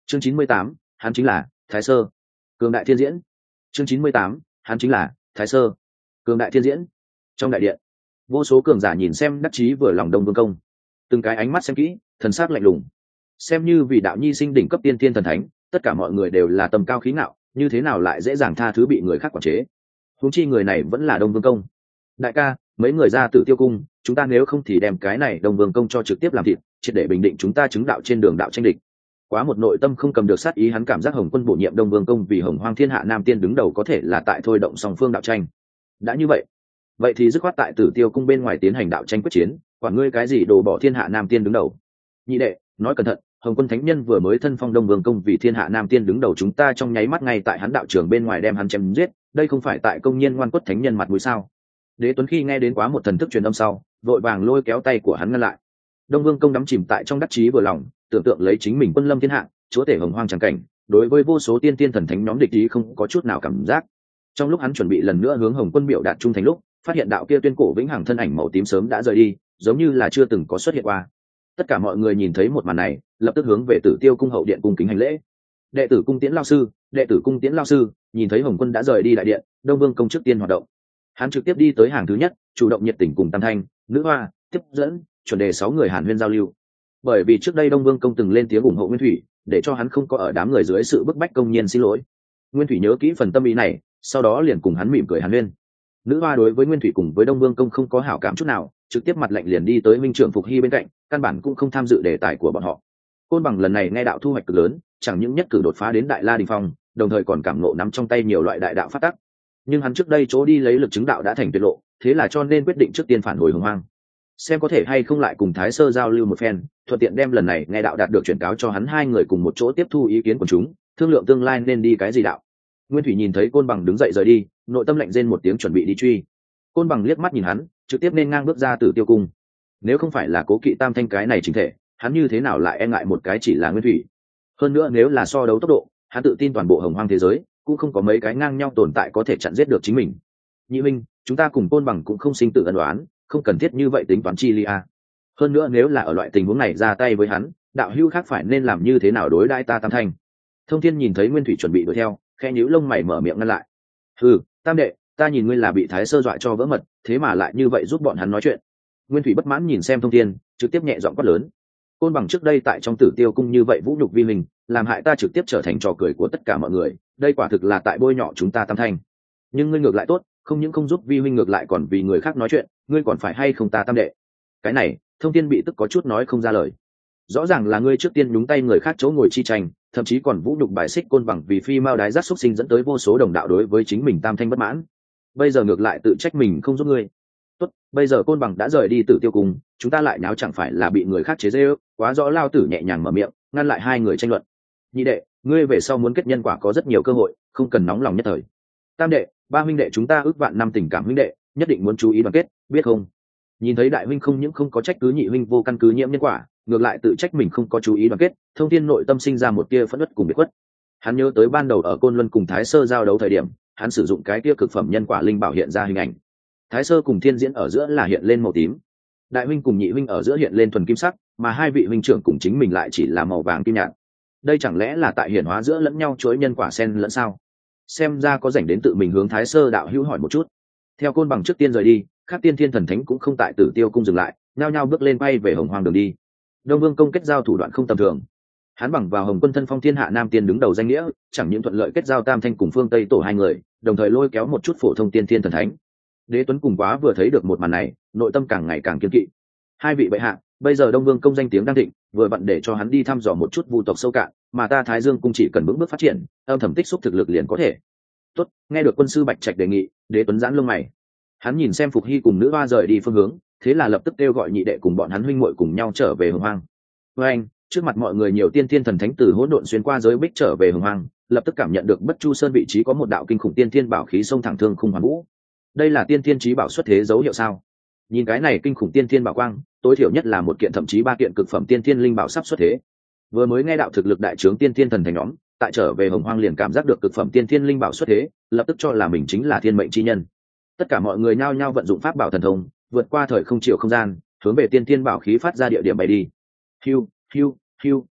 chương 98, hắn chính là Thái Sơ, cường đại thiên diễn. chương 98, hắn chính là Thái Sơ, cường đại thiên diễn. Trong đại điện, vô số cường giả nhìn xem đắc chí vừa lòng Đông Vương Công, từng cái ánh mắt xem kỹ, thần sắc lạnh lùng. Xem như vị đạo nhi sinh đỉnh cấp tiên thiên thần thánh, tất cả mọi người đều là tầm cao khí ngạo, như thế nào lại dễ dàng tha thứ bị người khác quản chế. Huống chi người này vẫn là Đông Vương Công. Đại ca, mấy người ra Tử Tiêu cung, chúng ta nếu không thì đem cái này Đông Vương Công cho trực tiếp làm thịt, triệt để bình định chúng ta chứng đạo trên đường đạo tranh địch. Quá một nội tâm không cầm được sát ý, hắn cảm giác Hồng Quân bổ nhiệm Đông Vương Công vì Hồng Hoang Thiên Hạ Nam Tiên đứng đầu có thể là tại thôi động song phương đạo tranh. Đã như vậy thì dứt khoát tại Tử Tiêu cung bên ngoài tiến hành đạo tranh quyết chiến, quản ngươi cái gì đồ bỏ Thiên Hạ Nam Tiên đứng đầu. Nhị đệ, nói cẩn thận, Hồng Quân thánh nhân vừa mới thân phong Đông Vương Công vì Thiên Hạ Nam Tiên đứng đầu, chúng ta trong nháy mắt ngay tại hắn đạo trường bên ngoài đem hắn chém giết, đây không phải tại công nhiên ngoan quất thánh nhân mặt mũi sao? Đế Tuấn khi nghe đến quá một thần thức truyền âm sau, vội vàng lôi kéo tay của hắn ngăn lại. Đông Vương Công đắm chìm tại trong đắc chí vừa lòng, tưởng tượng lấy chính mình quân lâm thiên hạ, chúa tể hồng hoang tràng cảnh, đối với vô số tiên tiên thần thánh nhóm địch ý không có chút nào cảm giác. Trong lúc hắn chuẩn bị lần nữa hướng Hồng Quân biểu đạt trung thành lúc, phát hiện đạo kia tuyên cổ vĩnh hằng thân ảnh màu tím sớm đã rời đi, giống như là chưa từng có xuất hiện qua. Tất cả mọi người nhìn thấy một màn này, lập tức hướng về Tử Tiêu cung hậu điện cung kính hành lễ. Đệ tử cung tiễn lao sư, đệ tử cung tiễn lao sư. Nhìn thấy Hồng Quân đã rời đi đại điện, Đông Vương Công trước tiên hoạt động. Hắn trực tiếp đi tới hàng thứ nhất, chủ động nhiệt tình cùng Tam Thanh, Nữ Hoa, tiếp dẫn, chuẩn đề 6 người hàn huyên giao lưu. Bởi vì trước đây Đông Vương Công từng lên tiếng ủng hộ Nguyên Thủy, để cho hắn không có ở đám người dưới sự bức bách công nhiên xin lỗi. Nguyên Thủy nhớ kỹ phần tâm ý này, sau đó liền cùng hắn mỉm cười hàn huyên. Nữ Hoa đối với Nguyên Thủy cùng với Đông Vương Công không có hảo cảm chút nào, trực tiếp mặt lạnh liền đi tới minh trưởng Phục Hy bên cạnh, căn bản cũng không tham dự đề tài của bọn họ. Côn Bằng lần này nghe đạo thu hoạch cực lớn, chẳng những nhất cử đột phá đến Đại La Đỉnh phong, đồng thời còn cảm ngộ nắm trong tay nhiều loại đại đạo phát tắc. Nhưng hắn trước đây chỗ đi lấy lực chứng đạo đã thành tuyệt lộ, thế là cho nên quyết định trước tiên phản hồi Hồng Hoang, xem có thể hay không lại cùng Thái Sơ giao lưu một phen, thuận tiện đem lần này nghe đạo đạt được chuyển cáo cho hắn, hai người cùng một chỗ tiếp thu ý kiến của chúng, thương lượng tương lai nên đi cái gì đạo. Nguyên Thủy nhìn thấy Côn Bằng đứng dậy rời đi, nội tâm lạnh rên một tiếng chuẩn bị đi truy. Côn Bằng liếc mắt nhìn hắn, trực tiếp nên ngang bước ra Tử Tiêu cung. Nếu không phải là cố kỵ Tam Thanh cái này chính thể, hắn như thế nào lại e ngại một cái chỉ là Nguyên Thủy. Hơn nữa nếu là so đấu tốc độ, hắn tự tin toàn bộ Hồng Hoang thế giới cũng không có mấy cái ngang nhau tồn tại có thể chặn giết được chính mình. Nhị minh, chúng ta cùng Côn Bằng cũng không sinh tử ân oán, không cần thiết như vậy tính toán chi lia. Hơn nữa nếu là ở loại tình huống này ra tay với hắn, đạo hữu khác phải nên làm như thế nào đối đãi ta Tam Thanh. Thông Thiên nhìn thấy Nguyên Thủy chuẩn bị đuổi theo, khẽ nhíu lông mày mở miệng ngăn lại. Hừ, Tam đệ, ta nhìn ngươi là bị Thái Sơ dọa cho vỡ mật, thế mà lại như vậy giúp bọn hắn nói chuyện. Nguyên Thủy bất mãn nhìn xem Thông Thiên, trực tiếp nhẹ giọng quát lớn. Côn Bằng trước đây tại trong Tử Tiêu cung như vậy vũ nhục vi mình, làm hại ta trực tiếp trở thành trò cười của tất cả mọi người, đây quả thực là tại bôi nhọ chúng ta Tam Thanh. Nhưng ngươi ngược lại tốt, không những không giúp vi huynh, ngược lại còn vì người khác nói chuyện, ngươi còn phải hay không ta Tam đệ? Cái này, Thông Thiên bị tức có chút nói không ra lời. Rõ ràng là ngươi trước tiên nhúng tay người khác chỗ ngồi chi tranh, thậm chí còn vũ nhục bài xích Côn Bằng vì phi mao đái giác xuất sinh dẫn tới vô số đồng đạo đối với chính mình Tam Thanh bất mãn. Bây giờ ngược lại tự trách mình không giúp ngươi. Tốt, bây giờ Côn Bằng đã rời đi Tử Tiêu cung, chúng ta lại nháo chẳng phải là bị người khác chế giễu, quá rõ. Lao Tử nhẹ nhàng mở miệng, ngăn lại hai người tranh luận. Nhị đệ, ngươi về sau muốn kết nhân quả có rất nhiều cơ hội, không cần nóng lòng nhất thời. Tam đệ, ba huynh đệ chúng ta ước vạn năm tình cảm huynh đệ, nhất định muốn chú ý đoàn kết, biết không? Nhìn thấy đại huynh không những không có trách cứ nhị huynh vô căn cứ nhiễm nhân quả, ngược lại tự trách mình không có chú ý đoàn kết, Thông Thiên nội tâm sinh ra một tia phẫn uất cùng biệt khuất. Hắn nhớ tới ban đầu ở Côn Luân cùng Thái Sơ giao đấu thời điểm, hắn sử dụng cái tia cực phẩm nhân quả linh bảo hiện ra hình ảnh. Thái Sơ cùng Thiên Diễn ở giữa là hiện lên màu tím, đại huynh cùng nhị huynh ở giữa hiện lên thuần kim sắc, mà hai vị huynh trưởng cùng chính mình lại chỉ là màu vàng kim nhạt. Đây chẳng lẽ là tại hiển hóa giữa lẫn nhau chuỗi nhân quả xen lẫn sao? Xem ra có rảnh đến tự mình hướng Thái Sơ đạo hữu hỏi một chút. Theo Côn Bằng trước tiên rời đi, các tiên thiên thần thánh cũng không tại Tử Tiêu cung dừng lại, nhao nhao bước lên bay về Hồng Hoang đường đi. Đông Vương Công kết giao thủ đoạn không tầm thường, hắn bằng vào Hồng Quân thân phong Thiên Hạ Nam Tiên đứng đầu danh nghĩa, chẳng những thuận lợi kết giao Tam Thanh cùng Phương Tây Tổ hai người, đồng thời lôi kéo một chút phổ thông tiên thiên thần thánh. Đế Tuấn cùng Quá vừa thấy được một màn này, nội tâm càng ngày càng kiên kỵ. Hai vị bệ hạ, bây giờ Đông Vương Công danh tiếng đang thịnh, vừa vặn để cho hắn đi thăm dò một chút vu tộc sâu cạn, mà ta Thái Dương cung chỉ cần vững bước phát triển, âm thầm tích xúc thực lực liền có thể. Tốt, nghe được quân sư Bạch Trạch đề nghị, Đế Tuấn giãn lông mày. Hắn nhìn xem Phục Hy cùng Nữ Hoa rời đi phương hướng, thế là lập tức kêu gọi nhị đệ cùng bọn hắn huynh muội cùng nhau trở về Hồng Hoang. Với anh, trước mặt mọi người nhiều tiên thiên thần thánh từ hỗn độn xuyên qua giới bích trở về Hồng Hoang, lập tức cảm nhận được Bất Chu Sơn vị trí có một đạo kinh khủng tiên thiên bảo khí xông thẳng thương khung hoàn vũ. Đây là tiên thiên chí bảo xuất thế dấu hiệu sao? Nhìn cái này kinh khủng tiên thiên bảo quang, tối thiểu nhất là một kiện thậm chí ba kiện cực phẩm tiên thiên linh bảo sắp xuất thế. Vừa mới nghe đạo thực lực đại trướng tiên thiên thần thánh nhóm, tại trở về Hồng Hoang liền cảm giác được cực phẩm tiên thiên linh bảo xuất thế, lập tức cho là mình chính là thiên mệnh chi nhân. Tất cả mọi người nhao nhao vận dụng pháp bảo thần thông, vượt qua thời không chiều không gian, hướng về tiên thiên bảo khí phát ra địa điểm bay đi. Hiu, hiu, hiu,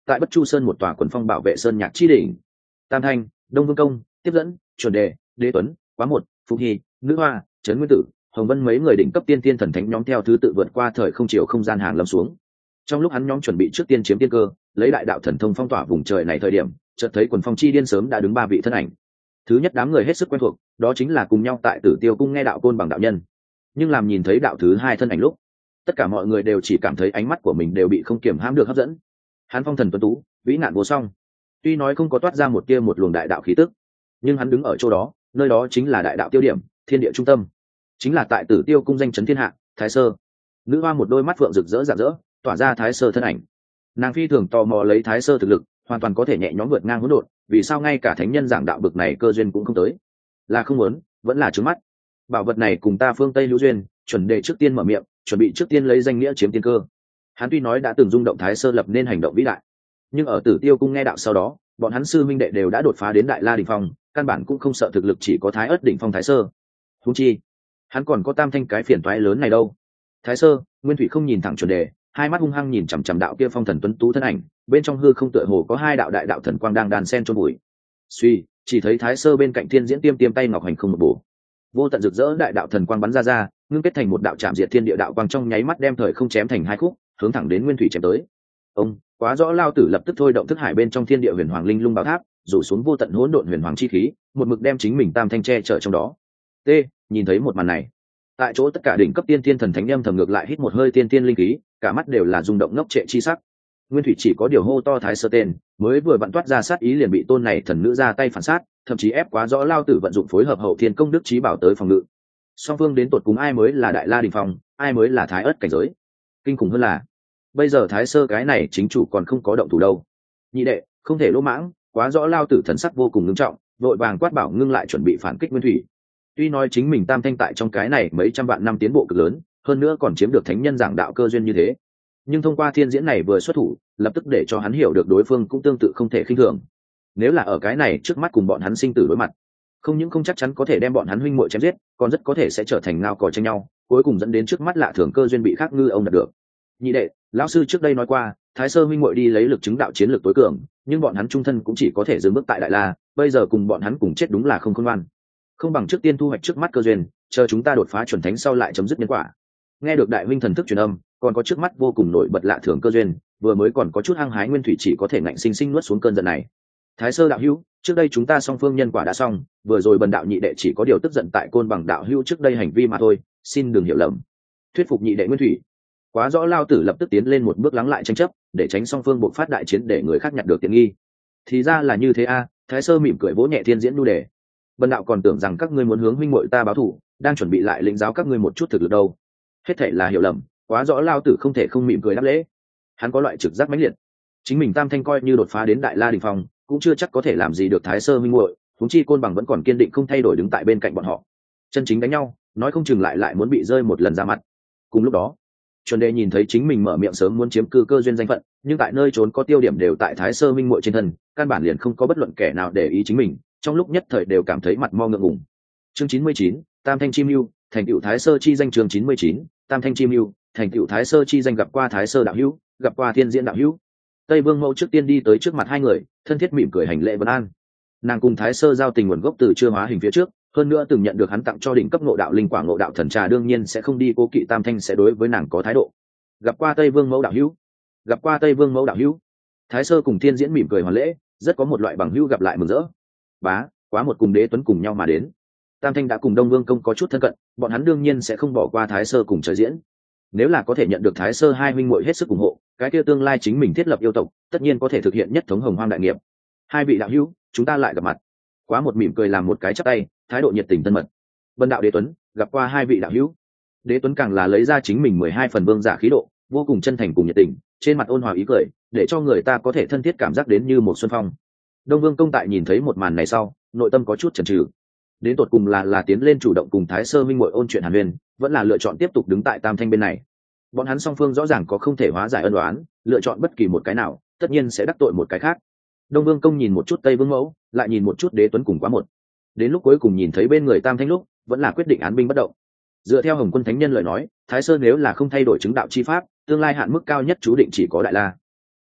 tại Bất Chu Sơn một tòa quần phong bảo vệ sơn nhạc chi đỉnh. Tam Thanh, Đông Vương Công, tiếp dẫn, Chuẩn Đề, Đế Tuấn, Quá Một, Phúc Hy, Nữ Hoa, Trấn Nguyên Tử, Hồng Vân mấy người đỉnh cấp tiên tiên thần thánh nhóm theo thứ tự vượt qua thời không chiều không gian hàng lâm xuống. Trong lúc hắn nhóm chuẩn bị trước tiên chiếm tiên cơ, lấy đại đạo thần thông phong tỏa vùng trời này thời điểm, chợt thấy quần phong chi điên sớm đã đứng ba vị thân ảnh. Thứ nhất đám người hết sức quen thuộc, đó chính là cùng nhau tại Tử Tiêu cung nghe đạo Côn Bằng đạo nhân. Nhưng làm nhìn thấy đạo thứ hai thân ảnh lúc, tất cả mọi người đều chỉ cảm thấy ánh mắt của mình đều bị không kiềm hãm được hấp dẫn. Hắn phong thần tuấn tú, vĩ nạn vô song. Tuy nói không có toát ra một tia một luồng đại đạo khí tức, nhưng hắn đứng ở chỗ đó, nơi đó chính là đại đạo tiêu điểm, thiên địa trung tâm, chính là tại Tử Tiêu cung danh chấn thiên hạ, Thái Sơ. Nữ Hoa một đôi mắt phượng rực rỡ rạng rỡ, tỏa ra Thái Sơ thân ảnh. Nàng phi thường tò mò lấy Thái Sơ thực lực, hoàn toàn có thể nhẹ nhõm vượt ngang hỗn độn, vì sao ngay cả thánh nhân giảng đạo bực này cơ duyên cũng không tới? Là không muốn, vẫn là trướng mắt. Bảo vật này cùng ta phương Tây hữu duyên, Chuẩn Đề trước tiên mở miệng, chuẩn bị trước tiên lấy danh nghĩa chiếm tiên cơ. Hắn tuy nói đã từng rung động Thái Sơ lập nên hành động vĩ đại, nhưng ở Tử Tiêu cung nghe đạo sau đó, bọn hắn sư minh đệ đều đã đột phá đến Đại La đỉnh phong, căn bản cũng không sợ thực lực chỉ có Thái Ức đỉnh phong Thái Sơ. Huống chi, hắn còn có Tam Thanh cái phiền toái lớn này đâu. Thái Sơ, Nguyên Thủy không nhìn thẳng Chuẩn Đề, hai mắt hung hăng nhìn chằm chằm đạo kia phong thần tuấn tú thân ảnh, bên trong hư không tựa hồ có hai đạo đại đạo thần quang đang đan sen chôn bụi. Suy, chỉ thấy Thái Sơ bên cạnh Thiên Diễn tiêm tiêm tay ngọc hành không một bổ, vô tận rực rỡ đại đạo thần quang bắn ra, ngưng kết thành một đạo chạm diệt thiên địa đạo quang trong nháy mắt đem thời không chém thành hai khúc, hướng thẳng đến Nguyên Thủy chém tới. Ông, quá rõ lao tử lập tức thôi động thức hải bên trong thiên địa huyền hoàng linh lung bảo tháp, rủ xuống vô tận hỗn độn huyền hoàng chi khí, một mực đem chính mình Tam Thanh che chở trong đó. T, nhìn thấy một màn này, tại chỗ tất cả đỉnh cấp tiên thiên thần thánh em thầm ngược lại hít một hơi tiên tiên linh khí, cả mắt đều là rung động ngốc trệ chi sắc. Nguyên Thủy chỉ có điều hô to Thái Sơ tên, mới vừa vặn toát ra sát ý liền bị tôn này thần nữ ra tay phản sát, thậm chí ép quá rõ lao tử vận dụng phối hợp hậu thiên công đức trí bảo tới phòng ngự. Song phương đến tột cùng ai mới là Đại La đỉnh phong, ai mới là Thái Ức cảnh giới. Kinh khủng hơn là, bây giờ Thái Sơ cái này chính chủ còn không có động thủ đâu. Nhị đệ, không thể lỗ mãng, quá rõ lao tử thần sắc vô cùng nghiêm trọng, vội vàng quát bảo ngưng lại chuẩn bị phản kích Nguyên Thủy. Tuy nói chính mình Tam Thanh tại trong cái này mấy trăm vạn năm tiến bộ cực lớn, hơn nữa còn chiếm được thánh nhân giảng đạo cơ duyên như thế, nhưng thông qua thiên diễn này vừa xuất thủ, lập tức để cho hắn hiểu được đối phương cũng tương tự không thể khinh thường. Nếu là ở cái này trước mắt cùng bọn hắn sinh tử đối mặt, không những không chắc chắn có thể đem bọn hắn huynh muội chém giết, còn rất có thể sẽ trở thành ngao cò tranh nhau, cuối cùng dẫn đến trước mắt lạ thường cơ duyên bị khác ngư ông đạt được. Nhị đệ, lão sư trước đây nói qua, Thái Sơ huynh muội đi lấy lực chứng đạo chiến lược tối cường, nhưng bọn hắn trung thân cũng chỉ có thể dừng bước tại Đại La, bây giờ cùng bọn hắn cùng chết đúng là không khôn ngoan. Không bằng trước tiên thu hoạch trước mắt cơ duyên, chờ chúng ta đột phá chuẩn thánh sau lại chấm dứt nhân quả. Nghe được đại huynh thần thức truyền âm, còn có trước mắt vô cùng nổi bật lạ thường cơ duyên, vừa mới còn có chút hăng hái Nguyên Thủy chỉ có thể ngạnh sinh sinh nuốt xuống cơn giận này. Thái Sơ đạo hữu, trước đây chúng ta song phương nhân quả đã xong, vừa rồi bần đạo nhị đệ chỉ có điều tức giận tại Côn Bằng đạo hữu trước đây hành vi mà thôi, xin đừng hiểu lầm. Thuyết phục nhị đệ Nguyên Thủy. Quá rõ lao tử lập tức tiến lên một bước lắng lại tranh chấp, để tránh song phương buộc phát đại chiến để người khác nhặt được tiện nghi. Thì ra là như thế a. Thái Sơ mỉm cười vỗ nhẹ thiên diễn nu đề. Bần đạo còn tưởng rằng các ngươi muốn hướng huynh muội ta báo thù, đang chuẩn bị lại lĩnh giáo các ngươi một chút thực lực đâu. Hết thảy là hiểu lầm, quá rõ lao tử không thể không mỉm cười đáp lễ. Hắn có loại trực giác mãnh liệt, chính mình Tam Thanh coi như đột phá đến Đại La đỉnh phong, cũng chưa chắc có thể làm gì được Thái Sơ huynh muội, huống chi Côn Bằng vẫn còn kiên định không thay đổi đứng tại bên cạnh bọn họ. Chân chính đánh nhau, nói không chừng lại muốn bị rơi một lần ra mặt. Cùng lúc đó, Chuẩn Đề nhìn thấy chính mình mở miệng sớm muốn chiếm cư cơ duyên danh phận, nhưng tại nơi trốn có tiêu điểm đều tại Thái Sơ huynh muội trên thân, căn bản liền không có bất luận kẻ nào để ý chính mình, trong lúc nhất thời đều cảm thấy mặt mo ngượng ngùng. Chương 99, Tam Thanh Chim Ưu, thành tựu Thái Sơ chi danh. Chương 99, Tam Thanh Chim Ưu, thành tựu Thái Sơ chi danh. Gặp qua Thái Sơ đạo hữu, gặp qua Thiên Diễn đạo hữu. Tây Vương Mẫu trước tiên đi tới trước mặt hai người, thân thiết mỉm cười hành lễ vân an. Nàng cùng Thái Sơ giao tình nguồn gốc từ chưa hóa hình phía trước, hơn nữa từng nhận được hắn tặng cho đỉnh cấp ngộ đạo linh quả ngộ đạo thần trà, đương nhiên sẽ không đi cố kỵ Tam Thanh sẽ đối với nàng có thái độ. Gặp qua Tây Vương Mẫu đạo hữu, gặp qua Tây Vương Mẫu đạo hữu. Thái Sơ cùng Thiên Diễn mỉm cười hoàn lễ, rất có một loại bằng hữu gặp lại mừng rỡ. Bá, Quá Một cùng Đế Tuấn cùng nhau mà đến. Tam Thanh đã cùng Đông Vương Công có chút thân cận, bọn hắn đương nhiên sẽ không bỏ qua Thái Sơ cùng Trời Diễn. Nếu là có thể nhận được Thái Sơ hai huynh muội hết sức ủng hộ, cái kia tương lai chính mình thiết lập yêu tộc, tất nhiên có thể thực hiện nhất thống hồng hoang đại nghiệp. Hai vị đạo hữu, chúng ta lại gặp mặt. Quá Một mỉm cười làm một cái chắp tay, thái độ nhiệt tình thân mật. Vân đạo Đế Tuấn, gặp qua hai vị đạo hữu. Đế Tuấn càng là lấy ra chính mình 12 phần vương giả khí độ, vô cùng chân thành cùng nhiệt tình, trên mặt ôn hòa ý cười, để cho người ta có thể thân thiết cảm giác đến như một xuân phong. Đông Vương Công tại nhìn thấy một màn này sau, nội tâm có chút chần chừ. Đến tột cùng là tiến lên chủ động cùng Thái Sơ minh muội ôn chuyện hàn huyên, vẫn là lựa chọn tiếp tục đứng tại Tam Thanh bên này. Bọn hắn song phương rõ ràng có không thể hóa giải ân oán, lựa chọn bất kỳ một cái nào, tất nhiên sẽ đắc tội một cái khác. Đông Vương Công nhìn một chút Tây Vương Mẫu, lại nhìn một chút Đế Tuấn cùng Quá Một. Đến lúc cuối cùng nhìn thấy bên người Tam Thanh lúc, vẫn là quyết định án binh bất động. Dựa theo Hồng Quân Thánh Nhân lời nói, Thái Sơ nếu là không thay đổi chứng đạo chi pháp, tương lai hạn mức cao nhất chú định chỉ có Đại La.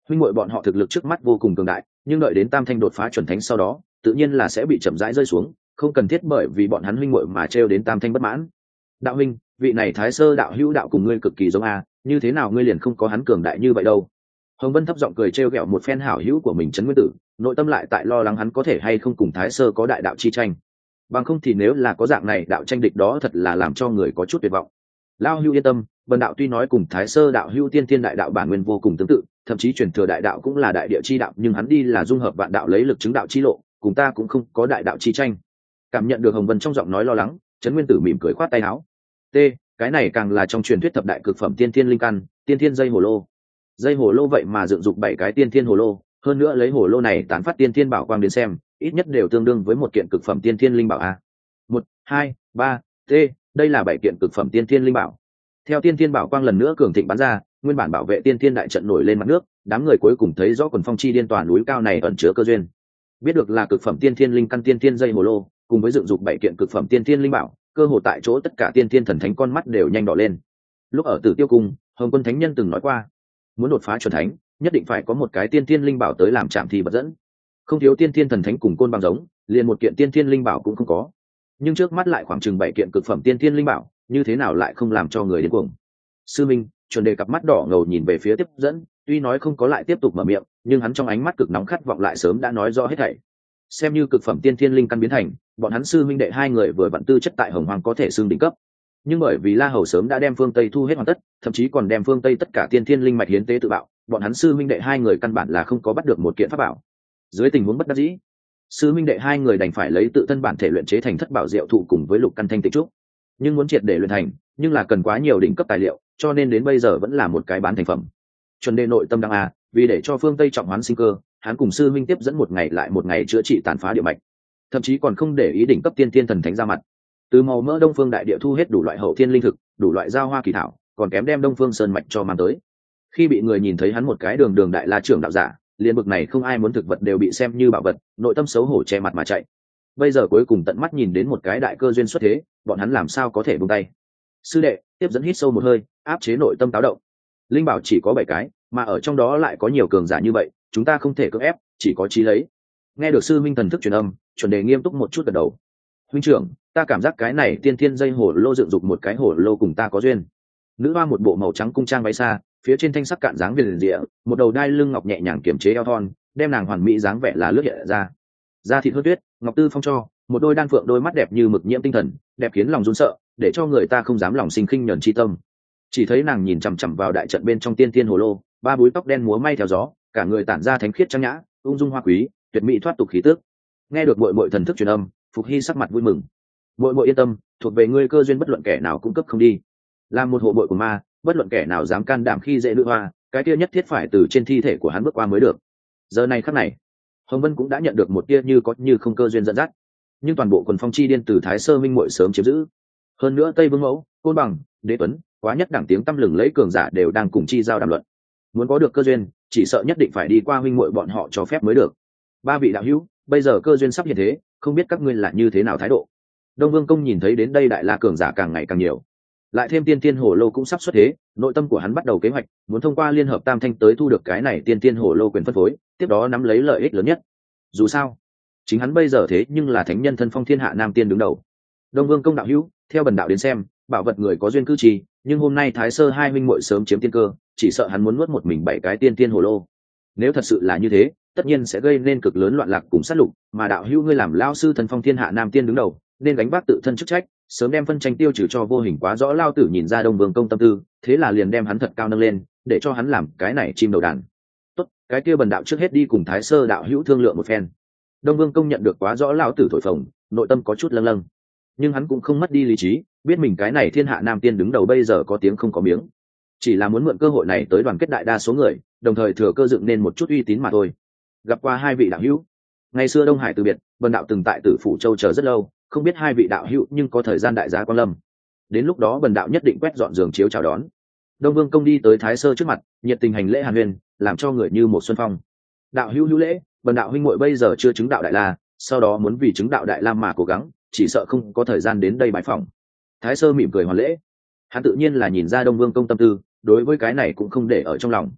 huynh muội bọn họ thực lực trước mắt vô cùng cường đại, nhưng đợi đến tam thanh đột phá chuẩn thánh sau đó tự nhiên là sẽ bị chậm rãi rơi xuống, không cần thiết bởi vì bọn hắn huynh muội mà trêu đến tam thanh bất mãn. Đạo huynh, vị này Thái Sơ đạo hữu đạo cùng ngươi cực kỳ giống a, như thế nào ngươi liền không có hắn cường đại như vậy đâu? Hồng Vân thấp giọng cười trêu ghẹo một phen hảo hữu của mình Trấn Nguyên Tử, nội tâm lại tại lo lắng hắn có thể hay không cùng Thái Sơ có đại đạo chi tranh. Bằng không thì nếu là có dạng này đạo tranh địch đó thật là làm cho người có chút tuyệt vọng. Lao hữu yên tâm, Vân đạo tuy nói cùng Thái Sơ đạo hữu tiên thiên đại đạo bản nguyên vô cùng tương tự, thậm chí truyền thừa đại đạo cũng là đại địa chi đạo, nhưng hắn đi là dung hợp vạn đạo lấy lực chứng đạo chi lộ, cùng ta cũng không có đại đạo chi tranh. Cảm nhận được Hồng Vân trong giọng nói lo lắng, Trấn Nguyên Tử mỉm cười khoát tay áo. T, cái này càng là trong truyền thuyết thập đại cực phẩm tiên thiên linh căn, tiên thiên dây hồ lô. Dây hồ lô vậy mà dựng dục 7 cái tiên thiên hồ lô, hơn nữa lấy hồ lô này tán phát tiên thiên bảo quang đến xem, ít nhất đều tương đương với một kiện cực phẩm tiên thiên linh bảo a. 1, 2, 3, T, đây là 7 kiện cực phẩm tiên thiên linh bảo. Theo tiên thiên bảo quang lần nữa cường thịnh bắn ra, nguyên bản bảo vệ tiên thiên đại trận nổi lên mặt nước, đám người cuối cùng thấy rõ quần phong chi điên tòa núi cao này ẩn chứa cơ duyên. Biết được là cực phẩm tiên thiên linh căn tiên thiên dây hồ lô, cùng với dựng dục 7 kiện cực phẩm tiên thiên linh bảo, cơ hồ tại chỗ tất cả tiên thiên thần thánh con mắt đều nhanh đỏ lên. Lúc ở Tử Tiêu cung, Hồng Quân Thánh Nhân từng nói qua, muốn đột phá chuẩn thánh, nhất định phải có một cái tiên thiên linh bảo tới làm trạm thi vật dẫn. Không thiếu tiên thiên thần thánh cùng côn bằng giống, liền một kiện tiên thiên linh bảo cũng không có. Nhưng trước mắt lại khoảng chừng 7 kiện cực phẩm tiên thiên linh bảo, như thế nào lại không làm cho người điên cuồng. Sư Minh, chuẩn đề cặp mắt đỏ ngầu nhìn về phía tiếp dẫn, tuy nói không có lại tiếp tục mở miệng, nhưng hắn trong ánh mắt cực nóng khát vọng lại sớm đã nói rõ hết thảy. Xem như cực phẩm tiên thiên linh căn biến thành, bọn hắn sư minh đệ hai người vừa vặn tư chất tại Hồng Hoàng có thể xương đỉnh cấp. Nhưng bởi vì La Hầu sớm đã đem phương Tây thu hết hoàn tất, thậm chí còn đem phương Tây tất cả tiên thiên linh mạch hiến tế tự bạo, bọn hắn sư minh đệ hai người căn bản là không có bắt được một kiện pháp bảo. Dưới tình huống bất đắc dĩ, sư minh đệ hai người đành phải lấy tự thân bản thể luyện chế thành thất bảo diệu thụ cùng với lục căn thanh tịch trúc. Nhưng muốn triệt để luyện thành, nhưng là cần quá nhiều đỉnh cấp tài liệu, cho nên đến bây giờ vẫn là một cái bán thành phẩm. Chuẩn đề nội tâm đang vì để cho phương Tây trọng hoán sinh cơ, hắn cùng sư minh tiếp dẫn một ngày lại một ngày chữa trị tàn phá địa mạch, thậm chí còn không để ý đỉnh cấp tiên thiên thần thánh ra mặt. Từ màu mỡ Đông Phương đại địa thu hết đủ loại hậu thiên linh thực, đủ loại giao hoa kỳ thảo, còn kém đem Đông Phương sơn mạch cho mang tới. Khi bị người nhìn thấy hắn một cái đường đường đại la trưởng đạo giả, liền bực này không ai muốn thực vật đều bị xem như bảo vật, nội tâm xấu hổ che mặt mà chạy. Bây giờ cuối cùng tận mắt nhìn đến một cái đại cơ duyên xuất thế, bọn hắn làm sao có thể buông tay. Sư đệ tiếp dẫn hít sâu một hơi, áp chế nội tâm táo động. Linh bảo chỉ có 7 cái, mà ở trong đó lại có nhiều cường giả như vậy, chúng ta không thể cưỡng ép, chỉ có chí lấy. Nghe được sư minh thần thức truyền âm, chuẩn đề nghiêm túc một chút gật đầu. Huynh trưởng, ta cảm giác cái này tiên thiên dây hổ lô dựng dục một cái hổ lô cùng ta có duyên. Nữ hoa một bộ màu trắng cung trang váy xa, phía trên thanh sắc cạn dáng viền rịa, một đầu đai lưng ngọc nhẹ nhàng kiềm chế eo thon, đem nàng hoàn mỹ dáng vẻ là lướt hiện ra. Da thịt hớt tuyết, ngọc tư phong cho, một đôi đan phượng đôi mắt đẹp như mực nhiễm tinh thần, đẹp khiến lòng run sợ, để cho người ta không dám lòng sinh khinh nhẫn chi tâm. Chỉ thấy nàng nhìn chằm chằm vào đại trận bên trong tiên thiên hồ lô, ba búi tóc đen múa may theo gió, cả người tản ra thánh khiết trang nhã, ung dung hoa quý, tuyệt mỹ thoát tục khí tước. Nghe được muội muội thần thức truyền âm, Phục Hy sắc mặt vui mừng. Muội muội yên tâm, thuộc về ngươi cơ duyên bất luận kẻ nào cũng cấp không đi. Làm một hộ muội của ma, bất luận kẻ nào dám can đảm khi dễ nữ hoa, cái kia nhất thiết phải từ trên thi thể của hắn bước qua mới được. Giờ này khắc này, Hồng Vân cũng đã nhận được một tia như có như không cơ duyên dẫn dắt, nhưng toàn bộ quần phong chi điên từ Thái Sơ Minh muội sớm chiếm giữ. Hơn nữa Tây Vương Mẫu, Côn Bằng, Đế Tuấn, quá nhất đẳng tiếng tăm lừng lẫy cường giả đều đang cùng chi giao đàm luận. Muốn có được cơ duyên, chỉ sợ nhất định phải đi qua huynh muội bọn họ cho phép mới được. Ba vị đạo hữu, bây giờ cơ duyên sắp hiện thế, không biết các ngươi là như thế nào thái độ. Đông Vương Công nhìn thấy đến đây đại la cường giả càng ngày càng nhiều, lại thêm tiên tiên hồ lô cũng sắp xuất thế, nội tâm của hắn bắt đầu kế hoạch, muốn thông qua liên hợp tam thanh tới thu được cái này tiên tiên hồ lô quyền phân phối, tiếp đó nắm lấy lợi ích lớn nhất. Dù sao, chính hắn bây giờ thế nhưng là thánh nhân thân phong thiên hạ nam tiên đứng đầu. Đông Vương Công đạo hữu, theo bần đạo đến xem, bảo vật người có duyên cư trì, nhưng hôm nay Thái Sơ hai minh muội sớm chiếm tiên cơ, chỉ sợ hắn muốn nuốt một mình 7 cái tiên tiên hồ lô. Nếu thật sự là như thế, tất nhiên sẽ gây nên cực lớn loạn lạc cùng sát lục, mà đạo hữu ngươi làm lao sư thần phong thiên hạ nam tiên đứng đầu, nên gánh vác tự thân chức trách, sớm đem phân tranh tiêu trừ cho vô hình quá rõ. Lao tử nhìn ra Đông Vương Công tâm tư, thế là liền đem hắn thật cao nâng lên, để cho hắn làm cái này chim đầu đàn. Tốt, cái kia bần đạo trước hết đi cùng Thái Sơ đạo hữu thương lượng một phen. Đông Vương Công nhận được quá rõ lao tử thổi phồng, nội tâm có chút lâng lâng, nhưng hắn cũng không mất đi lý trí, biết mình cái này thiên hạ nam tiên đứng đầu bây giờ có tiếng không có miếng, chỉ là muốn mượn cơ hội này tới đoàn kết đại đa số người, đồng thời thừa cơ dựng nên một chút uy tín mà thôi. Gặp qua hai vị đạo hữu, ngày xưa Đông Hải từ biệt, bần đạo từng tại Tử Phủ Châu chờ rất lâu, không biết hai vị đạo hữu nhưng có thời gian đại giá quan lâm, đến lúc đó bần đạo nhất định quét dọn giường chiếu chào đón. Đông Vương Công đi tới Thái Sơ trước mặt, nhiệt tình hành lễ hàn huyên, làm cho người như một xuân phong. Đạo hữu hữu lễ, bần đạo huynh muội bây giờ chưa chứng đạo đại la, sau đó muốn vì chứng đạo đại la mà cố gắng, chỉ sợ không có thời gian đến đây bái phỏng. Thái Sơ mỉm cười hoàn lễ, hắn tự nhiên là nhìn ra Đông Vương Công tâm tư, đối với cái này cũng không để ở trong lòng.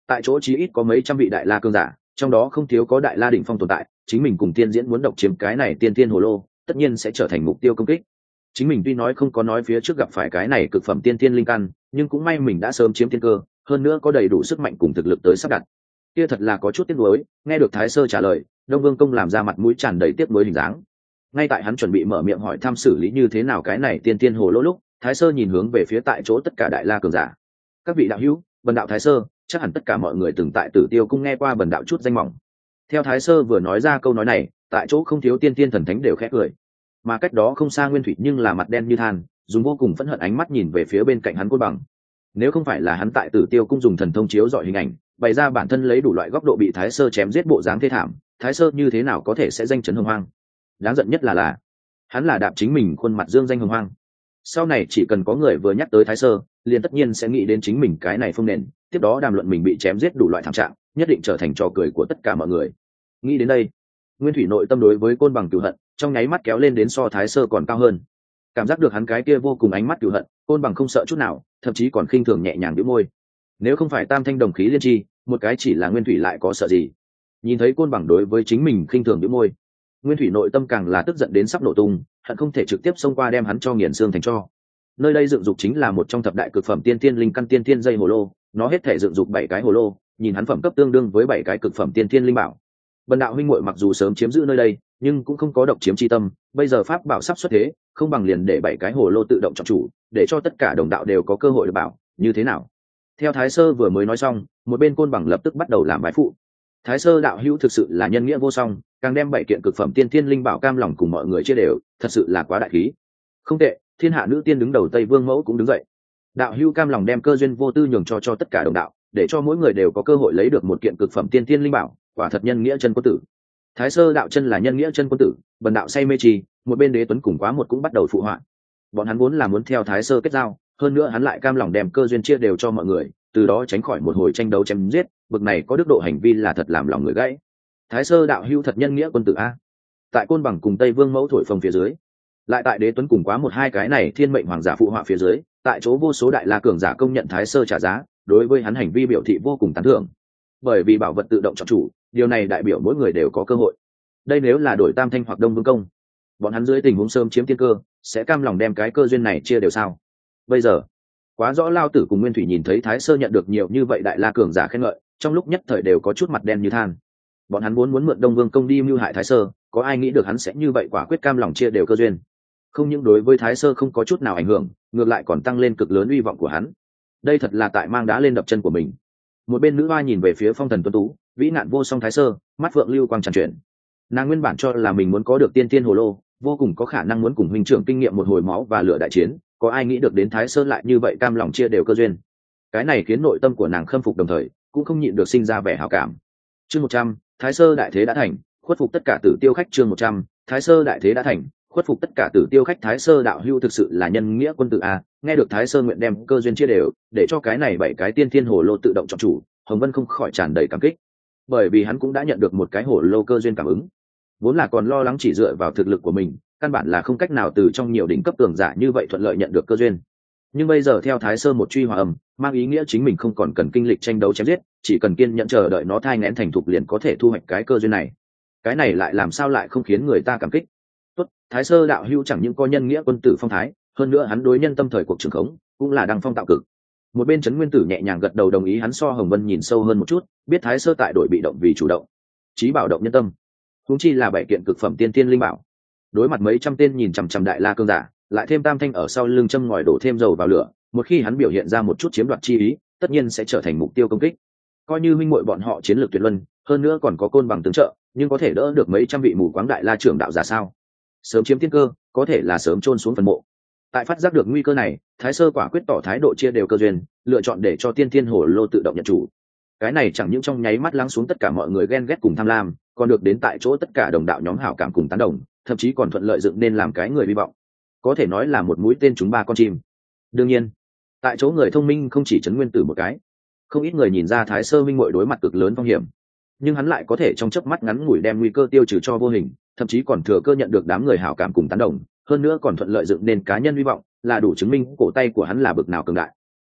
tại chỗ chí ít có mấy trăm vị đại la cường giả, trong đó không thiếu có đại la đỉnh phong tồn tại, chính mình cùng tiên diễn muốn độc chiếm cái này tiên tiên hồ lô, tất nhiên sẽ trở thành mục tiêu công kích. Chính mình tuy nói không có nói phía trước gặp phải cái này cực phẩm tiên tiên linh căn, nhưng cũng may mình đã sớm chiếm tiên cơ, hơn nữa có đầy đủ sức mạnh cùng thực lực tới sắp đặt. Kia thật là có chút tiếc nuối. Nghe được Thái Sơ trả lời, Đông Vương Công làm ra mặt mũi tràn đầy tiếc nuối hình dáng. Ngay tại hắn chuẩn bị mở miệng hỏi thăm xử lý như thế nào cái này tiên tiên hồ lô lúc, Thái Sơ nhìn hướng về phía tại chỗ tất cả đại la cường giả. Các vị đạo hữu, bần đạo Thái Sơ, chắc hẳn tất cả mọi người từng tại Tử Tiêu cung nghe qua bần đạo chút danh mỏng. Theo Thái Sơ vừa nói ra câu nói này, tại chỗ không thiếu tiên tiên thần thánh đều khẽ cười. Mà cách đó không xa Nguyên Thủy nhưng là mặt đen như than, dùng vô cùng phẫn hận ánh mắt nhìn về phía bên cạnh hắn Côn Bằng. Nếu không phải là hắn tại Tử Tiêu cung dùng thần thông chiếu dọi hình ảnh, bày ra bản thân lấy đủ loại góc độ bị Thái Sơ chém giết bộ dáng thê thảm, Thái Sơ như thế nào có thể sẽ danh chấn hồng hoang. Đáng giận nhất là hắn là đạp chính mình khuôn mặt dương danh hồng hoang. Sau này chỉ cần có người vừa nhắc tới Thái Sơ, liền tất nhiên sẽ nghĩ đến chính mình cái này phong nền, tiếp đó đàm luận mình bị chém giết đủ loại thảm trạng, nhất định trở thành trò cười của tất cả mọi người. Nghĩ đến đây, Nguyên Thủy nội tâm đối với Côn Bằng cừu hận trong nháy mắt kéo lên đến so Thái Sơ còn cao hơn. Cảm giác được hắn cái kia vô cùng ánh mắt cừu hận, Côn Bằng không sợ chút nào, thậm chí còn khinh thường nhẹ nhàng nhếch môi. Nếu không phải tam thanh đồng khí liên chi, một cái chỉ là Nguyên Thủy lại có sợ gì? Nhìn thấy Côn Bằng đối với chính mình khinh thường nhếch môi, Nguyên Thủy nội tâm càng là tức giận đến sắp nổ tung, hận không thể trực tiếp xông qua đem hắn cho nghiền xương thành tro. Nơi đây dựng dục chính là một trong thập đại cực phẩm tiên tiên linh căn tiên tiên dây hồ lô, nó hết thể dựng dục 7 cái hồ lô, nhìn hắn phẩm cấp tương đương với 7 cái cực phẩm tiên tiên linh bảo. Bần đạo huynh muội mặc dù sớm chiếm giữ nơi đây, nhưng cũng không có độc chiếm chi tâm, bây giờ pháp bảo sắp xuất thế, không bằng liền để 7 cái hồ lô tự động chọn chủ, để cho tất cả đồng đạo đều có cơ hội được bảo, như thế nào? Theo Thái Sơ vừa mới nói xong, một bên Côn Bằng lập tức bắt đầu làm bái phụ. Thái Sơ đạo hữu thực sự là nhân nghĩa vô song, càng đem 7 kiện cực phẩm tiên tiên linh bảo cam lòng cùng mọi người chia đều, thật sự là quá đại khí. Không tệ, thiên hạ nữ tiên đứng đầu Tây Vương mẫu cũng đứng dậy. Đạo hữu cam lòng đem cơ duyên vô tư nhường cho tất cả đồng đạo, để cho mỗi người đều có cơ hội lấy được một kiện cực phẩm tiên tiên linh bảo, quả thật nhân nghĩa chân quân tử. Thái Sơ đạo chân là nhân nghĩa chân quân tử, bần đạo say mê trì, một bên Đế Tuấn cùng Quá Một cũng bắt đầu phụ họa. Bọn hắn vốn là muốn theo Thái Sơ kết giao, hơn nữa hắn lại cam lòng đem cơ duyên chia đều cho mọi người, từ đó tránh khỏi một hồi tranh đấu chém giết, bực này có đức độ hành vi là thật làm lòng người gãy. Thái Sơ đạo hữu thật nhân nghĩa quân tử a. Tại Côn Bằng cùng Tây Vương mẫu thổi phồng phía dưới, lại tại Đế Tuấn cùng Quá Một hai cái này thiên mệnh hoàng giả phụ họa phía dưới, tại chỗ vô số đại la cường giả công nhận Thái Sơ trả giá, đối với hắn hành vi biểu thị vô cùng tán thưởng. Bởi vì bảo vật tự động chọn chủ, điều này đại biểu mỗi người đều có cơ hội. Đây nếu là đổi Tam Thanh hoặc Đông Vương Công, bọn hắn dưới tình huống sớm chiếm tiên cơ, sẽ cam lòng đem cái cơ duyên này chia đều sao? Bây giờ, quá rõ Lao Tử cùng Nguyên Thủy nhìn thấy Thái Sơ nhận được nhiều như vậy đại la cường giả khen ngợi, trong lúc nhất thời đều có chút mặt đen như than. Bọn hắn muốn mượn Đông Vương Công đi mưu hại Thái Sơ, có ai nghĩ được hắn sẽ như vậy quả quyết cam lòng chia đều cơ duyên? Không những đối với Thái Sơ không có chút nào ảnh hưởng, ngược lại còn tăng lên cực lớn uy vọng của hắn. Đây thật là tại mang đá lên đập chân của mình. Một bên nữ hoa nhìn về phía phong thần tuấn tú, vĩ nạn vô song Thái Sơ, mắt phượng lưu quang tràn chuyển. Nàng nguyên bản cho là mình muốn có được tiên tiên hồ lô, vô cùng có khả năng muốn cùng huynh trưởng kinh nghiệm một hồi máu và lửa đại chiến, có ai nghĩ được đến Thái Sơ lại như vậy cam lòng chia đều cơ duyên. Cái này khiến nội tâm của nàng khâm phục đồng thời cũng không nhịn được sinh ra vẻ hảo cảm. Chương 100, Thái Sơ đại thế đã thành, khuất phục tất cả tử tiêu khách. Chương 100, Thái Sơ đại thế đã thành, khuất phục tất cả tử tiêu khách. Thái Sơ đạo hữu thực sự là nhân nghĩa quân tử a. Nghe được Thái Sơ nguyện đem cơ duyên chia đều, để cho cái này 7 cái tiên thiên hồ lô tự động chọn chủ, Hồng Vân không khỏi tràn đầy cảm kích, bởi vì hắn cũng đã nhận được một cái hồ lô cơ duyên cảm ứng. Vốn là còn lo lắng chỉ dựa vào thực lực của mình, căn bản là không cách nào từ trong nhiều đỉnh cấp cường giả như vậy thuận lợi nhận được cơ duyên. Nhưng bây giờ theo Thái Sơ một truy hòa âm, mang ý nghĩa chính mình không còn cần kinh lịch tranh đấu chém giết, chỉ cần kiên nhẫn chờ đợi nó thai nghẽn thành thục liền có thể thu hoạch cái cơ duyên này. Cái này lại làm sao lại không khiến người ta cảm kích? Tốt, Thái Sơ đạo hữu chẳng những có nhân nghĩa quân tử phong thái, hơn nữa hắn đối nhân tâm thời cuộc trường khống, cũng là đăng phong tạo cực. Một bên Trấn Nguyên Tử nhẹ nhàng gật đầu đồng ý, hắn so Hồng Vân nhìn sâu hơn một chút, biết Thái Sơ tại đổi bị động vì chủ động, chí bảo động nhân tâm. Huống chi là 7 kiện cực phẩm tiên tiên linh bảo. Đối mặt mấy trăm tên nhìn chằm chằm đại la cương giả, lại thêm Tam Thanh ở sau lưng châm ngòi đổ thêm dầu vào lửa, một khi hắn biểu hiện ra một chút chiếm đoạt chi ý, tất nhiên sẽ trở thành mục tiêu công kích. Coi như huynh muội bọn họ chiến lược tuyệt luân, hơn nữa còn có Côn Bằng tương trợ, nhưng có thể đỡ được mấy trăm vị mù quáng đại la trưởng đạo giả sao? Sớm chiếm tiên cơ, có thể là sớm chôn xuống phần mộ. Tại phát giác được nguy cơ này, Thái Sơ quả quyết tỏ thái độ chia đều cơ duyên, lựa chọn để cho tiên thiên hồ lô tự động nhận chủ. Cái này chẳng những trong nháy mắt lắng xuống tất cả mọi người ghen ghét cùng tham lam, còn được đến tại chỗ tất cả đồng đạo nhóm hảo cảm cùng tán đồng, thậm chí còn thuận lợi dựng nên làm cái người hy vọng. Có thể nói là một mũi tên trúng 3 con chim. Đương nhiên, tại chỗ người thông minh không chỉ Trấn Nguyên Tử một cái, không ít người nhìn ra Thái Sơ minh muội đối mặt cực lớn phong hiểm, nhưng hắn lại có thể trong chớp mắt ngắn ngủi đem nguy cơ tiêu trừ cho vô hình, thậm chí còn thừa cơ nhận được đám người hảo cảm cùng tán đồng, hơn nữa còn thuận lợi dựng nên cá nhân hy vọng, là đủ chứng minh cổ tay của hắn là bực nào cường đại.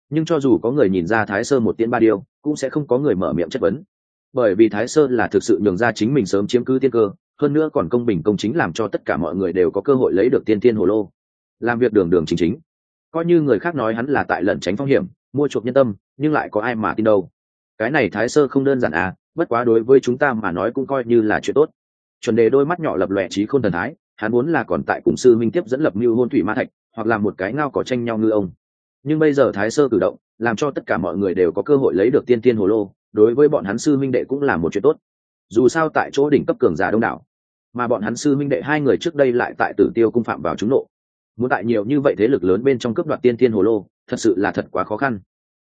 Nhưng cho dù có người nhìn ra thái sơ một tiễn ba điêu, cũng sẽ không có người mở miệng chất vấn, bởi vì thái sơ là thực sự nhường ra chính mình sớm chiếm cứ tiên cơ, hơn nữa còn công bình công chính, làm cho tất cả mọi người đều có cơ hội lấy được tiên tiên hồ lô, làm việc đường đường chính chính. Coi như người khác nói hắn là tại lẩn tránh phong hiểm, mua chuộc nhân tâm, nhưng lại có ai mà tin đâu. Cái này thái sơ không đơn giản à, bất quá đối với chúng ta mà nói cũng coi như là chuyện tốt. Chuẩn Đề đôi mắt nhỏ lập lòe trí khôn thần thái, hắn muốn là còn tại cùng sư minh tiếp dẫn lập mưu hôn thủy ma thạch, hoặc là một cái ngao cỏ tranh nhau ngư ông. Nhưng bây giờ thái sơ cử động, làm cho tất cả mọi người đều có cơ hội lấy được tiên tiên hồ lô, đối với bọn hắn sư minh đệ cũng là một chuyện tốt. Dù sao tại chỗ đỉnh cấp cường giả đông đảo, mà bọn hắn sư minh đệ hai người trước đây lại tại Tử Tiêu cung phạm vào chúng nộ, muốn tại nhiều như vậy thế lực lớn bên trong cướp đoạt tiên tiên hồ lô, thật sự là thật quá khó khăn.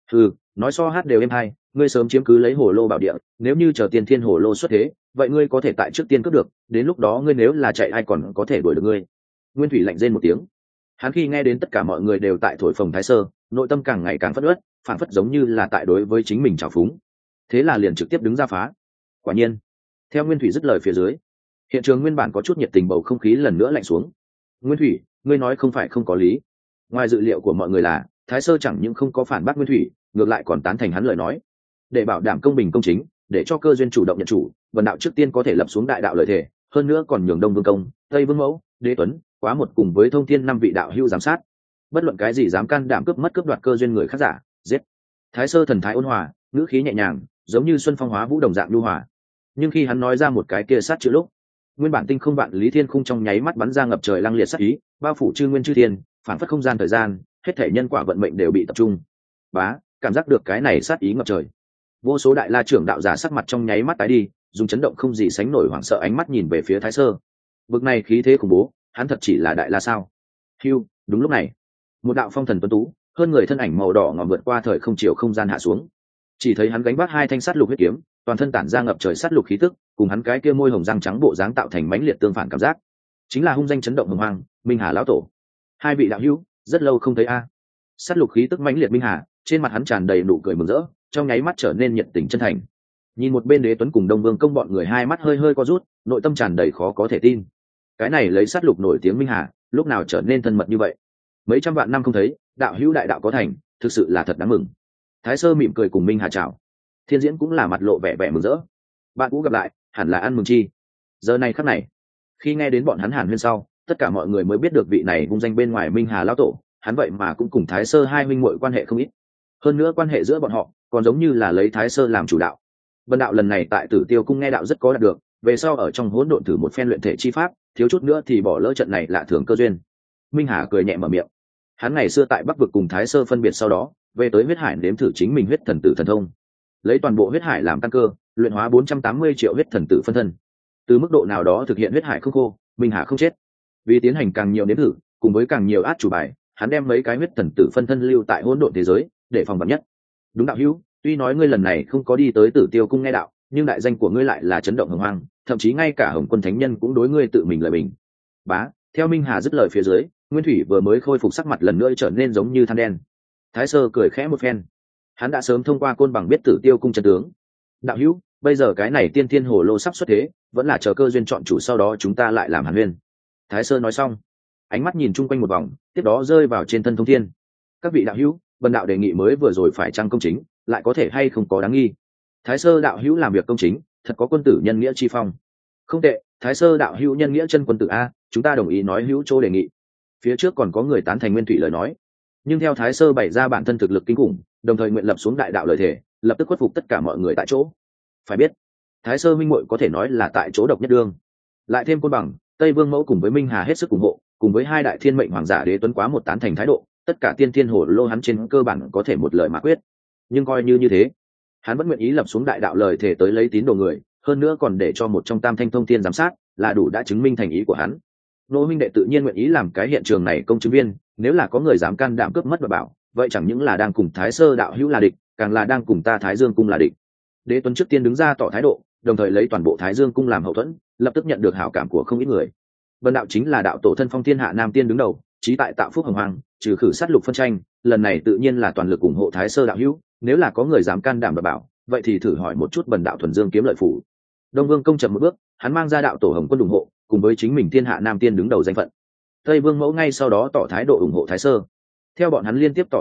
Nói so hát đều êm hay, ngươi sớm chiếm cứ lấy hồ lô bảo địa, nếu như chờ tiên thiên hồ lô xuất thế, vậy ngươi có thể tại trước tiên cướp được, đến lúc đó ngươi nếu là chạy ai còn có thể đuổi được ngươi. Nguyên Thủy lạnh rên một tiếng. Hắn khi nghe đến tất cả mọi người đều tại thổi phồng thái sơ, nội tâm càng ngày càng phẫn uất, phản phất giống như là tại đối với chính mình trào phúng. Thế là liền trực tiếp đứng ra phá. Quả nhiên, theo Nguyên Thủy dứt lời phía dưới, hiện trường nguyên bản có chút nhiệt tình bầu không khí lần nữa lạnh xuống. Nguyên Thủy, ngươi nói không phải không có lý. Ngoài dự liệu của mọi người là thái sơ chẳng những không có phản bác Nguyên Thủy, ngược lại còn tán thành hắn lời nói. Để bảo đảm công bình công chính, để cho cơ duyên chủ động nhận chủ, vần đạo trước tiên có thể lập xuống đại đạo lợi thể, hơn nữa còn nhường Đông Vương Công, Tây Vương Mẫu, Đế Tuấn, Quá Một cùng với Thông Thiên năm vị đạo hữu giám sát. Bất luận cái gì dám can đảm cướp mất cướp đoạt cơ duyên người khác giả, giết. Thái sơ thần thái ôn hòa, ngữ khí nhẹ nhàng, giống như xuân phong hóa vũ đồng dạng nhu hòa. Nhưng khi hắn nói ra một cái kia sát chữ lúc, nguyên bản tinh không vạn lý thiên khung trong nháy mắt bắn ra ngập trời lăng liệt sát ý, bao phủ chư nguyên chư thiên, phản phất không gian thời gian, hết thể nhân quả vận mệnh đều bị tập trung. Bá, cảm giác được cái này sát ý ngập trời. Vô số đại la trưởng đạo giả sắc mặt trong nháy mắt tái đi, dùng chấn động không gì sánh nổi hoảng sợ ánh mắt nhìn về phía thái sơ. Bực này khí thế khủng bố, hắn thật chỉ là đại la sao? Hưu, đúng lúc này, một đạo phong thần tuấn tú, hơn người thân ảnh màu đỏ ngòm vượt qua thời không chiều không gian hạ xuống. Chỉ thấy hắn gánh vác hai thanh sắt lục huyết kiếm, toàn thân tản ra ngập trời sắt lục khí tức, cùng hắn cái kia môi hồng răng trắng bộ dáng tạo thành mãnh liệt tương phản cảm giác. Chính là hung danh chấn động hồng hoang, Minh Hà lão tổ. Hai vị đạo hữu, rất lâu không thấy a. Sắt lục khí tức mãnh liệt Minh Hà, trên mặt hắn tràn đầy nụ cười mừng rỡ, trong nháy mắt trở nên nhiệt tình chân thành. Nhìn một bên Đế Tuấn cùng Đông Vương Công bọn người hai mắt hơi hơi co rút, nội tâm tràn đầy khó có thể tin. Cái này lấy sát lục nổi tiếng Minh Hà, lúc nào trở nên thân mật như vậy? Mấy trăm vạn năm không thấy, đạo hữu đại đạo có thành, thực sự là thật đáng mừng. Thái sơ mỉm cười cùng Minh Hà chào. Thiên Diễn cũng là mặt lộ vẻ vẻ mừng rỡ. Bạn cũ gặp lại, hẳn là ăn mừng chi. Giờ này khắc này, khi nghe đến bọn hắn hàn huyên sau, tất cả mọi người mới biết được vị này vung danh bên ngoài Minh Hà lão tổ, hắn vậy mà cũng cùng Thái sơ hai huynh muội quan hệ không ít. Hơn nữa quan hệ giữa bọn họ còn giống như là lấy thái sơ làm chủ đạo. Vân đạo lần này tại Tử Tiêu cung nghe đạo rất có đạt được, về sau ở trong hỗn độn thử một phen luyện thể chi pháp, thiếu chút nữa thì bỏ lỡ trận này lạ thường cơ duyên. Minh Hà cười nhẹ mở miệng. Hắn ngày xưa tại Bắc vực cùng thái sơ phân biệt sau đó, về tới huyết hải nếm thử chính mình huyết thần tử thần thông, lấy toàn bộ huyết hải làm căn cơ, luyện hóa 480 triệu huyết thần tử phân thân. Từ mức độ nào đó thực hiện huyết hải không khô, Minh Hà không chết. Vì tiến hành càng nhiều nếm thử, cùng với càng nhiều át chủ bài, hắn đem mấy cái huyết thần tử phân thân lưu tại hỗn độn thế giới, để phòng vạn nhất. Đúng đạo hữu, tuy nói ngươi lần này không có đi tới Tử Tiêu cung nghe đạo, nhưng đại danh của ngươi lại là chấn động hồng hoang, thậm chí ngay cả Hồng Quân Thánh Nhân cũng đối ngươi tự mình lời bình. Bá, theo Minh Hà dứt lời phía dưới, Nguyên Thủy vừa mới khôi phục sắc mặt lần nữa trở nên giống như than đen. Thái sơ cười khẽ một phen. Hắn đã sớm thông qua côn bằng biết Tử Tiêu cung chân tướng. Đạo hữu, bây giờ cái này tiên thiên hồ lô sắp xuất thế, vẫn là chờ cơ duyên chọn chủ, sau đó chúng ta lại làm hàn huyên. Thái sơ nói xong, ánh mắt nhìn chung quanh một vòng, tiếp đó rơi vào trên thân Thông Thiên. Các vị đạo hữu, Vân đạo đề nghị mới vừa rồi phải chăng công chính, lại có thể hay không có đáng nghi. Thái sơ đạo hữu làm việc công chính, thật có quân tử nhân nghĩa chi phong. Không tệ, Thái sơ đạo hữu nhân nghĩa chân quân tử a, chúng ta đồng ý nói hữu chỗ đề nghị. Phía trước còn có người tán thành Nguyên Thủy lời nói, nhưng theo Thái sơ bày ra bản thân thực lực kinh khủng, đồng thời nguyện lập xuống đại đạo lời thể, lập tức khuất phục tất cả mọi người tại chỗ. Phải biết, Thái sơ minh muội có thể nói là tại chỗ độc nhất đương, lại thêm Côn Bằng, Tây Vương Mẫu cùng với Minh Hà hết sức ủng hộ, cùng với hai đại thiên mệnh hoàng giả Đế Tuấn Quá Một tán thành thái độ, tất cả tiên thiên hồ lô hắn trên cơ bản có thể một lời mà quyết. Nhưng coi như thế, hắn vẫn nguyện ý lập xuống đại đạo lời thể tới lấy tín đồ người, hơn nữa còn để cho một trong tam thanh thông thiên giám sát, là đủ đã chứng minh thành ý của hắn. Nô minh đệ tự nhiên nguyện ý làm cái hiện trường này công chứng viên, nếu là có người dám can đảm cướp mất và bảo, vậy chẳng những là đang cùng Thái sơ đạo hữu là địch, càng là đang cùng ta Thái Dương cung là địch. Đế Tuấn trước tiên đứng ra tỏ thái độ, đồng thời lấy toàn bộ Thái Dương cung làm hậu thuẫn, lập tức nhận được hảo cảm của không ít người. Vân đạo chính là đạo tổ thân phong thiên hạ nam tiên đứng đầu, chí tại tạo phúc hồng hoàng, trừ khử sát lục phân tranh, lần này tự nhiên là toàn lực ủng hộ Thái sơ đạo hữu, nếu là có người dám can đảm và bảo, vậy thì thử hỏi một chút Bần đạo thuần dương kiếm lợi phủ. Đông Vương công chậm một bước, hắn mang ra đạo tổ Hồng Quân ủng hộ, cùng với chính mình thiên hạ nam tiên đứng đầu danh phận. Tây Vương Mẫu ngay sau đó tỏ thái độ ủng hộ Thái sơ. Theo bọn hắn liên tiếp tỏ thái độ,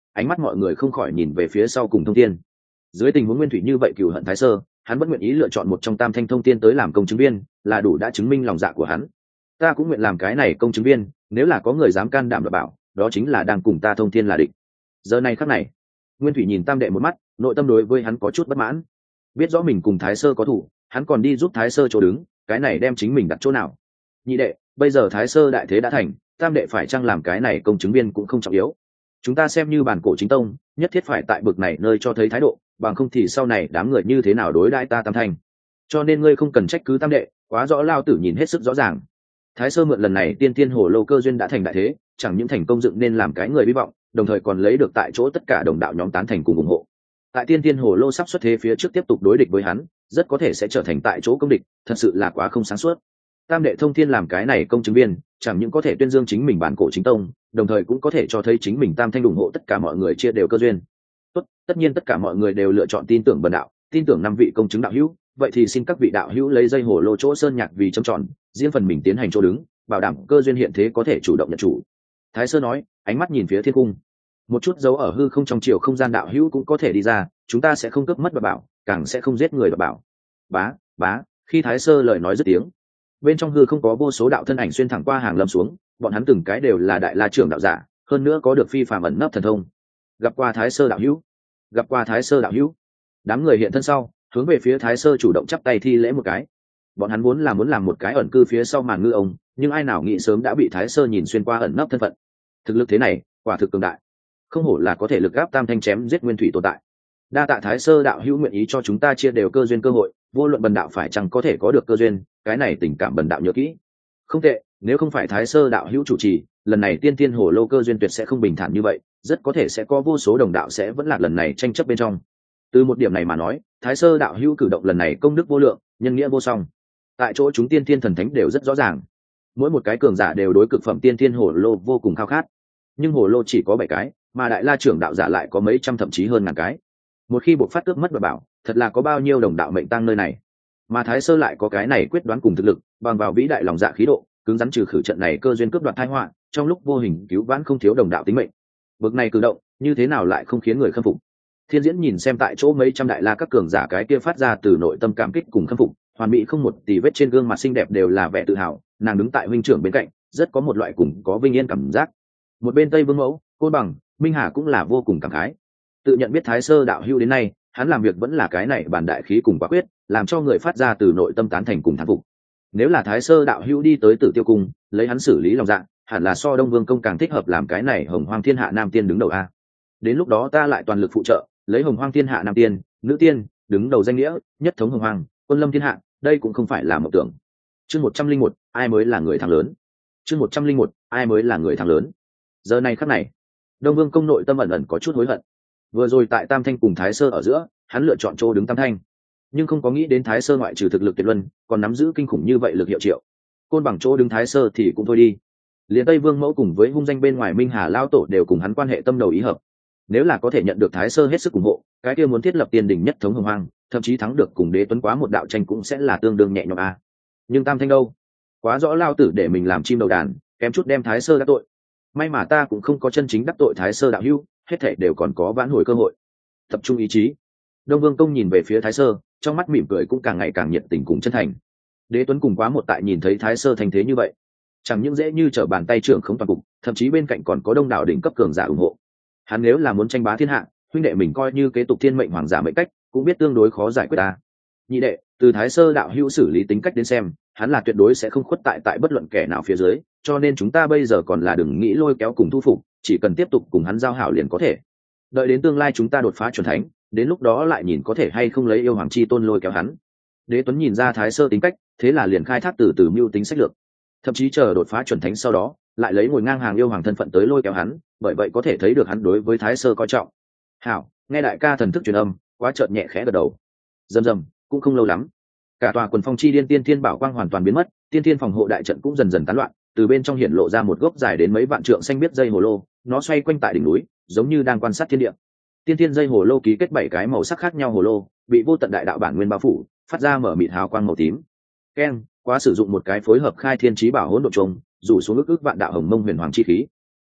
ánh mắt mọi người không khỏi nhìn về phía sau cùng thông thiên. Dưới tình huống nguyên thủy như vậy cừu hận thái sơ, hắn vẫn nguyện ý lựa chọn một trong tam thanh thông thiên tới làm công chứng viên, là đủ đã chứng minh lòng dạ của hắn. Ta cũng nguyện làm cái này công chứng viên, nếu là có người dám can đảm đảm bảo, đó chính là đang cùng ta thông thiên là địch. Giờ này khắc này, nguyên thủy nhìn tam đệ một mắt, nội tâm đối với hắn có chút bất mãn. Biết rõ mình cùng thái sơ có thủ, hắn còn đi giúp thái sơ chỗ đứng, cái này đem chính mình đặt chỗ nào? Nhị đệ, bây giờ thái sơ đại thế đã thành, tam đệ phải chăng làm cái này công chứng viên cũng không trọng yếu. Chúng ta xem như bản cổ chính tông, nhất thiết phải tại bực này nơi cho thấy thái độ, bằng không thì sau này đám người như thế nào đối đãi ta tam thanh. Cho nên ngươi không cần trách cứ tam đệ, quá rõ lao tử nhìn hết sức rõ ràng. Thái sơ mượn lần này tiên tiên hồ lô cơ duyên đã thành đại thế, chẳng những thành công dựng nên làm cái người hy vọng, đồng thời còn lấy được tại chỗ tất cả đồng đạo nhóm tán thành cùng ủng hộ. Tại tiên tiên hồ lô sắp xuất thế phía trước tiếp tục đối địch với hắn, rất có thể sẽ trở thành tại chỗ công địch, thật sự là quá không sáng suốt. Tam đệ thông thiên làm cái này công chứng viên, chẳng những có thể tuyên dương chính mình bản cổ chính tông, đồng thời cũng có thể cho thấy chính mình tam thanh ủng hộ tất cả mọi người chia đều cơ duyên. Tốt, tất nhiên tất cả mọi người đều lựa chọn tin tưởng bần đạo, tin tưởng 5 vị công chứng đạo hữu, vậy thì xin các vị đạo hữu lấy dây hồ lô chỗ sơn nhạc vì châm tròn, riêng phần mình tiến hành chỗ đứng, bảo đảm cơ duyên hiện thế có thể chủ động nhận chủ. Thái sơ nói, ánh mắt nhìn phía thiên cung. Một chút dấu ở hư không trong chiều không gian đạo hữu cũng có thể đi ra, chúng ta sẽ không cướp mất và bảo, càng sẽ không giết người và bảo. Bá, bá, khi thái sơ lời nói dứt tiếng, bên trong hư không có vô số đạo thân ảnh xuyên thẳng qua hàng lâm xuống, bọn hắn từng cái đều là đại la trưởng đạo giả, hơn nữa có được phi phàm ẩn nấp thần thông. Gặp qua thái sơ đạo hữu, gặp qua thái sơ đạo hữu. Đám người hiện thân sau, hướng về phía thái sơ chủ động chắp tay thi lễ một cái. Bọn hắn muốn làm một cái ẩn cư phía sau màn ngư ông, nhưng ai nào nghĩ sớm đã bị thái sơ nhìn xuyên qua ẩn nấp thân phận. Thực lực thế này, quả thực cường đại, không hổ là có thể lực gáp tam thanh chém giết nguyên thủy tồn tại. Đa tạ thái sơ đạo hữu nguyện ý cho chúng ta chia đều cơ duyên cơ hội, vô luận bần đạo phải chăng có thể có được cơ duyên, cái này tình cảm bần đạo nhớ kỹ. Không tệ, nếu không phải thái sơ đạo hữu chủ trì, lần này tiên tiên hồ lô cơ duyên tuyệt sẽ không bình thản như vậy, rất có thể sẽ có vô số đồng đạo sẽ vẫn lạc lần này tranh chấp bên trong. Từ một điểm này mà nói, thái sơ đạo hữu cử động lần này công đức vô lượng, nhân nghĩa vô song. Tại chỗ chúng tiên tiên thần thánh đều rất rõ ràng, mỗi một cái cường giả đều đối cực phẩm tiên tiên hồ lô vô cùng khao khát, nhưng hồ lô chỉ có 7 cái, mà đại la trưởng đạo giả lại có mấy trăm thậm chí hơn ngàn cái. Một khi buộc phát cướp mất và bảo, thật là có bao nhiêu đồng đạo mệnh tang nơi này. Mà thái sơ lại có cái này quyết đoán cùng thực lực, bằng vào vĩ đại lòng dạ khí độ, cứng rắn trừ khử trận này cơ duyên cướp đoạt tai họa, trong lúc vô hình cứu vãn không thiếu đồng đạo tính mệnh. Bực này cử động, như thế nào lại không khiến người khâm phục. Thiên diễn nhìn xem tại chỗ mấy trăm đại la các cường giả cái kia phát ra từ nội tâm cảm kích cùng khâm phục, hoàn mỹ không một tì vết trên gương mặt xinh đẹp đều là vẻ tự hào, nàng đứng tại huynh trưởng bên cạnh, rất có một loại cùng có vinh yên cảm giác. Một bên Tây Vương Mẫu, Côn Bằng, Minh Hà cũng là vô cùng cảm khái. Tự nhận biết thái sơ đạo hữu đến nay, hắn làm việc vẫn là cái này bản đại khí cùng quả quyết, làm cho người phát ra từ nội tâm tán thành cùng thán phục. Nếu là thái sơ đạo hữu đi tới Tử Tiêu cung, lấy hắn xử lý lòng dạ, hẳn là so Đông Vương công càng thích hợp làm cái này Hồng Hoang Thiên Hạ Nam Tiên đứng đầu a. Đến lúc đó ta lại toàn lực phụ trợ, lấy Hồng Hoang Thiên Hạ Nam Tiên, Nữ Tiên đứng đầu danh nghĩa, nhất thống Hồng Hoang, quân lâm thiên hạ, đây cũng không phải là mộng tưởng. Chương 101, ai mới là người thắng lớn. Chương 101, ai mới là người thắng lớn. Giờ này khắc này, Đông Vương công nội tâm ẩn ẩn có chút hối hận. Vừa rồi tại Tam Thanh cùng Thái Sơ ở giữa, hắn lựa chọn chỗ đứng Tam Thanh, nhưng không có nghĩ đến Thái Sơ ngoại trừ thực lực tuyệt luân, còn nắm giữ kinh khủng như vậy lực hiệu triệu. Côn Bằng chỗ đứng Thái Sơ thì cũng thôi đi, liền Tây Vương Mẫu cùng với hung danh bên ngoài Minh Hà lao tổ đều cùng hắn quan hệ tâm đầu ý hợp. Nếu là có thể nhận được Thái Sơ hết sức ủng hộ, cái kia muốn thiết lập tiên đỉnh nhất thống Hồng Hoang, thậm chí thắng được cùng Đế Tuấn quá một đạo tranh cũng sẽ là tương đương nhẹ nhõm a. Nhưng Tam Thanh đâu? Quá rõ lao tử để mình làm chim đầu đàn, kém chút đem Thái Sơ đắc tội. May mà ta cũng không có chân chính đắc tội Thái Sơ đạo hữu, hết thảy đều còn có vãn hồi cơ hội. Tập trung ý chí. Đông Vương công nhìn về phía Thái Sơ, trong mắt mỉm cười cũng càng ngày càng nhiệt tình cùng chân thành. Đế Tuấn cùng quá một tại nhìn thấy Thái Sơ thành thế như vậy, chẳng những dễ như trở bàn tay trưởng không toàn cục, thậm chí bên cạnh còn có đông đảo đỉnh cấp cường giả ủng hộ. Hắn nếu là muốn tranh bá thiên hạ, huynh đệ mình coi như kế tục thiên mệnh hoàng giả mệnh cách, cũng biết tương đối khó giải quyết ta. Nhị đệ, từ Thái Sơ đạo hữu xử lý tính cách đến xem, hắn là tuyệt đối sẽ không khuất tại bất luận kẻ nào phía dưới, cho nên chúng ta bây giờ còn là đừng nghĩ lôi kéo cùng thu phục, chỉ cần tiếp tục cùng hắn giao hảo liền có thể. Đợi đến tương lai chúng ta đột phá chuẩn thánh, đến lúc đó lại nhìn có thể hay không lấy yêu hoàng chi tôn lôi kéo hắn. Đế Tuấn nhìn ra Thái Sơ tính cách, thế là liền khai thác từ từ mưu tính sách lược, thậm chí chờ đột phá chuẩn thánh sau đó, lại lấy ngồi ngang hàng yêu hoàng thân phận tới lôi kéo hắn, bởi vậy có thể thấy được hắn đối với Thái Sơ coi trọng. Hảo, nghe đại ca thần thức truyền âm, quá chợt nhẹ khẽ gật đầu. Rầm rầm, cũng không lâu lắm, cả tòa quần phong chi điên tiên thiên bảo quang hoàn toàn biến mất, tiên thiên phòng hộ đại trận cũng dần dần tán loạn, từ bên trong hiện lộ ra một gốc dài đến mấy vạn trượng xanh biếc dây hồ lô, nó xoay quanh tại đỉnh núi, giống như đang quan sát thiên địa. Tiên thiên dây hồ lô ký kết 7 cái màu sắc khác nhau hồ lô, bị vô tận đại đạo bản nguyên bao phủ, phát ra mở mịt hào quang màu tím. Keng, quá sử dụng một cái phối hợp khai thiên chí bảo hỗn độn trùng, rủ xuống ức vạn đạo hồng mông huyền hoàng chi khí.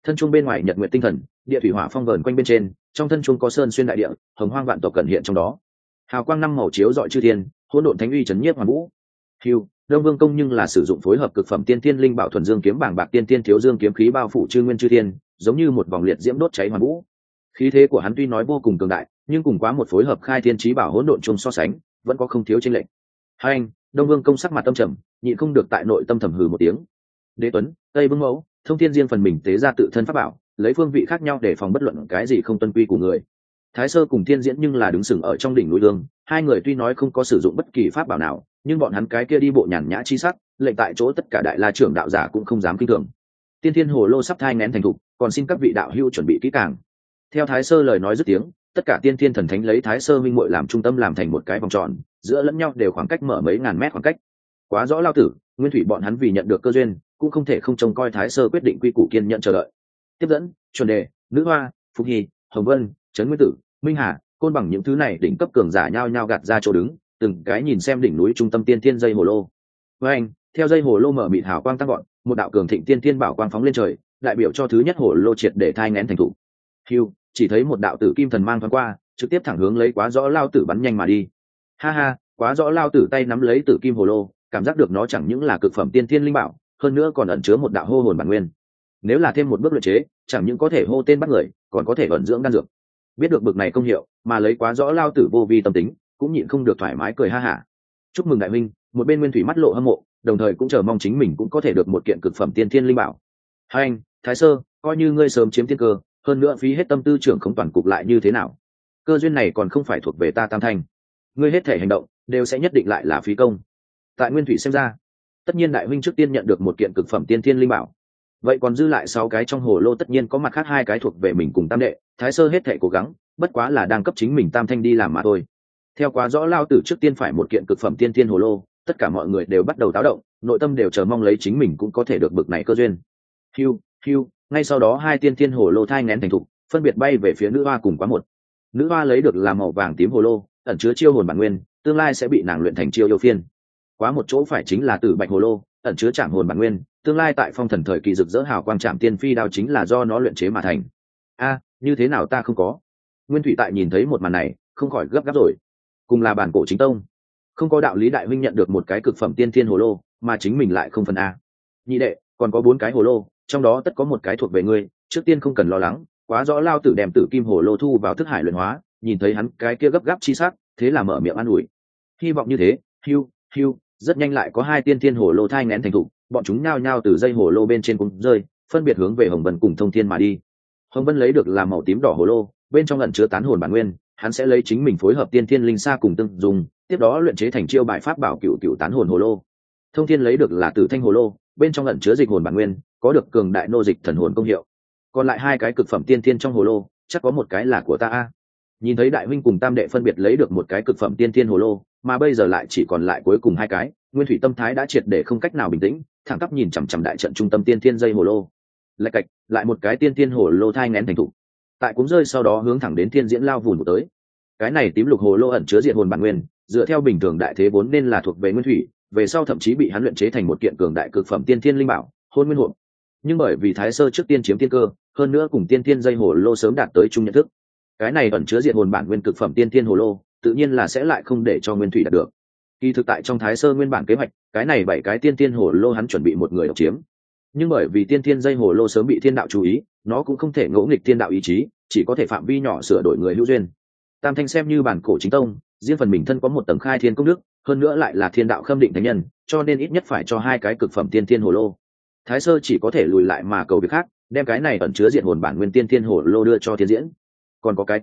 Thân chuông bên ngoài nhật nguyện tinh thần, địa thủy hỏa phong vờn quanh bên trên, trong thân chuông có sơn xuyên đại địa, hồng hoang vạn tộc cẩn hiện trong đó. Hào quang năm màu chiếu rọi chư thiên, hỗn độn thánh uy trấn nhiếp hoàn vũ. Hưu, Đông Vương công nhưng là sử dụng phối hợp cực phẩm tiên thiên linh bảo thuần dương kiếm bảng bạc tiên thiên thiếu dương kiếm khí bao phủ chư nguyên chư thiên, giống như một vòng liệt diễm đốt cháy hoàn vũ. Khí thế của hắn tuy nói vô cùng cường đại, nhưng cùng quá một phối hợp khai thiên chí bảo hỗn độn chung so sánh, vẫn có không thiếu chênh lệch. Hai anh, Đông Vương công sắc mặt tâm trầm, nhịn không được tại nội tâm thầm hừ một tiếng. Đế Tuấn, Tây Vương Mẫu, Thông Thiên riêng phần mình tế ra tự thân pháp bảo, lấy phương vị khác nhau để phòng bất luận cái gì không tuân quy của người. Thái Sơ cùng Thiên Diễn nhưng là đứng sừng ở trong đỉnh núi lương, hai người tuy nói không có sử dụng bất kỳ pháp bảo nào, nhưng bọn hắn cái kia đi bộ nhàn nhã chi sắc, lệnh tại chỗ tất cả đại la trưởng đạo giả cũng không dám kinh thường. Tiên Thiên Hồ Lô sắp thai nghén thành thục, còn xin các vị đạo hữu chuẩn bị kỹ càng. Theo Thái Sơ lời nói dứt tiếng, tất cả tiên thiên thần thánh lấy Thái Sơ minh muội làm trung tâm làm thành một cái vòng tròn, giữa lẫn nhau đều khoảng cách mở mấy ngàn mét khoảng cách. Quá rõ lao tử, Nguyên Thủy bọn hắn vì nhận được cơ duyên, cũng không thể không trông coi Thái Sơ quyết định quy củ kiên nhận chờ đợi. Tiếp dẫn, chuẩn đề, nữ hoa, Phục Hy, Hồng Vân, Trấn Nguyên Tử, Minh Hà, Côn Bằng những thứ này đỉnh cấp cường giả nhao nhao gạt ra chỗ đứng, từng cái nhìn xem đỉnh núi trung tâm tiên thiên dây hồ lô. Với anh, theo dây hồ lô mở mịt hào quang tăng gọn, một đạo cường thịnh tiên thiên bảo quang phóng lên trời, đại biểu cho thứ nhất hồ lô triệt để thai nghén thành thủ. Hưu, chỉ thấy một đạo tử kim thần mang thoáng qua, trực tiếp thẳng hướng lấy quá rõ lao tử bắn nhanh mà đi. Ha ha, quá rõ lao tử tay nắm lấy tử kim hồ lô, cảm giác được nó chẳng những là cực phẩm tiên thiên linh bảo, hơn nữa còn ẩn chứa một đạo hô hồn bản nguyên. Nếu là thêm một bước luyện chế, chẳng những có thể hô tên bắt người, còn có thể vận dưỡng đan dược. Biết được bực này công hiệu, mà lấy quá rõ lao tử vô vi tâm tính, cũng nhịn không được thoải mái cười ha hả. Chúc mừng đại huynh, một bên Nguyên Thủy mắt lộ hâm mộ, đồng thời cũng chờ mong chính mình cũng có thể được một kiện cực phẩm tiên thiên linh bảo. Hai anh, Thái Sơ, coi như ngươi sớm chiếm tiên cơ, hơn nữa phí hết tâm tư trưởng không toàn cục lại như thế nào? Cơ duyên này còn không phải thuộc về ta Tam Thanh. Ngươi hết thể hành động đều sẽ nhất định lại là phí công. Tại Nguyên Thủy xem ra, tất nhiên đại huynh trước tiên nhận được một kiện cực phẩm tiên thiên linh bảo, vậy còn dư lại 6 cái trong hồ lô tất nhiên có mặt khác 2 cái thuộc về mình cùng Tam đệ. Thái Sơ hết thể cố gắng, bất quá là đang cấp chính mình Tam Thanh đi làm mà thôi. Theo quá rõ lao tử trước tiên phải một kiện cực phẩm tiên thiên hồ lô, tất cả mọi người đều bắt đầu táo động, nội tâm đều chờ mong lấy chính mình cũng có thể được bực này cơ duyên. Hưu, hưu, ngay sau đó 2 tiên thiên hồ lô thai nghén thành thục, phân biệt bay về phía nữ hoa cùng quá một. Nữ hoa lấy được là màu vàng tím hồ lô, ẩn chứa chiêu hồn bản nguyên, tương lai sẽ bị nàng luyện thành chiêu yêu phiên. Quá một chỗ phải chính là tử bạch hồ lô, ẩn chứa trảm hồn bản nguyên, tương lai tại phong thần thời kỳ rực rỡ hào quang trảm tiên phi đao chính là do nó luyện chế mà thành. A, như thế nào ta không có? Nguyên Thủy tại nhìn thấy một màn này, không khỏi gấp gáp rồi. Cùng là bản cổ chính tông, không có đạo lý đại huynh nhận được một cái cực phẩm tiên thiên hồ lô, mà chính mình lại không phần a. Nhị đệ, còn có 4 cái hồ lô, trong đó tất có một cái thuộc về ngươi, trước tiên không cần lo lắng, quá rõ lao tử đem tử kim hồ lô thu vào thức hải luyện hóa, nhìn thấy hắn cái kia gấp gáp chi sắc, thế là mở miệng an ủi. Hy vọng như thế, hưu, hưu, rất nhanh lại có 2 tiên thiên hồ lô thai nghén thành thục, bọn chúng nhao nhao từ dây hồ lô bên trên cùng rơi, phân biệt hướng về Hồng Vân cùng Thông Thiên mà đi. Hồng Vân lấy được là màu tím đỏ hồ lô, bên trong ẩn chứa tán hồn bản nguyên, hắn sẽ lấy chính mình phối hợp tiên thiên linh sa cùng tương dùng, tiếp đó luyện chế thành chiêu bài pháp bảo cựu cựu tán hồn hồ lô. Thông Thiên lấy được là tử thanh hồ lô, bên trong ẩn chứa dịch hồn bản nguyên, có được cường đại nô dịch thần hồn công hiệu. Còn lại 2 cái cực phẩm tiên thiên trong hồ lô, chắc có một cái là của ta a. Nhìn thấy đại huynh cùng Tam đệ phân biệt lấy được một cái cực phẩm tiên thiên hồ lô, mà bây giờ lại chỉ còn lại cuối cùng 2 cái, Nguyên Thủy tâm thái đã triệt để không cách nào bình tĩnh, thẳng tắp nhìn chằm chằm đại trận trung tâm tiên thiên dây hồ lô. Lạch cạch, lại một cái tiên thiên hồ lô thai nghén thành thục. Tại cũng rơi sau đó hướng thẳng đến Thiên Diễn lao vùn một tới. Cái này tím lục hồ lô ẩn chứa diệt hồn bản nguyên, dựa theo bình thường đại thế vốn nên là thuộc về Nguyên Thủy, về sau thậm chí bị hắn luyện chế thành một kiện cường đại cực phẩm tiên thiên linh bảo, Hôn Nguyên Hồn. Nhưng bởi vì Thái Sơ trước tiên chiếm tiên cơ, hơn nữa cùng tiên thiên dây hồ lô sớm đạt tới chung nhận thức, cái này ẩn chứa diệt hồn bản nguyên cực phẩm tiên thiên hồ lô, tự nhiên là sẽ lại không để cho Nguyên Thủy đạt được. Kỳ thực tại trong Thái Sơ nguyên bản kế hoạch, cái này 7 cái tiên thiên hồ lô hắn chuẩn bị một người độc chiếm. Nhưng bởi vì tiên thiên dây hồ lô sớm bị thiên đạo chú ý, nó cũng không thể ngỗ nghịch thiên đạo ý chí, chỉ có thể phạm vi nhỏ sửa đổi người hữu duyên. Tam Thanh xem như bản cổ chính tông, riêng phần mình thân có một tầng khai thiên công đức, hơn nữa lại là thiên đạo khâm định thánh nhân, cho nên ít nhất phải cho 2 cái cực phẩm tiên thiên hồ lô. Thái Sơ chỉ có thể lùi lại mà cầu việc khác, đem cái này ẩn chứa diện hồn bản nguyên tiên thiên hồ lô đưa cho Thiên Diễn. Còn có cái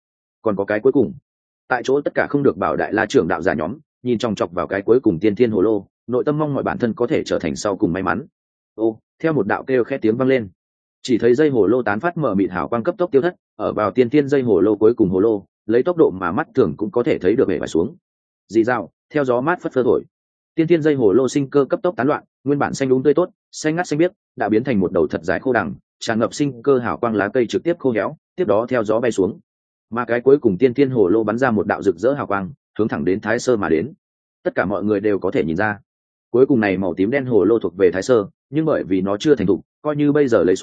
cuối cùng, tại chỗ tất cả không được bảo đại la trưởng đạo giả nhóm, nhìn chòng chọc vào cái cuối cùng tiên thiên hồ lô, nội tâm mong mọi bản thân có thể trở thành sau cùng may mắn. Ô, theo một đạo kêu khẽ tiếng vang lên, chỉ thấy dây hồ lô tán phát mở mịt hào quang cấp tốc tiêu thất, ở vào tiên thiên dây hồ lô cuối cùng hồ lô, lấy tốc độ mà mắt thường cũng có thể thấy được bể vải xuống. Dị dạo, theo gió mát phất phơ thổi, tiên thiên dây hồ lô sinh cơ cấp tốc tán loạn, nguyên bản xanh đúng tươi tốt, xanh ngắt xanh biếc, đã biến thành một đầu thật dài khô đằng, tràn ngập sinh cơ hào quang lá cây trực tiếp khô héo, tiếp đó theo gió bay xuống. Mà cái cuối cùng tiên thiên hồ lô bắn ra một đạo rực rỡ hào quang, hướng thẳng đến Thái Sơ mà đến. Tất cả mọi người đều có thể nhìn ra, cuối cùng này màu tím đen hồ lô thuộc về Thái Sơ, nhưng bởi vì nó chưa thành thục, coi như bây giờ lấy xuống,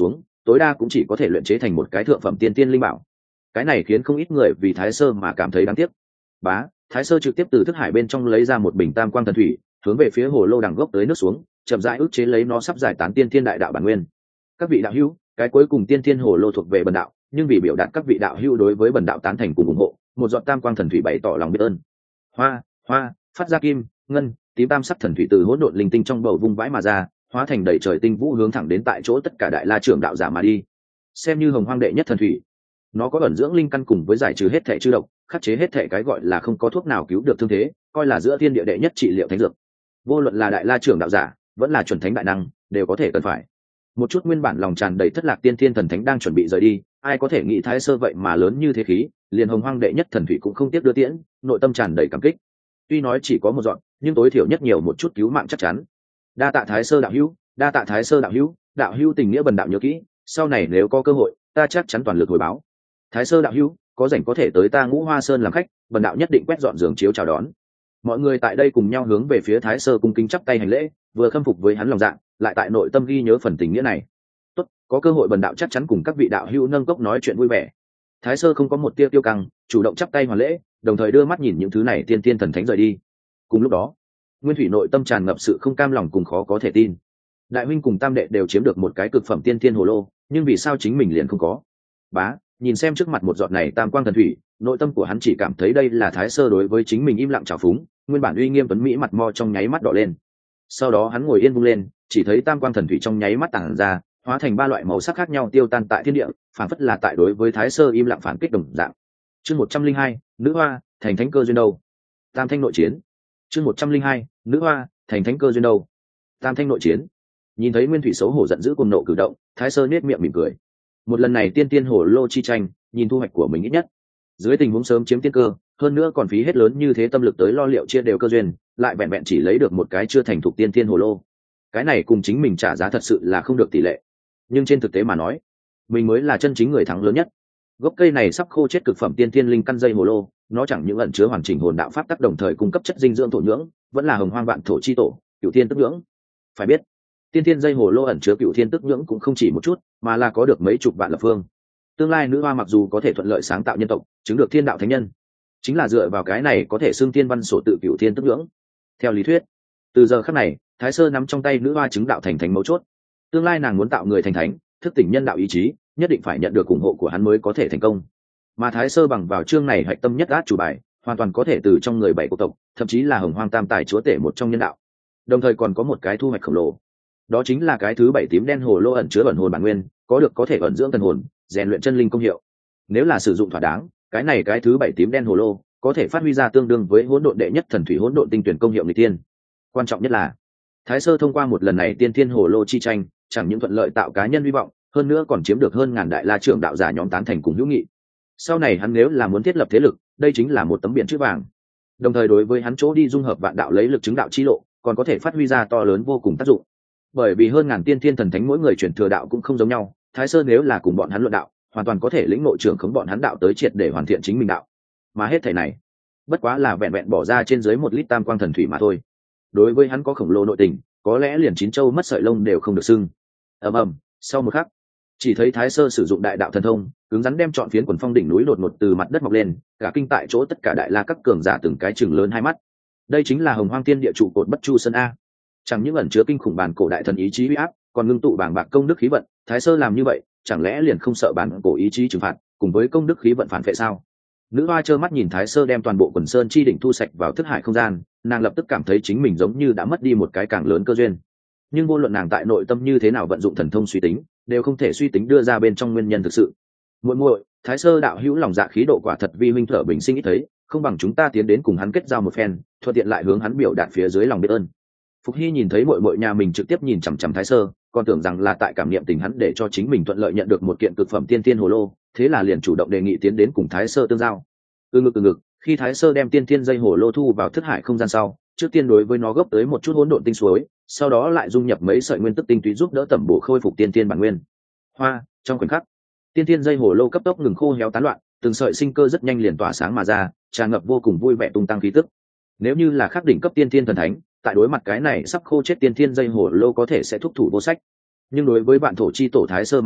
tối đa cũng chỉ có thể luyện chế thành một cái thượng phẩm tiên tiên linh bảo. Cái này khiến không ít người vì Thái Sơ mà cảm thấy đáng tiếc. Bá, Thái Sơ trực tiếp từ thức hải bên trong lấy ra một bình tam quang thần thủy, hướng về phía hồ lô đằng gốc tới nước xuống, chậm rãi ức chế lấy nó sắp giải tán tiên thiên đại đạo bản nguyên. Các vị đạo hữu, cái cuối cùng tiên thiên hồ lô thuộc về bần đạo, nhưng vì biểu đạt các vị đạo hữu đối với bần đạo tán thành cùng ủng hộ, một giọt tam quang thần thủy bày tỏ lòng biết ơn. Hoa, phát ra kim, ngân, tím tam sắc thần thủy từ hỗn độn linh tinh trong bầu vung vãi mà ra, hóa thành đầy trời tinh vũ hướng thẳng đến tại chỗ tất cả đại la trưởng đạo giả mà đi. Xem như hồng hoang đệ nhất thần thủy, nó có ẩn dưỡng linh căn cùng với giải trừ hết thể chư độc, khắc chế hết thể cái gọi là không có thuốc nào cứu được thương thế, coi là giữa thiên địa đệ nhất trị liệu thánh dược. Vô luận là đại la trưởng đạo giả, vẫn là chuẩn thánh đại năng, đều có thể cần phải. Một chút nguyên bản lòng tràn đầy thất lạc tiên thiên thần thánh đang chuẩn bị rời đi, ai có thể nghĩ Thái Sơ vậy mà lớn như thế khí, liền hồng hoang đệ nhất thần thủy cũng không tiếc đưa tiễn, nội tâm tràn đầy cảm kích. Tuy nói chỉ có một dọn, nhưng tối thiểu nhất nhiều một chút cứu mạng chắc chắn. Đa tạ Thái Sơ đạo hữu, đa tạ Thái Sơ đạo hữu, đạo hữu tình nghĩa bần đạo nhớ kỹ, sau này nếu có cơ hội, ta chắc chắn toàn lực hồi báo. Thái Sơ đạo hữu, có rảnh có thể tới ta Ngũ Hoa Sơn làm khách, bần đạo nhất định quét dọn giường chiếu chào đón. Mọi người tại đây cùng nhau hướng về phía Thái Sơ cung kính chắp tay hành lễ, vừa khâm phục với hắn lòng dạ, lại tại nội tâm ghi nhớ phần tình nghĩa này. Tốt, có cơ hội bần đạo chắc chắn cùng các vị đạo hữu nâng cốc nói chuyện vui vẻ. Thái Sơ không có một tia tiêu căng, chủ động chắp tay hoàn lễ, đồng thời đưa mắt nhìn những thứ này tiên tiên thần thánh rời đi. Cùng lúc đó, Nguyên Thủy nội tâm tràn ngập sự không cam lòng cùng khó có thể tin. Đại huynh cùng tam đệ đều chiếm được một cái cực phẩm tiên tiên hồ lô, nhưng vì sao chính mình liền không có? Bá, nhìn xem trước mặt một giọt này tam quang thần thủy, nội tâm của hắn chỉ cảm thấy đây là Thái Sơ đối với chính mình im lặng trào phúng, nguyên bản uy nghiêm tuấn mỹ mặt mo trong nháy mắt đỏ lên. Sau đó hắn ngồi yên vung lên, chỉ thấy tam quang thần thủy trong nháy mắt tản ra, hóa thành ba loại màu sắc khác nhau tiêu tan tại thiên địa, phản phất là tại đối với Thái Sơ im lặng phản kích đồng dạng. Chương 102, nữ hoa, thành thánh cơ duyên đâu? Tam thanh nội chiến. Chương 102, nữ hoa, thành thánh cơ duyên đâu? Tam thanh nội chiến. Nhìn thấy Nguyên Thủy xấu hổ giận dữ cùng nộ cử động, Thái Sơ nhếch miệng mỉm cười. Một lần này tiên tiên hồ lô chi tranh, nhìn thu hoạch của mình ít nhất. Dưới tình huống sớm chiếm tiên cơ, hơn nữa còn phí hết lớn như thế tâm lực tới lo liệu chia đều cơ duyên, lại vẹn vẹn chỉ lấy được một cái chưa thành thục tiên tiên hồ lô. Cái này cùng chính mình trả giá thật sự là không được tỷ lệ. Nhưng trên thực tế mà nói, mình mới là chân chính người thắng lớn nhất. Gốc cây này sắp khô chết cực phẩm tiên tiên linh căn dây hồ lô, nó chẳng những ẩn chứa hoàn chỉnh hồn đạo pháp tắc đồng thời cung cấp chất dinh dưỡng thổ nhưỡng, vẫn là hồng hoang vạn thổ chi tổ, cửu thiên tức nhưỡng. Phải biết, tiên tiên dây hồ lô ẩn chứa cửu thiên tức nhưỡng cũng không chỉ một chút, mà là có được mấy chục vạn lập phương. Tương lai nữ hoa mặc dù có thể thuận lợi sáng tạo nhân tộc, chứng được thiên đạo thánh nhân, chính là dựa vào cái này có thể xưng tiên văn sổ tự cửu thiên tức nhưỡng. Theo lý thuyết, từ giờ khắc này, Thái Sơ nắm trong tay nữ hoa chứng đạo thành thánh mấu chốt. Tương lai nàng muốn tạo người thành thánh, thức tỉnh nhân đạo ý chí, nhất định phải nhận được ủng hộ của hắn mới có thể thành công. Mà Thái Sơ bằng vào chương này hạch tâm nhất át chủ bài, hoàn toàn có thể từ trong người bảy cổ tộc, thậm chí là hồng hoang tam tài chúa tể một trong nhân đạo. Đồng thời còn có một cái thu hoạch khổng lồ, đó chính là cái thứ 7 tím đen hồ lô ẩn chứa ẩn hồn bản nguyên, có thể ẩn dưỡng thần hồn, rèn luyện chân linh công hiệu. Nếu là sử dụng thỏa đáng, cái thứ 7 tím đen hồ lô có thể phát huy ra tương đương với hỗn độn đệ nhất thần thủy hỗn độn tinh tuyển công hiệu nghịch tiên. Quan trọng nhất là, Thái Sơ thông qua một lần này tiên thiên hồ lô chi tranh, chẳng những thuận lợi tạo cá nhân hy vọng, hơn nữa còn chiếm được hơn ngàn đại la trưởng đạo giả nhóm tán thành cùng hữu nghị. Sau này hắn nếu là muốn thiết lập thế lực, đây chính là một tấm biển chữ vàng. Đồng thời đối với hắn chỗ đi dung hợp vạn đạo lấy lực chứng đạo chi lộ, còn có thể phát huy ra to lớn vô cùng tác dụng. Bởi vì hơn ngàn tiên thiên thần thánh mỗi người chuyển thừa đạo cũng không giống nhau, Thái Sơ nếu là cùng bọn hắn luận đạo, hoàn toàn có thể lĩnh ngộ trưởng khống bọn hắn đạo tới triệt để hoàn thiện chính mình đạo. Mà hết thảy này, bất quá là vẹn vẹn bỏ ra trên dưới 1 lít tam quang thần thủy mà thôi. Đối với hắn có khổng lồ nội tình, có lẽ liền chín châu mất sợi lông đều không được xưng. Ầm, sau một khắc, chỉ thấy Thái Sơ sử dụng đại đạo thần thông, cứng rắn đem trọn phiến quần phong đỉnh núi đột ngột từ mặt đất mọc lên, cả kinh tại chỗ tất cả đại la các cường giả từng cái chừng lớn hai mắt. Đây chính là Hồng Hoang Thiên Địa trụ cột Bất Chu Sơn a. Chẳng những ẩn chứa kinh khủng bản cổ đại thần ý chí uy áp, còn ngưng tụ bảng bạc công đức khí vận, Thái Sơ làm như vậy, chẳng lẽ liền không sợ bản cổ ý chí trừng phạt, cùng với công đức khí vận phản vệ sao? Nữ hoa trơ mắt nhìn Thái Sơ đem toàn bộ quần sơn chi đỉnh thu sạch vào thức hải không gian, nàng lập tức cảm thấy chính mình giống như đã mất đi một cái càng lớn cơ duyên. Nhưng vô luận nàng tại nội tâm như thế nào vận dụng thần thông suy tính, đều không thể suy tính đưa ra bên trong nguyên nhân thực sự. Muội, Thái Sơ đạo hữu lòng dạ khí độ quả thật vi huynh thở bình sinh ít thấy, không bằng chúng ta tiến đến cùng hắn kết giao một phen, thuận tiện lại hướng hắn biểu đạt phía dưới lòng biết ơn. Phục Hy nhìn thấy muội nhà mình trực tiếp nhìn chằm chằm Thái Sơ, còn tưởng rằng là tại cảm niệm tình hắn để cho chính mình thuận lợi nhận được một kiện cực phẩm tiên tiên hồ lô, thế là liền chủ động đề nghị tiến đến cùng Thái Sơ tương giao. Từ ngực, khi Thái Sơ đem tiên tiên dây hồ lô thu vào thức hải không gian sau, trước tiên đối với nó gấp tới một chút hỗn độn tinh suối, sau đó lại dung nhập mấy sợi nguyên tức tinh túy giúp đỡ tẩm bổ khôi phục tiên tiên bản nguyên. Trong khoảnh khắc, tiên tiên dây hồ lô cấp tốc ngừng khô héo tán loạn, từng sợi sinh cơ rất nhanh liền tỏa sáng mà ra, tràn ngập vô cùng vui vẻ tung tăng khí tức. Nếu như là khắc đỉnh cấp tiên tiên thần thánh, tại đối mặt cái này sắp khô chết tiên tiên dây hồ lô có thể sẽ thúc thủ vô sách. Nhưng đối với bạn thổ chi tổ Thái Sơ mà nói,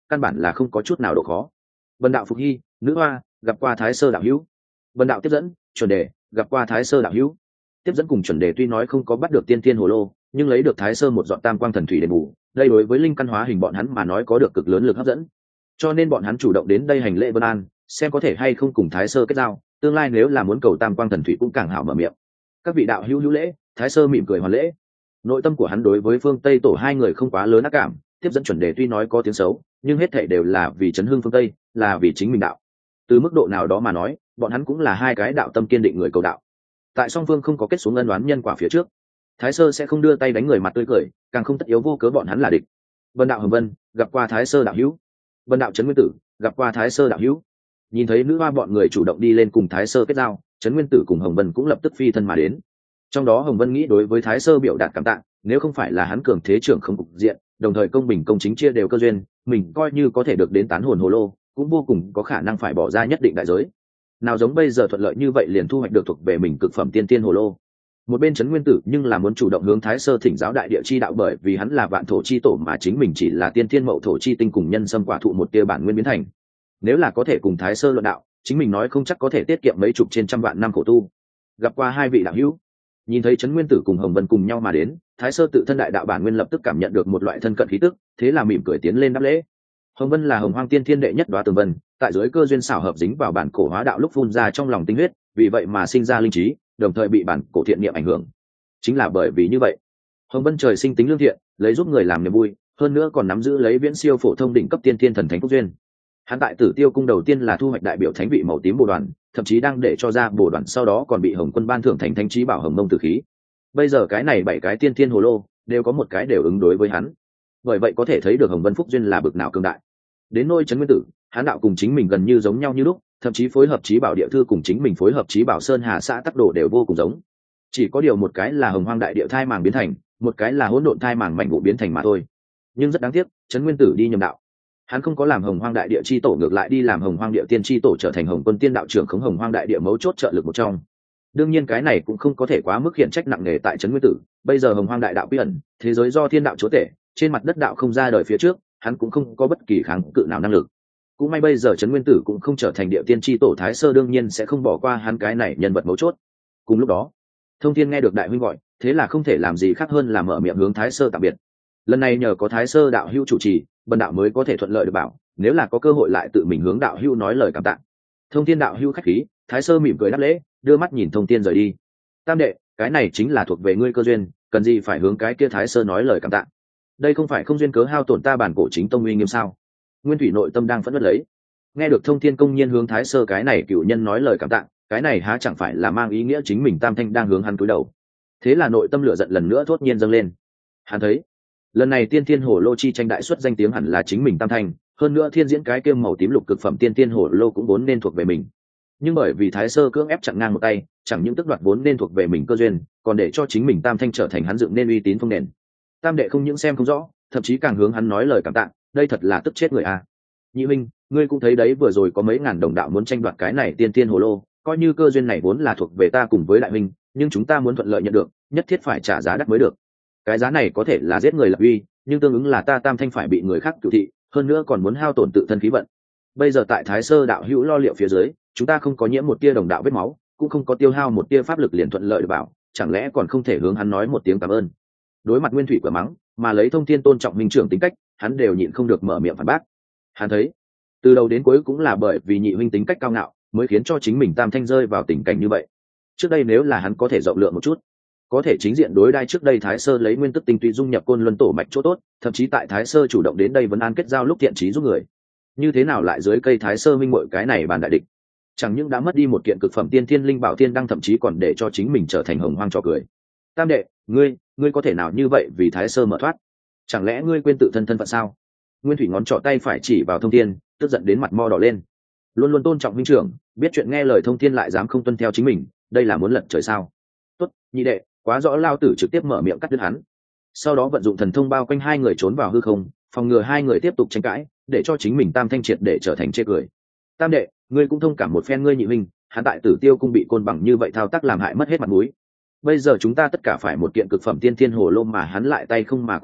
căn bản là không có chút nào độ khó. Vân đạo phục hy, nữ hoa, gặp qua thái sơ đạo hữu. Vân đạo tiếp dẫn, chuẩn đề, gặp qua thái sơ đạo hữu. Tiếp dẫn cùng chuẩn đề tuy nói không có bắt được tiên thiên hồ lô, nhưng lấy được thái sơ một dọn tam quang thần thủy đền bù, đây đối với linh căn hóa hình bọn hắn mà nói có được cực lớn lực hấp dẫn, cho nên bọn hắn chủ động đến đây hành lễ vân an, xem có thể hay không cùng thái sơ kết giao, tương lai nếu là muốn cầu tam quang thần thủy cũng càng hảo mở miệng. Các vị đạo hữu hữu lễ. Thái sơ mỉm cười hoàn lễ. Nội tâm của hắn đối với phương Tây tổ hai người không quá lớn ác cảm, tiếp dẫn chuẩn đề tuy nói có tiếng xấu, nhưng hết thảy đều là vì chấn hưng phương Tây, là vì chính mình đạo. Từ mức độ nào đó mà nói, bọn hắn cũng là hai cái đạo tâm kiên định người cầu đạo. Tại song phương không có kết xuống ân oán nhân quả phía trước, thái sơ sẽ không đưa tay đánh người mặt tươi cười, càng không tất yếu vô cớ bọn hắn là địch. Vân đạo Hồng Vân, gặp qua thái sơ đạo hữu. Vân đạo Trấn Nguyên Tử, gặp qua thái sơ đạo hữu. Nhìn thấy nữ hoa bọn người chủ động đi lên cùng thái sơ kết giao, Trấn Nguyên Tử cùng Hồng Vân cũng lập tức phi thân mà đến. Trong đó Hồng Vân nghĩ đối với thái sơ biểu đạt cảm tạ, nếu không phải là hắn cường thế trưởng không cục diện, đồng thời công bình công chính chia đều cơ duyên, mình coi như có thể được đến tán hồn hồ lô, cũng vô cùng có khả năng phải bỏ ra nhất định đại giới. Nào giống bây giờ thuận lợi như vậy liền thu hoạch được thuộc về mình cực phẩm tiên tiên hồ lô. Một bên Trấn Nguyên Tử nhưng là muốn chủ động hướng thái sơ thỉnh giáo đại địa chi đạo, bởi vì hắn là vạn thổ chi tổ mà chính mình chỉ là tiên thiên mậu thổ chi tinh cùng nhân sâm quả thụ một tia bản nguyên biến thành. Nếu là có thể cùng thái sơ luận đạo, chính mình nói không chắc có thể tiết kiệm mấy chục trên trăm vạn năm khổ tu. Gặp qua hai vị đạo hữu. Nhìn thấy Trấn Nguyên Tử cùng Hồng Vân cùng nhau mà đến, thái sơ tự thân đại đạo bản nguyên lập tức cảm nhận được một loại thân cận khí tức, thế là mỉm cười tiến lên đáp lễ. Hồng Vân là Hồng Hoang tiên thiên đệ nhất đóa tường vân, tại dưới cơ duyên xảo hợp dính vào bản cổ hóa đạo lúc phun ra trong lòng tinh huyết, vì vậy mà sinh ra linh trí, đồng thời bị bản cổ thiện niệm ảnh hưởng. Chính là bởi vì như vậy, Hồng Vân trời sinh tính lương thiện, lấy giúp người làm niềm vui, hơn nữa còn nắm giữ lấy viễn siêu phổ thông đỉnh cấp tiên thiên thần thánh phúc duyên. Hắn tại Tử Tiêu cung đầu tiên là thu hoạch đại biểu thánh vị màu tím bồ đoàn, thậm chí đang để cho ra bồ đoàn, sau đó còn bị Hồng Quân ban thưởng thành thánh trí bảo Hồng Mông Tử khí. Bây giờ cái này 7 cái tiên thiên hồ lô đều có một cái đều ứng đối với hắn, bởi vậy có thể thấy được Hồng Vân phúc duyên là bực nào cường đại. Đến nôi Trấn Nguyên Tử, hắn đạo cùng chính mình gần như giống nhau như lúc, thậm chí phối hợp trí bảo địa thư cùng chính mình phối hợp trí bảo sơn hà xã tắc đồ đều vô cùng giống. Chỉ có điều một cái là Hồng Hoang đại địa thai màng biến thành, một cái là hỗn độn thai màng mạnh vụ biến thành mà thôi. Nhưng rất đáng tiếc, Trấn Nguyên Tử đi nhầm đạo. Hắn không có làm Hồng Hoang đại địa chi tổ, ngược lại đi làm Hồng Hoang địa tiên chi tổ, trở thành Hồng Quân tiên đạo trưởng khống Hồng Hoang đại địa mấu chốt trợ lực một trong. Đương nhiên cái này cũng không có thể quá mức khiển trách nặng nề tại Trấn Nguyên Tử, bây giờ Hồng Hoang đại đạo quy ẩn, thế giới do thiên đạo chúa tể, trên mặt đất đạo không ra đời phía trước, hắn cũng không có bất kỳ kháng cự nào năng lực. Cũng may bây giờ Trấn Nguyên Tử cũng không trở thành địa tiên chi tổ, thái sơ đương nhiên sẽ không bỏ qua hắn cái này nhân vật mấu chốt. Cùng lúc đó, Thông Thiên nghe được đại huynh gọi, thế là không thể làm gì khác hơn là mở miệng hướng thái sơ tạm biệt. Lần này nhờ có thái sơ đạo hữu chủ trì, bần đạo mới có thể thuận lợi được bảo, nếu là có cơ hội lại tự mình hướng đạo hữu nói lời cảm tạ. Thông Thiên đạo hữu khách khí, thái sơ mỉm cười đáp lễ, đưa mắt nhìn Thông Thiên rời đi. Tam đệ, cái này chính là thuộc về ngươi cơ duyên, cần gì phải hướng cái kia thái sơ nói lời cảm tạ? Đây không phải không duyên cớ hao tổn ta bản cổ chính tông uy nghiêm sao? Nguyên Thủy nội tâm đang phẫn nộ lấy. Nghe được Thông Thiên công nhiên hướng thái sơ cái này cựu nhân nói lời cảm tạ, cái này há chẳng phải là mang ý nghĩa chính mình tam thanh đang hướng hắn cúi đầu? Thế là nội tâm lửa giận lần nữa thốt nhiên dâng lên. Hắn thấy lần này tiên thiên hổ lô chi tranh đại xuất danh tiếng hẳn là chính mình tam thanh, hơn nữa thiên diễn cái kiêm màu tím lục cực phẩm tiên thiên hổ lô cũng vốn nên thuộc về mình, nhưng bởi vì thái sơ cưỡng ép chặn ngang một tay, chẳng những tức đoạt vốn nên thuộc về mình cơ duyên, còn để cho chính mình tam thanh trở thành hắn dựng nên uy tín phong nền. Tam đệ không những xem không rõ, thậm chí càng hướng hắn nói lời cảm tạ, đây thật là tức chết người a. Nhị minh, ngươi cũng thấy đấy, vừa rồi có mấy ngàn đồng đạo muốn tranh đoạt cái này tiên thiên hồ lô, coi như cơ duyên này vốn là thuộc về ta cùng với đại minh, nhưng chúng ta muốn thuận lợi nhận được, nhất thiết phải trả giá đắt mới được. Cái giá này có thể là giết người lập uy, nhưng tương ứng là ta tam thanh phải bị người khác cửu thị, hơn nữa còn muốn hao tổn tự thân khí vận. Bây giờ tại thái sơ đạo hữu lo liệu phía dưới, chúng ta không có nhiễm một tia đồng đạo vết máu, cũng không có tiêu hao một tia pháp lực liền thuận lợi được bảo, chẳng lẽ còn không thể hướng hắn nói một tiếng cảm ơn? Đối mặt Nguyên Thủy quả mắng, mà lấy Thông Thiên tôn trọng minh trưởng tính cách, hắn đều nhịn không được mở miệng phản bác. Hắn thấy từ đầu đến cuối cũng là bởi vì nhị huynh tính cách cao ngạo, mới khiến cho chính mình tam thanh rơi vào tình cảnh như vậy. Trước đây nếu là hắn có thể rộng lượng một chút, có thể chính diện đối đai trước đây thái sơ lấy nguyên tức tinh túy dung nhập côn luân tổ mạch chỗ tốt, thậm chí tại thái sơ chủ động đến đây vẫn an kết giao lúc thiện trí giúp người, như thế nào lại dưới cây thái sơ minh muội cái này bàn đại địch, chẳng những đã mất đi một kiện cực phẩm tiên thiên linh bảo tiên đăng, thậm chí còn để cho chính mình trở thành hồng hoang trò cười. Tam đệ, ngươi có thể nào như vậy vì thái sơ mở thoát? Chẳng lẽ ngươi quên tự thân thân phận sao? Nguyên Thủy ngón trỏ tay phải chỉ vào Thông Thiên, tức giận đến mặt mo đỏ lên. Luôn luôn tôn trọng huynh trưởng, biết chuyện nghe lời Thông Thiên lại dám không tuân theo chính mình, đây là muốn lật trời sao? Tốt, nhị đệ, quá rõ. Lao tử trực tiếp mở miệng cắt đứt hắn, sau đó vận dụng thần thông bao quanh hai người trốn vào hư không, phòng ngừa hai người tiếp tục tranh cãi, để cho chính mình tam thanh triệt để trở thành chê cười. Tam đệ, ngươi cũng thông cảm một phen ngươi nhị huynh, hắn tại Tử Tiêu cung bị côn bằng như vậy thao tác làm hại mất hết mặt mũi. Bây giờ chúng ta tất cả phải một kiện cực phẩm tiên thiên hồ lô mà hắn lại tay không mà quay về,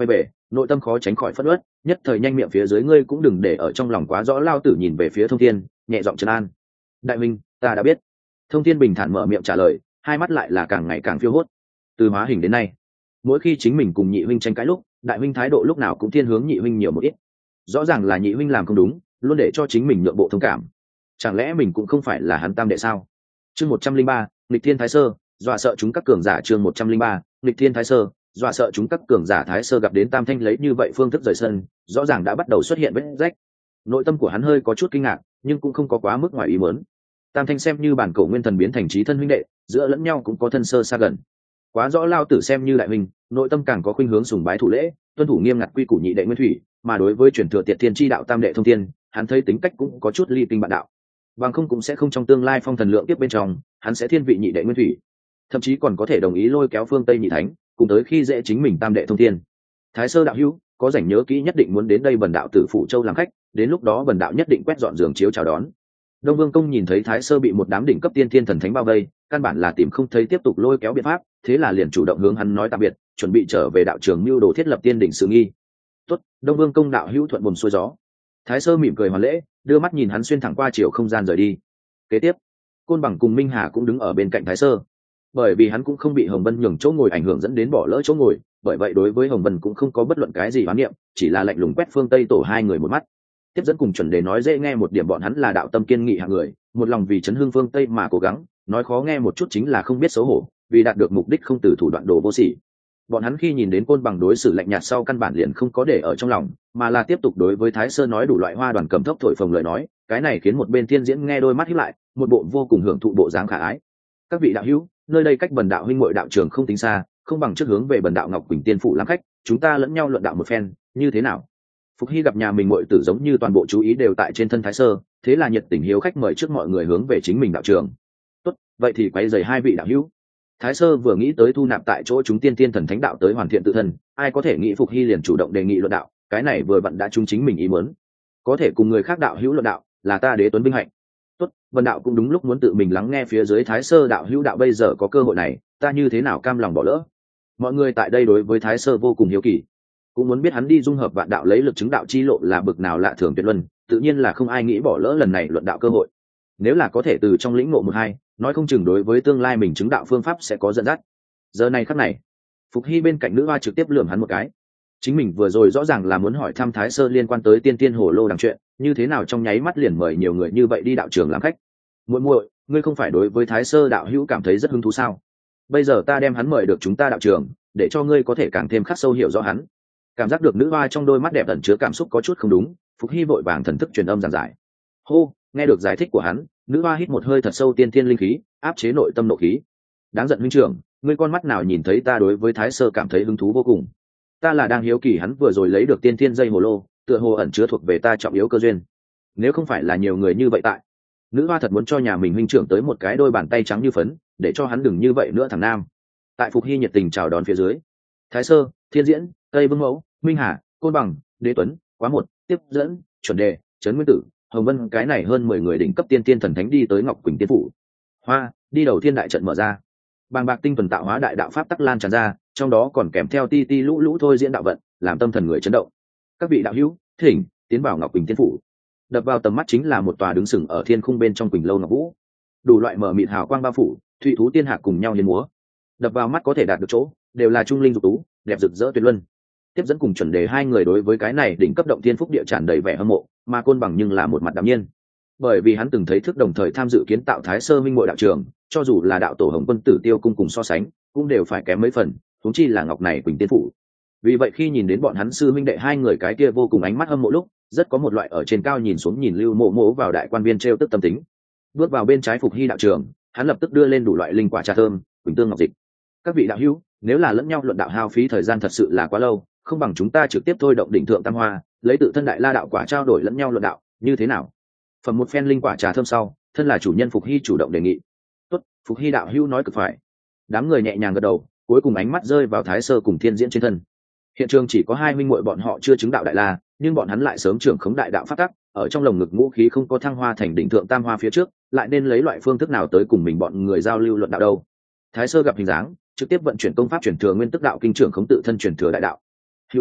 nội tâm khó tránh khỏi phất ớt, nhất thời nhanh miệng phía dưới ngươi cũng đừng để ở trong lòng quá rõ. Lao tử nhìn về phía Thông Thiên, nhẹ giọng trấn an. Đại minh, ta đã biết. Thông Thiên bình thản mở miệng trả lời, hai mắt lại là càng ngày càng phiêu hốt. Từ hóa hình đến nay, mỗi khi chính mình cùng nhị huynh tranh cãi lúc, đại huynh thái độ lúc nào cũng thiên hướng nhị huynh nhiều một ít. Rõ ràng là nhị huynh làm không đúng, luôn để cho chính mình nhượng bộ thông cảm. Chẳng lẽ mình cũng không phải là hắn tam đệ sao? Chương 103, nghịch thiên thái sơ, dọa sợ chúng các cường giả. Chương 103, nghịch thiên thái sơ, dọa sợ chúng các cường giả. Thái sơ gặp đến Tam Thanh lấy như vậy phương thức rời sân, rõ ràng đã bắt đầu xuất hiện vết rách. Nội tâm của hắn hơi có chút kinh ngạc, nhưng cũng không có quá mức ngoài ý muốn. Tam Thanh xem như bản cổ nguyên thần biến thành chí thân huynh đệ, giữa lẫn nhau cũng có thân sơ xa gần. Quá rõ Lao tử xem như đại huynh, nội tâm càng có khuynh hướng sùng bái thủ lễ, tuân thủ nghiêm ngặt quy củ nhị đệ nguyên thủy, mà đối với truyền thừa Tiệt Thiên chi đạo tam đệ Thông Thiên, hắn thấy tính cách cũng có chút ly kinh bạn đạo. Bằng không cũng sẽ không trong tương lai phong thần lượng tiếp bên trong, hắn sẽ thiên vị nhị đệ nguyên thủy, thậm chí còn có thể đồng ý lôi kéo phương Tây nhị thánh, cùng tới khi dễ chính mình tam đệ Thông Thiên. Thái sơ đạo hữu, có rảnh nhớ kỹ nhất định muốn đến đây bần đạo tử phụ châu làm khách, đến lúc đó bần đạo nhất định quét dọn giường chiếu chào đón. Đông Vương Công nhìn thấy Thái sơ bị một đám đỉnh cấp tiên thiên thần thánh bao vây, căn bản là tìm không thấy tiếp tục lôi kéo biện pháp, thế là liền chủ động hướng hắn nói tạm biệt, chuẩn bị trở về đạo trường mưu đồ thiết lập tiên đỉnh sự nghi. Tốt, Đông Vương Công đạo hữu thuận buồm xuôi gió. Thái sơ mỉm cười hoàn lễ, đưa mắt nhìn hắn xuyên thẳng qua chiều không gian rời đi. Kế tiếp, Côn Bằng cùng Minh Hà cũng đứng ở bên cạnh Thái sơ, bởi vì hắn cũng không bị Hồng Vân nhường chỗ ngồi ảnh hưởng dẫn đến bỏ lỡ chỗ ngồi, bởi vậy đối với Hồng Vân cũng không có bất luận cái gì oán niệm, chỉ là lạnh lùng quét phương Tây tổ hai người một mắt. Tiếp dẫn cùng chuẩn đề nói dễ nghe một điểm bọn hắn là đạo tâm kiên nghị hạng người, một lòng vì chấn hương phương Tây mà cố gắng, nói khó nghe một chút chính là không biết xấu hổ, vì đạt được mục đích không từ thủ đoạn đồ vô sỉ. Bọn hắn khi nhìn đến Côn Bằng đối xử lạnh nhạt sau căn bản liền không có để ở trong lòng, mà là tiếp tục đối với Thái sơ nói đủ loại hoa đoàn cầm thốc thổi phồng lời nói, cái này khiến một bên thiên diễn nghe đôi mắt híp lại, một bộ vô cùng hưởng thụ bộ dáng khả ái. Các vị đạo hữu, nơi đây cách bần đạo huynh muội đạo trường không tính xa, không bằng trước hướng về bần đạo Ngọc Quỳnh Tiên phủ làm khách, chúng ta lẫn nhau luận đạo một phen, như thế nào? Phục Hy gặp nhà mình muội tử giống như toàn bộ chú ý đều tại trên thân Thái sơ, thế là nhiệt tình hiếu khách mời trước mọi người hướng về chính mình đạo trường. Tốt, vậy thì quay rời hai vị đạo hữu. Thái sơ vừa nghĩ tới thu nạp tại chỗ chúng tiên tiên thần thánh đạo tới hoàn thiện tự thân, ai có thể nghĩ Phục Hy liền chủ động đề nghị luận đạo, cái này vừa vặn đã chung chính mình ý muốn. Có thể cùng người khác đạo hữu luận đạo, là ta đế tuấn vinh hạnh. Tốt, vân đạo cũng đúng lúc muốn tự mình lắng nghe phía dưới Thái sơ đạo hữu đạo bây giờ có cơ hội này, ta như thế nào cam lòng bỏ lỡ. Mọi người tại đây đối với Thái sơ vô cùng hiếu kỳ, cũng muốn biết hắn đi dung hợp vạn đạo lấy lực chứng đạo chi lộ là bực nào lạ thường tuyệt luân, tự nhiên là không ai nghĩ bỏ lỡ lần này luận đạo cơ hội. Nếu là có thể từ trong lĩnh ngộ một hai, nói không chừng đối với tương lai mình chứng đạo phương pháp sẽ có dẫn dắt. Giờ này khắc này, Phục Hy bên cạnh nữ hoa trực tiếp lườm hắn một cái. Chính mình vừa rồi rõ ràng là muốn hỏi thăm Thái sơ liên quan tới tiên tiên hồ lô đằng chuyện, như thế nào trong nháy mắt liền mời nhiều người như vậy đi đạo trường làm khách. Muội muội, ngươi không phải đối với Thái sơ đạo hữu cảm thấy rất hứng thú sao? Bây giờ ta đem hắn mời được chúng ta đạo trường, để cho ngươi có thể càng thêm khắc sâu hiểu rõ hắn. Cảm giác được nữ hoa trong đôi mắt đẹp ẩn chứa cảm xúc có chút không đúng, Phục Hy vội vàng thần thức truyền âm giảng giải. Hô, nghe được giải thích của hắn, nữ hoa hít một hơi thật sâu tiên tiên linh khí, áp chế nội tâm nộ khí. Đáng giận huynh trưởng, ngươi con mắt nào nhìn thấy ta đối với Thái sơ cảm thấy hứng thú vô cùng? Ta là đang hiếu kỳ hắn vừa rồi lấy được tiên tiên dây hồ lô, tựa hồ ẩn chứa thuộc về ta trọng yếu cơ duyên. Nếu không phải là nhiều người như vậy tại, nữ hoa thật muốn cho nhà mình huynh trưởng tới một cái đôi bàn tay trắng như phấn, để cho hắn đừng như vậy nữa thằng nam. Tại Phục Hy nhiệt tình chào đón phía dưới, Thái sơ, Thiên diễn, Tây Vương mẫu, Minh Hà, Côn Bằng, Đế Tuấn, Quá Một, Tiếp dẫn, Chuẩn Đề, Trấn Nguyên Tử, Hồng Vân cái này hơn 10 người đỉnh cấp tiên tiên thần thánh đi tới Ngọc Quỳnh Tiên phủ. Hoa, đi đầu thiên đại trận mở ra. Bàng bạc tinh thuần tạo hóa đại đạo pháp tắc lan tràn ra, trong đó còn kèm theo ti ti lũ lũ thôi diễn đạo vận, làm tâm thần người chấn động. Các vị đạo hữu, thỉnh tiến vào Ngọc Quỳnh Tiên phủ. Đập vào tầm mắt chính là một tòa đứng sừng ở thiên khung bên trong Quỳnh lâu Ngọc Vũ. Đủ loại mở mịt hào quang bao phủ, thủy thú tiên hạc cùng nhau hiến múa. Đập vào mắt có thể đạt được chỗ, đều là trung linh dục tú, đẹp rực rỡ tuyệt luân. Tiếp dẫn cùng Chuẩn Đề hai người đối với cái này đỉnh cấp động thiên phúc địa tràn đầy vẻ hâm mộ, mà Côn Bằng nhưng là một mặt đạm nhiên, bởi vì hắn từng thấy thức đồng thời tham dự kiến tạo Thái sơ minh muội đạo trường, cho dù là đạo tổ Hồng Quân Tử Tiêu cung cùng so sánh, cũng đều phải kém mấy phần, huống chi là ngọc này Quỳnh Tiên phủ. Vì vậy khi nhìn đến bọn hắn sư minh đệ hai người cái kia vô cùng ánh mắt hâm mộ lúc, rất có một loại ở trên cao nhìn xuống nhìn Lưu Mộ Mộ vào đại quan viên trêu tức tâm tính. Bước vào bên trái Phục Hy đạo trường, hắn lập tức đưa lên đủ loại linh quả trà thơm, quỳnh tương ngọc dịch. Các vị đạo hữu, nếu là lẫn nhau luận đạo hao phí thời gian thật sự là quá lâu, không bằng chúng ta trực tiếp thôi động đỉnh thượng tam hoa, lấy tự thân đại la đạo quả trao đổi lẫn nhau luận đạo, như thế nào? Phẩm một phen linh quả trà thơm sau, thân là chủ nhân Phục Hy chủ động đề nghị. Tốt, Phục Hy đạo hữu nói cực phải. Đám người nhẹ nhàng gật đầu, cuối cùng ánh mắt rơi vào Thái sơ cùng Thiên diễn trên thân. Hiện trường chỉ có hai minh muội bọn họ chưa chứng đạo đại la, nhưng bọn hắn lại sớm trưởng khống đại đạo pháp tắc, ở trong lồng ngực ngũ khí không có thăng hoa thành đỉnh thượng tam hoa phía trước, lại nên lấy loại phương thức nào tới cùng mình bọn người giao lưu luận đạo đâu? Thái sơ gặp hình dáng, trực tiếp vận chuyển công pháp chuyển thừa nguyên tức đạo kinh trưởng khống tự thân chuyển thừa đại đạo. Hưu ô,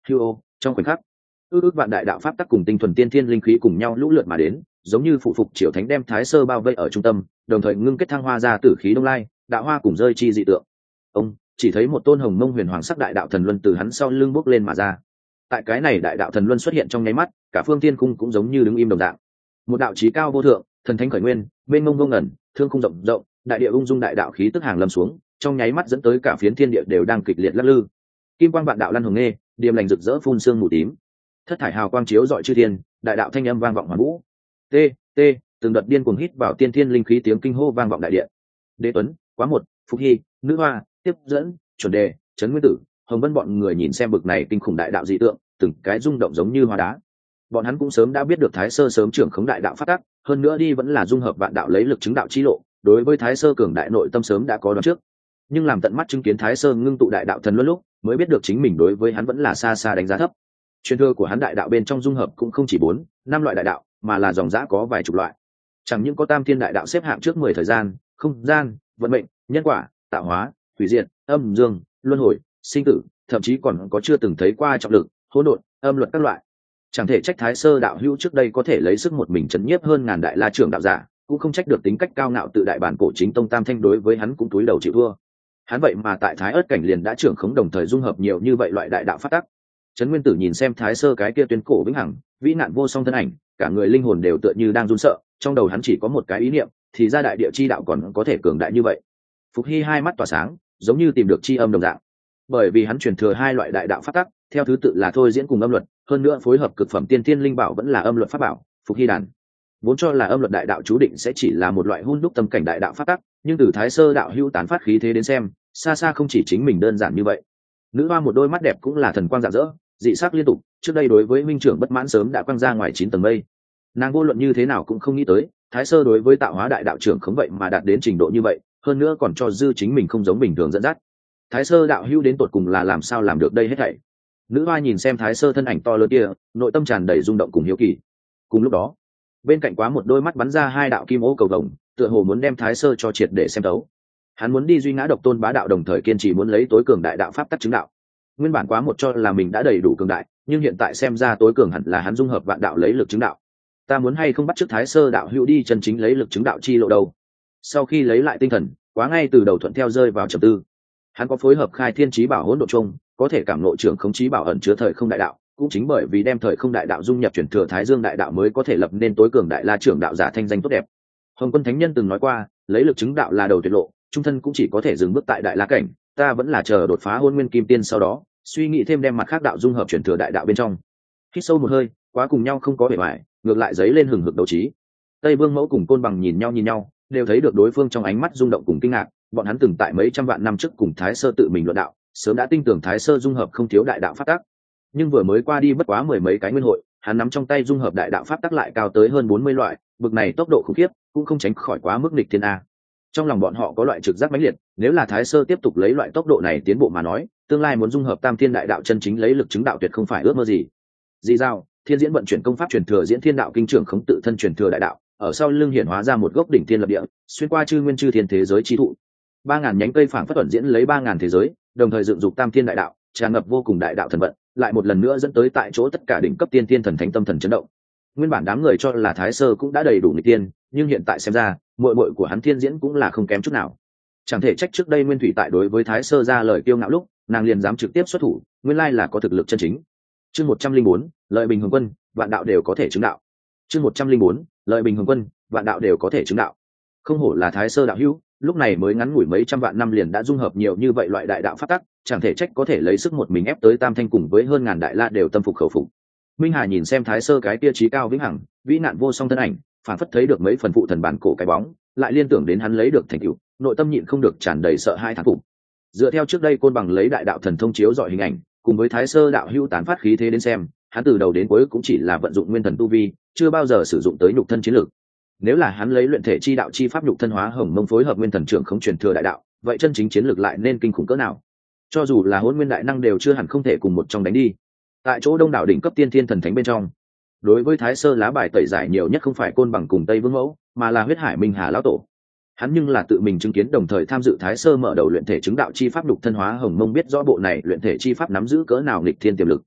hưu trong khoảnh khắc ước vạn đại đạo pháp tắc cùng tinh thuần tiên thiên linh khí cùng nhau lũ lượt mà đến, giống như phụ phục triều thánh đem thái sơ bao vây ở trung tâm, đồng thời ngưng kết thăng hoa ra tử khí đông lai, đạo hoa cùng rơi chi dị tượng. Ông chỉ thấy một tôn hồng mông huyền hoàng sắc đại đạo thần luân từ hắn sau lưng bốc lên mà ra. Tại cái này đại đạo thần luân xuất hiện trong nháy mắt, cả phương thiên cung cũng giống như đứng im đồng dạng. Một đạo chí cao vô thượng, thần thánh khởi nguyên, bên ngông vô ngẩn, thương khung rộng rộng, đại địa ung dung đại đạo khí tức hàng lâm xuống, trong nháy mắt dẫn tới cả phiến thiên địa đều đang kịch liệt lắc lư. Kim quang vạn đạo lăn hồng nghe, điềm lành rực rỡ phun sương mù tím. Thất thải hào quang chiếu rọi chư thiên, đại đạo thanh âm vang vọng hoàn vũ. T T từng đợt điên cuồng hít vào tiên thiên linh khí tiếng kinh hô vang vọng đại địa. Đế Tuấn, Quá Một, Phục Hy, Nữ Hoa, Tiếp Dẫn, Chuẩn Đề, Trấn Nguyên Tử, Hồng Vân bọn người nhìn xem bực này kinh khủng đại đạo dị tượng, từng cái rung động giống như hóa đá. Bọn hắn cũng sớm đã biết được Thái Sơ sớm trưởng khống đại đạo phát tắc, hơn nữa đi vẫn là dung hợp vạn đạo lấy lực chứng đạo chi lộ, đối với Thái Sơ cường đại nội tâm sớm đã có đoán trước. Nhưng làm tận mắt chứng kiến Thái Sơ ngưng tụ đại đạo thần luân lúc, mới biết được chính mình đối với hắn vẫn là xa xa đánh giá thấp. Truyền thừa của hắn đại đạo bên trong dung hợp cũng không chỉ 4, 5 loại đại đạo, mà là dòng dã có vài chục loại. Chẳng những có Tam Thiên đại đạo xếp hạng trước 10 thời gian, không gian, vận mệnh, nhân quả, tạo hóa, hủy diệt, âm dương, luân hồi, sinh tử, thậm chí còn có chưa từng thấy qua trọng lực, hỗn độn, âm luật các loại. Chẳng thể trách Thái Sơ đạo hữu trước đây có thể lấy sức một mình chấn nhiếp hơn ngàn đại la trưởng đạo giả, cũng không trách được tính cách cao ngạo tự đại bản cổ chính tông Tam Thanh đối với hắn cũng túi đầu chịu thua. Hắn vậy mà tại Thái Ức cảnh liền đã trưởng khống đồng thời dung hợp nhiều như vậy loại đại đạo phát tắc. Trấn Nguyên Tử nhìn xem Thái Sơ cái kia tuyên cổ vĩnh hằng, vĩ nạn vô song thân ảnh, cả người linh hồn đều tựa như đang run sợ, trong đầu hắn chỉ có một cái ý niệm, thì ra đại địa chi đạo còn có thể cường đại như vậy. Phục Hy hai mắt tỏa sáng, giống như tìm được chi âm đồng dạng. Bởi vì hắn truyền thừa hai loại đại đạo pháp tắc, theo thứ tự là thôi diễn cùng âm luật, hơn nữa phối hợp cực phẩm tiên thiên linh bảo vẫn là âm luật pháp bảo, Phục Hy đàn. Vốn cho là âm luật đại đạo chú định sẽ chỉ là một loại hun đúc tâm cảnh đại đạo pháp tắc, nhưng từ Thái Sơ đạo hữu tán phát khí thế đến xem, xa xa không chỉ chính mình đơn giản như vậy. Nữ hoa một đôi mắt đẹp cũng là thần quang rạng rỡ, dị sắc liên tục, trước đây đối với minh trưởng bất mãn sớm đã quăng ra ngoài 9 tầng mây. Nàng vô luận như thế nào cũng không nghĩ tới, Thái Sơ đối với tạo hóa đại đạo trưởng không vậy mà đạt đến trình độ như vậy, hơn nữa còn cho dư chính mình không giống bình thường dẫn dắt. Thái Sơ đạo hữu đến tột cùng là làm sao làm được đây hết thảy? Nữ hoa nhìn xem Thái Sơ thân ảnh to lớn kia, nội tâm tràn đầy rung động cùng hiếu kỳ. Cùng lúc đó, bên cạnh Quá Một đôi mắt bắn ra hai đạo kim ô cầu vồng, tựa hồ muốn đem Thái Sơ cho triệt để xem thấu. Hắn muốn đi duy ngã độc tôn bá đạo, đồng thời kiên trì muốn lấy tối cường đại đạo pháp tắc chứng đạo. Nguyên bản Quá Một cho là mình đã đầy đủ cường đại, nhưng hiện tại xem ra tối cường hẳn là hắn dung hợp vạn đạo lấy lực chứng đạo. Ta muốn hay không bắt chước Thái Sơ đạo hữu đi chân chính lấy lực chứng đạo chi lộ đâu? Sau khi lấy lại tinh thần, Quá ngay từ đầu thuận theo rơi vào trầm tư. Hắn có phối hợp khai thiên chí bảo hỗn độn chung, có thể cảm ngộ trưởng khống chí bảo ẩn chứa thời không đại đạo, cũng chính bởi vì đem thời không đại đạo dung nhập chuyển thừa Thái Dương đại đạo mới có thể lập nên tối cường đại la trưởng đạo giả thanh danh tốt đẹp. Hồng Quân Thánh Nhân từng nói qua, lấy lực chứng đạo là đầu tuyệt lộ, trung thân cũng chỉ có thể dừng bước tại đại la cảnh, ta vẫn là chờ đột phá Hôn Nguyên Kim Tiên sau đó, suy nghĩ thêm đem mặt khác đạo dung hợp chuyển thừa đại đạo bên trong. Hít sâu một hơi, Quá cùng nhau không có bề ngoài, ngược lại giấy lên hừng hực đấu trí. Tây Vương Mẫu cùng Côn Bằng nhìn nhau, đều thấy được đối phương trong ánh mắt rung động cùng kinh ngạc, bọn hắn từng tại mấy trăm vạn năm trước cùng Thái Sơ tự mình luận đạo, sớm đã tin tưởng Thái Sơ dung hợp không thiếu đại đạo pháp tắc. Nhưng vừa mới qua đi bất quá 10 mấy cái nguyên hội, hắn nắm trong tay dung hợp đại đạo pháp tắc lại cao tới hơn 40 loại, bực này tốc độ khủng khiếp, cũng không tránh khỏi quá mức nghịch thiên a. Trong lòng bọn họ có loại trực giác mãnh liệt, nếu là Thái Sơ tiếp tục lấy loại tốc độ này tiến bộ mà nói, tương lai muốn dung hợp Tam Thiên đại đạo chân chính lấy lực chứng đạo tuyệt không phải ước mơ gì. Dị Giao, Thiên Diễn vận chuyển công pháp truyền thừa Diễn Thiên đạo kinh trưởng khống tự thân truyền thừa đại đạo, ở sau lưng hiển hóa ra một gốc đỉnh thiên lập địa, xuyên qua chư nguyên chư thiên thế giới chi thụ. 3000 nhánh cây phảng phất ẩn diễn lấy 3000 thế giới, đồng thời dựng dục Tam Thiên đại đạo, tràn ngập vô cùng đại đạo thần vận, lại một lần nữa dẫn tới tại chỗ tất cả đỉnh cấp tiên thiên thần thánh tâm thần chấn động. Nguyên bản đám người cho là Thái Sơ cũng đã đầy đủ nghịch tiên, nhưng hiện tại xem ra, muội muội của hắn Thiên Diễn cũng là không kém chút nào. Chẳng thể trách trước đây Nguyên Thủy tại đối với Thái Sơ ra lời kiêu ngạo lúc, nàng liền dám trực tiếp xuất thủ, nguyên lai là có thực lực chân chính. Chương 104, Lợi Bình Hồng Quân, vạn đạo đều có thể chứng đạo. Chương 104, Lợi Bình Hồng Quân, vạn đạo đều có thể chứng đạo. Không hổ là Thái Sơ đạo hữu, lúc này mới ngắn ngủi mấy trăm vạn năm liền đã dung hợp nhiều như vậy loại đại đạo pháp tắc, chẳng thể trách có thể lấy sức một mình ép tới Tam Thanh cùng với hơn ngàn đại la đều tâm phục khẩu phục. Minh Hà nhìn xem Thái Sơ cái tia trí cao vĩnh hằng, vĩ nạn vô song thân ảnh, phản phất thấy được mấy phần phụ thần bản cổ cái bóng, lại liên tưởng đến hắn lấy được thành tựu, nội tâm nhịn không được tràn đầy sợ hai thán phục. Dựa theo trước đây Côn Bằng lấy đại đạo thần thông chiếu dọi hình ảnh, cùng với Thái Sơ đạo hữu tán phát khí thế đến xem, hắn từ đầu đến cuối cũng chỉ là vận dụng nguyên thần tu vi, chưa bao giờ sử dụng tới nhục thân chiến lược. Nếu là hắn lấy luyện thể chi đạo chi pháp nhục thân hóa hồng mông phối hợp nguyên thần trưởng không truyền thừa đại đạo, vậy chân chính chiến lược lại nên kinh khủng cỡ nào? Cho dù là Hỗn Nguyên đại năng đều chưa hẳn không thể cùng một trong đánh đi. Tại chỗ đông đảo đỉnh cấp tiên thiên thần thánh bên trong, đối với Thái Sơ lá bài tẩy giải nhiều nhất không phải Côn Bằng cùng Tây Vương Mẫu, mà là Huyết Hải Minh Hà lão tổ. Hắn nhưng là tự mình chứng kiến đồng thời tham dự Thái Sơ mở đầu luyện thể chứng đạo chi pháp nhục thân hóa hồng mông, biết rõ bộ này luyện thể chi pháp nắm giữ cỡ nào nghịch thiên tiềm lực.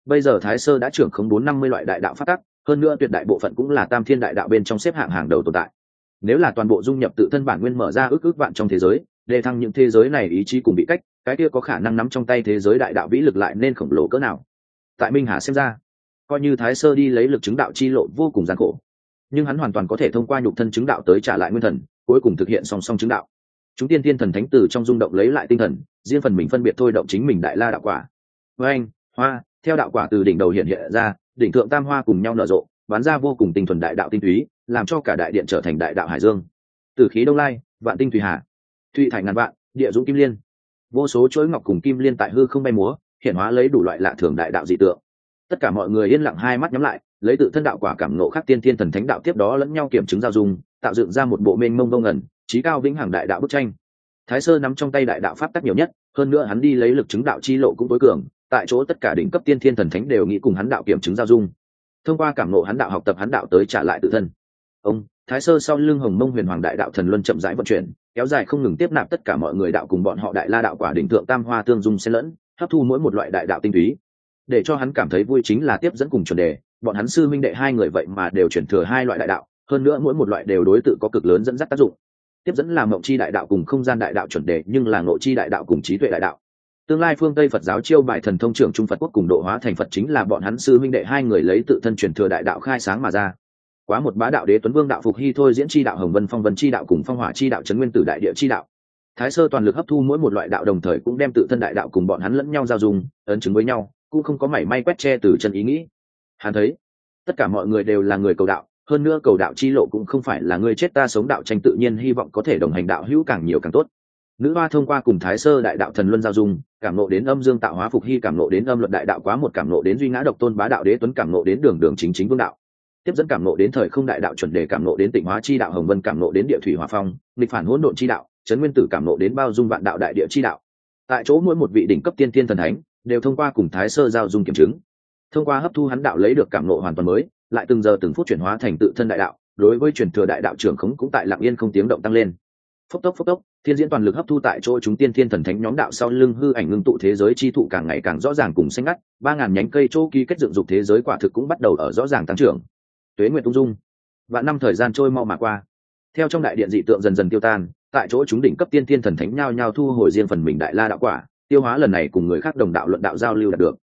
bây giờ Thái Sơ đã trưởng khống 450 loại đại đạo pháp tắc, hơn nữa tuyệt đại bộ phận cũng là tam thiên đại đạo bên trong xếp hạng hàng đầu tồn tại. Nếu là toàn bộ dung nhập tự thân bản nguyên mở ra ước vạn trong thế giới, để thăng những thế giới này ý chí cùng bị cách, cái kia có khả năng nắm trong tay thế giới đại đạo vĩ lực lại nên khổng lồ cỡ nào. Tại Minh Hà xem ra, coi như Thái Sơ đi lấy lực chứng đạo chi lộ vô cùng gian khổ, nhưng hắn hoàn toàn có thể thông qua nhục thân chứng đạo tới trả lại nguyên thần, cuối cùng thực hiện song song chứng đạo. Chúng tiên tiên thần thánh tử trong rung động lấy lại tinh thần, riêng phần mình phân biệt thôi động chính mình đại la đạo quả. Với anh, hoa, theo đạo quả từ đỉnh đầu hiện hiện ra, đỉnh thượng tam hoa cùng nhau nở rộ, bắn ra vô cùng tinh thuần đại đạo tinh túy, làm cho cả đại điện trở thành đại đạo hải dương. Tử khí đông lai, vạn tinh thủy hà, thủy thành ngàn vạn, địa dũng kim liên. Vô số chuỗi ngọc cùng kim liên tại hư không bay múa, hiện hóa lấy đủ loại lạ thường đại đạo dị tượng. Tất cả mọi người yên lặng hai mắt nhắm lại, lấy tự thân đạo quả cảm ngộ khắc tiên tiên thần thánh đạo tiếp đó lẫn nhau kiểm chứng giao dung, tạo dựng ra một bộ mênh mông vô ngần, chí cao vĩnh hằng đại đạo bức tranh. Thái Sơ nắm trong tay đại đạo pháp tắc nhiều nhất, hơn nữa hắn đi lấy lực chứng đạo chi lộ cũng tối cường, tại chỗ tất cả đỉnh cấp tiên thiên thần thánh đều nghĩ cùng hắn đạo kiểm chứng giao dung. Thông qua cảm ngộ hắn đạo học tập hắn đạo tới trả lại tự thân. Ông, Thái Sơ sau lưng Hồng Mông Huyền Hoàng đại đạo thần luân chậm rãi vận chuyển, kéo dài không ngừng tiếp nạp tất cả mọi người đạo cùng bọn họ đại la đạo quả đỉnh thượng tam hoa tương dung xen lẫn, hấp thu mỗi một loại đại đạo tinh túy. Để cho hắn cảm thấy vui chính là tiếp dẫn cùng chuẩn đề, bọn hắn sư minh đệ hai người vậy mà đều chuyển thừa hai loại đại đạo, hơn nữa mỗi một loại đều đối tự có cực lớn dẫn dắt tác dụng. Tiếp dẫn là mộng chi đại đạo cùng không gian đại đạo chuẩn đề, nhưng là ngộ chi đại đạo cùng trí tuệ đại đạo. Tương lai phương Tây Phật giáo chiêu bài thần thông trưởng trung Phật quốc cùng độ hóa thành Phật chính là bọn hắn sư minh đệ hai người lấy tự thân truyền thừa đại đạo khai sáng mà ra. Quá một bá đạo đế tuấn vương đạo Phục Hy thôi diễn chi đạo Hồng Vân Phong Vân chi đạo cùng phong hỏa chi đạo trấn nguyên tử đại địa chi đạo. Thái Sơ toàn lực hấp thu mỗi một loại đạo đồng thời cũng đem tự thân đại đạo cùng bọn hắn lẫn nhau giao dung, ấn chứng với nhau, cũng không có mảy may quét che từ chân ý nghĩ. Hắn thấy, tất cả mọi người đều là người cầu đạo, hơn nữa cầu đạo chi lộ cũng không phải là người chết ta sống đạo tranh, tự nhiên hy vọng có thể đồng hành đạo hữu càng nhiều càng tốt. Nữ hoa thông qua cùng Thái Sơ đại đạo thần luân giao dung, cảm ngộ đến âm dương tạo hóa Phục Hy, cảm ngộ đến âm luật đại đạo quá một, cảm ngộ đến duy ngã độc tôn bá đạo đế tuấn, cảm ngộ đến đường đường chính chính vương đạo. Tiếp dẫn cảm ngộ đến thời không đại đạo chuẩn đề, cảm ngộ đến tịnh hóa chi đạo Hồng Vân, cảm ngộ đến địa thủy hỏa phong nghịch phản hỗn độn chi đạo trấn nguyên tử, cảm ngộ đến bao dung vạn đạo đại địa chi đạo. Tại chỗ mỗi một vị đỉnh cấp tiên tiên thần thánh đều thông qua cùng Thái Sơ giao dung kiểm chứng, thông qua hấp thu hắn đạo lấy được cảm ngộ hoàn toàn mới, lại từng giờ từng phút chuyển hóa thành tự thân đại đạo, đối với truyền thừa đại đạo trưởng khống cũng tại lặng yên không tiếng động tăng lên. Phốc tốc, thiên diễn toàn lực hấp thu tại chỗ chúng tiên thiên thần thánh nhóm đạo sau lưng hư ảnh ngưng tụ thế giới chi thụ càng ngày càng rõ ràng cùng xanh ngắt, 3000 nhánh cây chỗ ký kết dựng dục thế giới quả thực cũng bắt đầu ở rõ ràng tăng trưởng. Tuế nguyệt ung dung, vạn năm thời gian trôi mau mà qua. Theo trong đại điện dị tượng dần dần tiêu tan, tại chỗ chúng đỉnh cấp tiên thiên thần thánh nhao nhao thu hồi riêng phần mình đại la đạo quả, tiêu hóa lần này cùng người khác đồng đạo luận đạo giao lưu đạt được.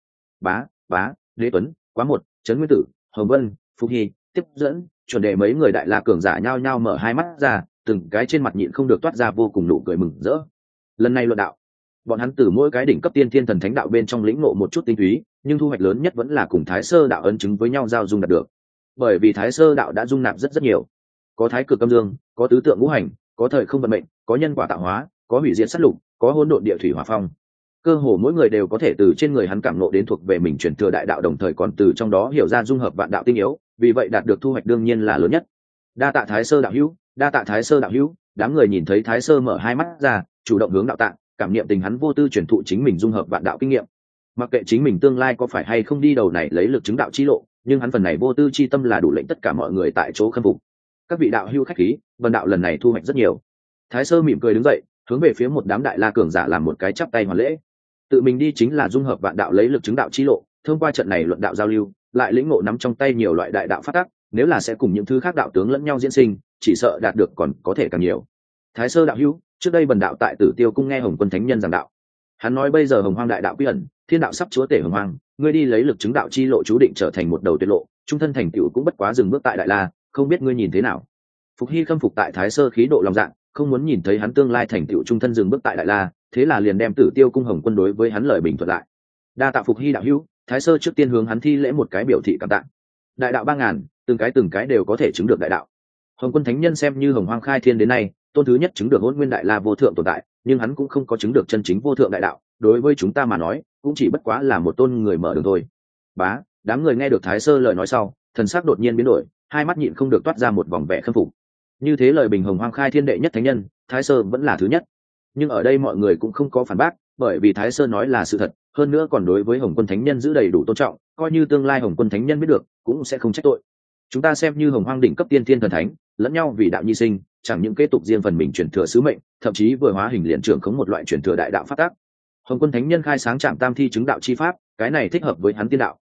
Bá, Đế Tuấn, Quá Một, Trấn Nguyên Tử, Hồng Vân, Phục Hy, Tiếp dẫn, chuẩn đề mấy người đại la cường giả nhao nhao mở hai mắt ra, từng cái trên mặt nhịn không được toát ra vô cùng nụ cười mừng rỡ. Lần này luận đạo, bọn hắn từ mỗi cái đỉnh cấp tiên thiên thần thánh đạo bên trong lĩnh ngộ một chút tinh túy, nhưng thu hoạch lớn nhất vẫn là cùng Thái Sơ đạo ấn chứng với nhau giao dung đạt được. Bởi vì Thái Sơ đạo đã dung nạp rất nhiều, có thái cực âm dương, có tứ tượng ngũ hành, có thời không vận mệnh, có nhân quả tạo hóa, có hủy diệt sát lục, có hỗn độn địa thủy hỏa phong. Cơ hồ mỗi người đều có thể từ trên người hắn cảm ngộ đến thuộc về mình truyền thừa đại đạo, đồng thời còn từ trong đó hiểu ra dung hợp vạn đạo tinh yếu, vì vậy đạt được thu hoạch đương nhiên là lớn nhất. Đa tạ Thái Sơ đạo hữu, đa tạ Thái Sơ đạo hữu. Đám người nhìn thấy Thái Sơ mở hai mắt ra, chủ động hướng đạo tạng, cảm niệm tình hắn vô tư truyền thụ chính mình dung hợp vạn đạo kinh nghiệm. Mặc kệ chính mình tương lai có phải hay không đi đầu này lấy lực chứng đạo chi lộ, nhưng hắn phần này vô tư chi tâm là đủ lệnh tất cả mọi người tại chỗ khâm phục. Các vị đạo hữu khách khí, vân đạo lần này thu hoạch rất nhiều. Thái Sơ mỉm cười đứng dậy, hướng về phía một đám đại la cường giả làm một cái chắp tay hoàn lễ. Tự mình đi chính là dung hợp vạn đạo lấy lực chứng đạo chi lộ, thông qua trận này luận đạo giao lưu, lại lĩnh ngộ nắm trong tay nhiều loại đại đạo phát tác, nếu là sẽ cùng những thứ khác đạo tướng lẫn nhau diễn sinh, chỉ sợ đạt được còn có thể càng nhiều. Thái Sơ đạo hữu, trước đây bần đạo tại Tử Tiêu cung nghe Hồng Quân thánh nhân giảng đạo, hắn nói bây giờ Hồng Hoang đại đạo quy ẩn, thiên đạo sắp chúa tể Hồng Hoang, ngươi đi lấy lực chứng đạo chi lộ chú định trở thành một đầu tuyệt lộ, trung thân thành tựu cũng bất quá dừng bước tại đại la, không biết ngươi nhìn thế nào? Phục Hy khâm phục tại Thái Sơ khí độ lòng dạ, không muốn nhìn thấy hắn tương lai thành tựu trung thân dừng bước tại đại la, thế là liền đem Tử Tiêu cung Hồng Quân đối với hắn lời bình thuận lại. Đa tạ Phục Hy đạo hữu. Thái Sơ trước tiên hướng hắn thi lễ một cái biểu thị cảm tạ. Đại đạo 3000, từng cái đều có thể chứng được đại đạo. Hồng Quân thánh nhân xem như Hồng Hoang khai thiên đến nay tôn thứ nhất chứng được Hỗn Nguyên đại la vô thượng tồn tại, nhưng hắn cũng không có chứng được chân chính vô thượng đại đạo, đối với chúng ta mà nói cũng chỉ bất quá là một tôn người mở đường thôi. Đám người nghe được Thái Sơ lời nói sau, thần sắc đột nhiên biến đổi, hai mắt nhịn không được toát ra một vòng vẻ khâm phục. Như thế lời bình Hồng Hoang khai thiên đệ nhất thánh nhân, Thái Sơ vẫn là thứ nhất. Nhưng ở đây mọi người cũng không có phản bác, bởi vì Thái Sơ nói là sự thật, hơn nữa còn đối với Hồng Quân thánh nhân giữ đầy đủ tôn trọng, coi như tương lai Hồng Quân thánh nhân biết được cũng sẽ không trách tội. Chúng ta xem như Hồng Hoang đỉnh cấp tiên thiên thần thánh, lẫn nhau vì đạo nhi sinh, chẳng những kế tục riêng phần mình truyền thừa sứ mệnh, thậm chí vừa hóa hình liền trưởng khống một loại truyền thừa đại đạo pháp tắc. Hồng Quân thánh nhân khai sáng Trảm Tam Thi chứng đạo chi pháp, cái này thích hợp với hắn tiên đạo,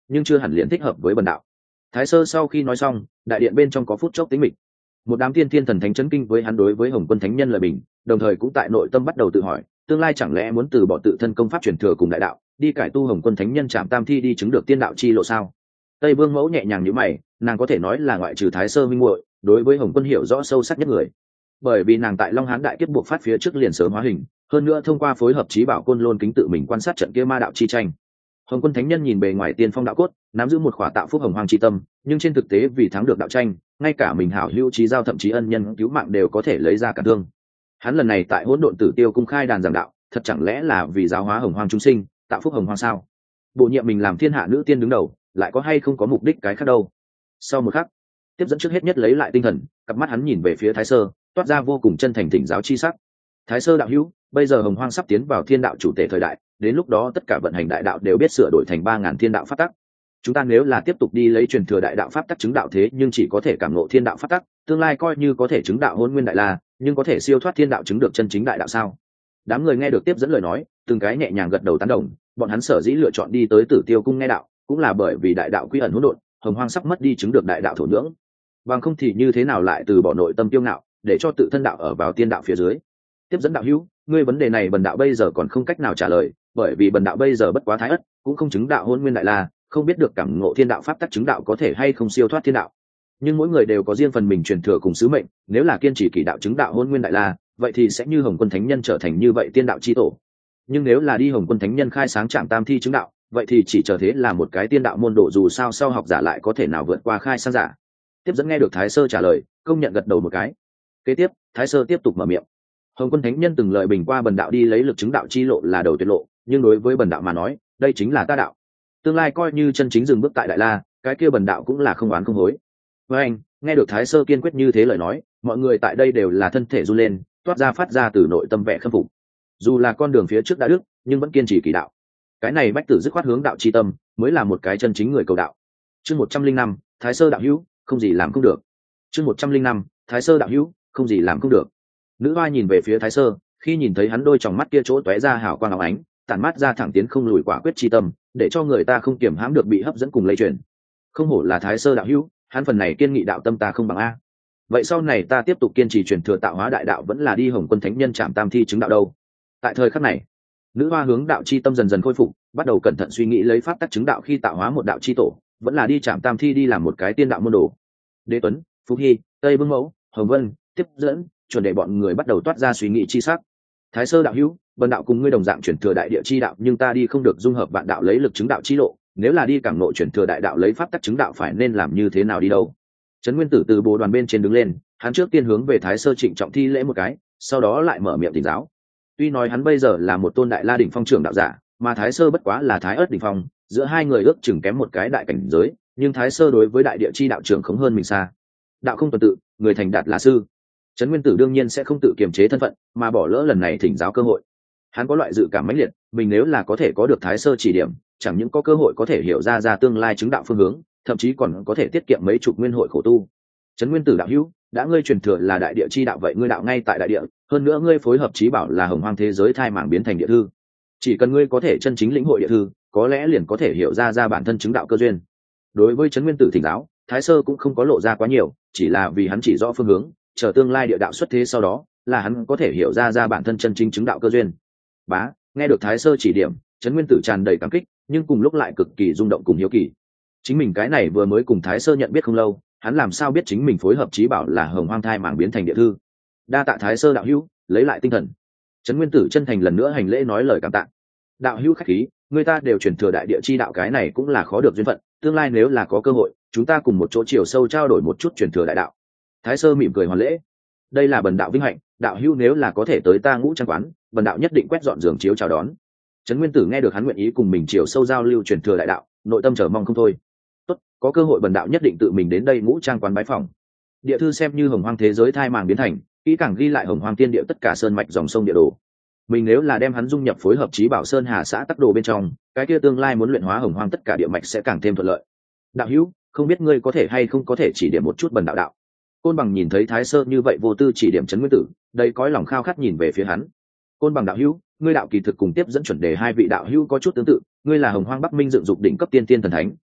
nhưng chưa hẳn liền thích hợp với bần đạo. Thái sơ sau khi nói xong, đại điện bên trong có phút chốc tĩnh mịch. Một đám tiên thiên thần thánh chấn kinh với hắn đối với Hồng Quân thánh nhân lời bình, đồng thời cũng tại nội tâm bắt đầu tự hỏi, tương lai chẳng lẽ muốn từ bỏ tự thân công pháp truyền thừa cùng đại đạo, đi cải tu Hồng Quân thánh nhân Trảm Tam Thi đi chứng được tiên đạo chi lộ sao? Tây Vương Mẫu nhẹ nhàng nhíu mày, nàng có thể nói là ngoại trừ Thái sơ minh muội, đối với Hồng Quân hiểu rõ sâu sắc nhất người. Bởi vì nàng tại Long Hán đại kiếp buộc phát phía trước liền sớm hóa hình, hơn nữa thông qua phối hợp trí bảo côn lôn kính tự mình quan sát trận kia ma đạo chi tranh. Hồng Quân thánh nhân nhìn bề ngoài tiên phong đạo cốt, nắm giữ một khỏa tạo phúc hồng hoang chi tâm, nhưng trên thực tế vì thắng được đạo tranh, ngay cả mình hảo hữu trí giao thậm chí ân nhân cứu mạng đều có thể lấy ra cả thương. Hắn lần này tại Hỗn Độn Tử Tiêu cung khai đàn giảng đạo, thật chẳng lẽ là vì giáo hóa hồng hoang chúng sinh, tạo phúc hồng hoang sao? Bổ nhiệm mình làm thiên hạ nữ tiên đứng đầu, lại có hay không có mục đích cái khác đâu? Sau một khắc, tiếp dẫn trước hết nhất lấy lại tinh thần, cặp mắt hắn nhìn về phía Thái sơ, toát ra vô cùng chân thành thỉnh giáo chi sắc. Thái sơ đạo hữu, bây giờ hồng hoang sắp tiến vào thiên đạo chủ tể thời đại, đến lúc đó tất cả vận hành đại đạo đều biết sửa đổi thành 3000 thiên đạo pháp tắc. Chúng ta nếu là tiếp tục đi lấy truyền thừa đại đạo pháp tắc chứng đạo thế nhưng chỉ có thể cảm ngộ thiên đạo pháp tắc, tương lai coi như có thể chứng đạo hôn nguyên đại la, nhưng có thể siêu thoát thiên đạo chứng được chân chính đại đạo sao? Đám người nghe được tiếp dẫn lời nói, từng cái nhẹ nhàng gật đầu tán đồng, bọn hắn sở dĩ lựa chọn đi tới Tử Tiêu cung nghe đạo, cũng là bởi vì đại đạo quy ẩn hỗn độn, hồng hoang sắp mất đi chứng được đại đạo thổ nhưỡng. Bằng không thì như thế nào lại từ bỏ nội tâm tiêu ngạo, để cho tự thân đạo ở vào tiên đạo phía dưới. Tiếp dẫn đạo hữu, ngươi vấn đề này bần đạo bây giờ còn không cách nào trả lời, bởi vì bần đạo bây giờ bất quá thái ất, cũng không chứng đạo hôn nguyên đại la, không biết được cảm ngộ thiên đạo pháp tắc chứng đạo có thể hay không siêu thoát thiên đạo. Nhưng mỗi người đều có riêng phần mình truyền thừa cùng sứ mệnh, nếu là kiên trì kỳ đạo chứng đạo hôn nguyên đại la, vậy thì sẽ như Hồng Quân thánh nhân trở thành như vậy tiên đạo chi tổ. Nhưng nếu là đi Hồng Quân thánh nhân khai sáng Trảm Tam Thi chứng đạo, vậy thì chỉ chờ thế là một cái tiên đạo môn độ, dù sao sau học giả lại có thể nào vượt qua khai sáng giả. Tiếp dẫn nghe được Thái sơ trả lời, công nhận gật đầu một cái. Kế tiếp, Thái sơ tiếp tục mở miệng. Hồng Quân thánh nhân từng lời bình qua bần đạo đi lấy lực chứng đạo chi lộ là đầu tuyệt lộ, nhưng đối với bần đạo mà nói, đây chính là ta đạo. Tương lai coi như chân chính dừng bước tại đại la, cái kia bần đạo cũng là không oán không hối. Với anh, nghe được Thái sơ kiên quyết như thế lời nói, mọi người tại đây đều là thân thể run lên, toát ra phát ra từ nội tâm vẻ khâm phục. Dù là con đường phía trước đã đứt, nhưng vẫn kiên trì kỳ đạo. Cái này bách tử dứt khoát hướng đạo chi tâm, mới là một cái chân chính người cầu đạo. Chương 105, Thái sơ đạo hữu, không gì làm không được. Chương 105, Thái sơ đạo hữu, không gì làm không được. Nữ hoa nhìn về phía Thái sơ, khi nhìn thấy hắn đôi tròng mắt kia chỗ tóe ra hào quang óng ánh, tản mát ra thẳng tiến không lùi quả quyết chi tâm, để cho người ta không kiểm hãm được bị hấp dẫn cùng lây truyền. Không hổ là Thái sơ đạo hữu, hắn phần này kiên nghị đạo tâm ta không bằng a. Vậy sau này ta tiếp tục kiên trì truyền thừa tạo hóa đại đạo vẫn là đi Hồng Quân thánh nhân Trảm Tam Thi chứng đạo đâu? Tại thời khắc này, nữ hoa hướng đạo chi tâm dần dần khôi phục, bắt đầu cẩn thận suy nghĩ lấy pháp tắc chứng đạo khi tạo hóa một đạo chi tổ, vẫn là đi Trảm Tam Thi đi làm một cái tiên đạo môn đồ. Đế Tuấn, Phúc Hy, Tây Vương Mẫu, Hồng Vân, tiếp dẫn, chuẩn để bọn người bắt đầu toát ra suy nghĩ chi sắc. Thái sơ đạo hữu, bần đạo cùng ngươi đồng dạng chuyển thừa đại địa chi đạo, nhưng ta đi không được dung hợp vạn đạo lấy lực chứng đạo chi lộ, nếu là đi cảm nội chuyển thừa đại đạo lấy pháp tắc chứng đạo phải nên làm như thế nào đi đâu? Trấn Nguyên Tử từ bồ đoàn bên trên đứng lên, hắn trước tiên hướng về Thái sơ trịnh trọng thi lễ một cái, sau đó lại mở miệng thỉnh giáo. Tuy nói hắn bây giờ là một tôn đại la đỉnh phong trưởng đạo giả, mà Thái sơ bất quá là thái ớt đỉnh phong, giữa hai người ước chừng kém một cái đại cảnh giới, nhưng Thái sơ đối với đại địa chi đạo trưởng không hơn mình xa. Đạo không tuần tự, người thành đạt là sư. Trấn Nguyên Tử đương nhiên sẽ không tự kiềm chế thân phận, mà bỏ lỡ lần này thỉnh giáo cơ hội. Hắn có loại dự cảm mãnh liệt, mình nếu là có thể có được Thái sơ chỉ điểm, chẳng những có cơ hội có thể hiểu ra tương lai chứng đạo phương hướng, thậm chí còn có thể tiết kiệm mấy chục nguyên hội khổ tu. Trấn Nguyên Tử đạo hữu, đã ngươi truyền thừa là đại địa chi đạo, vậy ngươi đạo ngay tại đại địa, hơn nữa ngươi phối hợp trí bảo là hồng hoang thế giới thai mảng biến thành địa thư. Chỉ cần ngươi có thể chân chính lĩnh hội địa thư, có lẽ liền có thể hiểu ra bản thân chứng đạo cơ duyên. Đối với Trấn Nguyên Tử thỉnh giáo, Thái sơ cũng không có lộ ra quá nhiều, chỉ là vì hắn chỉ rõ phương hướng, chờ tương lai địa đạo xuất thế sau đó, là hắn có thể hiểu ra bản thân chân chính chứng đạo cơ duyên. Bá, nghe được Thái sơ chỉ điểm, Trấn Nguyên Tử tràn đầy cảm kích, nhưng cùng lúc lại cực kỳ rung động cùng hiếu kỳ. Chính mình cái này vừa mới cùng Thái sơ nhận biết không lâu, hắn làm sao biết chính mình phối hợp trí bảo là hồng hoang thai mảng biến thành địa thư? Đa tạ Thái sơ đạo hữu, lấy lại tinh thần. Trấn Nguyên Tử chân thành lần nữa hành lễ nói lời cảm tạ. Đạo hữu khách khí, người ta đều truyền thừa đại địa chi đạo, cái này cũng là khó được duyên phận, tương lai nếu là có cơ hội, chúng ta cùng một chỗ chiều sâu trao đổi một chút truyền thừa đại đạo. Thái sơ mỉm cười hoàn lễ. Đây là bần đạo vinh hạnh, đạo hữu nếu là có thể tới ta Ngũ Trang quán, bần đạo nhất định quét dọn giường chiếu chào đón. Trấn Nguyên Tử nghe được hắn nguyện ý cùng mình chiều sâu giao lưu truyền thừa đại đạo, nội tâm chờ mong không thôi. Tốt, có cơ hội bần đạo nhất định tự mình đến đây Ngũ Trang quán bái phỏng. Địa thư xem như hồng hoang thế giới thai màng biến thành, kỹ càng ghi lại hồng hoang tiên địa tất cả sơn mạch dòng sông địa đồ. Mình nếu là đem hắn dung nhập phối hợp trí bảo sơn hà xã tắc đồ bên trong, cái kia tương lai muốn luyện hóa hồng hoang tất cả địa mạch sẽ càng thêm thuận lợi. Đạo hữu, không biết ngươi có thể hay không có thể chỉ điểm một chút bần đạo đạo. Côn Bằng nhìn thấy Thái sơ như vậy vô tư chỉ điểm Trấn Nguyên Tử, đầy cõi lòng khao khát nhìn về phía hắn. Côn Bằng đạo hữu, ngươi đạo kỳ thực cùng tiếp dẫn chuẩn đề hai vị đạo hữu có chút tương tự, ngươi là hồng hoang bắc minh dựng dục đỉnh cấp tiên tiên thần thánh,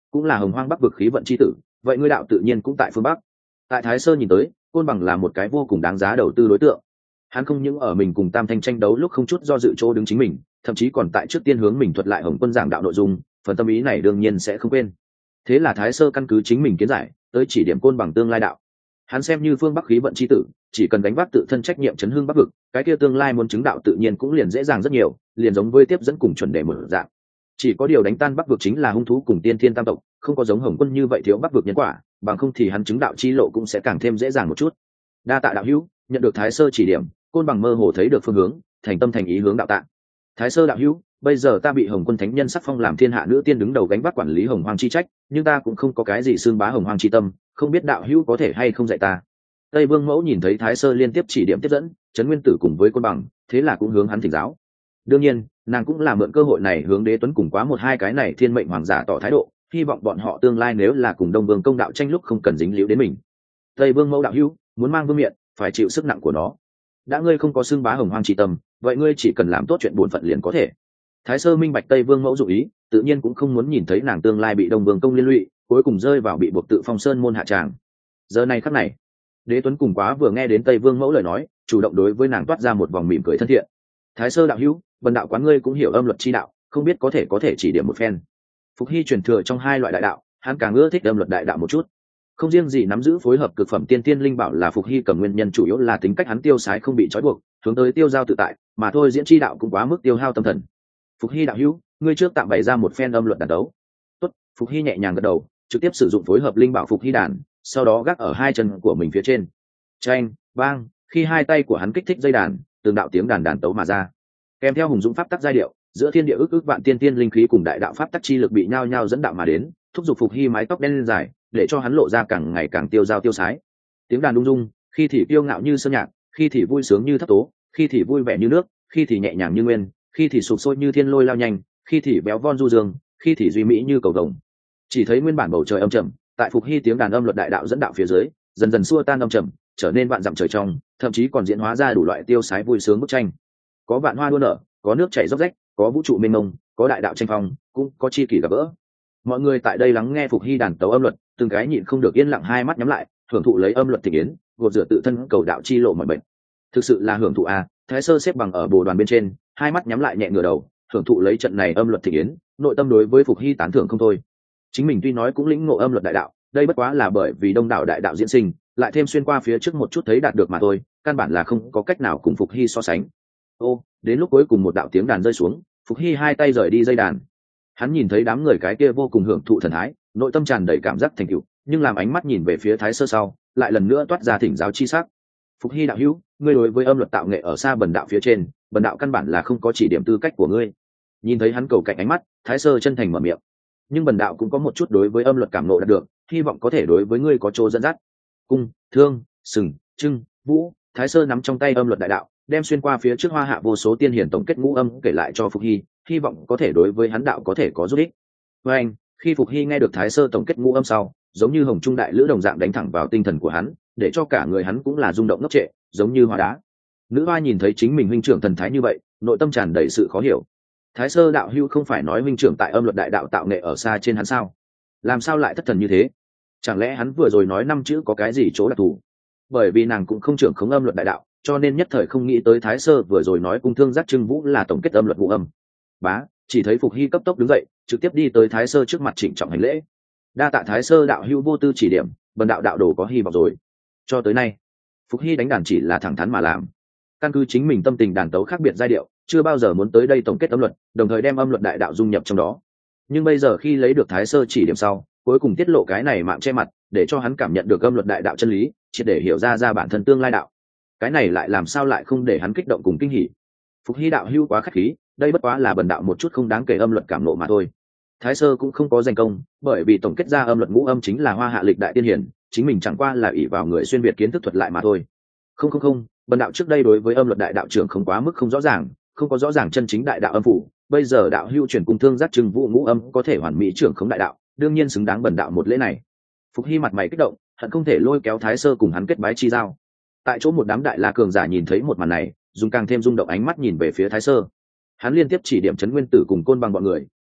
cũng là hồng hoang bắc vực khí vận chi tử, vậy ngươi đạo tự nhiên cũng tại phương bắc. Tại Thái Sơ nhìn tới, côn bằng là một cái vô cùng đáng giá đầu tư đối tượng. Hắn không những ở mình cùng Tam Thanh tranh đấu lúc không chút do dự chỗ đứng chính mình, thậm chí còn tại trước tiên hướng mình thuật lại Hồng Quân giảng đạo nội dung, phần tâm ý này đương nhiên sẽ không quên. Thế là Thái Sơ căn cứ chính mình kiến giải, tới chỉ điểm côn bằng tương lai đạo. Hắn xem như phương bắc khí vận chi tử, chỉ cần đánh vác tự thân trách nhiệm chấn hưng bắc vực, cái kia tương lai muốn chứng đạo tự nhiên cũng liền dễ dàng rất nhiều, liền giống với tiếp dẫn cùng chuẩn đề một dạng. Chỉ có điều đánh tan bắc vực chính là hung thú cùng tiên thiên tam tộc, không có giống Hồng Quân như vậy thiếu bắc vực nhân quả, bằng không thì hắn chứng đạo chi lộ cũng sẽ càng thêm dễ dàng một chút. Đa tạ đạo hữu, nhận được Thái Sơ chỉ điểm, côn bằng mơ hồ thấy được phương hướng, thành tâm thành ý hướng đạo tạ. Thái Sơ đạo hữu, bây giờ ta bị Hồng Quân thánh nhân sắc phong làm thiên hạ nữ tiên đứng đầu gánh vác quản lý hồng hoang chi trách, nhưng ta cũng không có cái gì xương bá hồng hoang chi tâm, không biết đạo hữu có thể hay không dạy ta. Tây Vương Mẫu nhìn thấy Thái Sơ liên tiếp chỉ điểm tiếp dẫn, Trấn Nguyên Tử cùng với côn bằng, thế là cũng hướng hắn thỉnh giáo. Đương nhiên, nàng cũng là mượn cơ hội này hướng Đế Tuấn cùng quá một hai cái này thiên mệnh hoàng giả tỏ thái độ, hy vọng bọn họ tương lai nếu là cùng Đông Vương công đạo tranh lúc không cần dính líu đến mình. Tây Vương Mẫu đạo hữu, muốn mang vương miện, phải chịu sức nặng của nó. Đã ngươi không có xương bá hồng hoang chi tâm, vậy ngươi chỉ cần làm tốt chuyện bổn phận liền có thể. Thái Sơ minh bạch Tây Vương Mẫu dụ ý, tự nhiên cũng không muốn nhìn thấy nàng tương lai bị Đông Vương công liên lụy, cuối cùng rơi vào bị buộc tự phong sơn môn hạ tràng. Giờ này khắc này, Đế Tuấn cùng quá vừa nghe đến Tây Vương Mẫu lời nói, chủ động đối với nàng toát ra một vòng mỉm cười thân thiện. Thái Sơ đạo hữu, bần đạo quán ngươi cũng hiểu âm luật chi đạo, không biết có thể chỉ điểm một phen. Phục Hy truyền thừa trong hai loại đại đạo, hắn càng ưa thích âm luật đại đạo một chút. Không riêng gì nắm giữ phối hợp cực phẩm tiên tiên linh bảo là Phục Hy cầm nguyên nhân chủ yếu là tính cách hắn tiêu sái không bị trói buộc, hướng tới tiêu giao tự tại, mà thôi diễn chi đạo cũng quá mức tiêu hao tâm thần. Phục Hy đạo hữu, ngươi trước tạm bày ra một phen âm luật đàn đấu. Tốt, Phục Hy nhẹ nhàng gật đầu, trực tiếp sử dụng phối hợp linh bảo Phục Hy đàn, sau đó gác ở hai chân của mình phía trên. Chanh, bang, khi hai tay của hắn kích thích dây đàn, từng đạo tiếng đàn đàn tấu mà ra. Kèm theo hùng dũng pháp tắc giai điệu, giữa thiên địa ước vạn tiên tiên linh khí cùng đại đạo pháp tắc chi lực bị nhao nhao dẫn đạo mà đến, thúc giục Phục Hy mái tóc đen dài, để cho hắn lộ ra càng ngày càng tiêu dao tiêu sái. Tiếng đàn ung dung, khi thì kiêu ngạo như sơn nhạc, khi thì vui sướng như thất tố, khi thì vui vẻ như nước, khi thì nhẹ nhàng như nguyên, khi thì sụp sôi như thiên lôi lao nhanh, khi thì béo von du dương, khi thì duy mỹ như cầu vồng. Chỉ thấy nguyên bản bầu trời âm trầm, tại Phục Hy tiếng đàn âm luật đại đạo dẫn đạo phía dưới, dần dần xua tan âm trầm, trở nên vạn dặm trời trong, thậm chí còn diễn hóa ra đủ loại tiêu sái vui sướng bức tranh. Có vạn hoa đua nở, có nước chảy róc rách, có vũ trụ mênh mông, có đại đạo tranh phong, cũng có chi kỷ gặp gỡ. Mọi người tại đây lắng nghe Phục Hy đàn tấu âm luật, từng cái nhịn không được yên lặng hai mắt nhắm lại, hưởng thụ lấy âm luật thịnh yến, gột rửa tự thân cầu đạo chi lộ mọi bệnh. Thực sự là hưởng thụ à? Thái Sơ xếp bằng ở bồ đoàn bên trên, hai mắt nhắm lại nhẹ ngửa đầu, hưởng thụ lấy trận này âm luật thịnh yến, nội tâm đối với Phục Hy tán thưởng không thôi. Chính mình tuy nói cũng lĩnh ngộ âm luật đại đạo, đây bất quá là bởi vì đông đảo đại đạo diễn sinh, lại thêm xuyên qua phía trước một chút thấy đạt được mà thôi, căn bản là không có cách nào cùng Phục Hy so sánh. Ô, đến lúc cuối cùng một đạo tiếng đàn rơi xuống, Phục Hy hai tay rời đi dây đàn. Hắn nhìn thấy đám người cái kia vô cùng hưởng thụ thần thái, nội tâm tràn đầy cảm giác thành tựu, nhưng làm ánh mắt nhìn về phía Thái Sơ sau, lại lần nữa toát ra thỉnh giáo chi sắc. Phục Hy đạo hữu, ngươi đối với âm luật tạo nghệ ở xa bần đạo phía trên, bần đạo căn bản là không có chỉ điểm tư cách của ngươi. Nhìn thấy hắn cầu cạnh ánh mắt, Thái Sơ chân thành mở miệng. Nhưng bần đạo cũng có một chút đối với âm luật cảm ngộ đạt được, hy vọng có thể đối với ngươi có chỗ dẫn dắt. Cung, thương, sừng, trưng, vũ, Thái Sơ nắm trong tay âm luật đại đạo, đem xuyên qua phía trước hoa hạ vô số tiên hiển tổng kết ngũ âm kể lại cho Phục Hy, hy vọng có thể đối với hắn đạo có thể có giúp ích. Với anh, khi Phục Hy nghe được Thái Sơ tổng kết ngũ âm sau, giống như hồng trung đại lữ đồng dạng đánh thẳng vào tinh thần của hắn, để cho cả người hắn cũng là rung động ngốc trệ, giống như hóa đá. Nữ hoa nhìn thấy chính mình huynh trưởng thần thái như vậy, nội tâm tràn đầy sự khó hiểu. Thái Sơ đạo hữu không phải nói huynh trưởng tại âm luật đại đạo tạo nghệ ở xa trên hắn sao? Làm sao lại thất thần như thế? Chẳng lẽ hắn vừa rồi nói năm chữ có cái gì chỗ đặc thù? Bởi vì nàng cũng không trưởng khống âm luật đại đạo, cho nên nhất thời không nghĩ tới Thái Sơ vừa rồi nói cung thương giác trưng vũ là tổng kết âm luật ngũ âm. Bá, chỉ thấy Phục Hy cấp tốc đứng dậy, trực tiếp đi tới Thái Sơ trước mặt trịnh trọng hành lễ. Đa tạ Thái Sơ đạo hữu vô tư chỉ điểm, bần đạo đạo đồ có hy vọng rồi. Cho tới nay, Phục Hy đánh đàn chỉ là thẳng thắn mà làm, căn cứ chính mình tâm tình đàn tấu khác biệt giai điệu, chưa bao giờ muốn tới đây tổng kết âm luật, đồng thời đem âm luật đại đạo dung nhập trong đó. Nhưng bây giờ khi lấy được Thái Sơ chỉ điểm sau, cuối cùng tiết lộ cái này mạng che mặt, để cho hắn cảm nhận được âm luật đại đạo chân lý, triệt để hiểu ra bản thân tương lai đạo. Cái này lại làm sao lại không để hắn kích động cùng kinh hỉ. Phục Hy đạo hữu quá khách khí, đây bất quá là bần đạo một chút không đáng kể âm luật cảm nộ mà thôi. Thái Sơ cũng không có danh công, bởi vì tổng kết ra âm luật ngũ âm chính là hoa hạ lịch đại tiên hiển, chính mình chẳng qua là ỷ vào người xuyên việt kiến thức thuật lại mà thôi. Không, bần đạo trước đây đối với âm luật đại đạo trưởng không quá mức không rõ ràng, không có rõ ràng chân chính đại đạo âm phủ. Bây giờ đạo hữu chuyển cung thương giác trừng vũ ngũ âm có thể hoàn mỹ trưởng khống đại đạo, đương nhiên xứng đáng bần đạo một lễ này. Phục Hy mặt mày kích động, hận không thể lôi kéo Thái Sơ cùng hắn kết bái chi giao. Tại chỗ một đám đại la cường giả nhìn thấy một màn này, dùng càng thêm rung động ánh mắt nhìn về phía Thái Sơ. Hắn liên tiếp chỉ điểm Trấn Nguyên Tử cùng Côn Bằng bọn người,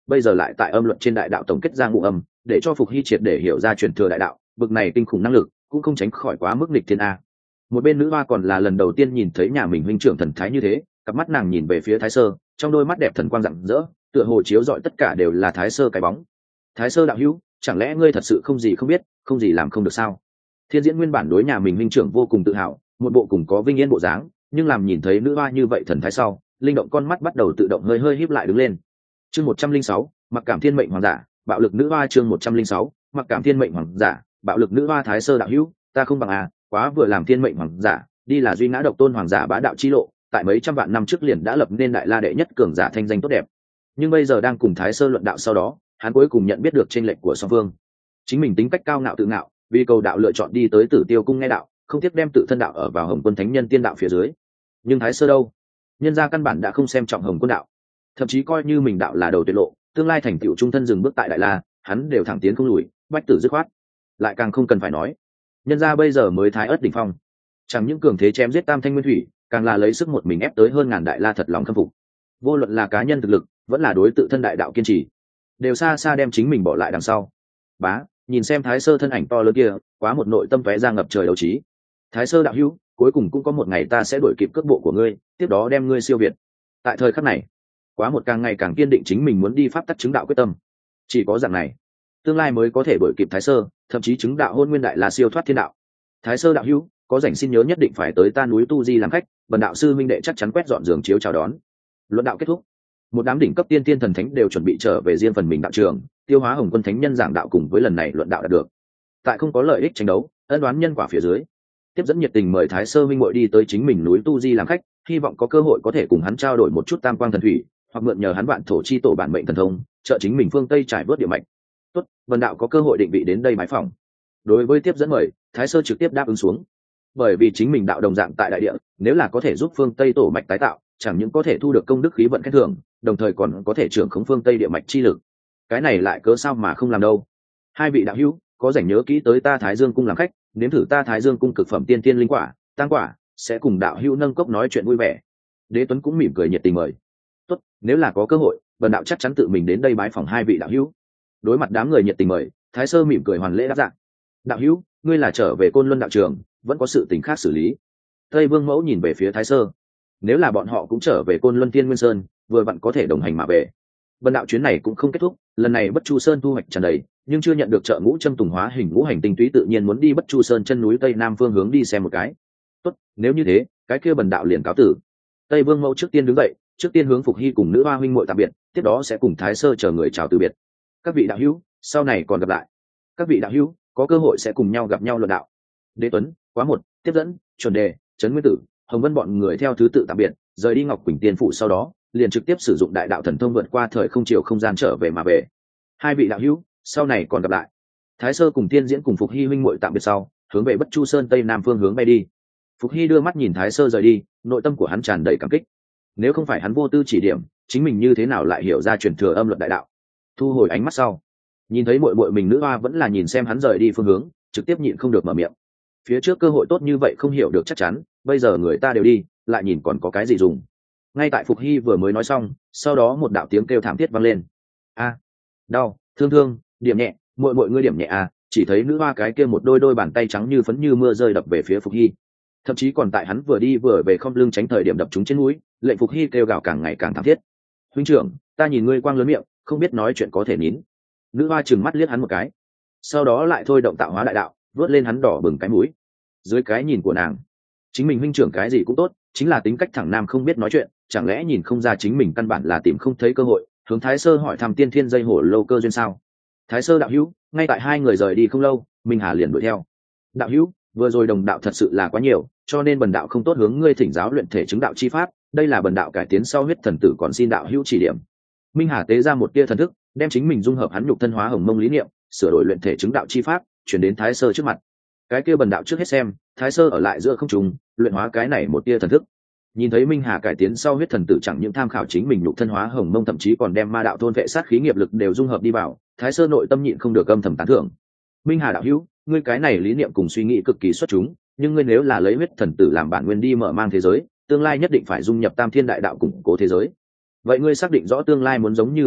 bây giờ lại tại âm luận trên đại đạo tổng kết ra ngụ âm, để cho Phục Hy triệt để hiểu ra truyền thừa đại đạo, bực này kinh khủng năng lực cũng không tránh khỏi quá mức nghịch thiên a. Một bên nữ hoa còn là lần đầu tiên nhìn thấy nhà mình huynh trưởng thần thái như thế, cặp mắt nàng nhìn về phía Thái Sơ, trong đôi mắt đẹp thần quang rạng rỡ, tựa hồ chiếu rọi tất cả đều là Thái Sơ cái bóng. Thái Sơ đạo hữu, chẳng lẽ ngươi thật sự không gì không biết, không gì làm không được sao? Thiên Diễn nguyên bản đối nhà mình huynh trưởng vô cùng tự hào, một bộ cùng có vinh yên bộ dáng, nhưng làm nhìn thấy nữ hoa như vậy thần thái sau, linh động con mắt bắt đầu tự động hơi hơi híp lại đứng lên. Chương 106, mặc cảm thiên mệnh hoàng giả, bạo lực nữ hoa. Chương 106, mặc cảm thiên mệnh hoàng giả, bạo lực nữ hoa. Thái Sơ đạo hữu, ta không bằng quá vừa làm thiên mệnh hoàng giả, đi là duy ngã độc tôn hoàng giả bá đạo chi lộ, tại mấy trăm vạn năm trước liền đã lập nên đại la đệ nhất cường giả thanh danh tốt đẹp. Nhưng bây giờ đang cùng Thái Sơ luận đạo sau đó, hắn cuối cùng nhận biết được chênh lệch của song phương. Chính mình tính cách cao ngạo tự ngạo, vì cầu đạo lựa chọn đi tới Tử Tiêu cung nghe đạo, không tiếc đem tự thân đạo ở vào Hồng Quân Thánh Nhân tiên đạo phía dưới. Nhưng Thái Sơ đâu? Nhân gia căn bản đã không xem trọng Hồng Quân đạo, thậm chí coi như mình đạo là đầu tuyệt lộ, tương lai thành tựu trung thân dừng bước tại đại la, hắn đều thẳng tiến không lùi, bách tử dứt khoát. Lại càng không cần phải nói, nhân gia bây giờ mới thái ớt đỉnh phong, chẳng những cường thế chém giết tam thanh nguyên thủy, càng là lấy sức một mình ép tới hơn ngàn đại la thật lòng khâm phục. Vô luận là cá nhân thực lực, vẫn là đối tự thân đại đạo kiên trì, đều xa xa đem chính mình bỏ lại đằng sau. Bá, nhìn xem Thái Sơ thân ảnh to lớn kia, quá một nội tâm tóe ra ngập trời đấu trí. Thái Sơ đạo hữu, cuối cùng cũng có một ngày ta sẽ đuổi kịp cước bộ của ngươi, tiếp đó đem ngươi siêu việt. Tại thời khắc này, quá một càng ngày càng kiên định chính mình muốn đi pháp tắc chứng đạo quyết tâm. Chỉ có dạng này, tương lai mới có thể đuổi kịp Thái Sơ, thậm chí chứng đạo hôn nguyên đại là siêu thoát thiên đạo. Thái Sơ đạo hữu, có rảnh xin nhớ nhất định phải tới ta núi Tu Di làm khách, bần đạo sư minh đệ chắc chắn quét dọn giường chiếu chào đón. Luận đạo kết thúc, một đám đỉnh cấp tiên tiên thần thánh đều chuẩn bị trở về riêng phần mình đạo trường, tiêu hóa Hồng Quân Thánh Nhân giảng đạo cùng với lần này luận đạo đạt được. Tại không có lợi ích tranh đấu, ân đoán nhân quả phía dưới, tiếp dẫn nhiệt tình mời Thái Sơ minh muội đi tới chính mình núi Tu Di làm khách, hy vọng có cơ hội có thể cùng hắn trao đổi một chút tam quang thần thủy, hoặc mượn nhờ hắn vạn thổ chi tổ bản mệnh thần thông, trợ chính mình phương Tây trải vớt địa mạch. Tốt, vân đạo có cơ hội định vị đến đây bái phỏng. Đối với tiếp dẫn mời, Thái Sơ trực tiếp đáp ứng xuống. Bởi vì chính mình đạo đồng dạng tại đại địa, nếu là có thể giúp phương Tây tổ mạch tái tạo, chẳng những có thể thu được công đức khí vận khen thưởng, đồng thời còn có thể trưởng khống phương Tây địa mạch chi lực. Cái này lại cớ sao mà không làm đâu? Hai vị đạo hữu, có rảnh nhớ kỹ tới ta Thái Dương cung làm khách, nếm thử ta Thái Dương cung cực phẩm tiên tiên linh quả, tăng quả, sẽ cùng đạo hữu nâng cốc nói chuyện vui vẻ. Đế Tuấn cũng mỉm cười nhiệt tình mời. Tốt, nếu là có cơ hội, bần đạo chắc chắn tự mình đến đây bái phỏng hai vị đạo hữu. Đối mặt đám người nhiệt tình mời, Thái Sơ mỉm cười hoàn lễ đáp dạng. Đạo hữu, ngươi là trở về Côn Luân đạo trường, vẫn có sự tình khác xử lý. Tây Vương Mẫu nhìn về phía Thái Sơ. Nếu là bọn họ cũng trở về Côn Luân Tiên Nguyên Sơn, vừa vặn có thể đồng hành mà về. Bần đạo chuyến này cũng không kết thúc, lần này Bất Chu Sơn thu hoạch tràn đầy, nhưng chưa nhận được trợ ngũ châm tùng hóa hình ngũ hành tinh túy, tự nhiên muốn đi Bất Chu Sơn chân núi tây nam phương hướng đi xem một cái. Tốt, nếu như thế, cái kia bần đạo liền cáo tử. Tây Vương Mẫu trước tiên đứng dậy, trước tiên hướng Phục Hy cùng nữ hoa huynh muội tạm biệt, tiếp đó sẽ cùng Thái Sơ chờ người chào từ biệt. Các vị đạo hữu, sau này còn gặp lại. Các vị đạo hữu, có cơ hội sẽ cùng nhau gặp nhau luận đạo. Đế Tuấn, Quá Một, Tiếp Dẫn, Chuẩn Đề, Trấn Nguyên Tử, Hồng Vân bọn người theo thứ tự tạm biệt, rời đi Ngọc Quỳnh Tiên phủ, sau đó liền trực tiếp sử dụng đại đạo thần thông vượt qua thời không chiều không gian trở về mà về. Hai vị đạo hữu, sau này còn gặp lại. Thái Sơ cùng Tiên Diễn cùng Phục Hy huynh muội tạm biệt sau, hướng về Bất Chu Sơn tây nam phương hướng bay đi. Phục Hy đưa mắt nhìn Thái Sơ rời đi, nội tâm của hắn tràn đầy cảm kích. Nếu không phải hắn vô tư chỉ điểm, chính mình như thế nào lại hiểu ra truyền thừa âm luật đại đạo. Thu hồi ánh mắt sau, nhìn thấy muội muội mình nữ hoa vẫn là nhìn xem hắn rời đi phương hướng, trực tiếp nhịn không được mở miệng. Phía trước cơ hội tốt như vậy không hiểu được chắc chắn, bây giờ người ta đều đi, lại nhìn còn có cái gì dùng. Ngay tại Phục Hy vừa mới nói xong, sau đó một đạo tiếng kêu thảm thiết vang lên. A, đau, thương thương, điểm nhẹ, muội ngươi điểm nhẹ à? Chỉ thấy nữ hoa cái kia một đôi bàn tay trắng như phấn như mưa rơi đập về phía Phục Hy, thậm chí còn tại hắn vừa đi vừa về không lưng tránh thời điểm đập trúng trên mũi, lệnh Phục Hy kêu gào càng ngày càng thảm thiết. Huynh trưởng, ta nhìn ngươi quang lớn miệng, không biết nói chuyện có thể nín. Nữ hoa trừng mắt liếc hắn một cái, sau đó lại thôi động tạo hóa đại đạo, vớt lên hắn đỏ bừng cái mũi. Dưới cái nhìn của nàng, chính mình huynh trưởng cái gì cũng tốt, chính là tính cách thẳng nam không biết nói chuyện, chẳng lẽ nhìn không ra chính mình căn bản là tìm không thấy cơ hội, hướng Thái Sơ hỏi thăm tiên thiên dây hổ lâu cơ duyên sao? Thái Sơ đạo hữu, ngay tại hai người rời đi không lâu, Minh Hà liền đuổi theo. Đạo hữu, vừa rồi đồng đạo thật sự là quá nhiều, cho nên bần đạo không tốt hướng ngươi thỉnh giáo luyện thể chứng đạo chi pháp, đây là bần đạo cải tiến sau huyết thần tử, còn xin đạo hữu chỉ điểm. Minh Hà tế ra một tia thần thức, đem chính mình dung hợp hắn nhục thân hóa hồng mông lý niệm, sửa đổi luyện thể chứng đạo chi pháp, chuyển đến Thái Sơ trước mặt. Cái kia bần đạo trước hết xem. Thái Sơ ở lại giữa không trung, luyện hóa cái này một tia thần thức. Nhìn thấy Minh Hà cải tiến sau huyết thần tử chẳng những tham khảo chính mình nhục thân hóa hồng mông, thậm chí còn đem ma đạo thôn vệ sát khí nghiệp lực đều dung hợp đi vào, Thái Sơ nội tâm nhịn không được âm thầm tán thưởng. Minh Hà đạo hữu, ngươi cái này lý niệm cùng suy nghĩ cực kỳ xuất chúng, nhưng ngươi nếu là lấy huyết thần tử làm bản nguyên đi mở mang thế giới, tương lai nhất định phải dung nhập tam thiên đại đạo củng cố thế giới. Vậy ngươi xác định rõ tương lai muốn giống như bần đạo,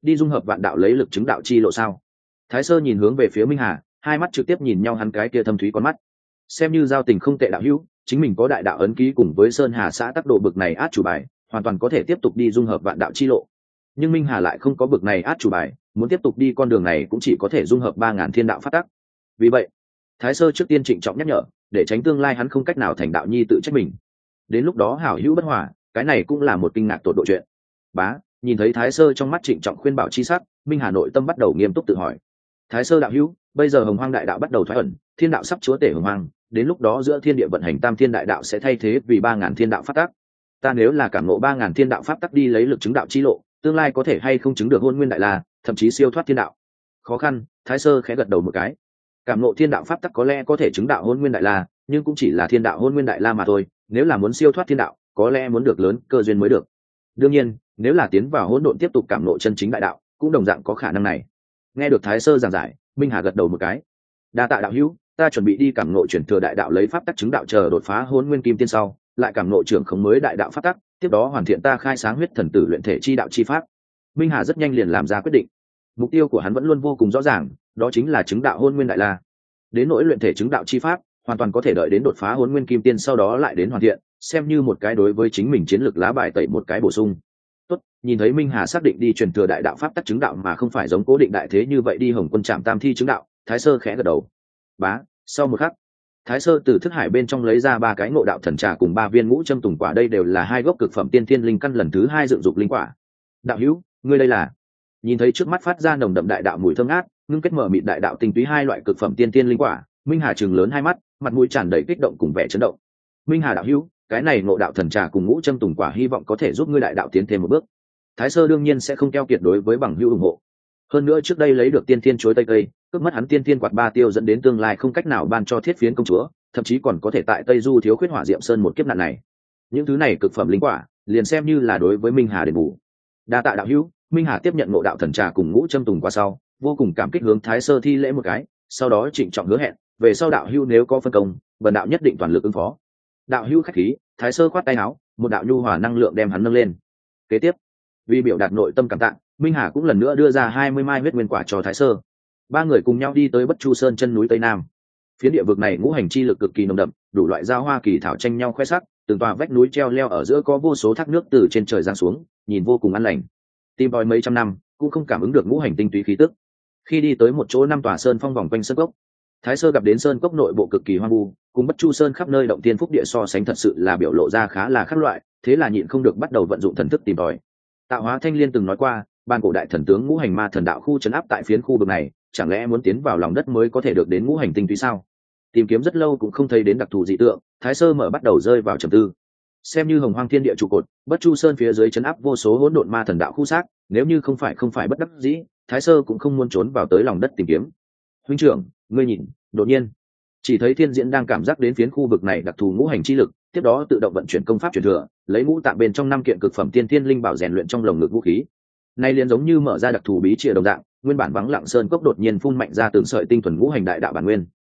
đi dung hợp vạn đạo lấy lực chứng đạo chi lộ sao? Thái Sơ nhìn hướng về phía Minh Hà, hai mắt trực tiếp nhìn nhau, hắn cái kia thâm thúy con mắt. Xem như giao tình không tệ đạo hữu, chính mình có đại đạo ấn ký cùng với Sơn Hà xã tác độ bực này át chủ bài, hoàn toàn có thể tiếp tục đi dung hợp vạn đạo chi lộ. Nhưng Minh Hà lại không có bực này át chủ bài, muốn tiếp tục đi con đường này cũng chỉ có thể dung hợp 3000 thiên đạo pháp tắc. Vì vậy, Thái Sơ trước tiên trịnh trọng nhắc nhở, để tránh tương lai hắn không cách nào thành đạo nhi tự trách mình. Đến lúc đó hảo hữu bất hòa, cái này cũng là một kinh ngạc tột độ chuyện. Bá, nhìn thấy Thái Sơ trong mắt trịnh trọng khuyên bảo chi sắc, Minh Hà nội tâm bắt đầu nghiêm túc tự hỏi. Thái Sơ đạo hữu, bây giờ Hồng Hoang đại đạo bắt đầu thoái ẩn, thiên đạo sắp chúa tể Hồng Hoang, đến lúc đó giữa thiên địa vận hành tam thiên đại đạo sẽ thay thế vì 3000 thiên đạo pháp tắc. Ta nếu là cảm ngộ 3000 thiên đạo pháp tắc đi lấy lực chứng đạo chi lộ, tương lai có thể hay không chứng được hôn nguyên đại la, thậm chí siêu thoát thiên đạo. Khó khăn, Thái Sơ khẽ gật đầu một cái. Cảm ngộ thiên đạo pháp tắc có lẽ có thể chứng đạo hôn nguyên đại la, nhưng cũng chỉ là thiên đạo hôn nguyên đại la mà thôi, nếu là muốn siêu thoát thiên đạo, có lẽ muốn được lớn cơ duyên mới được. Đương nhiên, nếu là tiến vào hỗn độn tiếp tục cảm ngộ chân chính đại đạo, cũng đồng dạng có khả năng này. Nghe được Thái Sơ giảng giải, Minh Hà gật đầu một cái. Đa tạ đạo hữu, ta chuẩn bị đi cảm ngộ chuyển thừa đại đạo lấy pháp tắc chứng đạo, chờ đột phá hôn nguyên kim tiên sau, lại cảm ngộ trưởng khống mới đại đạo pháp tắc, tiếp đó hoàn thiện ta khai sáng huyết thần tử luyện thể chi đạo chi pháp. Minh Hà rất nhanh liền làm ra quyết định. Mục tiêu của hắn vẫn luôn vô cùng rõ ràng, đó chính là chứng đạo hôn nguyên đại la. Đến nỗi luyện thể chứng đạo chi pháp, hoàn toàn có thể đợi đến đột phá hôn nguyên kim tiên sau đó lại đến hoàn thiện, xem như một cái đối với chính mình chiến lược lá bài tẩy một cái bổ sung. Tốt, nhìn thấy Minh Hà xác định đi truyền thừa đại đạo pháp tắc chứng đạo mà không phải giống cố định đại thế như vậy đi Hồng Quân Trạm Tam Thi chứng đạo, Thái Sơ khẽ gật đầu. Bá, sau một khắc, Thái Sơ từ thức hải bên trong lấy ra 3 cái ngộ đạo thần trà cùng 3 viên ngũ châm tùng quả, đây đều là 2 gốc cực phẩm tiên thiên linh căn lần thứ 2 dựng dục linh quả. Đạo hữu, ngươi đây là? Nhìn thấy trước mắt phát ra nồng đậm đại đạo mùi thơm ngát, ngưng kết mở mịt đại đạo tinh túy 2 loại cực phẩm tiên thiên linh quả, Minh Hà trừng lớn hai mắt, mặt mũi tràn đầy kích động cùng vẻ chấn động. Minh Hà đạo hữu, cái này ngộ đạo thần trà cùng ngũ châm tùng quả hy vọng có thể giúp ngươi đại đạo tiến thêm một bước. Thái Sơ đương nhiên sẽ không keo kiệt đối với bằng hữu ủng hộ. Hơn nữa trước đây lấy được tiên thiên chuối tây cây, cướp mất hắn tiên thiên quạt 3 tiêu dẫn đến tương lai không cách nào ban cho Thiết Phiến công chúa, thậm chí còn có thể tại Tây Du thiếu khuyết hỏa diệm sơn một kiếp nạn này. Những thứ này cực phẩm linh quả, liền xem như là đối với Minh Hà đền bù. Đa tạ đạo hữu. Minh Hà tiếp nhận ngộ đạo thần trà cùng ngũ châm tùng qua sau, vô cùng cảm kích hướng Thái Sơ thi lễ một cái, sau đó trịnh trọng hứa hẹn, về sau đạo hữu nếu có phân công, bần đạo nhất định toàn lực ứng phó. Đạo hữu khách khí. Thái Sơ khoát tay áo, một đạo nhu hòa năng lượng đem hắn nâng lên. Kế tiếp, vì biểu đạt nội tâm cảm tạ, Minh Hà cũng lần nữa đưa ra 20 mai huyết nguyên quả cho Thái Sơ. 3 người cùng nhau đi tới Bất Chu Sơn chân núi Tây Nam. Phía địa vực này ngũ hành chi lực cực kỳ nồng đậm, đủ loại giao hoa kỳ thảo tranh nhau khoe sắc, từng tòa vách núi treo leo ở giữa có vô số thác nước từ trên trời giáng xuống, nhìn vô cùng an lành. Tìm tòi mấy trăm năm, cũng không cảm ứng được ngũ hành tinh túy khí tức. Khi đi tới một chỗ 5 tòa sơn phong vòng quanh sơn cốc, Thái Sơ gặp đến sơn cốc nội bộ cực kỳ hoang vu, cùng Bất Chu Sơn khắp nơi động tiên phúc địa so sánh thật sự là biểu lộ ra khá là khác loại, thế là nhịn không được bắt đầu vận dụng thần thức tìm tòi. Tạo Hóa Thanh Liên từng nói qua, ban cổ đại thần tướng ngũ hành ma thần đạo khu trấn áp tại phiến khu vực này, chẳng lẽ muốn tiến vào lòng đất mới có thể được đến ngũ hành tinh túy sao? Tìm kiếm rất lâu cũng không thấy đến đặc thù dị tượng, Thái Sơ mở bắt đầu rơi vào trầm tư. Xem như Hồng Hoang thiên địa trụ cột, Bất Chu Sơn phía dưới trấn áp vô số hỗn độn ma thần đạo khu xác, nếu như không phải bất đắc dĩ, Thái Sơ cũng không muốn trốn vào tới lòng đất tìm kiếm. Huynh trưởng, ngươi nhìn, đột nhiên chỉ thấy Thiên Diễn đang cảm giác đến phiến khu vực này đặc thù ngũ hành chi lực, tiếp đó tự động vận chuyển công pháp truyền thừa, lấy ngũ tạng bên trong 5 kiện cực phẩm tiên thiên linh bảo rèn luyện trong lồng ngực vũ khí. Nay liền giống như mở ra đặc thù bí chìa đồng dạng, nguyên bản vắng lặng sơn cốc đột nhiên phun mạnh ra từng sợi tinh thuần ngũ hành đại đạo bản nguyên.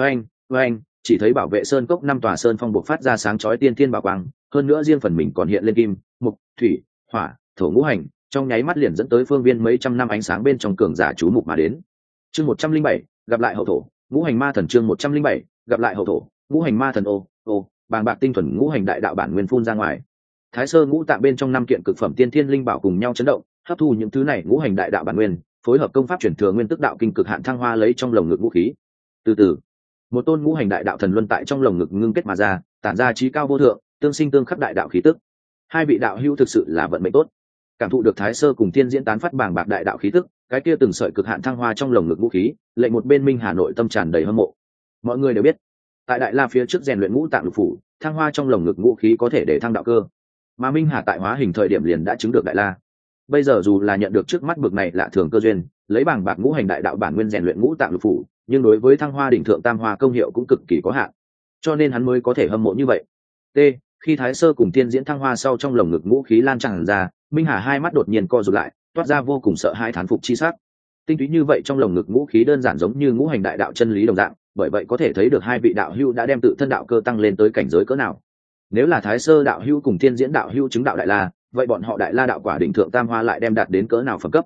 Oanh, chỉ thấy bảo vệ sơn cốc 5 tòa sơn phong bộc phát ra sáng chói tiên thiên bảo quang, hơn nữa riêng phần mình còn hiện lên kim, mộc, thủy, hỏa, thổ ngũ hành, trong nháy mắt liền dẫn tới phương viên mấy trăm năm ánh sáng bên trong cường giả chú mục mà đến. Chương 107, gặp lại hậu thổ, ngũ hành ma thần. Chương 107, gặp lại hậu thổ, ngũ hành ma thần. Bàng bạc tinh thuần ngũ hành đại đạo bản nguyên phun ra ngoài. Thái Sơ ngũ tạng bên trong 5 kiện cực phẩm tiên thiên linh bảo cùng nhau chấn động, hấp thu những thứ này ngũ hành đại đạo bản nguyên, phối hợp công pháp chuyển thừa nguyên tức đạo kinh cực hạn thăng hoa lấy trong lồng ngực vũ khí. Từ từ, một tôn ngũ hành đại đạo thần luân tại trong lồng ngực ngưng kết mà ra, tản ra trí cao vô thượng, tương sinh tương khắc đại đạo khí tức. Hai vị đạo hữu thực sự là vận mệnh tốt. Cảm thụ được Thái Sơ cùng Thiên Diễn tán phát bàng bạc đại đạo khí tức, cái kia từng sợi cực hạn thăng hoa trong lồng ngực vũ khí, lệnh một bên Minh Hà nội tâm tràn đầy hâm mộ. Mọi người đều biết, tại Đại La phía trước rèn luyện ngũ tạng lục phủ, thăng hoa trong lồng ngực vũ khí có thể để thăng đạo cơ, mà Minh Hà tại hóa hình thời điểm liền đã chứng được Đại La. Bây giờ dù là nhận được trước mắt bực này lạ thường cơ duyên, lấy bàng bạc ngũ hành đại đạo bản nguyên rèn luyện ngũ tạng lục phủ, nhưng đối với thăng hoa đỉnh thượng tam hoa công hiệu cũng cực kỳ có hạn, cho nên hắn mới có thể hâm mộ như vậy. Khi Thái Sơ cùng Thiên Diễn thăng hoa sau trong lồng ngực ngũ khí lan tràn ra, Minh Hà hai mắt đột nhiên co rụt lại, toát ra vô cùng sợ hãi thán phục chi sắc. Tinh túy như vậy trong lồng ngực ngũ khí đơn giản giống như ngũ hành đại đạo chân lý đồng dạng, bởi vậy có thể thấy được hai vị đạo hữu đã đem tự thân đạo cơ tăng lên tới cảnh giới cỡ nào. Nếu là Thái Sơ đạo hữu cùng Thiên Diễn đạo hữu chứng đạo Đại La, vậy bọn họ Đại La đạo quả đỉnh thượng tam hoa lại đem đạt đến cỡ nào phẩm cấp?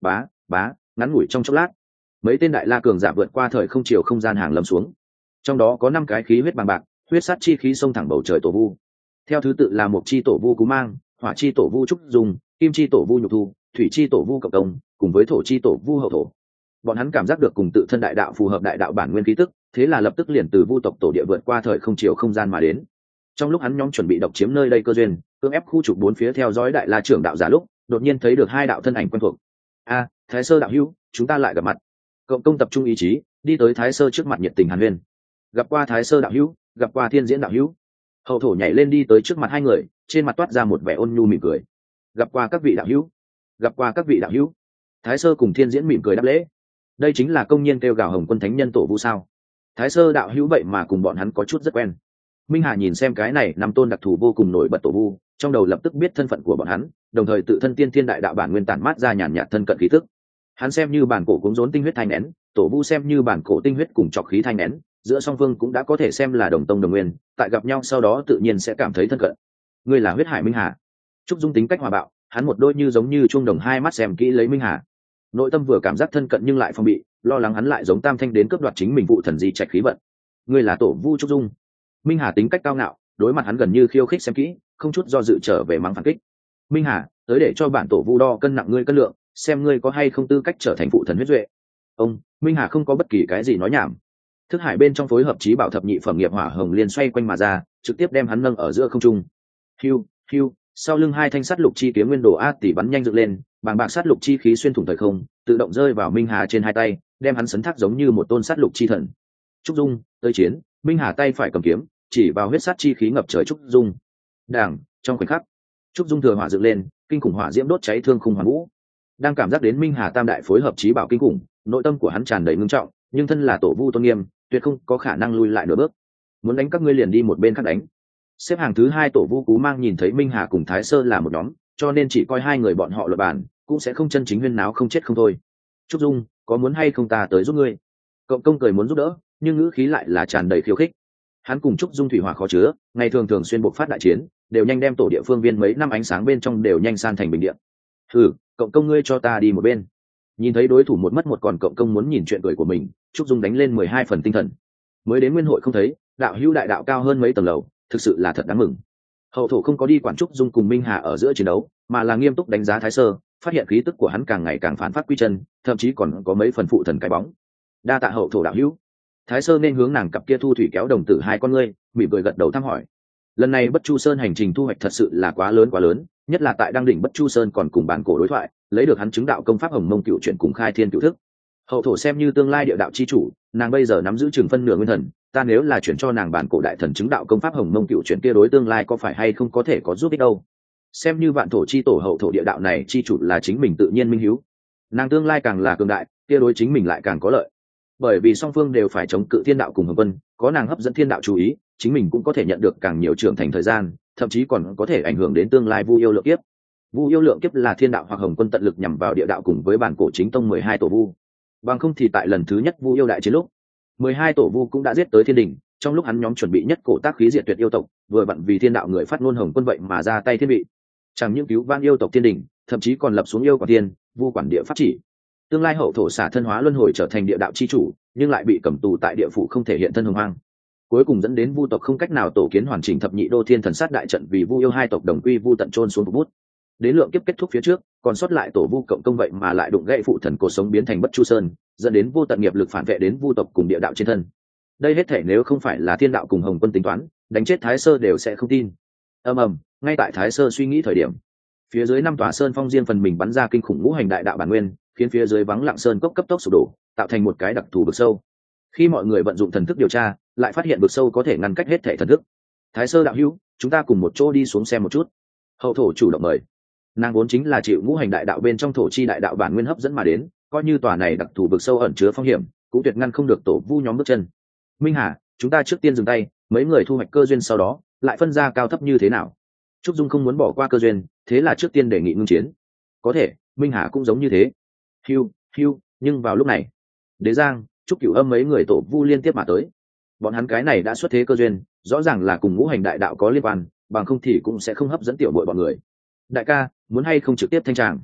bá bá, ngắn ngủi trong chốc lát, mấy tên đại la cường giả vượt qua thời không chiều không gian hàng lâm xuống. Trong đó có 5 cái khí huyết bằng bạc, huyết sát chi khí xông thẳng bầu trời tổ vu. Theo thứ tự là Mộc chi tổ vu Cú Mang, Hỏa chi tổ vu Trúc Dung, Kim chi tổ vu Nhục Thu, Thủy chi tổ vu Cộng Công, cùng với Thổ chi tổ vu Hậu Thổ. Bọn hắn cảm giác được cùng tự thân đại đạo phù hợp đại đạo bản nguyên khí tức, thế là lập tức liền từ vu tộc tổ địa vượt qua thời không chiều không gian mà đến. Trong lúc hắn nhóm chuẩn bị độc chiếm nơi đây cơ duyên, cưỡng ép khu trục 4 phía theo dõi đại la trưởng đạo giả lúc, đột nhiên thấy được 2 đạo thân ảnh quen thuộc. A, Thái Sơ đạo hữu, chúng ta lại gặp mặt. Cộng Công tập trung ý chí, đi tới Thái Sơ trước mặt nhiệt tình hàn huyên. Gặp qua Thái Sơ đạo hữu, gặp qua Thiên Diễn đạo hữu. Hậu Thổ nhảy lên đi tới trước mặt hai người, trên mặt toát ra một vẻ ôn nhu mỉm cười. Gặp qua các vị đạo hữu, gặp qua các vị đạo hữu. Thái Sơ cùng Thiên Diễn mỉm cười đáp lễ. Đây chính là công nhiên kêu gào Hồng Quân Thánh Nhân tổ vu sao? Thái Sơ đạo hữu vậy mà cùng bọn hắn có chút rất quen. Minh Hà nhìn xem cái này 5 tôn đặc thù vô cùng nổi bật tổ vu, trong đầu lập tức biết thân phận của bọn hắn, đồng thời tự thân tiên thiên đại đạo bản nguyên tản mát ra nhàn nhạt thân cận khí tức. Hắn xem như bản cổ cúng rốn tinh huyết thanh nén, tổ vu xem như bản cổ tinh huyết cùng trọc khí thanh nén, giữa song phương cũng đã có thể xem là đồng tông đồng nguyên, tại gặp nhau sau đó tự nhiên sẽ cảm thấy thân cận. Ngươi là huyết hải Minh Hà. Trúc Dung tính cách hòa bạo, hắn một đôi như giống như chuông đồng hai mắt xem kỹ lấy Minh Hà. Nội tâm vừa cảm giác thân cận nhưng lại phòng bị, lo lắng hắn lại giống Tam Thanh đến cướp đoạt chính mình phụ thần di trạch khí vận. Ngươi là tổ vu Trúc Dung. Minh Hà tính cách cao ngạo, đối mặt hắn gần như khiêu khích xem kỹ, không chút do dự trở về mắng phản kích. Minh Hà, tới để cho bản tổ vu đo cân nặng ngươi cân lượng, xem ngươi có hay không tư cách trở thành phụ thần huyết duệ. Ông Minh Hà không có bất kỳ cái gì nói nhảm. Thức hải bên trong phối hợp trí bảo thập nhị phẩm nghiệp hỏa hồng liên xoay quanh mà ra, trực tiếp đem hắn nâng ở giữa không trung. Hiu, hiu, sau lưng 2 thanh sắt lục chi kiếm nguyên đồ a tỷ bắn nhanh dựng lên, bàng bạc sắt lục chi khí xuyên thủng thời không, tự động rơi vào Minh Hà trên 2 tay, đem hắn sấn thác giống như một tôn sắt lục chi thần. Trúc Dung, tới chiến. Minh Hà tay phải cầm kiếm, chỉ vào huyết sát chi khí ngập trời Trúc Dung. Đảng, trong khoảnh khắc, Trúc Dung thừa hỏa dựng lên, kinh khủng hỏa diễm đốt cháy thương khung hoàn vũ. Đang cảm giác đến Minh Hà tam đại phối hợp trí bảo kinh khủng, nội tâm của hắn tràn đầy ngưng trọng, nhưng thân là tổ vu tôn nghiêm, tuyệt không có khả năng lui lại nửa bước. Muốn đánh các ngươi liền đi một bên khác đánh. Xếp hàng thứ 2 tổ vu Cú Mang nhìn thấy Minh Hà cùng Thái Sơ là một nhóm, cho nên chỉ coi 2 người bọn họ luận bàn, cũng sẽ không chân chính huyên náo không chết không thôi. Trúc Dung, có muốn hay không ta tới giúp ngươi? Cộng Công cười muốn giúp đỡ, nhưng ngữ khí lại là tràn đầy khiêu khích. Hắn cùng Trúc Dung thủy hỏa khó chứa, ngày thường thường xuyên bộc phát đại chiến, đều nhanh đem tổ địa phương viên mấy năm ánh sáng bên trong đều nhanh san thành bình địa. Hừ, Cộng Công ngươi cho ta đi một bên. Nhìn thấy đối thủ một mất một còn, Cộng Công muốn nhìn chuyện cười của mình, Trúc Dung đánh lên 12 phần tinh thần. Mới đến nguyên hội không thấy, đạo hữu đại đạo cao hơn mấy tầng lầu, thực sự là thật đáng mừng. Hậu Thổ không có đi quản Trúc Dung cùng Minh Hà ở giữa chiến đấu, mà là nghiêm túc đánh giá Thái Sơ, phát hiện khí tức của hắn càng ngày càng phản phát quy chân, thậm chí còn có mấy phần phụ thần cái bóng. Đa tạ Hậu Thổ đạo hữu. Thái Sơ nên hướng nàng cặp kia thu thủy kéo đồng tử 2 con ngươi, mỉm cười gật đầu thăm hỏi. Lần này Bất Chu Sơn hành trình thu hoạch thật sự là quá lớn, nhất là tại đăng đỉnh Bất Chu Sơn còn cùng bản cổ đối thoại, lấy được hắn chứng đạo công pháp Hồng Mông Cựu Chuyển cùng khai thiên cựu thức. Hậu Thổ xem như tương lai địa đạo chi chủ, nàng bây giờ nắm giữ chừng phân nửa nguyên thần, ta nếu là chuyển cho nàng bản cổ đại thần chứng đạo công pháp Hồng Mông Cựu Chuyển kia đối tương lai có phải hay không có thể có giúp ích đâu. Xem như vạn thổ chi tổ Hậu Thổ địa đạo này chi chủ là chính mình tự nhiên minh hiếu, nàng tương lai càng là cường đại, kia đối chính mình lại càng có lợi. Bởi vì song phương đều phải chống cự thiên đạo cùng Hồng Vân, có nàng hấp dẫn thiên đạo chú ý, chính mình cũng có thể nhận được càng nhiều trưởng thành thời gian, thậm chí còn có thể ảnh hưởng đến tương lai Vu Yêu Lượng Kiếp. Vu Yêu Lượng Kiếp là thiên đạo hoặc Hồng Quân tận lực nhằm vào địa đạo cùng với bản cổ chính tông 12 tổ vu. Bằng không thì tại lần thứ nhất Vu Yêu đại chiến lúc, 12 tổ vu cũng đã giết tới thiên đình, trong lúc hắn nhóm chuẩn bị nhất cổ tác khí diệt tuyệt yêu tộc, vừa vặn vì thiên đạo người phát ngôn Hồng Quân vậy mà ra tay thiên vị. Chẳng những cứu vãn yêu tộc thiên đình, thậm chí còn lập xuống yêu quản thiên, vu quản địa pháp chỉ. Tương lai Hậu Thổ xả thân hóa luân hồi trở thành địa đạo chi chủ, nhưng lại bị cầm tù tại địa phủ không thể hiện thân hồng hoang, cuối cùng dẫn đến vu tộc không cách nào tổ kiến hoàn chỉnh thập nhị đô thiên thần sát đại trận, vì vu yêu 2 tộc đồng quy vu tận trôn xuống phục bút. Đến lượng kiếp kết thúc phía trước, còn sót lại tổ vu Cộng Công vậy mà lại đụng gãy phụ thần cổ sống biến thành Bất Chu Sơn, dẫn đến vô tận nghiệp lực phản vệ đến vu tộc cùng địa đạo trên thân. Đây hết thể nếu không phải là thiên đạo cùng Hồng Quân tính toán, đánh chết Thái Sơ đều sẽ không tin. Ầm, ngay tại Thái Sơ suy nghĩ thời điểm, phía dưới 5 tòa sơn phong riêng phần mình bắn ra kinh khủng ngũ hành đại đạo bản nguyên, khiến phía dưới vắng lặng sơn cốc cấp tốc sụp đổ, tạo thành một cái đặc thù vực sâu. Khi mọi người vận dụng thần thức điều tra, lại phát hiện vực sâu có thể ngăn cách hết thể thần thức. Thái Sơ đạo hữu, chúng ta cùng một chỗ đi xuống xem một chút. Hậu Thổ chủ động mời. Nàng vốn chính là chịu ngũ hành đại đạo bên trong thổ chi đại đạo bản nguyên hấp dẫn mà đến, coi như tòa này đặc thù vực sâu ẩn chứa phong hiểm, cũng tuyệt ngăn không được tổ vu nhóm bước chân. Minh Hà, chúng ta trước tiên dừng tay, mấy người thu hoạch cơ duyên sau đó lại phân ra cao thấp như thế nào. Trúc Dung không muốn bỏ qua cơ duyên, thế là trước tiên đề nghị ngưng chiến. Có thể, Minh Hà cũng giống như thế. Hiu, nhưng vào lúc này, Đế Giang, Trúc Cửu Âm mấy người tổ vu liên tiếp mà tới. Bọn hắn cái này đã xuất thế cơ duyên, rõ ràng là cùng ngũ hành đại đạo có liên quan, bằng không thì cũng sẽ không hấp dẫn tiểu bội bọn người. Đại ca, muốn hay không trực tiếp thanh tràng?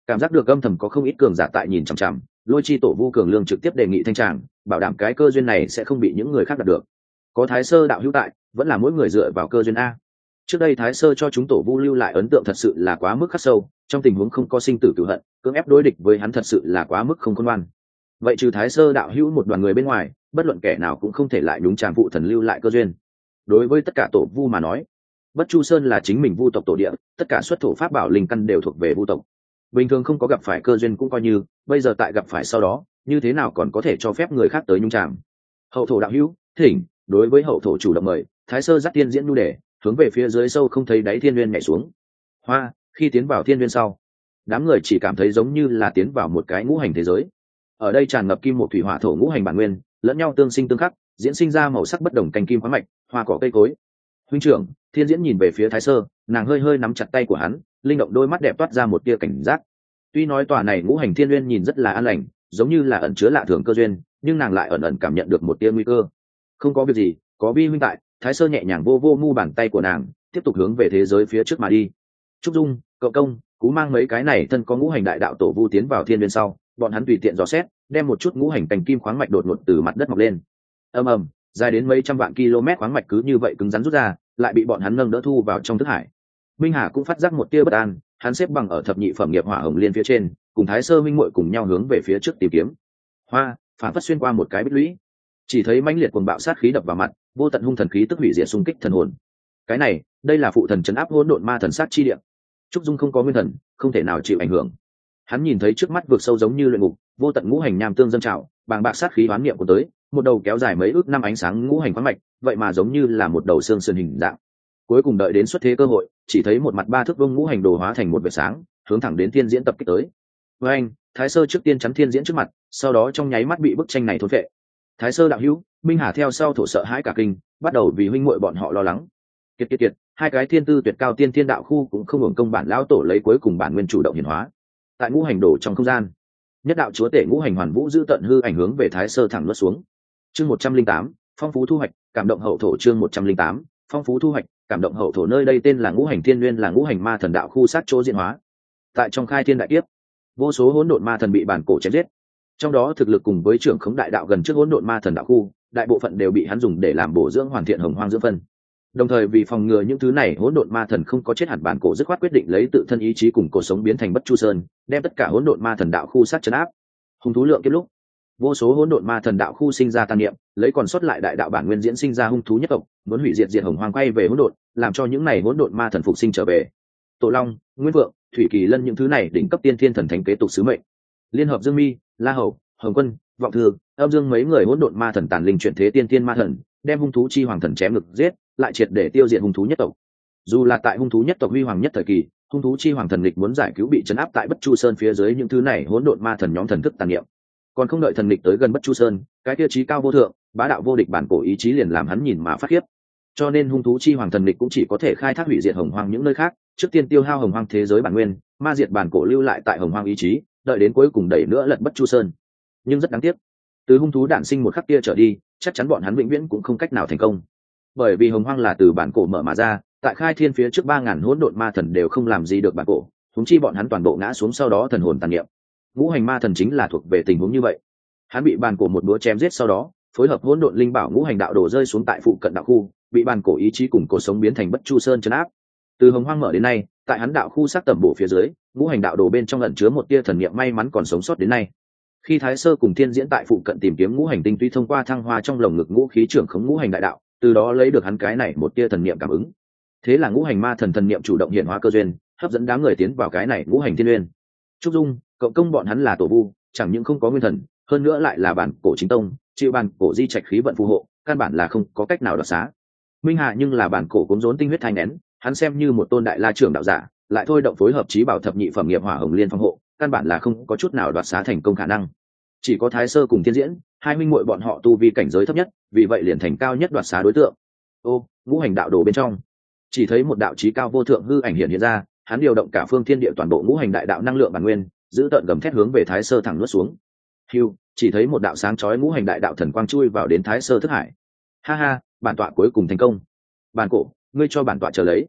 cảm giác được âm thầm có không ít cường giả tại nhìn chằm chằm, lôi chi tổ vu cường lương trực tiếp đề nghị thanh tràng bảo đảm cái cơ duyên này sẽ không bị những người khác đạt được. Có thái sơ đạo hữu tại, vẫn là mỗi người dựa vào cơ duyên a. Trước đây thái sơ cho chúng tổ vu lưu lại ấn tượng thật sự là quá mức khắc sâu, trong tình huống không có sinh tử cửu hận, cưỡng ép đối địch với hắn thật sự là quá mức không khôn ngoan. Vậy trừ thái sơ đạo hữu một đoàn người bên ngoài, bất luận kẻ nào cũng không thể lại nhúng tràm phụ thần lưu lại cơ duyên. Đối với tất cả tổ vu mà nói, Bất Chu Sơn là chính mình vu tộc tổ địa, tất cả xuất thổ pháp bảo linh căn đều thuộc về vu tộc. Bình thường không có gặp phải cơ duyên cũng coi như, bây giờ tại gặp phải sau đó, như thế nào còn có thể cho phép người khác tới nhúng tràm. Hậu thổ đạo hữu, thỉnh. Đối với hậu thổ chủ động mời, thái sơ dắt tiên diễn nhu đề, hướng về phía dưới sâu không thấy đáy thiên nguyên nhảy xuống. Hoa, khi tiến vào thiên nguyên sau, đám người chỉ cảm thấy giống như là tiến vào một cái ngũ hành thế giới. Ở đây tràn ngập kim một thủy hỏa thổ ngũ hành bản nguyên, lẫn nhau tương sinh tương khắc, diễn sinh ra màu sắc bất đồng cành kim khoáng mạch, hoa cỏ cây cối. Huynh trưởng, thiên diễn nhìn về phía thái sơ, nàng hơi hơi nắm chặt tay của hắn, linh động đôi mắt đẹp toát ra một tia cảnh giác. Tuy nói tòa này ngũ hành thiên nguyên nhìn rất là an lành, giống như là ẩn chứa lạ thường cơ duyên, nhưng nàng lại ẩn ẩn cảm nhận được một tia nguy cơ. Không có việc gì, có vi huynh tại. Thái sơ nhẹ nhàng vô vô mu bàn tay của nàng, tiếp tục hướng về thế giới phía trước mà đi. Trúc Dung, Cậu Công, Cú mang mấy cái này thân có ngũ hành đại đạo tổ vu tiến vào thiên nguyên sau, bọn hắn tùy tiện dò xét, đem một chút ngũ hành cành kim khoáng mạch đột ngột từ mặt đất mọc lên. Ầm ầm, dài đến mấy trăm vạn km khoáng mạch cứ như vậy cứng rắn rút ra, lại bị bọn hắn nâng đỡ thu vào trong thức hải. Minh Hà cũng phát giác một tia bất an, hắn xếp bằng ở thập nhị phẩm nghiệp hỏa hồng liên phía trên, cùng Thái Sơ minh muội cùng nhau hướng về phía trước tìm kiếm. Hoa, phản phất xuyên qua một cái bích lũy, chỉ thấy mãnh liệt cuồng bạo sát khí đập vào mặt, vô tận hung thần khí tức hủy diệt xung kích thần hồn. Cái này, đây là phụ thần trấn áp hỗn độn ma thần sát chi địa. Trúc Dung không có nguyên thần, không thể nào chịu ảnh hưởng. Hắn nhìn thấy trước mắt vực sâu giống như luyện ngục, vô tận ngũ hành nham tương dâng trào, bàng bạc sát khí oán niệm của tới, một đầu kéo dài mấy ước năm ánh sáng ngũ hành khoáng mạch, vậy mà giống như là một đầu xương sườn hình dạng. Cuối cùng đợi đến xuất thế cơ hội, chỉ thấy một mặt ba thước vuông ngũ hành đồ hóa thành một vệt sáng, hướng thẳng đến thiên diễn tập kích tới. Với anh, Thái Sơ trước tiên chắn thiên diễn trước mặt, sau đó trong nháy mắt bị bức tranh này thôn phệ. Thái Sơ đạo hữu, Minh Hà theo sau thổ sợ hãi cả kinh, bắt đầu vì huynh muội bọn họ lo lắng. Kiệt, hai cái thiên tư tuyệt cao tiên thiên đạo khu cũng không hưởng công bản lão tổ lấy cuối cùng bản nguyên chủ động hiển hóa. Tại ngũ hành đồ trong không gian, nhất đạo chúa tể ngũ hành hoàn vũ giữ tận hư ảnh hướng về Thái Sơ thẳng nuốt xuống. Chương 108, phong phú thu hoạch, cảm động hậu thổ. Chương 108, phong phú thu hoạch, cảm động hậu thổ. Nơi đây tên là ngũ hành thiên nguyên, là ngũ hành ma thần đạo khu sát chỗ diễn hóa. Tại trong khai thiên đại kiếp, vô số hỗn độn ma thần bị bản cổ chém giết, trong đó thực lực cùng với trưởng khống đại đạo gần trước hỗn độn ma thần đạo khu, đại bộ phận đều bị hắn dùng để làm bổ dưỡng hoàn thiện hồng hoang dưỡng phân. Đồng thời vì phòng ngừa những thứ này hỗn độn ma thần không có chết hẳn, bản cổ dứt khoát quyết định lấy tự thân ý chí cùng cuộc sống biến thành Bất Chu Sơn, đem tất cả hỗn độn ma thần đạo khu sát trấn áp. Hung thú lượng kiếp lúc, vô số hỗn độn ma thần đạo khu sinh ra tàn niệm, lấy còn sót lại đại đạo bản nguyên diễn sinh ra hung thú nhất tộc, muốn hủy diệt hồng hoang quay về hỗn độn, làm cho những này hỗn độn ma thần phục sinh trở về. Tổ Long, Nguyên Vượng, Thủy Kỳ Lân những thứ này đỉnh cấp tiên thiên thần thánh kế tục sứ mệnh. Liên hợp Dương Mi, La Hầu, Hồng Quân, Vọng Thương, Âm Dương mấy người hỗn độn ma thần tàn linh chuyển thế tiên thiên ma thần, đem hung thú chi hoàng thần chém ngực giết, lại triệt để tiêu diệt hung thú nhất tộc. Dù là tại hung thú nhất tộc huy hoàng nhất thời kỳ, hung thú chi hoàng thần lịch muốn giải cứu bị trấn áp tại Bất Chu Sơn phía dưới những thứ này hỗn độn ma thần nhóm thần thức tàn niệm. Còn không đợi thần lịch tới gần Bất Chu Sơn, cái tiêu chí cao vô thượng, bá đạo vô địch bản cổ ý chí liền làm hắn nhìn mà phát khiếp. Cho nên hung thú chi hoàng thần lịch cũng chỉ có thể khai thác hủy diệt hồng hoang những nơi khác, trước tiên tiêu hao hồng hoang thế giới bản nguyên, ma diệt bản cổ lưu lại tại hồng hoang ý chí, đợi đến cuối cùng đẩy nữa lật Bất Chu Sơn. Nhưng rất đáng tiếc, từ hung thú đản sinh một khắc kia trở đi, chắc chắn bọn hắn vĩnh viễn cũng không cách nào thành công. Bởi vì hồng hoang là từ bản cổ mở mà ra, tại khai thiên phía trước 3000 hỗn độn ma thần đều không làm gì được bản cổ, huống chi bọn hắn toàn bộ ngã xuống sau đó thần hồn tàn niệm. Ngũ hành ma thần chính là thuộc về tình huống như vậy. Hắn bị bản cổ một búa chém giết, sau đó phối hợp hỗn độn linh bảo ngũ hành đạo đồ rơi xuống tại phụ cận đạo khu, bị bản cổ ý chí cùng cổ sống biến thành Bất Chu Sơn trấn áp. Từ hồng hoang mở đến nay, tại hắn đạo khu sát tầm bổ phía dưới, ngũ hành đạo đồ bên trong ẩn chứa một tia thần niệm may mắn còn sống sót đến nay. Khi Thái Sơ cùng Thiên Diễn tại phụ cận tìm kiếm ngũ hành tinh tuy thông qua thăng hoa trong lồng ngực ngũ khí trưởng khống ngũ hành đại đạo, từ đó lấy được hắn cái này một tia thần niệm cảm ứng. Thế là ngũ hành ma thần thần niệm chủ động hiện hóa cơ duyên, hấp dẫn đám người tiến vào cái này ngũ hành thiên nguyên. Trúc Dung, Cậu Công bọn hắn là tổ vu, chẳng những không có nguyên thần, hơn nữa lại là bản cổ chính tông, chịu bản cổ di trạch khí vận phù hộ, căn bản là không có cách nào đoạt xá. Minh Hà nhưng là bản cổ cống rốn tinh huyết thai nén, hắn xem như một tôn đại la trưởng đạo giả, lại thôi động phối hợp trí bảo thập nhị phẩm nghiệp hỏa hồng liên phòng hộ, căn bản là không có chút nào đoạt xá thành công khả năng. Chỉ có Thái Sơ cùng Thiên Diễn, hai huynh muội bọn họ tu vi cảnh giới thấp nhất, vì vậy liền thành cao nhất đoạt xá đối tượng. Ô, ngũ hành đạo đồ bên trong, chỉ thấy một đạo chí cao vô thượng hư ảnh hiện ra, hắn điều động cả phương thiên địa toàn bộ ngũ hành đại đạo năng lượng bản nguyên, giữ tận gầm thét hướng về Thái Sơ thẳng nuốt xuống. Hưu, chỉ thấy một đạo sáng chói ngũ hành đại đạo thần quang chui vào đến Thái Sơ thức hải. Ha ha, bản tọa cuối cùng thành công. Bản cổ, ngươi cho bản tọa chờ lấy.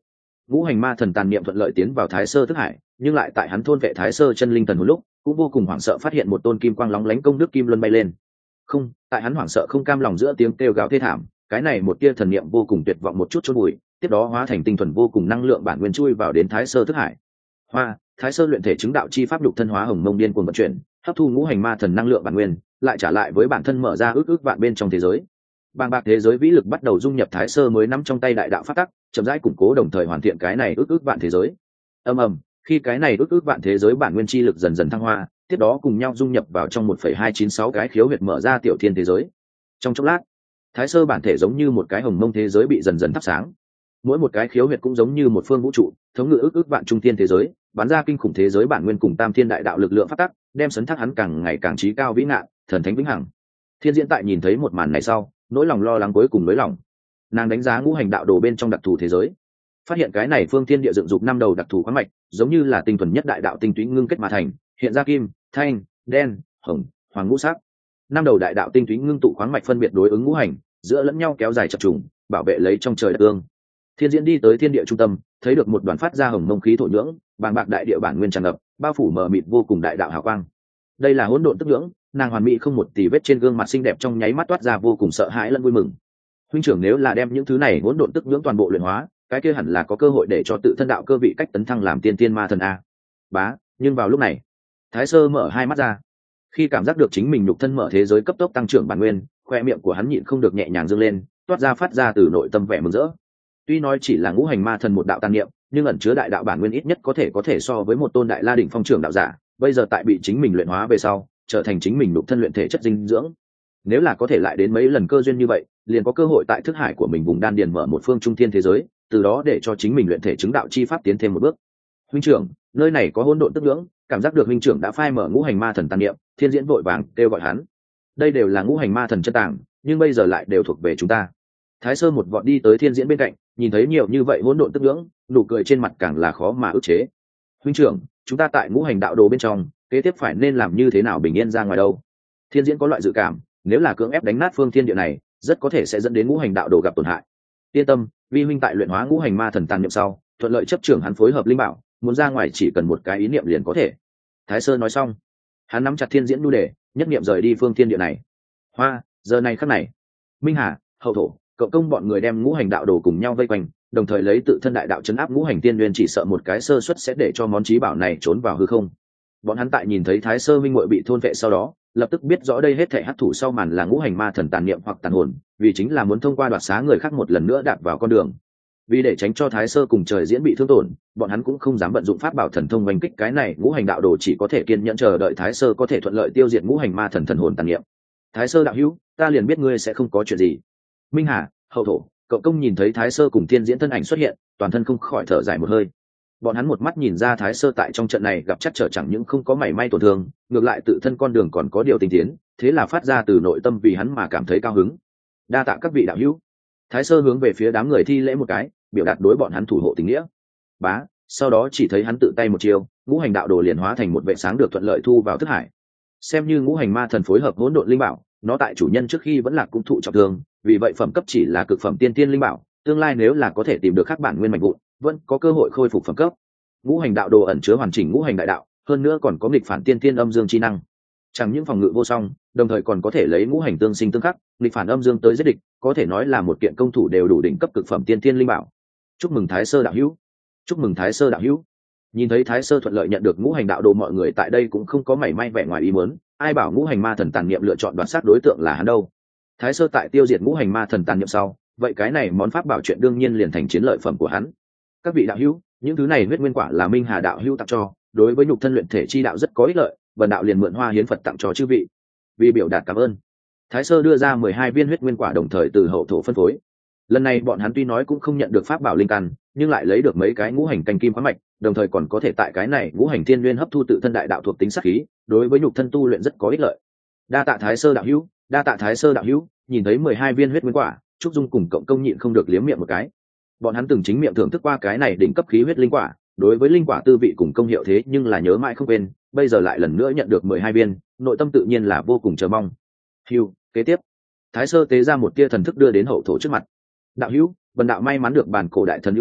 ngũ hành ma thần tàn niệm thuận lợi tiến vào thái sơ thức hải, nhưng lại tại hắn thôn vệ thái sơ chân linh thần hồn lúc cũng vô cùng hoảng sợ, phát hiện một tôn kim quang lóng lánh công đức kim luân bay lên. Không, tại hắn hoảng sợ không cam lòng giữa tiếng kêu gào thê thảm, cái này một tia thần niệm vô cùng tuyệt vọng một chút chôn bụi, tiếp đó hóa thành tinh thuần vô cùng năng lượng bản nguyên chui vào đến thái sơ thức hải. Hoa, thái sơ luyện thể chứng đạo chi pháp nhục thân hóa hồng mông điên cuồng vận chuyển, hấp thu ngũ hành ma thần năng lượng bản nguyên, lại trả lại với bản thân mở ra ước vạn bên trong thế giới. Bàng bạc thế giới vĩ lực bắt đầu dung nhập thái sơ mới nắm trong tay đại đạo pháp tắc, chậm rãi củng cố đồng thời hoàn thiện cái này ước vạn thế giới. Ầm ầm, khi cái này ước vạn thế giới bản nguyên chi lực dần dần thăng hoa, tiếp đó cùng nhau dung nhập vào trong 1,296 cái khiếu huyệt mở ra tiểu thiên thế giới. Trong chốc lát, thái sơ bản thể giống như một cái hồng mông thế giới bị dần dần thắp sáng. Mỗi một cái khiếu huyệt cũng giống như một phương vũ trụ, thống ngự ước vạn trung thiên thế giới, bắn ra kinh khủng thế giới bản nguyên cùng tam thiên đại đạo lực lượng phát tắc, đem sấn thác hắn càng ngày càng trí cao vĩ ngạn, thần thánh vĩnh hằng. Thiên diễn tại nhìn thấy một màn này sau, nỗi lòng lo lắng cuối cùng nới lòng. Nàng đánh giá ngũ hành đạo đồ bên trong đặc thù thế giới, phát hiện cái này phương thiên địa dựng dục năm đầu đặc thù khoáng mạch, giống như là tinh thuần nhất đại đạo tinh túy ngưng kết mà thành, hiện ra kim, thanh, đen, hồng, hoàng ngũ sắc. Năm đầu đại đạo tinh túy ngưng tụ khoáng mạch phân biệt đối ứng ngũ hành, giữa lẫn nhau kéo dài chập trùng, bảo vệ lấy trong trời đất tương. Thiên diễn đi tới thiên địa trung tâm, thấy được một đoàn phát ra hồng mông khí thổ nhưỡng, bàng bạc đại địa bản nguyên tràn ngập, bao phủ mờ mịt vô cùng đại đạo hào quang. Đây là hỗn độn tức nhưỡng, nàng hoàn mỹ không một tì vết trên gương mặt xinh đẹp trong nháy mắt toát ra vô cùng sợ hãi lẫn vui mừng. Huynh trưởng nếu là đem những thứ này hỗn độn tức nhưỡng toàn bộ luyện hóa, cái kia hẳn là có cơ hội để cho tự thân đạo cơ vị cách tấn thăng làm tiên tiên ma thần a. Bá, nhưng vào lúc này, Thái Sơ mở hai mắt ra. Khi cảm giác được chính mình nhục thân mở thế giới cấp tốc tăng trưởng bản nguyên, khoe miệng của hắn nhịn không được nhẹ nhàng dương lên, toát ra phát ra từ nội tâm vẻ mừng rỡ. Tuy nói chỉ là ngũ hành ma thần một đạo tàn niệm, nhưng ẩn chứa đại đạo bản nguyên ít nhất có thể so với một tôn đại la đỉnh phong trưởng đạo giả, bây giờ tại bị chính mình luyện hóa về sau, trở thành chính mình nhục thân luyện thể chất dinh dưỡng. Nếu là có thể lại đến mấy lần cơ duyên như vậy, liền có cơ hội tại thức hải của mình vùng đan điền mở một phương trung thiên thế giới, từ đó để cho chính mình luyện thể chứng đạo chi pháp tiến thêm một bước. Huynh trưởng, nơi này có hỗn độn tức nhưỡng, cảm giác được huynh trưởng đã phai mở ngũ hành ma thần tàn niệm, Thiên Diễn vội vàng kêu gọi hắn. Đây đều là ngũ hành ma thần chân tàng, nhưng bây giờ lại đều thuộc về chúng ta. Thái Sơ một vọt đi tới Thiên Diễn bên cạnh, nhìn thấy nhiều như vậy hỗn độn tức nhưỡng, nụ cười trên mặt càng là khó mà ức chế. Huynh trưởng, chúng ta tại ngũ hành đạo đồ bên trong, kế tiếp phải nên làm như thế nào bình yên ra ngoài đâu? Thiên Diễn có loại dự cảm, nếu là cưỡng ép đánh nát phương thiên địa này, rất có thể sẽ dẫn đến ngũ hành đạo đồ gặp tổn hại. Yên tâm, vi huynh tại luyện hóa ngũ hành ma thần tàn niệm sau, thuận lợi chấp trưởng hắn phối hợp linh bảo, muốn ra ngoài chỉ cần một cái ý niệm liền có thể. Thái Sơ nói xong, hắn nắm chặt Thiên Diễn nu đề, nhất niệm rời đi phương thiên địa này. Hoa, giờ này khắc này, Minh Hà, Hậu Thổ, Cậu Công bọn người đem ngũ hành đạo đồ cùng nhau vây quanh, đồng thời lấy tự thân đại đạo chấn áp ngũ hành tiên nguyên, chỉ sợ một cái sơ suất sẽ để cho món chí bảo này trốn vào hư không. Bọn hắn tại nhìn thấy Thái Sơ minh muội bị thôn vệ sau đó, lập tức biết rõ đây hết thảy hắc thủ sau màn là ngũ hành ma thần tàn niệm hoặc tàn hồn, vì chính là muốn thông qua đoạt xá người khác một lần nữa đạp vào con đường. Vì để tránh cho Thái Sơ cùng Trời Diễn bị thương tổn, bọn hắn cũng không dám vận dụng pháp bảo thần thông oanh kích cái này ngũ hành đạo đồ, chỉ có thể kiên nhẫn chờ đợi Thái Sơ có thể thuận lợi tiêu diệt ngũ hành ma thần thần hồn tàn niệm. Thái Sơ đạo hữu, ta liền biết ngươi sẽ không có chuyện gì. Minh Hà, Hậu Thổ, Cậu Công nhìn thấy Thái Sơ cùng Thiên Diễn thân ảnh xuất hiện, toàn thân không khỏi thở dài một hơi. Bọn hắn một mắt nhìn ra Thái Sơ tại trong trận này gặp chắc trở chẳng những không có mảy may tổn thương, ngược lại tự thân con đường còn có điều tinh tiến, thế là phát ra từ nội tâm vì hắn mà cảm thấy cao hứng. Đa tạ các vị đạo hữu. Thái Sơ hướng về phía đám người thi lễ một cái, biểu đạt đối bọn hắn thủ hộ tình nghĩa. Bá, sau đó chỉ thấy hắn tự tay một chiêu, ngũ hành đạo đồ liền hóa thành một vệ sáng được thuận lợi thu vào thức hải. Xem như ngũ hành ma thần phối hợp hỗn độn linh bảo, nó tại chủ nhân trước khi vẫn là cũng thụ trọng thương, vì vậy phẩm cấp chỉ là cực phẩm tiên tiên linh bảo, tương lai nếu là có thể tìm được các bản nguyên mạch vụn, vẫn có cơ hội khôi phục phẩm cấp. Ngũ hành đạo đồ ẩn chứa hoàn chỉnh ngũ hành đại đạo, hơn nữa còn có nghịch phản tiên tiên âm dương chi năng, chẳng những phòng ngự vô song, đồng thời còn có thể lấy ngũ hành tương sinh tương khắc, nghịch phản âm dương tới giết địch, có thể nói là một kiện công thủ đều đủ đỉnh cấp cực phẩm tiên tiên linh bảo. Chúc mừng Thái Sơ đạo hữu. Chúc mừng Thái Sơ đạo hữu. Nhìn thấy Thái Sơ thuận lợi nhận được ngũ hành đạo đồ, mọi người tại đây cũng không có mảy may vẻ ngoài ý muốn, ai bảo ngũ hành ma thần tàn niệm lựa chọn đoạt sát đối tượng là hắn đâu. Thái Sơ tại tiêu diệt ngũ hành ma thần tàn niệm sau, vậy cái này món pháp bảo chuyện đương nhiên liền thành chiến lợi phẩm của hắn. Các vị đạo hữu, những thứ này huyết nguyên quả là Minh Hà đạo hữu tặng cho, đối với nhục thân luyện thể chi đạo rất có ích lợi, vần đạo liền mượn hoa hiến Phật tặng cho chư vị. Vì biểu đạt cảm ơn, Thái Sơ đưa ra 12 viên huyết nguyên quả đồng thời từ Hậu Thổ phân phối. Lần này bọn hắn tuy nói cũng không nhận được pháp bảo linh căn, nhưng lại lấy được mấy cái ngũ hành canh kim khoáng mạch, đồng thời còn có thể tại cái này ngũ hành thiên nguyên hấp thu tự thân đại đạo thuộc tính sát khí, đối với nhục thân tu luyện rất có ích lợi. Đa tạ Thái Sơ đạo hữu, đa tạ Thái Sơ đạo hữu. Nhìn thấy 12 viên huyết nguyên quả, Trúc Dung cùng Cộng Công nhịn không được liếm miệng một cái. Bọn hắn từng chính miệng thưởng thức qua cái này đỉnh cấp khí huyết linh quả, đối với linh quả tư vị cùng công hiệu thế nhưng là nhớ mãi không quên, bây giờ lại lần nữa nhận được 12 viên, nội tâm tự nhiên là vô cùng chờ mong. Hưu, kế tiếp, Thái Sơ tế ra một tia thần thức đưa đến Hậu Thổ trước mặt. Đạo hữu, vần đạo may mắn được bản cổ đại thần ưu ái,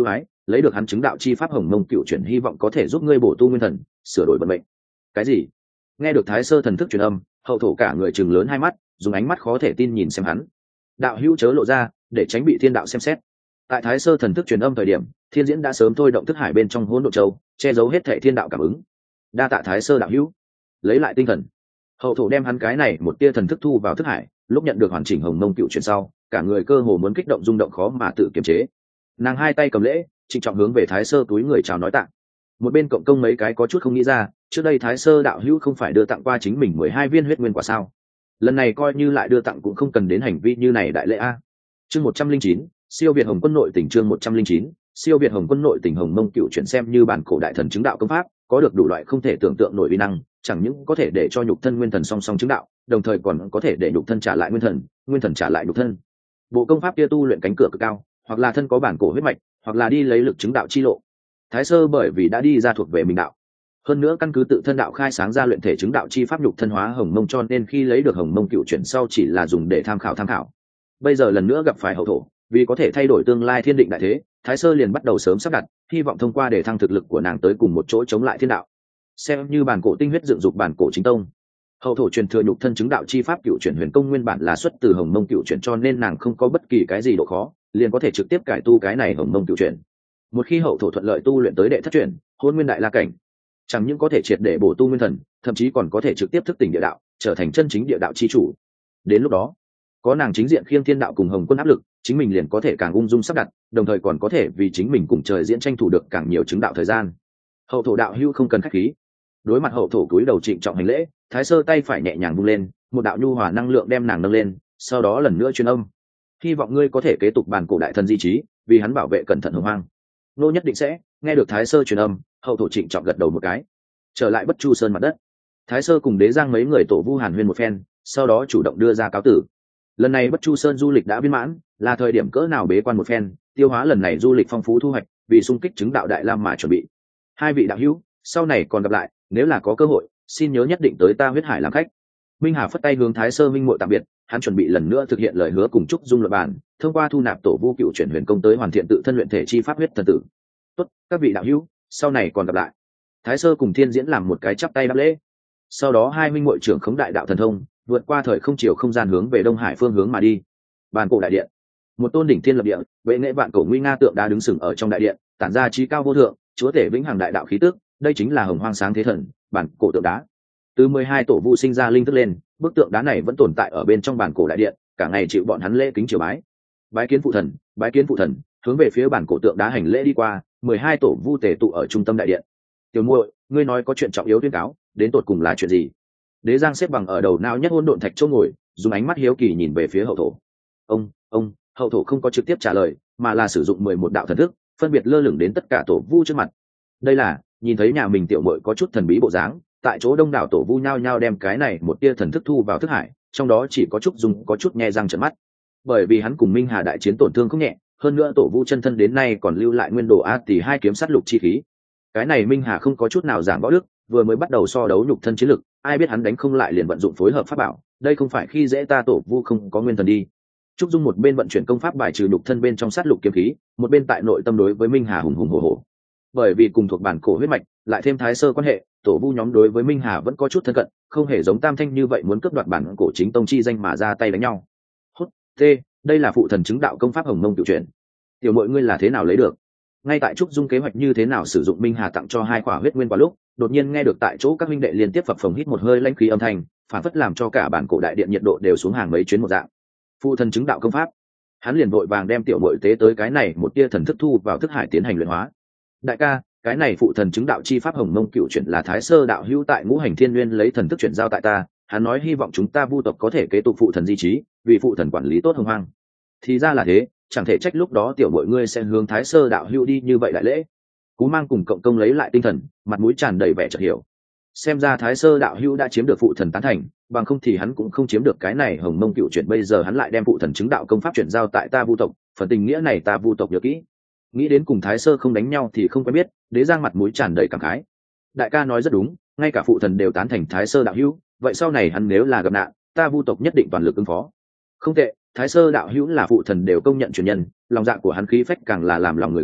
lấy được hắn chứng đạo chi pháp hồng mông cựu chuyển, hy vọng có thể giúp ngươi bổ tu nguyên thần, sửa đổi vận mệnh. Cái gì? Nghe được thái sơ thần thức truyền âm, hậu thổ cả người chừng lớn hai mắt, dùng ánh mắt khó thể tin nhìn xem hắn. Đạo hữu chớ lộ ra, để tránh bị thiên đạo xem xét. Tại thái sơ thần thức truyền âm thời điểm, thiên diễn đã sớm thôi động thức hải bên trong hỗn độn châu, che giấu hết thảy thiên đạo cảm ứng. Đa tạ thái sơ đạo hữu. Lấy lại tinh thần, hậu thổ đem hắn cái này một tia thần thức thu vào thức hải, lúc nhận được hoàn chỉnh hồng mông cựu chuyển sau, cả người cơ hồ muốn kích động rung động khó mà tự kiềm chế. Nàng hai tay cầm lễ, trịnh trọng hướng về thái sơ túi người chào nói tạ. Một bên cộng công mấy cái có chút không nghĩ ra, trước đây thái sơ đạo hữu không phải đưa tặng qua chính mình 12 viên huyết nguyên quả sao? Lần này coi như lại đưa tặng cũng không cần đến hành vi như này đại lễ a. Chương 109, siêu việt hồng quân nội tỉnh. Chương 109, siêu việt hồng quân nội tỉnh. Hồng mông cựu chuyển xem như bản cổ đại thần chứng đạo công pháp, có được đủ loại không thể tưởng tượng nổi uy năng, chẳng những có thể để cho nhục thân nguyên thần song song chứng đạo, đồng thời còn có thể để nhục thân trả lại nguyên thần trả lại nhục thân. Bộ công pháp kia tu luyện cánh cửa cực cao, hoặc là thân có bản cổ huyết mạch, hoặc là đi lấy lực chứng đạo chi lộ. Thái sơ bởi vì đã đi ra thuộc về mình đạo, hơn nữa căn cứ tự thân đạo khai sáng ra luyện thể chứng đạo chi pháp nhục thân hóa hồng mông, cho nên khi lấy được hồng mông cựu chuyển sau chỉ là dùng để tham khảo. Bây giờ lần nữa gặp phải hậu thổ, vì có thể thay đổi tương lai thiên định đại thế, thái sơ liền bắt đầu sớm sắp đặt, hy vọng thông qua để thăng thực lực của nàng tới cùng một chỗ chống lại thiên đạo, xem như bản cổ tinh huyết dựng dục bản cổ chính tông. Hậu thổ truyền thừa nhục thân chứng đạo chi pháp cựu chuyển huyền công nguyên bản là xuất từ hồng mông cựu chuyển, cho nên nàng không có bất kỳ cái gì độ khó, liền có thể trực tiếp cải tu cái này hồng mông cựu chuyển. Một khi hậu thổ thuận lợi tu luyện tới đệ thất chuyển hôn nguyên đại la cảnh, chẳng những có thể triệt để bổ tu nguyên thần, thậm chí còn có thể trực tiếp thức tỉnh địa đạo, trở thành chân chính địa đạo chi chủ. Đến lúc đó, có nàng chính diện khiêng thiên đạo cùng hồng quân áp lực, chính mình liền có thể càng ung dung sắp đặt, đồng thời còn có thể vì chính mình cùng trời diễn tranh thủ được càng nhiều chứng đạo thời gian. Hậu thổ đạo hữu không cần khách khí. Đối mặt hậu thổ cúi đầu trịnh trọng hành lễ, thái sơ tay phải nhẹ nhàng vung lên, một đạo nhu hòa năng lượng đem nàng nâng lên, sau đó lần nữa truyền âm: hy vọng ngươi có thể kế tục bản cổ đại thần di trí, vì hắn bảo vệ cẩn thận hồng hoang. Nô nhất định sẽ. Nghe được thái sơ truyền âm, hậu thổ trịnh trọng gật đầu một cái. Trở lại bất chu sơn mặt đất, thái sơ cùng đế giang mấy người tổ vu hàn huyên một phen, sau đó chủ động đưa ra cáo tử. Lần này bất chu sơn du lịch đã viên mãn, là thời điểm cỡ nào bế quan một phen, tiêu hóa lần này du lịch phong phú thu hoạch, vì xung kích chứng đạo đại lam mà chuẩn bị. Hai vị đạo hữu, sau này còn gặp lại, nếu là có cơ hội, xin nhớ nhất định tới ta huyết hải làm khách. Minh Hà phất tay hướng thái sơ minh muội tạm biệt, hắn chuẩn bị lần nữa thực hiện lời hứa cùng trúc dung luật bản, thông qua thu nạp tổ vu cựu chuyển huyền công tới hoàn thiện tự thân luyện thể chi pháp huyết thần tử. Tốt, các vị đạo hữu, sau này còn gặp lại. Thái sơ cùng thiên diễn làm một cái chắp tay đáp lễ. Sau đó hai minh muội trưởng khống đại đạo thần thông, vượt qua thời không chiều không gian hướng về đông hải phương hướng mà đi. Bàn cổ đại điện, một tôn đỉnh thiên lập địa, vệ nghệ vạn cổ nguy nga tượng đá đứng sừng ở trong đại điện, tản ra trí cao vô thượng, chúa tể vĩnh hằng đại đạo khí tức. Đây chính là hồng hoang sáng thế thần, bản cổ tượng đá. Từ 12 tổ vu sinh ra linh thức lên, bức tượng đá này vẫn tồn tại ở bên trong bản cổ đại điện, cả ngày chịu bọn hắn lễ kính triều bái. Bái kiến phụ thần, bái kiến phụ thần. Hướng về phía bản cổ tượng đá hành lễ đi qua, 12 tổ vu tề tụ ở trung tâm đại điện. Tiểu muội, ngươi nói có chuyện trọng yếu tuyên cáo, đến tột cùng là chuyện gì? Đế Giang xếp bằng ở đầu não nhất hỗn độn thạch chỗ ngồi, dùng ánh mắt hiếu kỳ nhìn về phía hậu thổ. Ông, hậu thổ không có trực tiếp trả lời, mà là sử dụng 11 đạo thần thức, phân biệt lơ lửng đến tất cả tổ vu trước mặt. Đây là, nhìn thấy nhà mình tiểu muội có chút thần bí bộ dáng, tại chỗ đông đảo tổ vu nhao nhao đem cái này một tia thần thức thu vào thức hải, trong đó chỉ có Trúc Dung có chút nhe răng trợn mắt. Bởi vì hắn cùng Minh Hà đại chiến tổn thương không nhẹ, hơn nữa tổ vu chân thân đến nay còn lưu lại nguyên đồ A Tỷ hai kiếm sát lục chi khí. Cái này Minh Hà không có chút nào giảng võ đức, vừa mới bắt đầu so đấu nhục thân chiến lực, ai biết hắn đánh không lại liền vận dụng phối hợp pháp bảo, đây không phải khi dễ ta tổ vu không có nguyên thần đi. Trúc Dung một bên vận chuyển công pháp bài trừ nhục thân bên trong sát lục kiếm khí, một bên tại nội tâm đối với Minh Hà hùng hùng hổ hổ. Bởi vì cùng thuộc bản cổ huyết mạch, lại thêm thái sơ quan hệ, tổ vu nhóm đối với Minh Hà vẫn có chút thân cận, không hề giống Tam Thanh như vậy muốn cướp đoạt bản cổ chính tông chi danh mà ra tay đánh nhau. Hốt, đây là phụ thần chứng đạo công pháp hồng mông cựu chuyển. Tiểu muội ngươi là thế nào lấy được? Ngay tại Trúc Dung kế hoạch như thế nào sử dụng Minh Hà tặng cho hai quả huyết nguyên quả lúc, đột nhiên nghe được tại chỗ các huynh đệ liên tiếp phập phồng hít một hơi lãnh khí âm thanh, phản phất làm cho cả bản cổ đại điện nhiệt độ đều xuống hàng mấy chuyến một dạng. Phụ thần chứng đạo công pháp, hắn liền vội vàng đem tiểu muội tế tới cái này một tia thần thức thu vào thức hải tiến hành luyện hóa. Đại ca, cái này phụ thần chứng đạo chi pháp hồng mông cựu chuyển là thái sơ đạo hữu tại ngũ hành thiên nguyên lấy thần thức chuyển giao tại ta, hắn nói hy vọng chúng ta vu tộc có thể kế tục phụ thần di trí, vì phụ thần quản lý tốt hồng hoang. Thì ra là thế, chẳng thể trách lúc đó tiểu muội ngươi sẽ hướng thái sơ đạo hữu đi như vậy đại lễ. Cú Mang cùng cộng công lấy lại tinh thần, mặt mũi tràn đầy vẻ chợt hiểu. Xem ra thái sơ đạo hữu đã chiếm được phụ thần tán thành, bằng không thì hắn cũng không chiếm được cái này hồng mông cựu chuyển. Bây giờ hắn lại đem phụ thần chứng đạo công pháp chuyển giao tại ta vu tộc, phần tình nghĩa này ta vu tộc nhớ kỹ. Nghĩ đến cùng thái sơ không đánh nhau thì không quen biết, Đế Giang mặt mũi tràn đầy cảm khái. Đại ca nói rất đúng, ngay cả phụ thần đều tán thành thái sơ đạo hữu, vậy sau này hắn nếu là gặp nạn, ta vu tộc nhất định toàn lực ứng phó. Không tệ, thái sơ đạo hữu là phụ thần đều công nhận truyền nhân, lòng dạ của hắn khí phách càng là làm lòng người gãy,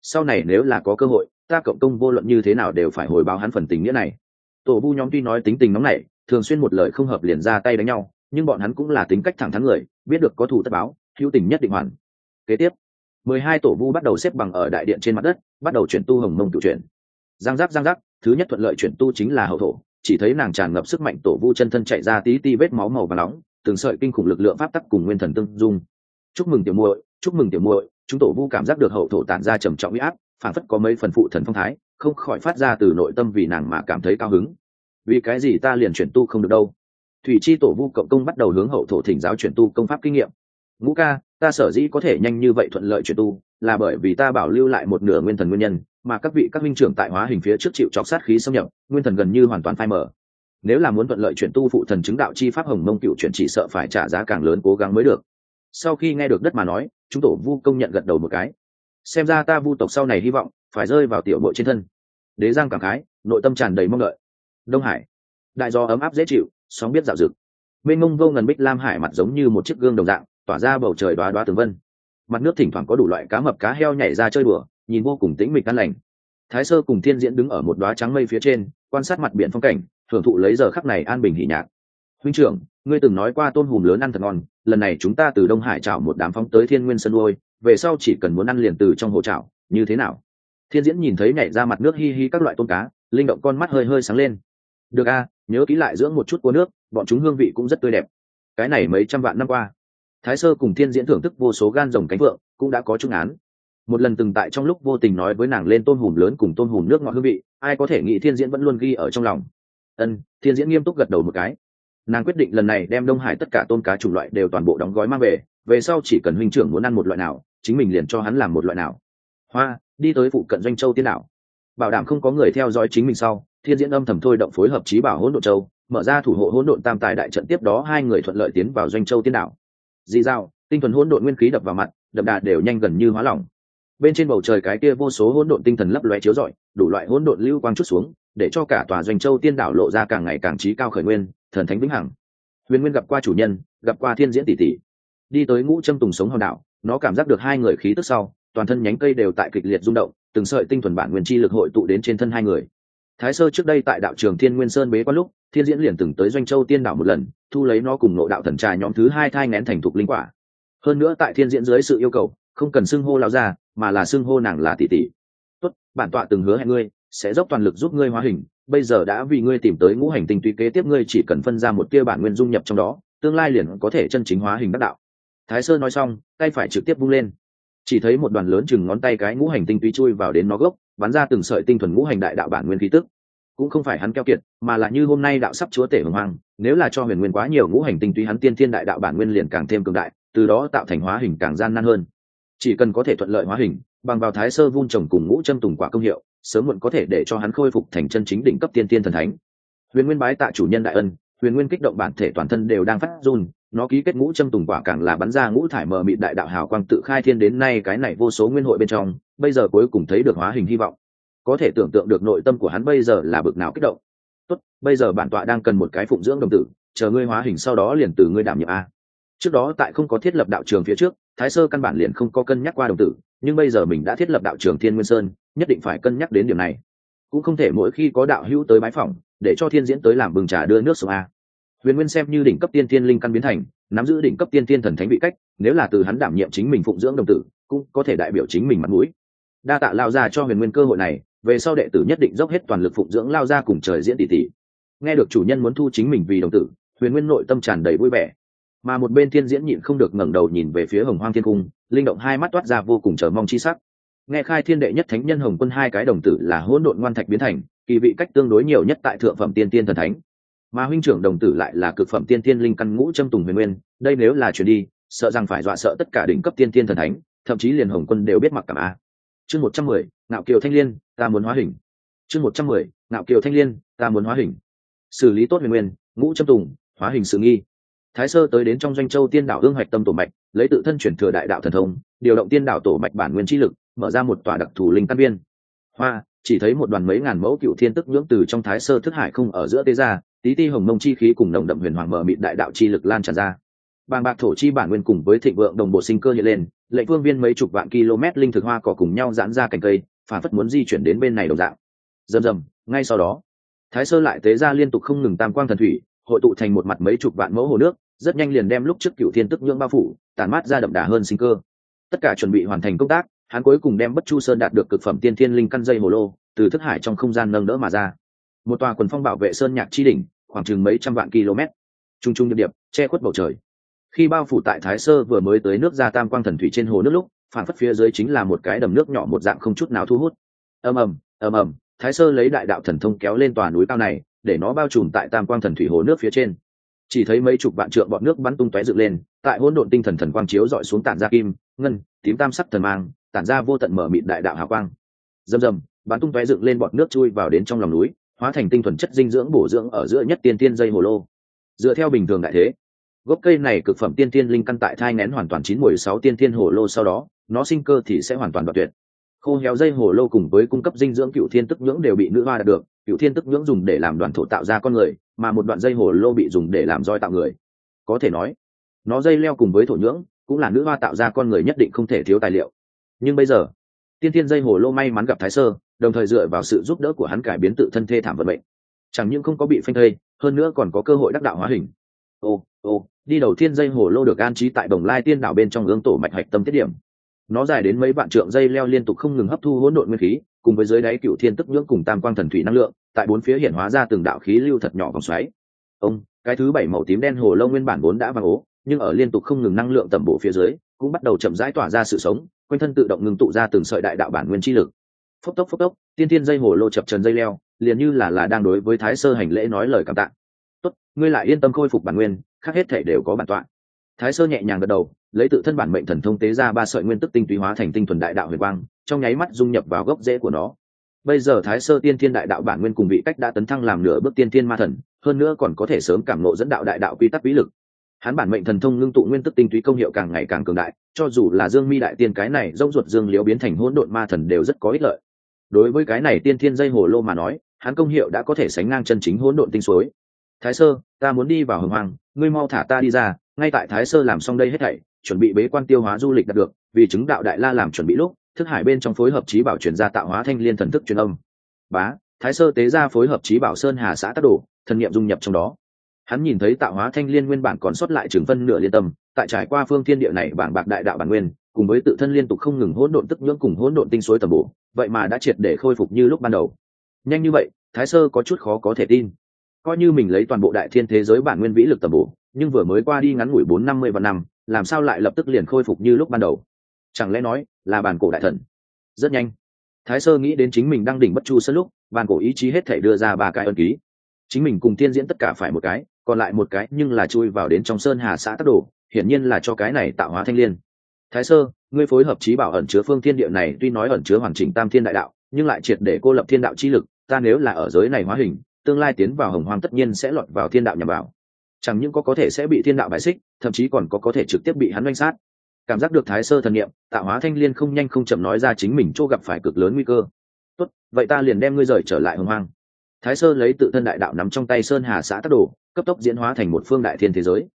sau này nếu là có cơ hội ta cộng công vô luận như thế nào đều phải hồi báo hắn phần tình nghĩa này. Tổ vu nhóm tuy nói tính tình nóng nảy, thường xuyên một lời không hợp liền ra tay đánh nhau, nhưng bọn hắn cũng là tính cách thẳng thắn người, biết được có thù tất báo, hữu tình nhất định hoàn. Kế tiếp 12 tổ vu bắt đầu xếp bằng ở đại điện trên mặt đất, bắt đầu chuyển tu hồng mông cựu chuyển. Giang giác, thứ nhất thuận lợi chuyển tu chính là hậu thổ. Chỉ thấy nàng tràn ngập sức mạnh tổ vu chân thân chạy ra tí ti vết máu màu vàng nóng, từng sợi kinh khủng lực lượng pháp tắc cùng nguyên thần tương dung. Chúc mừng tiểu muội, chúng tổ vu cảm giác được hậu thổ tản ra trầm trọng uy áp, phản phất có mấy phần phụ thần phong thái, không khỏi phát ra từ nội tâm vì nàng mà cảm thấy cao hứng. Vì cái gì ta liền chuyển tu không được đâu? Thủy chi tổ vu cộng công bắt đầu hướng hậu thổ thỉnh giáo chuyển tu công pháp kinh nghiệm. Ngũ ca, ta sở dĩ có thể nhanh như vậy thuận lợi chuyển tu, là bởi vì ta bảo lưu lại một nửa nguyên thần nguyên nhân, mà các huynh trưởng tại hóa hình phía trước chịu chọc sát khí xâm nhập, nguyên thần gần như hoàn toàn phai mờ. Nếu là muốn thuận lợi chuyển tu phụ thần chứng đạo chi pháp hồng mông cựu chuyển chỉ sợ phải trả giá càng lớn cố gắng mới được. Sau khi nghe được đất mà nói, chúng tổ vu công nhận gật đầu một cái. Xem ra ta vu tộc sau này hy vọng phải rơi vào tiểu bội trên thân. Đế Giang cảm khái, nội tâm tràn đầy mong đợi. Đông Hải, đại gió ấm áp dễ chịu, sóng biết dạo dực. Bên ngông vô ngần bích lam hải mặt giống như một chiếc gương đồng dạng, tỏa ra bầu trời đoá đoá tường vân. Mặt nước thỉnh thoảng có đủ loại cá mập cá heo nhảy ra chơi đùa, nhìn vô cùng tĩnh mịch an lành. Thái Sơ cùng Thiên Diễn đứng ở một đoá trắng mây phía trên, quan sát mặt biển phong cảnh, thưởng thụ lấy giờ khắc này an bình hỉ nhạc. Huynh trưởng, ngươi từng nói qua tôm hùm lớn ăn thật ngon, lần này chúng ta từ Đông Hải chảo một đám phóng tới Thiên Nguyên Sơn nuôi, về sau chỉ cần muốn ăn liền từ trong hồ chảo, như thế nào? Thiên Diễn nhìn thấy nhảy ra mặt nước hi hi các loại tôm cá, linh động con mắt hơi hơi sáng lên. Được a, nhớ kỹ lại dưỡng một chút cua nước, bọn chúng hương vị cũng rất tươi đẹp. Cái này mấy trăm vạn năm qua, Thái Sơ cùng Thiên Diễn thưởng thức vô số gan rồng cánh vượng, cũng đã có chung án. Một lần từng tại trong lúc vô tình nói với nàng lên tôm hùm lớn cùng tôm hùm nước ngọt hương vị, ai có thể nghĩ Thiên Diễn vẫn luôn ghi ở trong lòng. Thiên Diễn nghiêm túc gật đầu một cái. Nàng quyết định lần này đem Đông Hải tất cả tôm cá chủng loại đều toàn bộ đóng gói mang về sau chỉ cần huynh trưởng muốn ăn một loại nào, chính mình liền cho hắn làm một loại nào. Hoa, đi tới phụ cận Doanh Châu Tiên đảo, bảo đảm không có người theo dõi chính mình sau, Thiên Diễn âm thầm thôi động phối hợp chí bảo Hỗn Độn Châu, mở ra thủ hộ Hỗn Độn Tam Tài đại trận, tiếp đó hai người thuận lợi tiến vào Doanh Châu Tiên đảo. Dị dao, tinh thuần hỗn độn nguyên khí đập vào mặt, đậm đà đều nhanh gần như hóa lỏng. Bên trên bầu trời cái kia vô số hỗn độn tinh thần lấp lóe chiếu rọi, đủ loại hỗn độn lưu quang chút xuống, để cho cả tòa Doanh Châu Tiên đảo lộ ra càng ngày càng trí cao khởi nguyên, thần thánh vĩnh hằng. Huyền Nguyên gặp qua chủ nhân, gặp qua Thiên Diễn tỷ tỷ. Đi tới Ngũ Trâm Tùng sống hòn đảo, nó cảm giác được hai người khí tức sau, toàn thân nhánh cây đều tại kịch liệt rung động, từng sợi tinh thuần bản nguyên chi lực hội tụ đến trên thân hai người. Thái Sơ trước đây tại đạo trường Thiên Nguyên Sơn bế quan lúc, Thiên Diễn liền từng tới Doanh Châu Tiên đảo một lần, thu lấy nó cùng Ngộ Đạo Thần Trà nhóm thứ hai thai nghén thành thục linh quả. Hơn nữa tại Thiên Diễn dưới sự yêu cầu, không cần xưng hô lão gia, mà là xưng hô nàng là tỷ tỷ. Tốt, bản tọa từng hứa hẹn ngươi, sẽ dốc toàn lực giúp ngươi hóa hình, bây giờ đã vì ngươi tìm tới ngũ hành tinh túy, kế tiếp ngươi chỉ cần phân ra một tia bản nguyên dung nhập trong đó, tương lai liền có thể chân chính hóa hình đắc đạo. Thái Sơ nói xong, tay phải trực tiếp vung lên, chỉ thấy một đoàn lớn chừng ngón tay cái ngũ hành tinh túy chui vào đến nó gốc, bắn ra từng sợi tinh thuần ngũ hành đại đạo bản nguyên khí tức. Cũng không phải hắn keo kiệt, mà là như hôm nay đạo sắp chúa tể hồng hoang, nếu là cho huyền nguyên quá nhiều ngũ hành tinh túy, hắn tiên thiên đại đạo bản nguyên liền càng thêm cường đại, từ đó tạo thành hóa hình càng gian nan hơn. Chỉ cần có thể thuận lợi hóa hình, bằng vào Thái Sơ vun trồng cùng Ngũ Châm Tùng quả công hiệu, sớm muộn có thể để cho hắn khôi phục thành chân chính đỉnh cấp tiên tiên thần thánh. Huyền Nguyên bái tạ chủ nhân đại ân, Huyền Nguyên kích động bản thể toàn thân đều đang phát run, nó ký kết Ngũ Châm Tùng quả càng là bắn ra ngũ thải mờ mịt đại đạo hào quang tự khai thiên đến nay cái này vô số nguyên hội bên trong, bây giờ cuối cùng thấy được hóa hình hy vọng. Có thể tưởng tượng được nội tâm của hắn bây giờ là bực nào kích động. Tốt, bây giờ bản tọa đang cần một cái phụng dưỡng đồng tử, chờ ngươi hóa hình sau đó liền từ ngươi đảm nhiệm a. Trước đó tại không có thiết lập đạo trường phía trước, Thái Sơ căn bản liền không có cân nhắc qua đồng tử, nhưng bây giờ mình đã thiết lập đạo trường Thiên Nguyên Sơn, nhất định phải cân nhắc đến điểm này. Cũng không thể mỗi khi có đạo hữu tới bái phỏng, để cho Thiên Diễn tới làm bừng trà đưa nước xuống a. Huyền Nguyên xem như đỉnh cấp tiên tiên linh căn biến thành, nắm giữ đỉnh cấp tiên tiên thần thánh vị cách, nếu là từ hắn đảm nhiệm chính mình phụng dưỡng đồng tử, cũng có thể đại biểu chính mình mặt mũi. Đa tạ lao ra cho Huyền Nguyên cơ hội này, về sau đệ tử nhất định dốc hết toàn lực phụng dưỡng lao ra cùng trời diễn tỷ tỷ. Nghe được chủ nhân muốn thu chính mình vì đồng tử, Huyền Nguyên nội tâm tràn đầy vui vẻ. Mà một bên Thiên Diễn nhịn không được ngẩng đầu nhìn về phía Hồng Hoang Thiên Cung, linh động hai mắt toát ra vô cùng chờ mong chi sắc. Nghe khai thiên đệ nhất thánh nhân Hồng Quân hai cái đồng tử là hỗn độn ngoan thạch biến thành, kỳ vị cách tương đối nhiều nhất tại thượng phẩm tiên tiên thần thánh. Mà huynh trưởng đồng tử lại là cực phẩm tiên tiên linh căn Ngũ Châm Tùng Huyền Nguyên, đây nếu là truyền đi, sợ rằng phải dọa sợ tất cả đỉnh cấp tiên tiên thần thánh, thậm chí liền Hồng Quân đều biết mặc cảm a. Chương 110, Ngạo Kiều Thanh Liên, ta muốn hóa hình. Chương 110, Ngạo Kiều Thanh Liên, ta muốn hóa hình. Xử lý tốt Huyền Nguyên, Ngũ Châm Tùng, hóa hình sự nghi. Thái Sơ tới đến trong Doanh Châu Tiên đảo ương hoạch tâm tổ mạch, lấy tự thân chuyển thừa đại đạo thần thông, điều động tiên đảo tổ mạch bản nguyên chi lực, mở ra một tòa đặc thù linh căn viên. Hoa, chỉ thấy một đoàn mấy ngàn mẫu cựu thiên tức nhưỡng từ trong Thái Sơ thức hải không ở giữa tế ra, tí ti hồng mông chi khí cùng nồng đậm huyền hoàng mở mịt đại đạo chi lực lan tràn ra. bàng bạc thổ chi bản nguyên cùng với thịnh vượng đồng bộ sinh cơ hiện lên, lệnh phương viên mấy chục vạn km linh thực hoa cỏ cùng nhau giãn ra cành cây, phản phất muốn di chuyển đến bên này đồng dạng. Rầm rầm, ngay sau đó Thái Sơ lại tế ra liên tục không ngừng tam quang thần thủy, hội tụ thành một mặt mấy chục vạn mẫu hồ nước, rất nhanh liền đem lúc trước Cửu Thiên Tức Nhưỡng bao phủ, tản mát ra đậm đà hơn sinh cơ. Tất cả chuẩn bị hoàn thành công tác, hắn cuối cùng đem Bất Chu Sơn đạt được cực phẩm tiên thiên linh căn dây hồ lô, từ thức hải trong không gian nâng đỡ mà ra. Một tòa quần phong bảo vệ sơn nhạc chi đỉnh, khoảng chừng mấy trăm vạn km, trung trung điệp điệp, che khuất bầu trời. Khi bao phủ tại Thái Sơ vừa mới tới nước ra tam quang thần thủy trên hồ nước lúc, phản phất phía dưới chính là một cái đầm nước nhỏ một dạng không chút nào thu hút. Ầm ầm, ầm ầm, Thái Sơ lấy đại đạo thần thông kéo lên tòa núi cao này, để nó bao trùm tại tam quang thần thủy hồ nước phía trên. Chỉ thấy mấy chục vạn trượng bọt nước bắn tung tóe dựng lên, tại hỗn độn tinh thần thần quang chiếu dọi xuống tản ra kim, ngân, tím tam sắc thần mang, tản ra vô tận mở mịt đại đạo hào quang. Rầm rầm, bắn tung tóe dựng lên bọt nước chui vào đến trong lòng núi, hóa thành tinh thuần chất dinh dưỡng bổ dưỡng ở giữa nhất tiên tiên dây hồ lô. Dựa theo bình thường đại thế, gốc cây này cực phẩm tiên tiên linh căn tại thai nghén hoàn toàn chín mùi 6 tiên tiên hồ lô sau đó, nó sinh cơ thì sẽ hoàn toàn đoạn tuyệt. Khô héo dây hồ lô cùng với cung cấp dinh dưỡng Cửu Thiên Tức Nhưỡng đều bị nữ hoa đạt được, Cửu Thiên Tức Nhưỡng dùng để làm đoàn thổ tạo ra con người, mà một đoạn dây hồ lô bị dùng để làm roi tạo người. Có thể nói, nó dây leo cùng với thổ nhưỡng cũng là nữ hoa tạo ra con người nhất định không thể thiếu tài liệu. Nhưng bây giờ, tiên tiên dây hồ lô may mắn gặp Thái Sơ, đồng thời dựa vào sự giúp đỡ của hắn cải biến tự thân thê thảm vận mệnh. Chẳng những không có bị phanh thây, hơn nữa còn có cơ hội đắc đạo hóa hình. Đi đầu tiên dây hồ lô được an trí tại Bồng Lai Tiên đảo bên trong ương tổ mạch hạch tâm tiết điểm. Nó dài đến mấy vạn trượng dây leo liên tục không ngừng hấp thu hỗn độn nguyên khí, cùng với dưới đáy Cửu Thiên Tức Nhưỡng cùng tam quang thần thủy năng lượng, tại bốn phía hiện hóa ra từng đạo khí lưu thật nhỏ vòng xoáy. Cái thứ 7 màu tím đen hồ lô nguyên bản vốn đã vàng ố, nhưng ở liên tục không ngừng năng lượng tầm bổ phía dưới, cũng bắt đầu chậm rãi tỏa ra sự sống, quanh thân tự động ngừng tụ ra từng sợi đại đạo bản nguyên chi lực. Phốc tốc, tiên tiên dây hồ lô chập trần dây leo, liền như là đang đối với Thái Sơ hành lễ nói lời cảm tạ. "Tốt, ngươi lại yên tâm khôi phục bản nguyên, khác hết thể đều có bản tọa." Thái Sơ nhẹ nhàng gật đầu, lấy tự thân bản mệnh thần thông tế ra 3 sợi nguyên tức tinh túy hóa thành tinh thuần đại đạo huyền quang, trong nháy mắt dung nhập vào gốc rễ của nó. Bây giờ Thái Sơ tiên thiên đại đạo bản nguyên cùng vị cách đã tấn thăng làm nửa bước tiên thiên ma thần, hơn nữa còn có thể sớm cảm ngộ dẫn đạo đại đạo quy tắc vĩ lực. Hắn bản mệnh thần thông ngưng tụ nguyên tức tinh túy công hiệu càng ngày càng cường đại, cho dù là Dương Mi đại tiên cái này rỗng ruột dương liễu biến thành hỗn độn ma thần đều rất có ích lợi. Đối với cái này tiên thiên dây hồ lô mà nói, hắn công hiệu đã có thể sánh ngang chân chính hỗn độn tinh suối. "Thái Sơ, ta muốn đi vào Hồng Hoang, ngươi mau thả ta đi ra." Ngay tại Thái Sơ làm xong đây hết thảy, chuẩn bị bế quan tiêu hóa du lịch đạt được, vì chứng đạo đại la làm chuẩn bị lúc, thức hải bên trong phối hợp trí bảo truyền ra tạo hóa thanh liên thần thức truyền âm. Thái Sơ tế ra phối hợp trí bảo sơn hà xã tác đổ, thần niệm dung nhập trong đó. Hắn nhìn thấy tạo hóa thanh liên nguyên bản còn sót lại chừng phân nửa liên tâm, tại trải qua phương thiên địa này bảng bạc đại đạo bản nguyên, cùng với tự thân liên tục không ngừng hỗn độn tức nhưỡng cùng hỗn độn tinh suối tầm bổ, vậy mà đã triệt để khôi phục như lúc ban đầu. Nhanh như vậy, Thái Sơ có chút khó có thể tin. Coi như mình lấy toàn bộ đại thiên thế giới bản nguyên vĩ lực tầm bổ, nhưng vừa mới qua đi ngắn ngủi 450 vạn năm, làm sao lại lập tức liền khôi phục như lúc ban đầu? Chẳng lẽ nói là bản cổ đại thần? Rất nhanh, Thái Sơ nghĩ đến chính mình đang đỉnh Bất Chu Sơn lúc, bản cổ ý chí hết thể đưa ra 3 cái ân ký. Chính mình cùng tiên diễn tất cả phải một cái, còn lại một cái nhưng là chui vào đến trong sơn hà xã tác đồ, hiển nhiên là cho cái này tạo hóa thanh liên. Thái Sơ, ngươi phối hợp trí bảo ẩn chứa phương thiên địa này tuy nói ẩn chứa hoàn chỉnh tam thiên đại đạo, nhưng lại triệt để cô lập thiên đạo chi lực, ta nếu là ở giới này hóa hình, tương lai tiến vào Hồng Hoang tất nhiên sẽ lọt vào thiên đạo nhằm vào. Chẳng những có thể sẽ bị thiên đạo bài xích, thậm chí còn có thể trực tiếp bị hắn oanh sát. Cảm giác được Thái Sơ thần niệm, tạo hóa thanh liên không nhanh không chậm nói ra chính mình chỗ gặp phải cực lớn nguy cơ. "Tốt, vậy ta liền đem ngươi rời trở lại Hồng Hoang." Thái Sơ lấy tự thân đại đạo nắm trong tay sơn hà xã tác đồ, cấp tốc diễn hóa thành một phương đại thiên thế giới.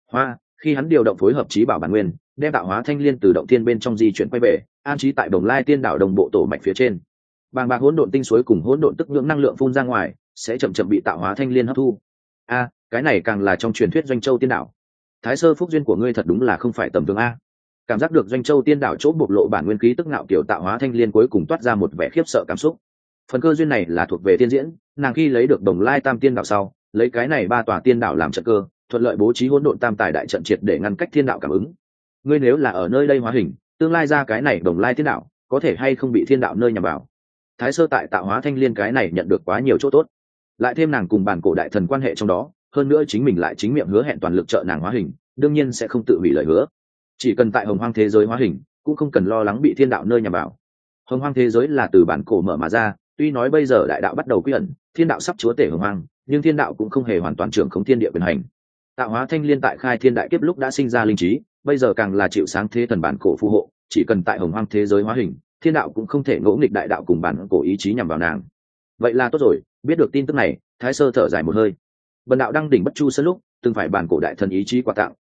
Khi hắn điều động phối hợp trí bảo bản nguyên, đem tạo hóa thanh liên từ động thiên bên trong di chuyển quay về, an trí tại Bồng Lai Tiên đảo đồng bộ tổ mạch phía trên. Bàng bạc hỗn độn tinh suối cùng hỗn độn tức nhưỡng năng lượng phun ra ngoài, sẽ chậm chậm bị tạo hóa thanh liên hấp thu. Cái này càng là trong truyền thuyết Doanh Châu Tiên đảo. Thái Sơ, phúc duyên của ngươi thật đúng là không phải tầm thường a. Cảm giác được Doanh Châu Tiên đảo chỗ bộc lộ bản nguyên khí tức ngạo kiểu tạo hóa thanh liên cuối cùng toát ra một vẻ khiếp sợ cảm xúc. Phần cơ duyên này là thuộc về tiên diễn, nàng khi lấy được Bồng Lai Tam Tiên đảo sau, lấy cái này 3 tòa tiên đảo làm trận cơ, thuận lợi bố trí hỗn độn tam tài đại trận triệt để ngăn cách thiên đạo cảm ứng. Ngươi nếu là ở nơi đây hóa hình, tương lai ra cái này Bồng Lai Tiên đảo, có thể hay không bị thiên đạo nơi nhằm vào. Thái Sơ tại tạo hóa thanh liên cái này nhận được quá nhiều chỗ tốt, lại thêm nàng cùng bản cổ đại thần quan hệ trong đó, hơn nữa chính mình lại chính miệng hứa hẹn toàn lực trợ nàng hóa hình, đương nhiên sẽ không tự hủy lời hứa. Chỉ cần tại Hồng Hoang thế giới hóa hình, cũng không cần lo lắng bị thiên đạo nơi nhằm vào. Hồng Hoang thế giới là từ bản cổ mở mà ra, tuy nói bây giờ đại đạo bắt đầu quy ẩn, thiên đạo sắp chúa tể Hồng Hoang, nhưng thiên đạo cũng không hề hoàn toàn trưởng khống thiên địa quyền hành. Tạo hóa thanh liên tại khai thiên đại kiếp lúc đã sinh ra linh trí, bây giờ càng là chịu sáng thế thần bản cổ phù hộ, chỉ cần tại Hồng Hoang thế giới hóa hình, thiên đạo cũng không thể ngỗ nghịch đại đạo cùng bản cổ ý chí nhằm vào nàng. Vậy là tốt rồi, biết được tin tức này, Thái Sơ thở dài một hơi. Bần đạo đang đỉnh Bất Chu Sơn lúc, từng phải bản cổ đại thần ý chí quà tặng,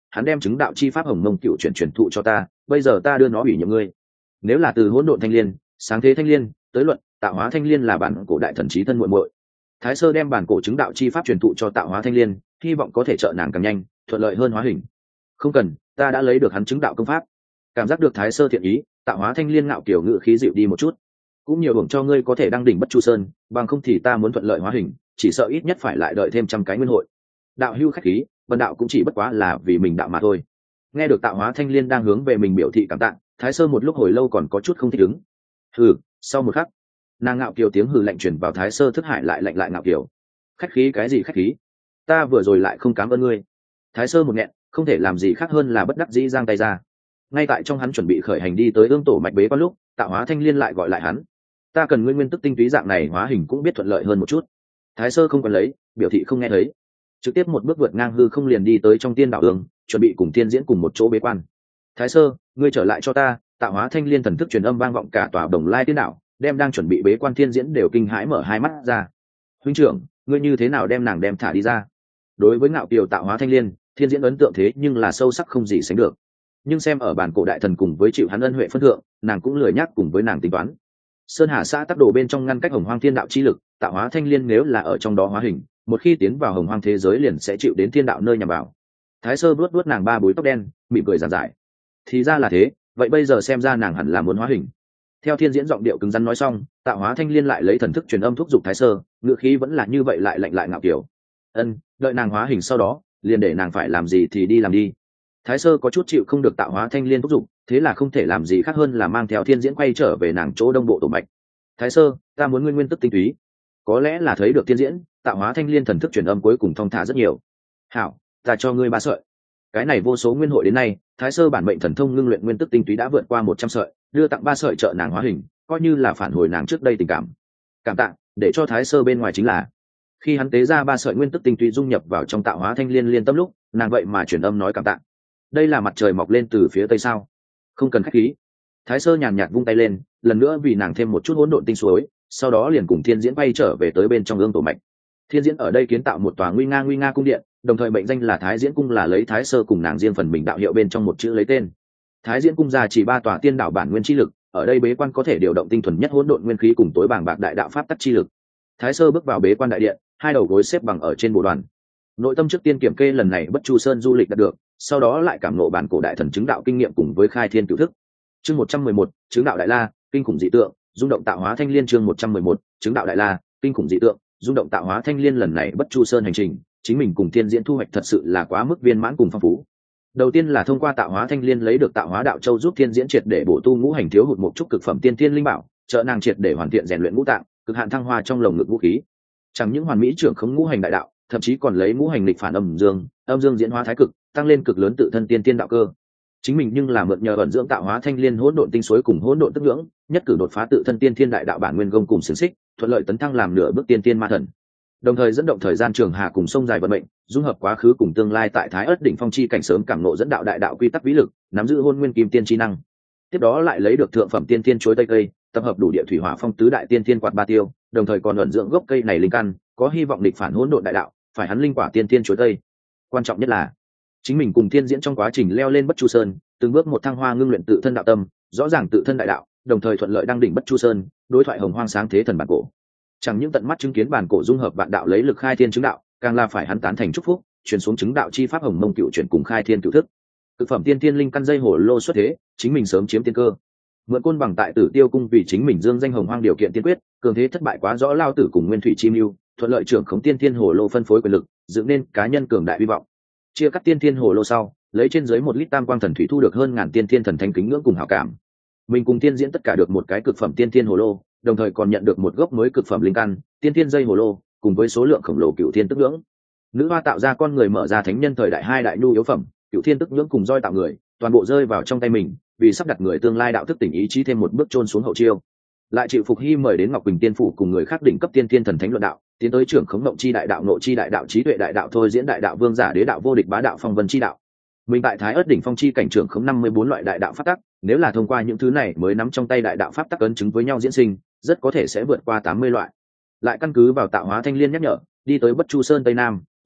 hắn đem chứng đạo chi pháp hồng mông cựu truyền thụ cho ta, bây giờ ta đưa nó ủy nhiệm ngươi. Nếu là từ hỗn độn thanh liên, sáng thế thanh liên tới luận, tạo hóa thanh liên là bản cổ đại thần trí thân muội muội. Thái sơ đem bản cổ chứng đạo chi pháp truyền thụ cho tạo hóa thanh liên, hy vọng có thể trợ nàng càng nhanh thuận lợi hơn hóa hình. Không cần, ta đã lấy được hắn chứng đạo công pháp. Cảm giác được thái sơ thiện ý, tạo hóa thanh liên ngạo kiểu ngự khí dịu đi một chút. Cũng nhiều hưởng cho ngươi có thể đăng đỉnh Bất Chu Sơn, bằng không thì ta muốn thuận lợi hóa hình chỉ sợ ít nhất phải lại đợi thêm trăm cái nguyên hội. Đạo hưu khách khí, vân đạo cũng chỉ bất quá là vì mình đạo mà thôi. Nghe được tạo hóa thanh liên đang hướng về mình biểu thị cảm tạ, thái sơ một lúc hồi lâu còn có chút không thích ứng. Hừ, sau một khắc, nàng ngạo kiều tiếng hừ lạnh truyền vào thái sơ thức hải, lại lạnh lại ngạo kiều. Khách khí cái gì khách khí, ta vừa rồi lại không cảm ơn ngươi. Thái sơ một nghẹn, không thể làm gì khác hơn là bất đắc dĩ giang tay ra. Ngay tại trong hắn chuẩn bị khởi hành đi tới ương tổ mạch bế quan lúc, tạo hóa thanh liên lại gọi lại hắn. Ta cần nguyên nguyên tức tinh túy dạng này hóa hình cũng biết thuận lợi hơn một chút. Thái sơ không cần lấy, biểu thị không nghe thấy, trực tiếp một bước vượt ngang hư không liền đi tới trong tiên đạo đường, chuẩn bị cùng thiên diễn cùng một chỗ bế quan. Thái sơ, ngươi trở lại cho ta. Tạo hóa thanh liên thần thức truyền âm vang vọng cả tòa Đồng Lai tiên đạo, đem đang chuẩn bị bế quan thiên diễn đều kinh hãi mở hai mắt ra. Huynh trưởng, ngươi như thế nào đem nàng đem thả đi ra? Đối với ngạo kiều tạo hóa thanh liên, thiên diễn ấn tượng thế nhưng là sâu sắc không gì sánh được. Nhưng xem ở bản cổ đại thần cùng với chịu hắn ân huệ phân thượng, nàng cũng lười nhắc cùng với nàng tính toán. Sơn Hà xã tác đồ bên trong ngăn cách hồng hoang thiên đạo chi lực, tạo hóa thanh liên nếu là ở trong đó hóa hình, một khi tiến vào hồng hoang thế giới liền sẽ chịu đến thiên đạo nơi nhằm vào. Thái sơ vuốt vuốt nàng ba búi tóc đen, mỉm cười giản giải. Thì ra là thế, vậy bây giờ xem ra nàng hẳn là muốn hóa hình. Theo thiên diễn giọng điệu cứng rắn nói xong, tạo hóa thanh liên lại lấy thần thức truyền âm thúc giục thái sơ, ngữ khí vẫn là như vậy, lại lạnh lại ngạo kiểu. Đợi nàng hóa hình sau đó, liền để nàng phải làm gì thì đi làm đi. Thái sơ có chút chịu không được tạo hóa thanh liên thúc giục, thế là không thể làm gì khác hơn là mang theo thiên diễn quay trở về nàng chỗ đông bộ tổ mạch. Thái sơ, ta muốn nguyên nguyên tức tinh túy. Có lẽ là thấy được thiên diễn, tạo hóa thanh liên thần thức truyền âm cuối cùng thong thả rất nhiều. Hảo, ta cho ngươi 3 sợi. Cái này vô số nguyên hội đến nay, thái sơ bản mệnh thần thông ngưng luyện nguyên tức tinh túy đã vượt qua 100 sợi, đưa tặng 3 sợi trợ nàng hóa hình, coi như là phản hồi nàng trước đây tình cảm. Cảm tạ, để cho thái sơ bên ngoài chính là khi hắn tế ra 3 sợi nguyên tức tinh túy dung nhập vào trong tạo hóa thanh liên liên tâm lúc, nàng vậy mà truyền âm nói cảm tạ. Đây là mặt trời mọc lên từ phía tây sao? Không cần khách khí. Thái sơ nhàn nhạt vung tay lên, lần nữa vì nàng thêm một chút hỗn độn tinh suối, sau đó liền cùng thiên diễn bay trở về tới bên trong ương tổ mạch. Thiên diễn ở đây kiến tạo một tòa nguy nga cung điện, đồng thời mệnh danh là Thái Diễn cung, là lấy thái sơ cùng nàng riêng phần mình đạo hiệu bên trong một chữ lấy tên. Thái Diễn cung ra chỉ 3 tòa tiên đạo bản nguyên chi lực, ở đây bế quan có thể điều động tinh thuần nhất hỗn độn nguyên khí cùng tối bàng bạc đại đạo pháp tắc chi lực. Thái sơ bước vào bế quan đại điện, 2 đầu gối xếp bằng ở trên bộ đoàn. Nội tâm trước tiên kiểm kê lần này Bất Chu Sơn du lịch đạt được, sau đó lại cảm ngộ bản cổ đại thần chứng đạo kinh nghiệm cùng với khai thiên cửu thức. Chương 111, chứng đạo đại la, kinh khủng dị tượng, rung động tạo hóa thanh liên. Chương 111, chứng đạo đại la, kinh khủng dị tượng, rung động tạo hóa thanh liên. Lần này Bất Chu Sơn hành trình, chính mình cùng thiên diễn thu hoạch thật sự là quá mức viên mãn cùng phong phú. Đầu tiên là thông qua tạo hóa thanh liên lấy được tạo hóa đạo châu, giúp thiên diễn triệt để bổ tu ngũ hành thiếu hụt một chút cực phẩm tiên thiên linh bảo, trợ nàng triệt để hoàn thiện rèn luyện ngũ tạng, cực hạn thăng hoa trong lồng ngực vũ khí. Chẳng những hoàn mỹ trưởng khống ngũ hành đại đạo, thậm chí còn lấy ngũ hành lịch phản âm dương diễn hóa thái cực, tăng lên cực lớn tự thân tiên thiên đạo cơ. Chính mình nhưng là mượn nhờ ẩn dưỡng tạo hóa thanh liên hỗn độn tinh suối cùng hỗn độn tức ngưỡng, nhất cử đột phá tự thân tiên thiên đại đạo bản nguyên gông cùng xiển xích, thuận lợi tấn thăng làm nửa bước tiên thiên ma thần. Đồng thời dẫn động thời gian trường hà cùng sông dài vận mệnh, dung hợp quá khứ cùng tương lai, tại Thái Ức đỉnh phong chi cảnh sớm cảm ngộ dẫn đạo đại đạo quy tắc vĩ lực, nắm giữ hôn nguyên kim tiên chi năng. Tiếp đó lại lấy được thượng phẩm tiên thiên chuối tây cây, tập hợp đủ địa thủy hỏa phong tứ đại tiên thiên quạt ba tiêu, đồng thời còn ẩn dưỡng gốc cây này linh căn, có hy vọng địch phản hỗn độn đại đạo, phải hắn linh quả tiên thiên chuối tây. Quan trọng nhất là chính mình cùng thiên diễn trong quá trình leo lên Bất Chu Sơn, từng bước một thăng hoa ngưng luyện tự thân đạo tâm, rõ ràng tự thân đại đạo, đồng thời thuận lợi đăng đỉnh Bất Chu Sơn, đối thoại hồng hoang sáng thế thần bản cổ. Chẳng những tận mắt chứng kiến bản cổ dung hợp vạn đạo lấy lực khai thiên chứng đạo, càng là phải hắn tán thành chúc phúc, truyền xuống chứng đạo chi pháp hồng mông cựu chuyển cùng khai thiên cựu thức. Cực phẩm tiên thiên linh căn dây hổ lô xuất thế, chính mình sớm chiếm tiên cơ. Mượn côn bằng tại Tử Tiêu cung vì chính mình dương danh hồng hoang điều kiện tiên quyết, cường thế thất bại quá rõ lao tử cùng nguyên thủy chi mưu, thuận lợi trưởng khống tiên thiên hổ lô phân phối quyền lực, dựng nên cá nhân cường đại hy vọng. Chia cắt tiên thiên hổ lô sau, lấy trên dưới 1 lít tam quang thần thủy thu được hơn ngàn tiên thiên thần thánh kính ngưỡng cùng hảo cảm. Mình cùng tiên diễn tất cả được một cái cực phẩm tiên thiên hổ lô, đồng thời còn nhận được một gốc mới cực phẩm linh căn, tiên thiên dây hổ lô, cùng với số lượng khổng lồ cựu thiên tức ngưỡng. Nữ hoa tạo ra con người mở ra thánh nhân thời đại 2 đại nhu yếu phẩm, cựu thiên tức ngưỡng cùng roi tạo người, toàn bộ rơi vào trong tay mình, vì sắp đặt người tương lai đạo thức tỉnh ý chí thêm một bước chôn xuống hậu chiêu. Lại chịu Phục Hy mời đến Ngọc Quỳnh tiên phủ cùng người khác đỉnh cấp tiên thiên thần thánh luận đạo, tiến tới trưởng khống động chi đại đạo, nội chi đại đạo, trí tuệ đại đạo, thôi diễn đại đạo, vương giả đế đạo, vô địch bá đạo, phong vân chi đạo. Mình tại Thái Ức đỉnh phong chi cảnh trưởng khống 54 loại đại đạo pháp tắc, nếu là thông qua những thứ này mới nắm trong tay đại đạo pháp tắc ấn chứng với nhau diễn sinh, rất có thể sẽ vượt qua 80 loại. Lại căn cứ vào tạo hóa thanh liên nhắc nhở, đi tới Bất Chu Sơn tây nam,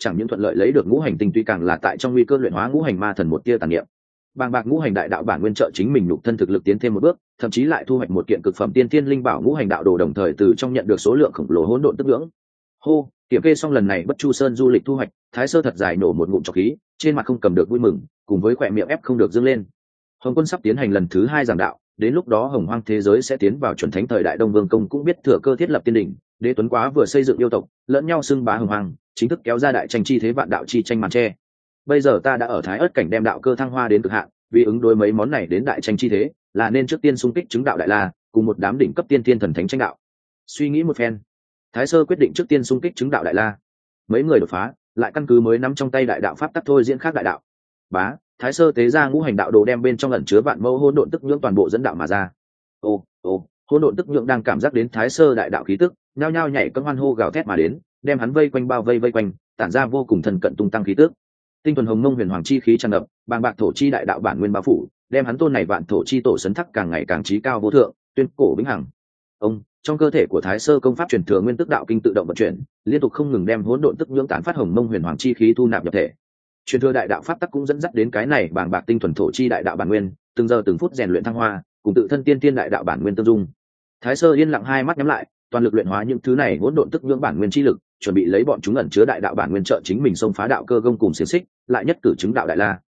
chẳng những thuận lợi lấy được ngũ hành tinh túy, càng là tại trong nguy cơ luyện hóa ngũ hành ma thần một tia tàn niệm. Bàng bạc ngũ hành đại đạo bản nguyên trợ chính mình nhục thân thực lực tiến thêm một bước, thậm chí lại thu hoạch một kiện cực phẩm tiên thiên linh bảo ngũ hành đạo đồ, đồng thời từ trong nhận được số lượng khổng lồ hỗn độn tức ngưỡng. Hô, kiểm kê xong lần này Bất Chu Sơn du lịch thu hoạch, Thái Sơ thật dài nổ một ngụm trọc khí, trên mặt không cầm được vui mừng, cùng với khỏe miệng ép không được dâng lên. Hồng Quân sắp tiến hành lần thứ 2 giảng đạo, đến lúc đó Hồng Hoang thế giới sẽ tiến vào chuẩn thánh thời đại. Đông Vương Công cũng biết thừa cơ thiết lập tiên đỉnh, Đế Tuấn Quá vừa xây dựng yêu tộc, lẫn nhau xưng bá Hồng Hoang, chính thức kéo ra đại tranh chi thế, vạn đạo chi tranh màn che. Bây giờ ta đã ở Thái Ức cảnh đem đạo cơ thăng hoa đến cực hạn, vì ứng đối mấy món này đến đại tranh chi thế, là nên trước tiên xung kích chứng đạo đại la, cùng một đám đỉnh cấp tiên thiên thần thánh tranh đạo. Suy nghĩ một phen, Thái Sơ quyết định trước tiên xung kích chứng đạo đại la. Mấy người đột phá, lại căn cứ mới nắm trong tay đại đạo pháp tắc thôi diễn khác đại đạo. Bá, Thái Sơ tế ra ngũ hành đạo đồ, đem bên trong ẩn chứa vạn mâu hỗn độn tức nhưỡng toàn bộ dẫn đạo mà ra. Ô, hỗn độn tức nhưỡng đang cảm giác đến Thái Sơ đại đạo khí tức, nhao nhao nhảy cẫng hoan hô gào thét mà đến, đem hắn vây quanh bao vây quanh, tản ra vô cùng thần cận tung tăng khí tức. Tinh thuần hồng mông huyền hoàng chi khí tràn ngập, bàng bạc thổ chi đại đạo bản nguyên bao phủ, đem hắn tôn này vạn thổ chi tổ sấn thắc càng ngày càng trí cao vô thượng, tuyên cổ vĩnh hằng. Trong cơ thể của Thái Sơ công pháp truyền thừa nguyên tức đạo kinh tự động vận chuyển, liên tục không ngừng đem hỗn độn tức nhưỡng tán phát hồng mông huyền hoàng chi khí thu nạp nhập thể. Truyền thừa đại đạo pháp tắc cũng dẫn dắt đến cái này bàng bạc tinh thuần thổ chi đại đạo bản nguyên, từng giờ từng phút rèn luyện thăng hoa, cùng tự thân tiên tiên đại đạo bản nguyên tương dung. Thái Sơ yên lặng hai mắt nhắm lại, toàn lực luyện hóa những thứ này hỗn độn tức nhưỡng bản nguyên chi lực, chuẩn bị lấy bọn chúng ẩn chứa đại đạo bản nguyên trợ chính mình xông phá đạo cơ gông cùng xiềng xích, lại nhất cử chứng đạo đại la.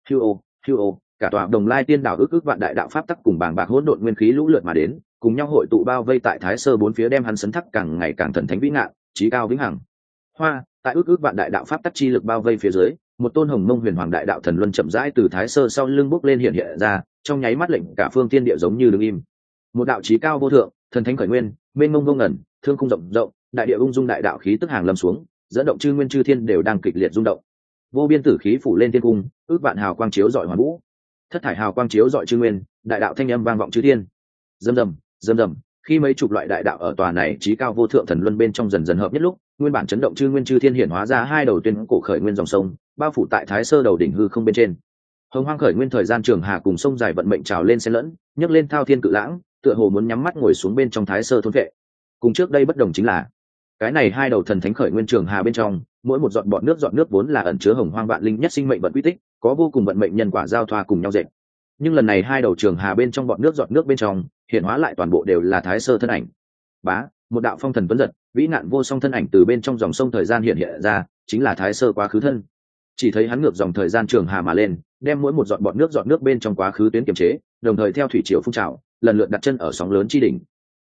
Hưu, cả tòa Đồng Lai Tiên Đảo ước vạn đại đạo pháp tắc cùng bàng bạc hỗn độn nguyên khí lũ lượt mà đến, cùng nhau hội tụ bao vây tại Thái Sơ bốn phía, đem hắn sấn thắc càng ngày càng thần thánh vĩ ngạn, chí cao vĩnh hằng. Tại ước vạn đại đạo pháp tắc chi lực bao vây phía dưới, một tôn hồng mông huyền hoàng đại đạo thần luân chậm rãi từ Thái Sơ sau lưng bốc lên hiện ra, trong nháy mắt lệnh cả phương thiên địa giống như đứng im. Một đạo chí cao vô thượng, thần thánh khởi nguyên, mênh mông vô ngần, thương khung rộng rộng, đại địa ung dung đại đạo khí tức hàng lâm xuống, dẫn động chư nguyên chư thiên đều đang kịch liệt rung động. Vô biên tử khí phủ lên thiên cung, ước vạn hào quang chiếu rọi hoàn vũ, thất thải hào quang chiếu rọi chư nguyên, đại đạo thanh âm vang vọng chư thiên. Rầm rầm, khi mấy chục loại đại đạo ở tòa này chí cao vô thượng thần luân bên trong dần dần hợp nhất lúc, nguyên bản chấn động chư nguyên chư thiên hiển hóa ra hai đầu tuyên cổ khởi nguyên dòng sông, bao phủ tại Thái Sơ đầu đỉnh hư không bên trên. Hồng Hoang khởi nguyên thời gian trường hà cùng sông dài vận mệnh trào lên xen lẫn, nhấc lên thao thiên cự lãng, tựa hồ muốn nhắm mắt ngồi xuống bên trong Thái Sơ thôn vệ. Cùng trước đây bất đồng chính là, cái này hai đầu thần thánh khởi nguyên trường hà bên trong, mỗi một giọt giọt nước vốn là ẩn chứa hồng hoang vạn linh nhất sinh mệnh vận quy tích, có vô cùng vận mệnh nhân quả giao thoa cùng nhau dệt. Nhưng lần này hai đầu trường hà bên trong giọt nước bên trong, hiện hóa lại toàn bộ đều là Thái Sơ thân ảnh. Bá, một đạo phong thần tuấn giật, vĩ nạn vô song thân ảnh từ bên trong dòng sông thời gian hiện ra, chính là Thái Sơ quá khứ thân. Chỉ thấy hắn ngược dòng thời gian trường hà mà lên, đem mỗi một giọt nước bên trong quá khứ tuyến kiềm chế, đồng thời theo thủy triều phun trào, lần lượt đặt chân ở sóng lớn chi đỉnh.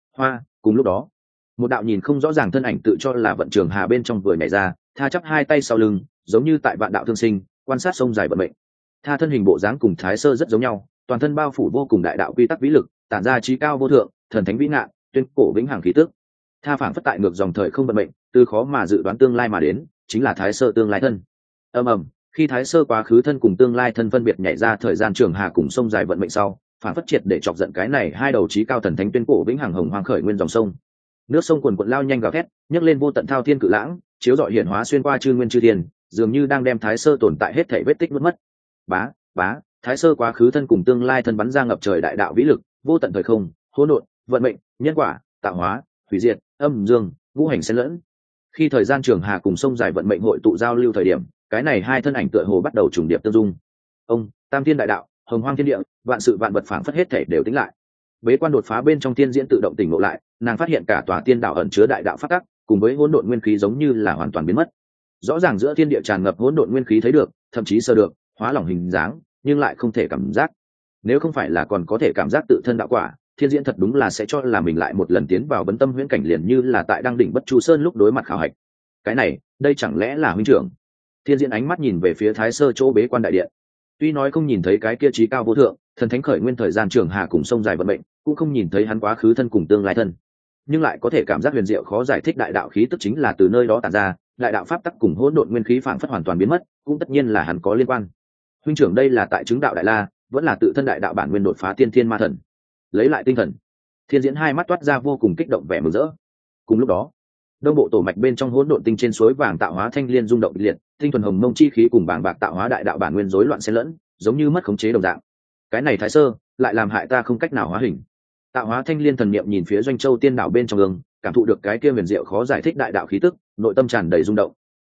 Cùng lúc đó, một đạo nhìn không rõ ràng thân ảnh tự cho là vận trường hà bên trong vừa nhảy ra, tha chắp hai tay sau lưng, giống như tại vạn đạo thương sinh, quan sát sông dài vận mệnh. Tha thân hình bộ dáng cùng Thái Sơ rất giống nhau, toàn thân bao phủ vô cùng đại đạo quy tắc vĩ lực, tản ra trí cao vô thượng, thần thánh vĩ ngạn, tuyên cổ vĩnh hằng khí tức. Tha phảng phất tại ngược dòng thời không vận mệnh, từ khó mà dự đoán tương lai mà đến, chính là Thái Sơ tương lai thân. Khi Thái Sơ quá khứ thân cùng tương lai thân phân biệt nhảy ra thời gian trường hà cùng sông dài vận mệnh sau, phảng phất triệt để chọc giận cái này hai đầu trí cao thần thánh tuyên cổ vĩnh hằng hồng hoang khởi nguyên dòng sông. Nước sông cuồn cuộn lao nhanh gào thét, nhấc lên vô tận thao thiên cự lãng, chiếu rọi hiển hóa xuyên qua chư nguyên chư thiên, dường như đang đem Thái Sơ tồn tại hết thảy vết tích mất. Bá, Thái Sơ quá khứ thân cùng tương lai thân bắn ra ngập trời đại đạo vĩ lực, vô tận thời không, hỗn độn, vận mệnh, nhân quả, tạo hóa, hủy diệt, âm dương, ngũ hành xen lẫn. Khi thời gian trường hà cùng sông dài vận mệnh hội tụ giao lưu thời điểm, cái này hai thân ảnh tựa hồ bắt đầu trùng điệp tương dung. Tam thiên đại đạo, hồng hoang thiên địa, vạn sự vạn vật phảng phất hết thảy đều tính lại. Bế quan đột phá bên trong tiên diễn tự động tỉnh ngộ lại, nàng phát hiện cả tòa tiên đảo ẩn chứa đại đạo pháp tắc, cùng với hỗn độn nguyên khí giống như là hoàn toàn biến mất. Rõ ràng giữa thiên địa tràn ngập hỗn độn nguyên khí thấy được, thậm chí sờ được, hóa lỏng hình dáng, nhưng lại không thể cảm giác. Nếu không phải là còn có thể cảm giác tự thân đạo quả, thiên diễn thật đúng là sẽ cho là mình lại một lần tiến vào vấn tâm huyễn cảnh, liền như là tại đăng đỉnh Bất Chu Sơn lúc đối mặt khảo hạch. Cái này, đây chẳng lẽ là huynh trưởng? Thiên diễn ánh mắt nhìn về phía Thái Sơ chỗ bế quan đại điện. Tuy nói không nhìn thấy cái kia trí cao vô thượng, thần thánh khởi nguyên thời gian trường hà cùng sông dài vận mệnh, cũng không nhìn thấy hắn quá khứ thân cùng tương lai thân, nhưng lại có thể cảm giác huyền diệu khó giải thích đại đạo khí tức chính là từ nơi đó tản ra, đại đạo pháp tắc cùng hỗn độn nguyên khí phảng phất hoàn toàn biến mất, cũng tất nhiên là hắn có liên quan. Huynh trưởng đây là tại chứng đạo đại la, vẫn là tự thân đại đạo bản nguyên đột phá tiên thiên ma thần? Lấy lại tinh thần, Thiên diễn hai mắt toát ra vô cùng kích động vẻ mừng rỡ. Cùng lúc đó, đông bộ tổ mạch bên trong hỗn độn tinh trên suối vàng tạo hóa thanh liên rung động kịch liệt, tinh thuần hồng mông chi khí cùng bảng bạc tạo hóa đại đạo bản nguyên rối loạn xen lẫn, giống như mất khống chế đồng dạng. Cái này Thái Sơ lại làm hại ta không cách nào hóa hình. Tạo hóa thanh liên thần niệm nhìn phía Doanh Châu tiên đảo bên trong gương, cảm thụ được cái kia huyền diệu khó giải thích đại đạo khí tức, nội tâm tràn đầy rung động.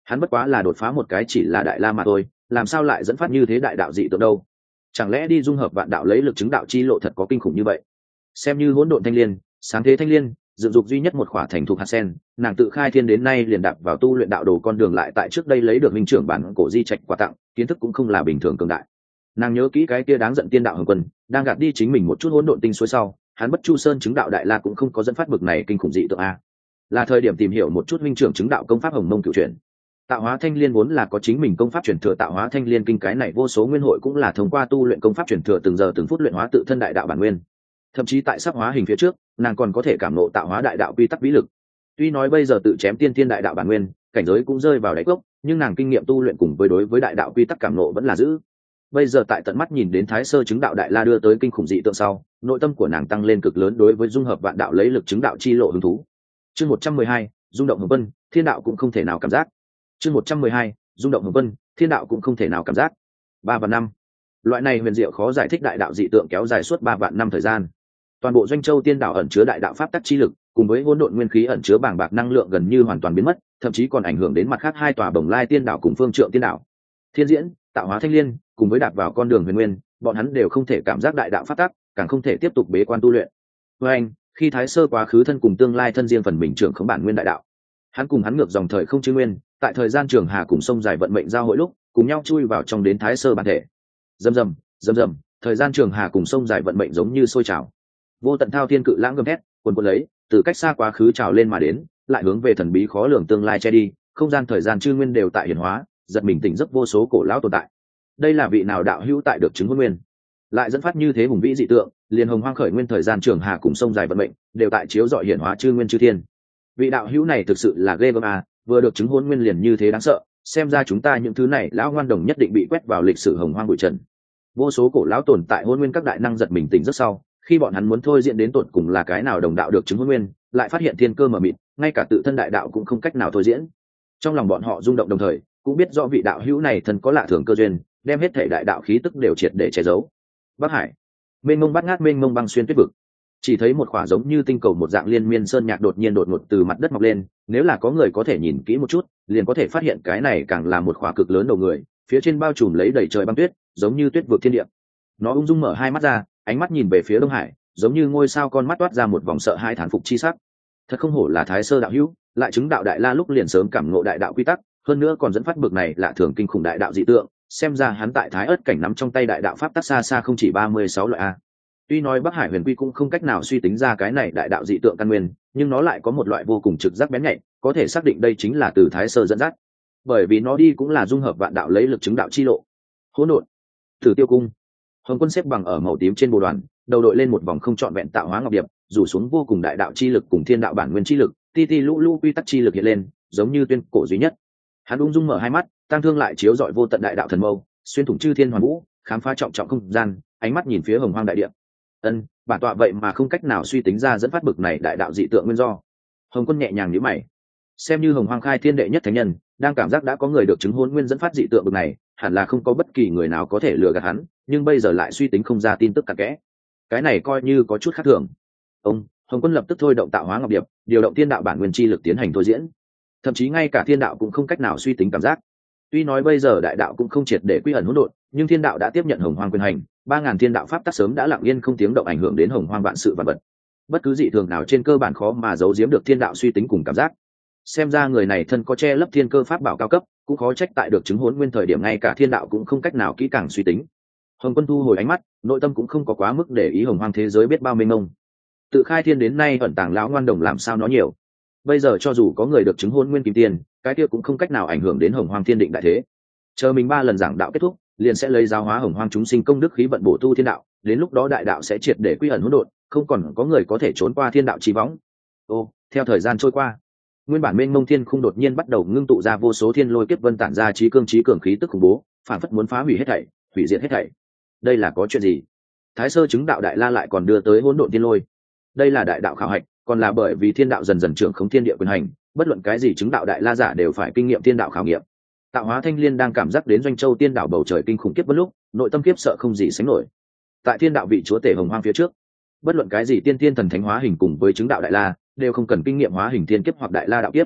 hắn bất quá là đột phá một cái chỉ là đại la mà thôi, làm sao lại dẫn phát như thế đại đạo dị tượng đâu? Chẳng lẽ đi dung hợp vạn đạo lấy lực chứng đạo chi lộ thật có kinh khủng như vậy? Xem như hỗn độn thanh liên, sáng thế thanh liên, dựng dục duy nhất một khỏa thành thục hạt sen, nàng tự khai thiên đến nay liền đạp vào tu luyện đạo đồ con đường, lại tại trước đây lấy được minh trưởng bản cổ di trạch quà tặng, kiến thức cũng không là bình thường cường đại. Nàng nhớ kỹ cái kia đáng giận tiên đạo hồng quân đang gạt đi chính mình một chút hỗn độn tinh suối sau, hắn bất chu sơn chứng đạo đại la cũng không có dẫn phát bực này kinh khủng dị tượng a. Là thời điểm tìm hiểu một chút minh trưởng chứng đạo công pháp hồng mông cửu truyền. Tạo hóa thanh liên vốn là có chính mình công pháp truyền thừa tạo hóa thanh liên kinh, cái này vô số nguyên hội cũng là thông qua tu luyện công pháp truyền thừa từng giờ từng phút luyện hóa tự thân đại đạo bản nguyên. Thậm chí tại sắp hóa hình phía trước, nàng còn có thể cảm ngộ tạo hóa đại đạo quy tắc vĩ lực. Tuy nói bây giờ tự chém tiên thiên đại đạo bản nguyên, cảnh giới cũng rơi vào đáy cốc, nhưng nàng kinh nghiệm tu luyện cùng với đối với đại đạo quy tắc cảm ngộ vẫn là giữ. Bây giờ tại tận mắt nhìn đến thái sơ chứng đạo đại la đưa tới kinh khủng dị tượng sau, nội tâm của nàng tăng lên cực lớn đối với dung hợp vạn đạo lấy lực chứng đạo chi lộ hứng thú. Chương 112, rung động hồng vân, thiên đạo cũng không thể nào cảm giác. Chương 112, rung động hồng vân, thiên đạo cũng không thể nào cảm giác. 3 và 5. Loại này huyền diệu khó giải thích đại đạo dị tượng kéo dài suốt 3 vạn năm thời gian. Toàn bộ doanh châu tiên đảo ẩn chứa đại đạo pháp tắc chi lực, cùng với hỗn độn nguyên khí ẩn chứa bàng bạc năng lượng gần như hoàn toàn biến mất, thậm chí còn ảnh hưởng đến mặt khác hai tòa Bồng Lai tiên đảo cùng Phương Trượng tiên đảo. Thiên Diễn, Tạo Hóa Thanh Liên, cùng với đạp vào con đường huyền nguyên, bọn hắn đều không thể cảm giác đại đạo pháp tắc, càng không thể tiếp tục bế quan tu luyện. Với anh, khi thái sơ quá khứ thân cùng tương lai thân riêng phần mình trưởng khống bản nguyên đại đạo, hắn cùng hắn ngược dòng thời không chư nguyên, tại thời gian trường hà cùng sông dài vận mệnh giao hội lúc, cùng nhau chui vào trong đến thái sơ bản thể. Rầm rầm, thời gian trường hà cùng sông dài vận mệnh giống như sôi trào. Vô tận thao thiên cự lãng gầm thét, cuồn cuộn lấy, từ cách xa quá khứ trào lên mà đến, lại hướng về thần bí khó lường tương lai che đi, không gian thời gian chư nguyên đều tại hiển hóa, giật mình tỉnh giấc vô số cổ lão tồn tại. Đây là vị nào đạo hữu tại được chứng hôn nguyên, lại dẫn phát như thế hùng vĩ dị tượng, liền hồng hoang khởi nguyên thời gian trường hà cùng sông dài vận mệnh, đều tại chiếu dọi hiển hóa chư nguyên chư thiên. Vị đạo hữu này thực sự là ghê gớm à, vừa được chứng hôn nguyên liền như thế đáng sợ, xem ra chúng ta những thứ này lão ngoan đồng nhất định bị quét vào lịch sử hồng hoang bụi trần. Vô số cổ lão tồn tại hôn nguyên các đại năng giật mình tỉnh giấc sau, khi bọn hắn muốn thôi diễn đến tột cùng là cái nào đồng đạo được chứng hôn nguyên, lại phát hiện thiên cơ mờ mịt, ngay cả tự thân đại đạo cũng không cách nào thôi diễn. Trong lòng bọn họ rung động, đồng thời cũng biết rõ vị đạo hữu này thân có lạ thường cơ duyên, đem hết thể đại đạo khí tức đều triệt để che giấu. Bắc Hải, mênh mông bát ngát, mênh mông băng xuyên tuyết vực. Chỉ thấy một khỏa giống như tinh cầu một dạng liên miên sơn nhạc đột nhiên đột ngột từ mặt đất mọc lên, nếu là có người có thể nhìn kỹ một chút, liền có thể phát hiện cái này càng là một khỏa cực lớn đầu người, phía trên bao trùm lấy đầy trời băng tuyết, giống như tuyết vực thiên địa. Nó ung dung mở hai mắt ra, ánh mắt nhìn về phía Đông Hải, giống như ngôi sao con mắt toát ra một vòng sợ hai thán phục chi sắc. Thật không hổ là thái sơ đạo hữu, lại chứng đạo đại la lúc liền sớm cảm ngộ đại đạo quy tắc, hơn nữa còn dẫn phát bực này lạ thường kinh khủng đại đạo dị tượng, xem ra hắn tại thái ớt cảnh nắm trong tay đại đạo pháp tắc xa xa không chỉ 36 loại a. Tuy nói Bắc Hải Huyền Quy cũng không cách nào suy tính ra cái này đại đạo dị tượng căn nguyên, nhưng nó lại có một loại vô cùng trực giác bén nhạy, có thể xác định đây chính là từ thái sơ dẫn dắt, bởi vì nó đi cũng là dung hợp vạn đạo lấy lực chứng đạo chi lộ. Hỗn độn, Tử Tiêu Cung. Hồng Quân xếp bằng ở màu tím trên bồ đoàn, đầu đội lên một vòng không trọn vẹn tạo hóa ngọc điệp, rủ xuống vô cùng đại đạo chi lực cùng thiên đạo bản nguyên chi lực, ti ti lũ lũ quy tắc chi lực hiện lên, giống như tuyên cổ duy nhất. Hắn ung dung mở hai mắt, tăng thương lại chiếu rọi vô tận đại đạo thần mâu, xuyên thủng chư thiên hoàn vũ, khám phá trọng trọng không gian, ánh mắt nhìn phía hồng hoang đại địa. Bản tọa vậy mà không cách nào suy tính ra dẫn phát bực này đại đạo dị tượng nguyên do. Hồng Quân nhẹ nhàng nhíu mày, xem như hồng hoang khai thiên đệ nhất thánh nhân, đang cảm giác đã có người được chứng hôn nguyên dẫn phát dị tượng bực này, hẳn là không có bất kỳ người nào có thể lừa gạt hắn, nhưng bây giờ lại suy tính không ra tin tức cặn kẽ, cái này coi như có chút khác thường. Hồng Quân lập tức thôi động tạo hóa ngọc điệp, điều động thiên đạo bản nguyên chi lực tiến hành thôi diễn, thậm chí ngay cả thiên đạo cũng không cách nào suy tính cảm giác. Tuy nói bây giờ đại đạo cũng không triệt để quy ẩn hỗn độn, nhưng thiên đạo đã tiếp nhận hồng hoang quyền hành, 3000 thiên đạo pháp tắc sớm đã lặng yên không tiếng động ảnh hưởng đến hồng hoang vạn sự vạn vật. Bất cứ dị thường nào trên cơ bản khó mà giấu giếm được thiên đạo suy tính cùng cảm giác. Xem ra người này thân có che lấp thiên cơ pháp bảo cao cấp, cũng khó trách tại được chứng hỗn nguyên thời điểm ngay cả thiên đạo cũng không cách nào kỹ càng suy tính. Hồng Quân thu hồi ánh mắt, nội tâm cũng không có quá mức để ý hồng hoang thế giới biết bao mênh mông. Tự khai thiên đến nay ẩn tàng lão ngoan đồng làm sao nó nhiều. Bây giờ cho dù có người được chứng hỗn nguyên kim tiền, cái kia cũng không cách nào ảnh hưởng đến hồng hoang thiên định đại thế. Chờ mình 3 lần giảng đạo kết thúc, liền sẽ lấy giáo hóa hồng hoang chúng sinh công đức khí vận bổ tu thiên đạo, đến lúc đó đại đạo sẽ triệt để quy ẩn hỗn độn, không còn có người có thể trốn qua thiên đạo chi võng. Theo thời gian trôi qua, nguyên bản mênh mông thiên khung đột nhiên bắt đầu ngưng tụ ra vô số thiên lôi kiếp vân tản ra trí cường khí tức khủng bố, phản phất muốn phá hủy hết thảy, hủy diệt hết thảy. Đây là có chuyện gì? Thái sơ chứng đạo đại la lại còn đưa tới hỗn độn thiên lôi. Đây là đại đạo khảo hạch, còn là bởi vì thiên đạo dần dần trưởng khống thiên địa quyền hành, bất luận cái gì chứng đạo đại la giả đều phải kinh nghiệm thiên đạo khảo nghiệm. Tạo hóa thanh liên đang cảm giác đến doanh châu tiên đảo bầu trời kinh khủng kiếp vân lúc, nội tâm kiếp sợ không gì sánh nổi. Tại thiên đạo vị chúa tể hồng hoang phía trước, bất luận cái gì tiên thiên thần thánh hóa hình cùng với chứng đạo đại la đều không cần kinh nghiệm hóa hình thiên kiếp hoặc đại la đạo kiếp.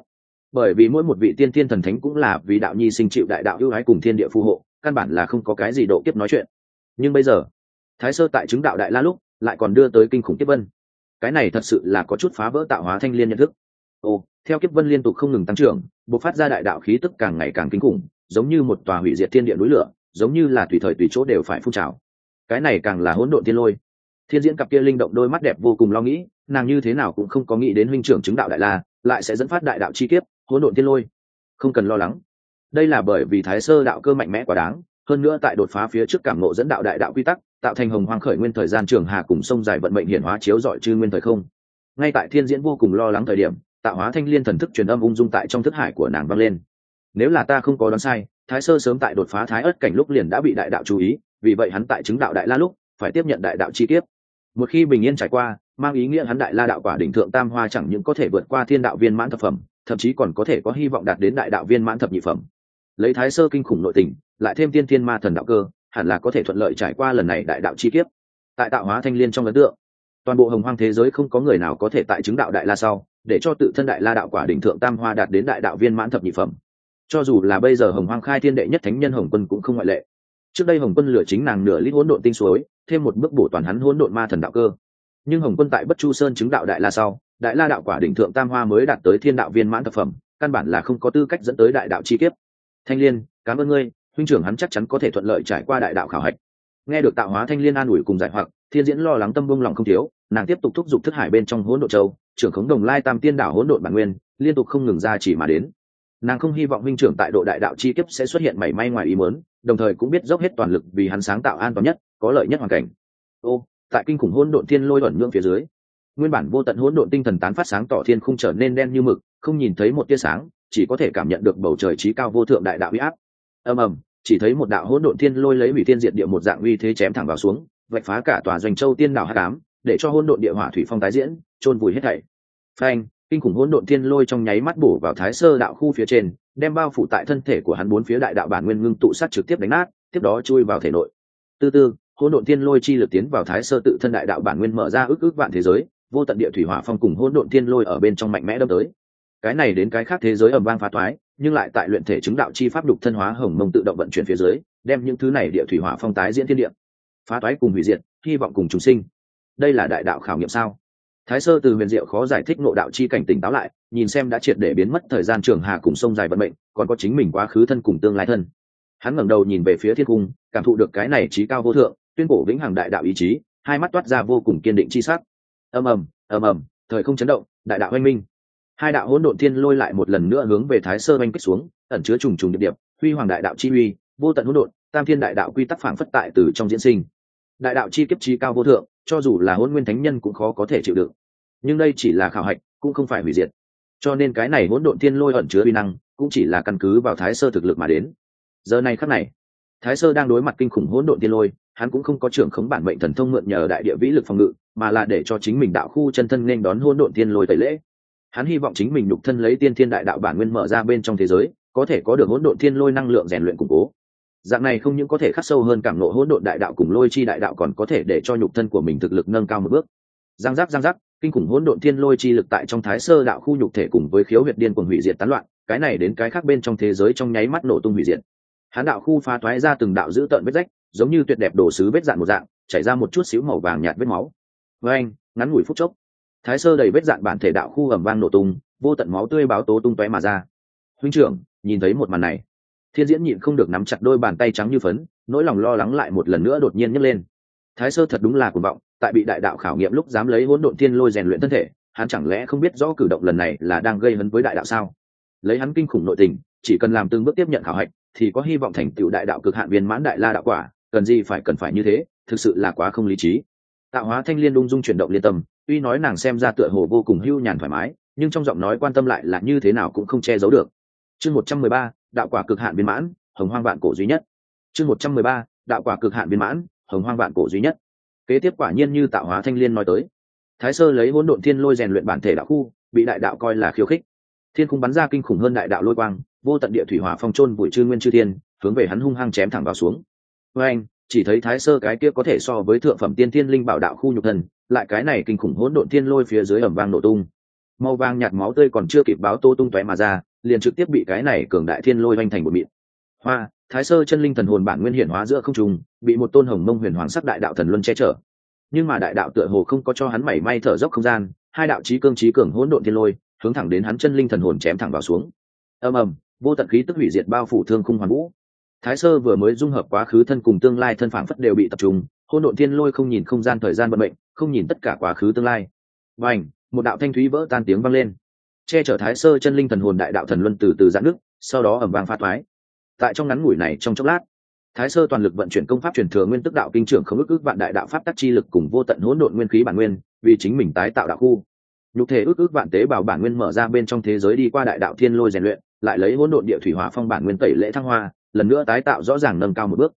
bởi vì mỗi một vị tiên thiên thần thánh cũng là vì đạo nhi sinh chịu đại đạo ưu ái cùng thiên địa phù hộ, căn bản là không có cái gì độ kiếp nói chuyện. Nhưng bây giờ thái sơ tại chứng đạo đại la lúc lại còn đưa tới kinh khủng kiếp vân, cái này thật sự là có chút phá vỡ tạo hóa thanh liên nhận thức. Theo kiếp vân liên tục không ngừng tăng trưởng, bộc phát ra đại đạo khí tức càng ngày càng kinh khủng, giống như một tòa hủy diệt thiên địa núi lửa, giống như là tùy thời tùy chỗ đều phải phun trào. Cái này càng là hỗn độn thiên lôi. Thiên diễn cặp kia linh động đôi mắt đẹp vô cùng lo nghĩ, nàng như thế nào cũng không có nghĩ đến huynh trưởng chứng đạo đại la lại sẽ dẫn phát đại đạo chi kiếp, hỗn độn thiên lôi. Không cần lo lắng, đây là bởi vì thái sơ đạo cơ mạnh mẽ quá đáng, hơn nữa tại đột phá phía trước cảm ngộ dẫn đạo đại đạo quy tắc, tạo thành hồng hoang khởi nguyên thời gian trường hà cùng sông dài vận mệnh hiển hóa chiếu rọi chư nguyên thời không. Ngay tại thiên diễn vô cùng lo lắng thời điểm, tạo hóa thanh liên thần thức truyền âm ung dung tại trong thức hải của nàng vang lên. Nếu là ta không có đoán sai, thái sơ sớm tại đột phá thái ất cảnh lúc liền đã bị đại đạo chú ý, vì vậy hắn tại chứng đạo đại la lúc phải tiếp nhận đại đạo chi kiếp. Một khi bình yên trải qua, mang ý nghĩa hắn đại la đạo quả đỉnh thượng tam hoa chẳng những có thể vượt qua thiên đạo viên mãn thập phẩm, thậm chí còn có thể có hy vọng đạt đến đại đạo viên mãn thập nhị phẩm. Lấy thái sơ kinh khủng nội tình, lại thêm tiên thiên ma thần đạo cơ, hẳn là có thể thuận lợi trải qua lần này đại đạo chi kiếp. Tại tạo hóa thanh liên trong ấn tượng, toàn bộ hồng hoang thế giới không có người nào có thể tại chứng đạo đại la sau để cho tự thân đại la đạo quả đỉnh thượng tam hoa đạt đến đại đạo viên mãn thập nhị phẩm. Cho dù là bây giờ hồng hoang khai thiên đệ nhất thánh nhân Hồng Quân cũng không ngoại lệ. Trước đây Hồng Quân lựa chính nàng nửa lít hỗn độn tinh suối, thêm một bước bổ toàn hắn hỗn độn ma thần đạo cơ. Nhưng Hồng Quân tại Bất Chu Sơn chứng đạo đại la sau, đại la đạo quả đỉnh thượng tam hoa mới đạt tới thiên đạo viên mãn thập phẩm, căn bản là không có tư cách dẫn tới đại đạo chi kiếp. Thanh Liên, cảm ơn ngươi, huynh trưởng hắn chắc chắn có thể thuận lợi trải qua đại đạo khảo hạch. Nghe được tạo hóa Thanh Liên an ủi cùng giải hoặc, thiên diễn lo lắng tâm bông lòng không thiếu, nàng tiếp tục thúc giục thức hải bên trong hỗn độn châu, trưởng khống đồng lai tam tiên đảo hỗn độn bản nguyên, liên tục không ngừng ra chỉ mà đến. Nàng không hy vọng huynh trưởng tại độ đại đạo chi kiếp sẽ xuất hiện mảy may ngoài ý muốn, đồng thời cũng biết dốc hết toàn lực vì hắn sáng tạo an toàn nhất, có lợi nhất hoàn cảnh. Tại kinh khủng hỗn độn thiên lôi ẩn nhưỡng phía dưới, nguyên bản vô tận hỗn độn tinh thần tán phát sáng tỏ thiên không trở nên đen như mực, không nhìn thấy một tia sáng, chỉ có thể cảm nhận được bầu trời trí cao vô thượng đại đạo uy áp. Ầm ầm, chỉ thấy một đạo hỗn độn thiên lôi lấy hủy thiên diệt địa một dạng uy thế chém thẳng vào xuống, vạch phá cả tòa doanh châu tiên đảo hắc ám, để cho hỗn độn địa hỏa thủy phong tái diễn, chôn vùi hết thảy. Phanh, kinh khủng hỗn độn thiên lôi trong nháy mắt bổ vào thái sơ đạo khu phía trên, đem bao phủ tại thân thể của hắn bốn phía đại đạo bản nguyên ngưng tụ sát trực tiếp đánh nát, tiếp đó chui vào thể nội. Từ từ, hỗn độn thiên lôi chi lực tiến vào thái sơ tự thân đại đạo bản nguyên, mở ra ức ức vạn thế giới, vô tận địa thủy hỏa phong cùng hỗn độn thiên lôi ở bên trong mạnh mẽ đâm tới. Cái này đến cái khác thế giới ầm vang phá toái, nhưng lại tại luyện thể chứng đạo chi pháp đục thân hóa hồng mông tự động vận chuyển phía dưới, đem những thứ này địa thủy hỏa phong tái diễn thiên địa. Phá toái cùng hủy diệt, hy vọng cùng trùng sinh. Đây là đại đạo khảo nghiệm sao? Thái sơ từ huyền diệu khó giải thích ngộ đạo chi cảnh tỉnh táo lại, nhìn xem đã triệt để biến mất thời gian trường hà cùng sông dài vận mệnh, còn có chính mình quá khứ thân cùng tương lai thân. Hắn ngẩng đầu nhìn về phía thiên cung, cảm thụ được cái này trí cao vô thượng, tuyên cổ vĩnh hằng đại đạo ý chí, hai mắt toát ra vô cùng kiên định chi sắc. Ầm ầm, ầm ầm, thời không chấn động, đại đạo oanh minh. Hai đạo hỗn độn thiên lôi lại một lần nữa hướng về thái sơ oanh kích xuống, ẩn chứa trùng trùng điệp điệp, huy hoàng đại đạo chi uy, vô tận hỗn độn, tam thiên đại đạo quy tắc phảng phất tại từ trong diễn sinh. Đại đạo chi kiếp trí cao vô thượng, cho dù là hỗn nguyên thánh nhân cũng khó có thể chịu đựng. Nhưng đây chỉ là khảo hạch, cũng không phải hủy diệt. Cho nên cái này hỗn độn thiên lôi ẩn chứa uy năng, cũng chỉ là căn cứ vào thái sơ thực lực mà đến. Giờ này khắc này, thái sơ đang đối mặt kinh khủng hỗn độn thiên lôi, hắn cũng không có trưởng khống bản mệnh thần thông mượn nhờ đại địa vĩ lực phòng ngự, mà là để cho chính mình đạo khu chân thân nên đón hỗn độn thiên lôi tẩy lễ. Hắn hy vọng chính mình nhục thân lấy tiên thiên đại đạo bản nguyên mở ra bên trong thế giới, có thể có được hỗn độn thiên lôi năng lượng rèn luyện củng cố. Dạng này không những có thể khắc sâu hơn cảm ngộ hỗn độn đại đạo cùng lôi chi đại đạo, còn có thể để cho nhục thân của mình thực lực nâng cao một bước. Giang giác, kinh khủng hỗn độn thiên lôi chi lực tại trong thái sơ đạo khu nhục thể cùng với khiếu huyệt điên cuồng hủy diệt tán loạn, cái này đến cái khác bên trong thế giới trong nháy mắt nổ tung hủy diệt. Hắn đạo khu phá toái ra từng đạo dữ tợn vết rách, giống như tuyệt đẹp đồ sứ vết dạn một dạng, chảy ra một chút xíu màu vàng nhạt vết máu. Với anh, ngắn ngủi phút chốc, thái sơ đầy vết dạn bản thể đạo khu ầm vang nổ tung, vô tận máu tươi báo tố tung tóe mà ra. Huynh trưởng, nhìn thấy một màn này, thiên diễn nhịn không được nắm chặt đôi bàn tay trắng như phấn, nỗi lòng lo lắng lại một lần nữa đột nhiên nhấc lên. Thái sơ thật đúng là cuồng vọng, tại bị đại đạo khảo nghiệm lúc dám lấy hỗn độn thiên lôi rèn luyện thân thể, hắn chẳng lẽ không biết rõ cử động lần này là đang gây hấn với đại đạo sao? Lấy hắn kinh khủng nội tình, chỉ cần làm từng bước tiếp nhận khảo hạch, thì có hy vọng thành tựu đại đạo cực hạn viên mãn đại la đạo quả, cần gì phải như thế, thực sự là quá không lý trí. Tạo hóa thanh liên ung dung chuyển động liên tâm, tuy nói nàng xem ra tựa hồ vô cùng hưu nhàn thoải mái, nhưng trong giọng nói quan tâm lại là như thế nào cũng không che giấu được. Chương 113, đạo quả cực hạn viên mãn, hồng hoang vạn cổ duy nhất. Chương 113, đạo quả cực hạn viên mãn, hồng hoang vạn cổ duy nhất. Kế tiếp quả nhiên như tạo hóa thanh liên nói tới, thái sơ lấy hỗn độn thiên lôi rèn luyện bản thể đạo khu, bị đại đạo coi là khiêu khích. Thiên khung bắn ra kinh khủng hơn đại đạo lôi quang, vô tận địa thủy hỏa phong chôn vùi chư nguyên chư thiên, hướng về hắn hung hăng chém thẳng vào xuống. Với anh, chỉ thấy thái sơ cái kia có thể so với thượng phẩm tiên thiên linh bảo đạo khu nhục thần, lại cái này kinh khủng hỗn độn thiên lôi phía dưới ầm vang nổ tung. Màu vàng nhạt máu tươi còn chưa kịp báo tô tung tóe mà ra, liền trực tiếp bị cái này cường đại thiên lôi vanh thành một mịn. Hoa, Thái Sơ chân linh thần hồn bản nguyên hiển hóa giữa không trung, bị một tôn hồng mông huyền hoàng sắc đại đạo thần luân che chở. Nhưng mà đại đạo tựa hồ không có cho hắn mảy may thở dốc không gian, hai đạo chí cường hỗn độn thiên lôi, hướng thẳng đến hắn chân linh thần hồn chém thẳng vào xuống. Ầm ầm, vô tận khí tức hủy diệt bao phủ thương khung hoàn vũ. Thái Sơ vừa mới dung hợp quá khứ thân cùng tương lai thân phảng phất đều bị tập trung, hỗn độn thiên lôi không nhìn không gian thời gian vận mệnh, không nhìn tất cả quá khứ tương lai. Bành, một đạo thanh thúy vỡ tan tiếng vang lên. Che chở Thái Sơ chân linh thần hồn đại đạo thần luân từ từ giãn nước, sau đó ầm vang phá toái. Tại trong ngắn ngủi này trong chốc lát, Thái Sơ toàn lực vận chuyển công pháp truyền thừa nguyên tức đạo kinh trưởng không ước vạn đại đạo pháp tắc chi lực cùng vô tận hỗn độn nguyên khí bản nguyên, vì chính mình tái tạo đạo khu. Nhục thể ước vạn tế bào bản nguyên mở ra bên trong thế giới đi qua đại đạo thiên lôi rèn luyện, lại lấy hỗn độn địa thủy hỏa phong bản nguyên tẩy lễ thăng hoa, lần nữa tái tạo rõ ràng nâng cao một bước.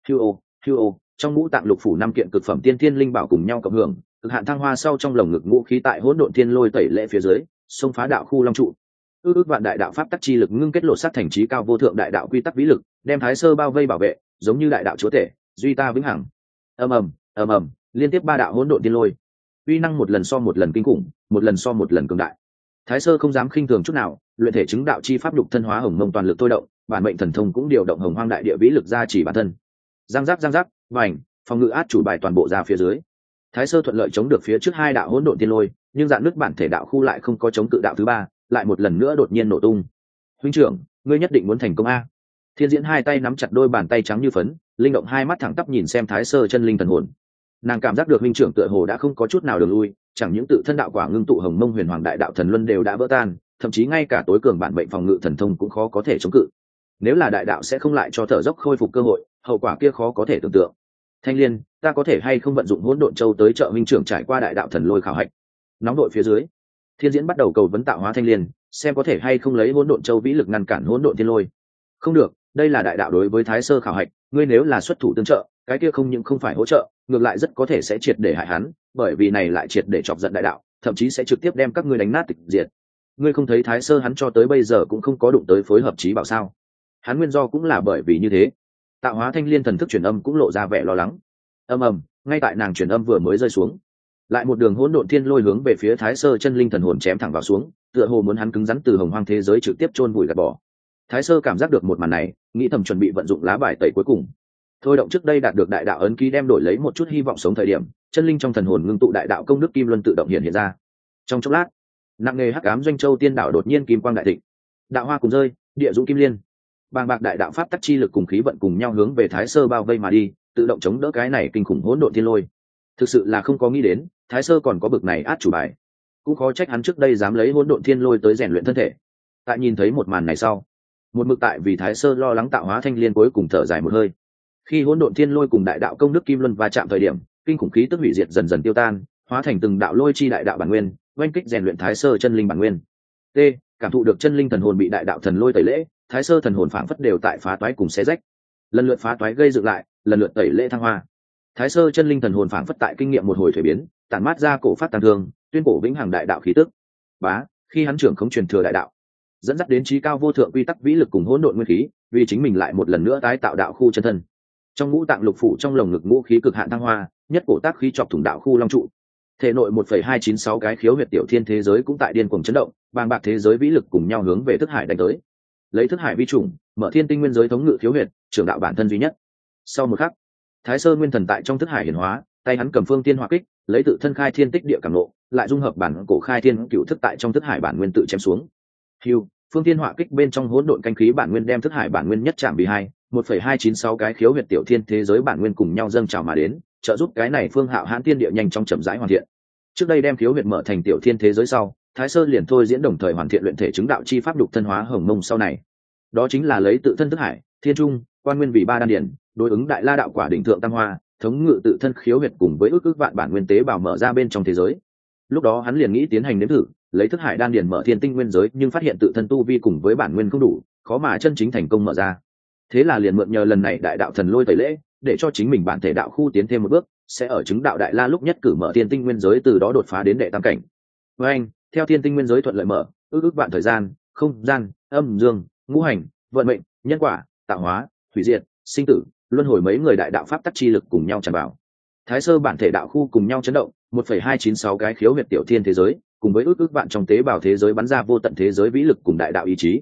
Hưu, trong ngũ tạng lục phủ năm kiện cực phẩm tiên thiên linh bảo cùng nhau cộng hưởng, cực hạn thăng hoa sau trong lồng ngực ngũ khí tại hỗn độn thiên lôi tẩy lễ phía dưới, xông phá đạo khu long trụ. Ước vạn đại đạo pháp tắc chi lực ngưng kết lộ sát thành trí cao vô thượng đại đạo quy tắc vĩ lực, đem Thái Sơ bao vây bảo vệ, giống như đại đạo chúa tể, duy ta vĩnh hằng. Ầm ầm, liên tiếp ba đạo hỗn độn thiên lôi, uy năng một lần so một lần kinh khủng, một lần so một lần cường đại. Thái Sơ không dám khinh thường chút nào, luyện thể chứng đạo chi pháp lục thân hóa hồng mông toàn lực thôi động, bản mệnh thần thông cũng điều động hồng hoang đại địa vĩ lực ra chỉ bản thân. Giang giác, vành, phòng ngự át chủ bài toàn bộ ra phía dưới. Thái Sơ thuận lợi chống được phía trước hai đạo hỗn độn thiên lôi, nhưng dạn nước bản thể đạo khu lại không có chống cự đạo thứ ba, lại một lần nữa đột nhiên nổ tung. Huynh trưởng, ngươi nhất định muốn thành công a. Thiên Diễn hai tay nắm chặt đôi bàn tay trắng như phấn, linh động hai mắt thẳng tắp nhìn xem Thái Sơ chân linh thần hồn. Nàng cảm giác được huynh trưởng tựa hồ đã không có chút nào đường lui, chẳng những tự thân đạo quả ngưng tụ hồng mông huyền hoàng đại đạo thần luân đều đã vỡ tan, thậm chí ngay cả tối cường bản mệnh phòng ngự thần thông cũng khó có thể chống cự. Nếu là đại đạo sẽ không lại cho thở dốc khôi phục cơ hội, hậu quả kia khó có thể tưởng tượng. Thanh Liên, ta có thể hay không vận dụng hỗn độn châu tới trợ huynh trưởng trải qua đại đạo thần lôi khảo hạch? Nóng đội phía dưới, Thiên Diễn bắt đầu cầu vấn tạo hóa Thanh Liên, xem có thể hay không lấy hỗn độn châu vĩ lực ngăn cản hỗn độn thiên lôi. Không được, đây là đại đạo đối với Thái Sơ khảo hạch, ngươi nếu là xuất thủ tương trợ, cái kia không những không phải hỗ trợ, ngược lại rất có thể sẽ triệt để hại hắn, bởi vì này lại triệt để chọc giận đại đạo, thậm chí sẽ trực tiếp đem các ngươi đánh nát tịch diệt. Ngươi không thấy Thái Sơ hắn cho tới bây giờ cũng không có đụng tới phối hợp chí bảo sao? Hắn nguyên do cũng là bởi vì như thế. Tạo hóa Thanh Liên thần thức truyền âm cũng lộ ra vẻ lo lắng. Ầm, ngay tại nàng truyền âm vừa mới rơi xuống, lại một đường hỗn độn thiên lôi hướng về phía Thái Sơ chân linh thần hồn chém thẳng vào xuống, tựa hồ muốn hắn cứng rắn từ hồng hoang thế giới trực tiếp chôn vùi gạt bỏ. Thái Sơ cảm giác được một màn này, nghĩ thầm chuẩn bị vận dụng lá bài tẩy cuối cùng. Thôi động trước đây đạt được đại đạo ấn ký đem đổi lấy một chút hy vọng sống thời điểm, chân linh trong thần hồn ngưng tụ đại đạo công đức kim luân tự động hiện ra. Trong chốc lát, nặng nề hắc ám doanh châu tiên đạo đột nhiên kim quang đại thịnh, đạo hoa cùng rơi, địa dũng kim liên, bàng bạc đại đạo pháp tắc chi lực cùng khí vận cùng nhau hướng về Thái Sơ bao vây mà đi, tự động chống đỡ cái này kinh khủng hỗn độn thiên lôi. Thực sự là không có nghĩ đến, Thái Sơ còn có bực này át chủ bài, cũng khó trách hắn trước đây dám lấy hỗn độn thiên lôi tới rèn luyện thân thể. Tại nhìn thấy một màn này sau, một mực tại vì Thái Sơ lo lắng tạo hóa Thanh Liên cuối cùng thở dài một hơi. Khi hỗn độn thiên lôi cùng đại đạo công đức kim luân va chạm thời điểm, kinh khủng khí tức hủy diệt dần dần tiêu tan, hóa thành từng đạo lôi chi đại đạo bản nguyên, oanh kích rèn luyện Thái Sơ chân linh bản nguyên. T, cảm thụ được chân linh thần hồn bị đại đạo thần lôi tẩy lễ, Thái Sơ thần hồn phảng phất đều tại phá toái cùng xé rách. Lần lượt phá toái gây dựng lại, lần lượt tẩy lễ thăng hoa. Thái Sơ chân linh thần hồn phảng phất tại kinh nghiệm một hồi thuế biến, tản mát ra cổ phát tăng thương, tuyên cổ vĩnh hằng đại đạo khí tức. Bá, khi hắn trưởng không truyền thừa đại đạo, dẫn dắt đến trí cao vô thượng quy tắc vĩ lực cùng hỗn độn nguyên khí, vì chính mình lại một lần nữa tái tạo đạo khu chân thân. Trong ngũ tạng lục phủ trong lồng ngực ngũ khí cực hạn thăng hoa, nhất cổ tác khí chọc thủng đạo khu long trụ. Thể nội 1,296 cái khiếu huyệt tiểu thiên thế giới cũng tại điên cuồng chấn động, bàng bạc thế giới vĩ lực cùng nhau hướng về thức hải đánh tới. Lấy thức hải vi chủng, mở thiên tinh nguyên giới thống ngự khiếu huyệt, trưởng đạo bản thân duy nhất. Sau một khắc, Thái Sơ nguyên thần tại trong thức hải hiển hóa, tay hắn cầm phương tiên hỏa kích, lấy tự thân khai thiên tích địa cảm ngộ, lại dung hợp bản cổ khai thiên cửu thức tại trong thức hải bản nguyên tự chém xuống. Hưu, phương tiên hỏa kích bên trong hỗn độn canh khí bản nguyên đem thức hải bản nguyên nhất chạm vì hai, 1,296 cái khiếu huyệt tiểu thiên thế giới bản nguyên cùng nhau dâng trào mà đến, trợ giúp cái này phương hạo hãn tiên địa nhanh trong chậm rãi hoàn thiện. Trước đây đem khiếu huyệt mở thành tiểu thiên thế giới sau, Thái Sơ liền thôi diễn đồng thời hoàn thiện luyện thể chứng đạo chi pháp đục thân hóa hồng mông sau này. Đó chính là lấy tự thân thức hải, thiên trung, quan nguyên vì ba đan điển, đối ứng đại la đạo quả đỉnh thượng tam hoa, thống ngự tự thân khiếu huyệt cùng với ước vạn bản nguyên tế bào mở ra bên trong thế giới. Lúc đó hắn liền nghĩ tiến hành nếm thử, lấy thức hải đan điển mở thiên tinh nguyên giới, nhưng phát hiện tự thân tu vi cùng với bản nguyên không đủ, khó mà chân chính thành công mở ra. Thế là liền mượn nhờ lần này đại đạo thần lôi tẩy lễ, để cho chính mình bản thể đạo khu tiến thêm một bước, sẽ ở chứng đạo đại la lúc nhất cử mở thiên tinh nguyên giới, từ đó đột phá đến đệ tam cảnh. Với anh, theo thiên tinh nguyên giới thuận lợi mở, ước vạn thời gian, không gian, âm dương, ngũ hành, vận mệnh, nhân quả, tạo hóa, hủy diệt, sinh tử, luân hồi mấy người đại đạo pháp tắc chi lực cùng nhau tràn vào. Thái Sơ bản thể đạo khu cùng nhau chấn động, 1,296 cái khiếu huyệt tiểu thiên thế giới, cùng với ước vạn trong tế bào thế giới bắn ra vô tận thế giới vĩ lực cùng đại đạo ý chí.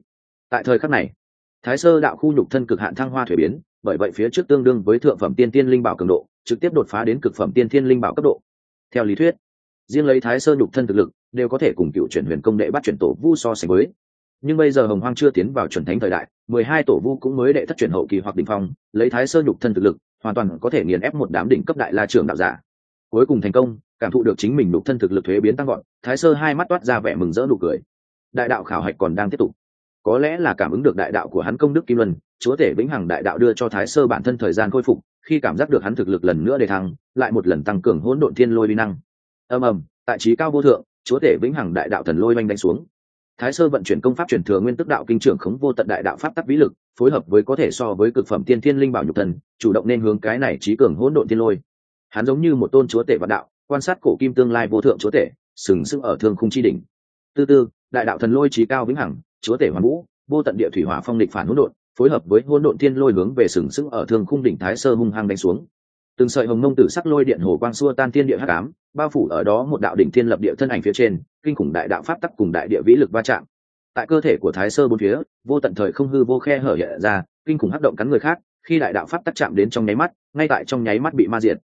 Tại thời khắc này, thái sơ đạo khu nhục thân cực hạn thăng hoa thuế biến, bởi vậy phía trước tương đương với thượng phẩm tiên thiên linh bảo cường độ, trực tiếp đột phá đến cực phẩm tiên thiên linh bảo cấp độ. Theo lý thuyết, riêng lấy thái sơ nhục thân thực lực đều có thể cùng cựu chuyển huyền công đệ bắt chuyển tổ vu so sánh với. Nhưng bây giờ hồng hoang chưa tiến vào chuẩn thánh thời đại, 12 tổ vu cũng mới đệ thất chuyển hậu kỳ hoặc đỉnh phong, lấy thái sơ nhục thân thực lực hoàn toàn có thể nghiền ép một đám đỉnh cấp đại la trưởng đạo giả. Cuối cùng thành công, cảm thụ được chính mình nhục thân thực lực thuế biến tăng gọn, thái sơ hai mắt toát ra vẻ mừng rỡ nụ cười. Đại đạo khảo hạch còn đang tiếp tục, có lẽ là cảm ứng được đại đạo của hắn công đức kim luân, chúa tể vĩnh hằng đại đạo đưa cho thái sơ bản thân thời gian khôi phục, khi cảm giác được hắn thực lực lần nữa đề thăng, lại một lần tăng cường hỗn độn thiên lôi uy năng. Ầm ầm, tại trí cao vô thượng, chúa tể vĩnh hằng đại đạo thần lôi oanh đánh xuống. Thái sơ vận chuyển công pháp truyền thừa nguyên tức đạo kinh trưởng khống vô tận đại đạo pháp tắc vĩ lực, phối hợp với có thể so với cực phẩm tiên thiên linh bảo nhục thần, chủ động nên hướng cái này trí cường hỗn độn thiên lôi. Hắn giống như một tôn chúa tể vạn đạo, quan sát cổ kim tương lai vô thượng chúa tể, sừng sững ở thương khung chi đỉnh. Từ từ, đại đạo thần lôi trí cao vĩnh hằng, chúa tể hoàn vũ, vô tận địa thủy hỏa phong địch phản hỗn độn, phối hợp với hỗn độn thiên lôi hướng về sừng sững ở thương khung đỉnh thái sơ hung hăng đánh xuống. Từng sợi hồng mông tử sắc lôi điện hồ quang xua tan thiên địa hắc ám, bao phủ ở đó một đạo đỉnh thiên lập địa thân ảnh phía trên, kinh khủng đại đạo pháp tắc cùng đại địa vĩ lực va chạm. Tại cơ thể của thái sơ bốn phía, vô tận thời không hư vô khe hở hiện ra, kinh khủng hắc động cắn người khác, khi đại đạo pháp tắc chạm đến trong nháy mắt, ngay tại trong nháy mắt bị ma diệt.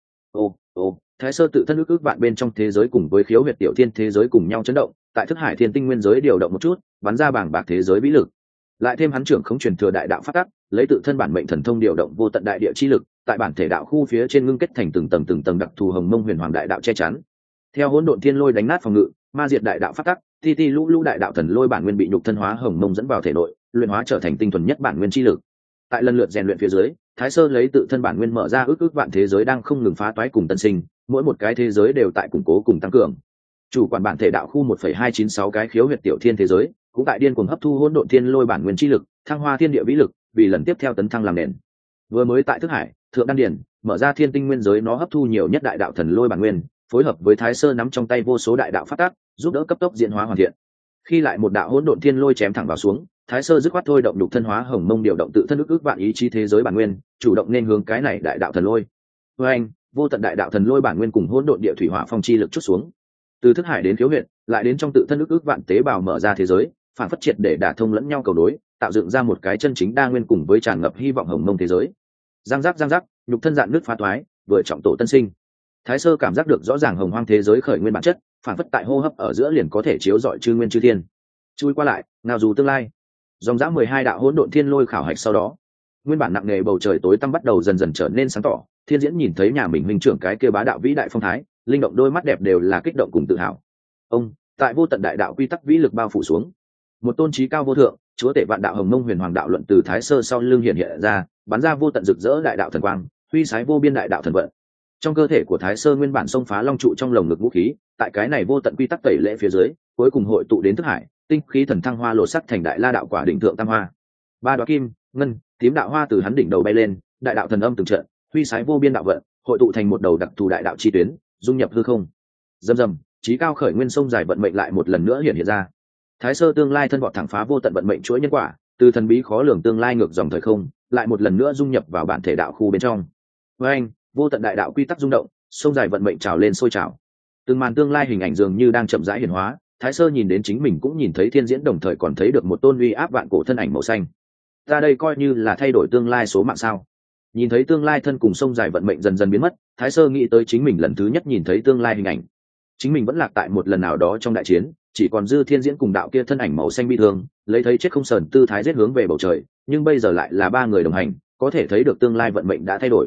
Ô, thái sơ tự thân ước vạn bên trong thế giới cùng với khiếu huyệt tiểu thiên thế giới cùng nhau chấn động, tại thức hải thiên tinh nguyên giới điều động một chút, bắn ra bảng bạc thế giới vĩ lực. Lại thêm hắn trưởng không truyền thừa đại đạo pháp tắc, lấy tự thân bản mệnh thần thông điều động vô tận đại địa chi lực, tại bản thể đạo khu phía trên ngưng kết thành từng tầng đặc thù hồng mông huyền hoàng đại đạo che chắn. Theo hỗn độn thiên lôi đánh nát phòng ngự, ma diệt đại đạo pháp tắc, ti ti lũ lũ đại đạo thần lôi bản nguyên bị nhục thân hóa hồng mông dẫn vào thể nội, luyện hóa trở thành tinh thuần nhất bản nguyên chi lực. Tại lần lượt rèn luyện phía dưới, thái sơ lấy tự thân bản nguyên mở ra ước vạn thế giới đang không ngừng phá toái cùng tân sinh, mỗi một cái thế giới đều tại củng cố cùng tăng cường. Chủ quản bản thể đạo khu 1,296 cái khiếu huyệt tiểu thiên thế giới, cũng tại điên cuồng hấp thu hỗn độn thiên lôi bản nguyên chi lực, thăng hoa thiên địa vĩ lực, vì lần tiếp theo tấn thăng làm nền. Vừa mới tại thức hải, thượng đan điển, mở ra thiên tinh nguyên giới, nó hấp thu nhiều nhất đại đạo thần lôi bản nguyên, phối hợp với thái sơ nắm trong tay vô số đại đạo phát tác, giúp đỡ cấp tốc diễn hóa hoàn thiện. Khi lại một đạo hỗn độn thiên lôi chém thẳng vào xuống, thái sơ dứt khoát thôi động nhục thân hóa hồng mông điều động tự thân ước vạn ý chí thế giới bản nguyên, chủ động nên hướng cái này đại đạo thần lôi. Với anh, vô tận đại đạo thần lôi bản nguyên cùng hỗn độn địa thủy hỏa phong chi lực chút xuống, từ thức hải đến khiếu huyệt, lại đến trong tự thân ước vạn tế bào mở ra thế giới, phản phất triệt để đả thông lẫn nhau cầu đối, tạo dựng ra một cái chân chính đa nguyên cùng với tràn ngập hy vọng hồng mông thế giới. Giang giác, nhục thân dạn nước phá toái, vừa trọng tổ tân sinh. Thái sơ cảm giác được rõ ràng hồng hoang thế giới khởi nguyên bản chất, phản phất tại hô hấp ở giữa liền có thể chiếu rọi chư nguyên chư thiên. Chui qua lại, nào dù tương lai. Dòng dã 12 đạo hỗn độn thiên lôi khảo hạch sau đó, nguyên bản nặng nề bầu trời tối tăm bắt đầu dần dần trở nên sáng tỏ. Thiên diễn nhìn thấy nhà mình huynh trưởng cái kia bá đạo vĩ đại phong thái, linh động đôi mắt đẹp đều là kích động cùng tự hào. Ông, tại vô tận đại đạo quy tắc vĩ lực bao phủ xuống, một tôn trí cao vô thượng, chúa tể vạn đạo hồng mông huyền hoàng đạo luận từ thái sơ sau lưng hiện ra, bắn ra vô tận rực rỡ đại đạo thần quang, huy sái vô biên đại đạo thần vận. Trong cơ thể của thái sơ nguyên bản xông phá long trụ trong lồng ngực vũ khí, tại cái này vô tận quy tắc tẩy lễ phía dưới, cuối cùng hội tụ đến thức hải, tinh khí thần thăng hoa lột sắc thành đại la đạo quả đỉnh thượng tam hoa. Ba đóa kim, ngân, tím đạo hoa từ hắn đỉnh đầu bay lên, đại đạo thần âm từng trận, huy sái vô biên đạo vận, hội tụ thành một đầu đặc thù đại đạo chi tuyến, dung nhập hư không. Rầm, trí cao khởi nguyên sông dài vận mệnh lại một lần nữa hiện ra. Thái sơ tương lai thân vọt thẳng phá vô tận vận mệnh chuỗi nhân quả, từ thần bí khó lường tương lai ngược dòng thời không, lại một lần nữa dung nhập vào bản thể đạo khu bên trong. Với anh, vô tận đại đạo quy tắc rung động, sông dài vận mệnh trào lên sôi trào. Từng màn tương lai hình ảnh dường như đang chậm rãi hiển hóa, thái sơ nhìn đến chính mình cũng nhìn thấy thiên diễn, đồng thời còn thấy được một tôn uy áp vạn cổ thân ảnh màu xanh. Ta đây coi như là thay đổi tương lai số mạng sao? Nhìn thấy tương lai thân cùng sông dài vận mệnh dần dần biến mất, thái sơ nghĩ tới chính mình lần thứ nhất nhìn thấy tương lai hình ảnh. Chính mình vẫn lạc tại một lần nào đó trong đại chiến, chỉ còn dư thiên diễn cùng đạo kia thân ảnh màu xanh bi thương, lấy thấy chết không sờn tư thái giết hướng về bầu trời, nhưng bây giờ lại là ba người đồng hành, có thể thấy được tương lai vận mệnh đã thay đổi.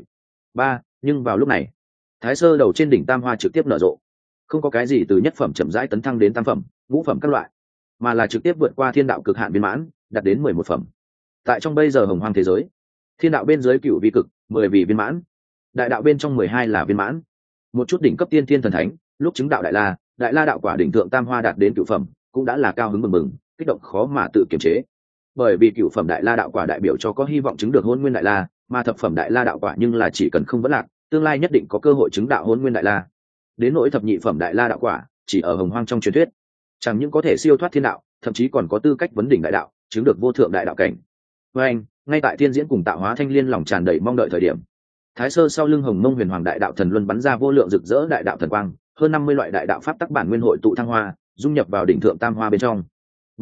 Nhưng vào lúc này, thái sơ đầu trên đỉnh tam hoa trực tiếp nở rộ, không có cái gì từ nhất phẩm chậm rãi tấn thăng đến tam phẩm, ngũ phẩm các loại, mà là trực tiếp vượt qua thiên đạo cực hạn viên mãn, đạt đến 11 phẩm. Tại trong bây giờ hồng hoang thế giới, thiên đạo bên dưới cửu vi cực, 10 vị viên mãn, đại đạo bên trong 12 là viên mãn. Một chút đỉnh cấp tiên thiên thần thánh, lúc chứng đạo đại la đạo quả đỉnh thượng tam hoa đạt đến cửu phẩm, cũng đã là cao hứng mừng, kích động khó mà tự kiềm chế. Bởi vì cửu phẩm đại la đạo quả đại biểu cho có hy vọng chứng được hôn nguyên đại la, mà thập phẩm đại la đạo quả nhưng là chỉ cần không vấn lạc, tương lai nhất định có cơ hội chứng đạo hôn nguyên đại la. Đến nỗi thập nhị phẩm đại la đạo quả, chỉ ở hồng hoang trong truyền thuyết, chẳng những có thể siêu thoát thiên đạo, thậm chí còn có tư cách vấn đỉnh đại đạo, chứng được vô thượng đại đạo cảnh. Với anh, ngay tại thiên diễn cùng tạo hóa thanh liên lòng tràn đầy mong đợi thời điểm, thái sơ sau lưng hồng mông huyền hoàng đại đạo thần luân bắn ra vô lượng rực rỡ đại đạo thần quang, hơn 50 loại đại đạo pháp tắc bản nguyên hội tụ thăng hoa, dung nhập vào đỉnh thượng tam hoa bên trong.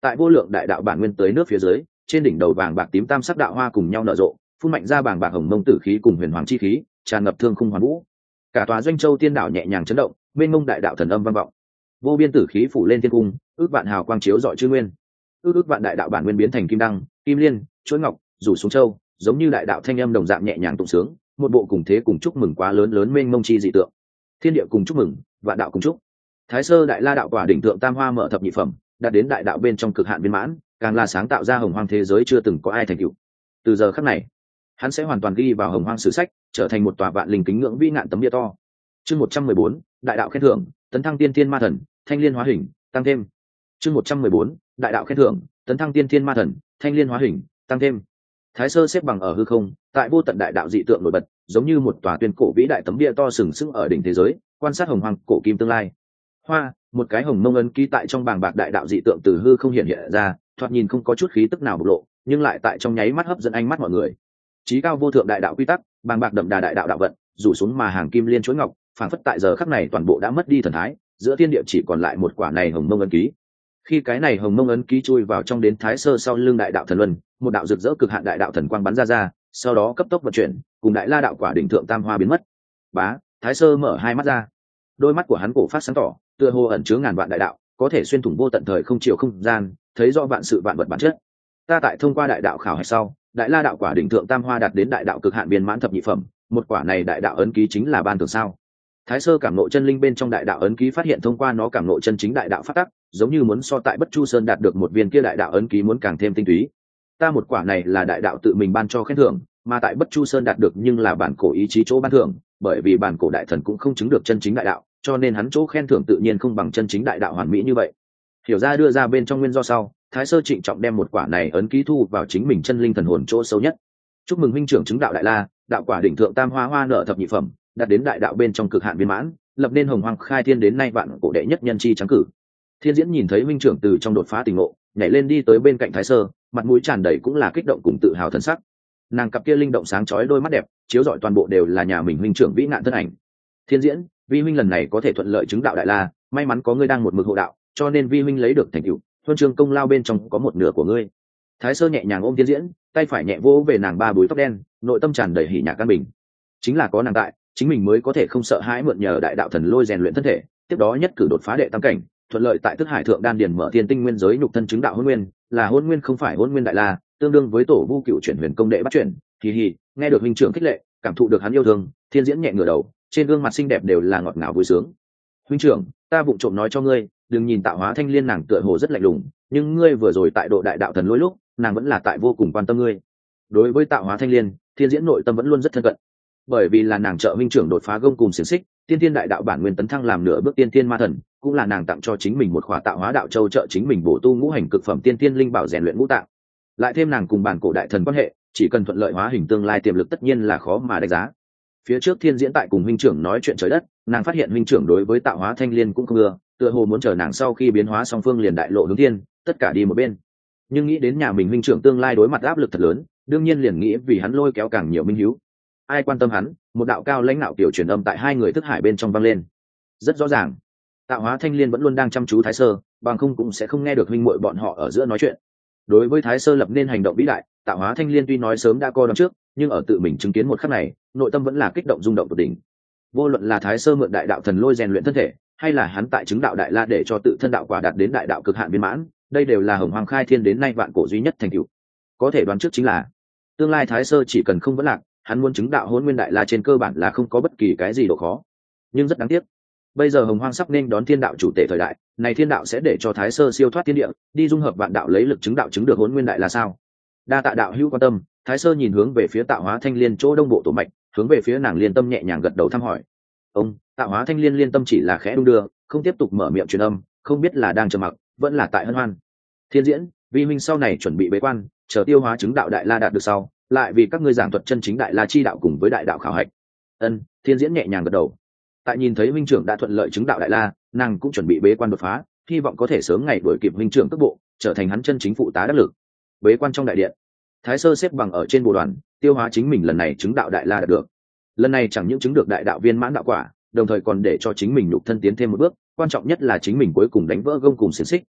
Tại vô lượng đại đạo bản nguyên tới nước phía dưới, trên đỉnh đầu vàng bạc tím tam sắc đạo hoa cùng nhau nở rộ, phun mạnh ra bàng bạc hồng mông tử khí cùng huyền hoàng chi khí, tràn ngập thương khung hoàn vũ. Cả tòa doanh châu tiên đảo nhẹ nhàng chấn động, mênh mông đại đạo thần âm vang vọng, vô biên tử khí phủ lên thiên cung, ước vạn hào quang chiếu rọi chư nguyên, ước vạn đại đạo bản nguyên biến thành kim đăng, kim liên, chuỗi ngọc, rủ xuống châu, giống như đại đạo thanh âm đồng dạng nhẹ nhàng tụng sướng, một bộ cùng thế cùng chúc mừng quá lớn lớn mênh mông chi dị tượng. Thiên địa cùng chúc mừng, vạn đạo cùng chúc. Thái sơ đại la đạo quả đỉnh thượng tam hoa mở thập nhị phẩm, đạt đến đại đạo bên trong cực hạn viên mãn, càng là sáng tạo ra hồng hoang thế giới chưa từng có ai thành tựu. Từ giờ khắc này, hắn sẽ hoàn toàn ghi vào hồng hoang sử sách, trở thành một tòa vạn linh kính ngưỡng vĩ ngạn tấm bia to. Chương 114, đại đạo khen thưởng, tấn thăng tiên thiên ma thần, thanh liên hóa hình, tăng thêm. Chương 114, đại đạo khen thưởng, tấn thăng tiên thiên ma thần, thanh liên hóa hình, tăng thêm. Thái sơ xếp bằng ở hư không, tại vô tận đại đạo dị tượng nổi bật, giống như một tòa tuyên cổ vĩ đại tấm bia to sừng sững ở đỉnh thế giới, quan sát hồng hoang cổ kim tương lai. Hoa, một cái hồng mông ấn ký tại trong bàng bạc đại đạo dị tượng từ hư không hiện ra, thoạt nhìn không có chút khí tức nào bộc lộ, nhưng lại tại trong nháy mắt hấp dẫn ánh mắt mọi người. Chí cao vô thượng đại đạo quy tắc, bàng bạc đậm đà đại đạo đạo vận, rủ xuống mà hàng kim liên chuỗi ngọc, phảng phất tại giờ khắc này toàn bộ đã mất đi thần thái, giữa thiên địa chỉ còn lại một quả này hồng mông ấn ký. Khi cái này hồng mông ấn ký chui vào trong đến thái sơ sau lưng đại đạo thần luân, một đạo rực rỡ cực hạn đại đạo thần quang bắn ra, sau đó cấp tốc vận chuyển, cùng đại la đạo quả đỉnh thượng tam hoa biến mất. Bá, thái sơ mở hai mắt ra, đôi mắt của hắn cổ phát sáng tỏ, tựa hồ ẩn chứa ngàn vạn đại đạo, có thể xuyên thủng vô tận thời không chiều không gian, thấy rõ vạn sự vạn vật bản chất. Ta tại thông qua đại đạo khảo hạch sau, đại la đạo quả đỉnh thượng tam hoa đạt đến đại đạo cực hạn viên mãn thập nhị phẩm, một quả này đại đạo ấn ký chính là ban thưởng sao? Thái sơ cảm ngộ chân linh bên trong đại đạo ấn ký phát hiện thông qua nó cảm ngộ chân chính đại đạo phát tắc, giống như muốn so tại Bất Chu Sơn đạt được một viên kia đại đạo ấn ký muốn càng thêm tinh túy. Ta một quả này là đại đạo tự mình ban cho khen thưởng, mà tại Bất Chu Sơn đạt được nhưng là bản cổ ý chí chỗ ban thưởng, bởi vì bản cổ đại thần cũng không chứng được chân chính đại đạo, cho nên hắn chỗ khen thưởng tự nhiên không bằng chân chính đại đạo hoàn mỹ như vậy. Hiểu ra đưa ra bên trong nguyên do sau, Thái sơ trịnh trọng đem một quả này ấn ký thu vào chính mình chân linh thần hồn chỗ sâu nhất. Chúc mừng huynh trưởng chứng đạo đại la, đạo quả đỉnh thượng tam hoa hoa nở thập nhị phẩm, đạt đến đại đạo bên trong cực hạn viên mãn, lập nên hồng hoang khai thiên đến nay vạn cổ đệ nhất nhân chi trắng cử. Thiên diễn nhìn thấy huynh trưởng từ trong đột phá tình ngộ, nhảy lên đi tới bên cạnh thái sơ, mặt mũi tràn đầy cũng là kích động cùng tự hào thân sắc. Nàng cặp kia linh động sáng chói đôi mắt đẹp, chiếu rọi toàn bộ đều là nhà mình huynh trưởng vĩ nạn thân ảnh. Thiên diễn, vi huynh lần này có thể thuận lợi chứng đạo đại la, may mắn có ngươi đang một mực hộ đạo, cho nên vi huynh lấy được thành tựu, huân chương công lao bên trong có một nửa của ngươi. Thái sơ nhẹ nhàng ôm thiên diễn, tay phải nhẹ vỗ về nàng ba búi tóc đen, nội tâm tràn đầy hỉ nhạc căn bình. Chính là có nàng tại, chính mình mới có thể không sợ hãi mượn nhờ đại đạo thần lôi rèn luyện thân thể, tiếp đó nhất cử đột phá đệ tam cảnh, thuận lợi tại Thức Hải thượng đan điền mở thiên tinh nguyên giới nhục thân chứng đạo hôn nguyên, là hôn nguyên không phải hôn nguyên đại la, tương đương với tổ vu cựu chuyển huyền công đệ bắt chuyển. Kỳ hỉ, nghe được huynh trưởng khích lệ, cảm thụ được hắn yêu thương, thiên diễn nhẹ ngửa đầu, trên gương mặt xinh đẹp đều là ngọt ngào vui sướng. Huynh trưởng, ta vụng trộm nói cho ngươi, đừng nhìn tạo hóa thanh liên nàng tựa hồ rất lạnh lùng, nhưng ngươi vừa rồi tại độ đại đạo thần lôi lúc, nàng vẫn là tại vô cùng quan tâm ngươi. Đối với tạo hóa thanh liên, thiên diễn nội tâm vẫn luôn rất thân cận, bởi vì là nàng trợ huynh trưởng đột phá gông cùng xiềng xích, tiên thiên đại đạo bản nguyên tấn thăng làm nửa bước tiên thiên ma thần, cũng là nàng tặng cho chính mình một khỏa tạo hóa đạo châu trợ chính mình bổ tu ngũ hành cực phẩm tiên thiên linh bảo rèn luyện ngũ tạng. Lại thêm nàng cùng bản cổ đại thần quan hệ, chỉ cần thuận lợi hóa hình tương lai tiềm lực tất nhiên là khó mà đánh giá. Phía trước thiên diễn tại cùng huynh trưởng nói chuyện trời đất, nàng phát hiện huynh trưởng đối với tạo hóa thanh liên cũng không ưa, tựa hồ muốn chờ nàng sau khi biến hóa song phương liền đại lộ hướng thiên, tất cả đi một bên. Nhưng nghĩ đến nhà mình huynh trưởng tương lai đối mặt áp lực thật lớn, đương nhiên liền nghĩ vì hắn lôi kéo càng nhiều minh hiếu. Ai quan tâm hắn, một đạo cao lãnh nạo tiểu truyền âm tại hai người thức hải bên trong vang lên. Rất rõ ràng, tạo hóa thanh liên vẫn luôn đang chăm chú thái sơ, bằng không cũng sẽ không nghe được huynh muội bọn họ ở giữa nói chuyện. Đối với thái sơ lập nên hành động vĩ đại, tạo hóa thanh liên tuy nói sớm đã coi đón trước, nhưng ở tự mình chứng kiến một khắc này, nội tâm vẫn là kích động rung động tột đỉnh. Vô luận là thái sơ mượn đại đạo thần lôi rèn luyện thân thể, hay là hắn tại chứng đạo đại la để cho tự thân đạo quả đạt đến đại đạo cực hạn viên mãn, đây đều là hồng hoàng khai thiên đến nay vạn cổ duy nhất thành tựu. Có thể đoán trước chính là tương lai thái sơ chỉ cần không vấn lạc, hắn muốn chứng đạo hôn nguyên đại la trên cơ bản là không có bất kỳ cái gì độ khó. Nhưng rất đáng tiếc, bây giờ hồng hoang sắp nên đón thiên đạo chủ tể thời đại, này thiên đạo sẽ để cho thái sơ siêu thoát thiên địa, đi dung hợp vạn đạo lấy lực chứng đạo chứng được hôn nguyên đại la sao? Đa tạ đạo hữu quan tâm. Thái sơ nhìn hướng về phía tạo hóa thanh liên chỗ đông bộ tổ mạch, hướng về phía nàng liên tâm nhẹ nhàng gật đầu thăm hỏi. Ông tạo hóa thanh liên liên tâm chỉ là khẽ đung đưa, không tiếp tục mở miệng truyền âm, không biết là đang trầm mặc vẫn là tại hân hoan. Thiên diễn, vi huynh sau này chuẩn bị bế quan, chờ tiêu hóa chứng đạo đại la đạt được sau, lại vì các ngươi giảng thuật chân chính đại la chi đạo cùng với đại đạo khảo hạch. Ân, thiên diễn nhẹ nhàng gật đầu. Tại nhìn thấy huynh trưởng đã thuận lợi chứng đạo đại la, nàng cũng chuẩn bị bế quan đột phá, hy vọng có thể sớm ngày đuổi kịp huynh trưởng tốc bộ, trở thành hắn chân chính phụ tá đắc lực. Bế quan trong đại điện, thái sơ xếp bằng ở trên bồ đoàn, tiêu hóa chính mình lần này chứng đạo đại la đạt được. Lần này chẳng những chứng được đại đạo viên mãn đạo quả, đồng thời còn để cho chính mình nhục thân tiến thêm một bước, quan trọng nhất là chính mình cuối cùng đánh vỡ gông cùng xiềng xích,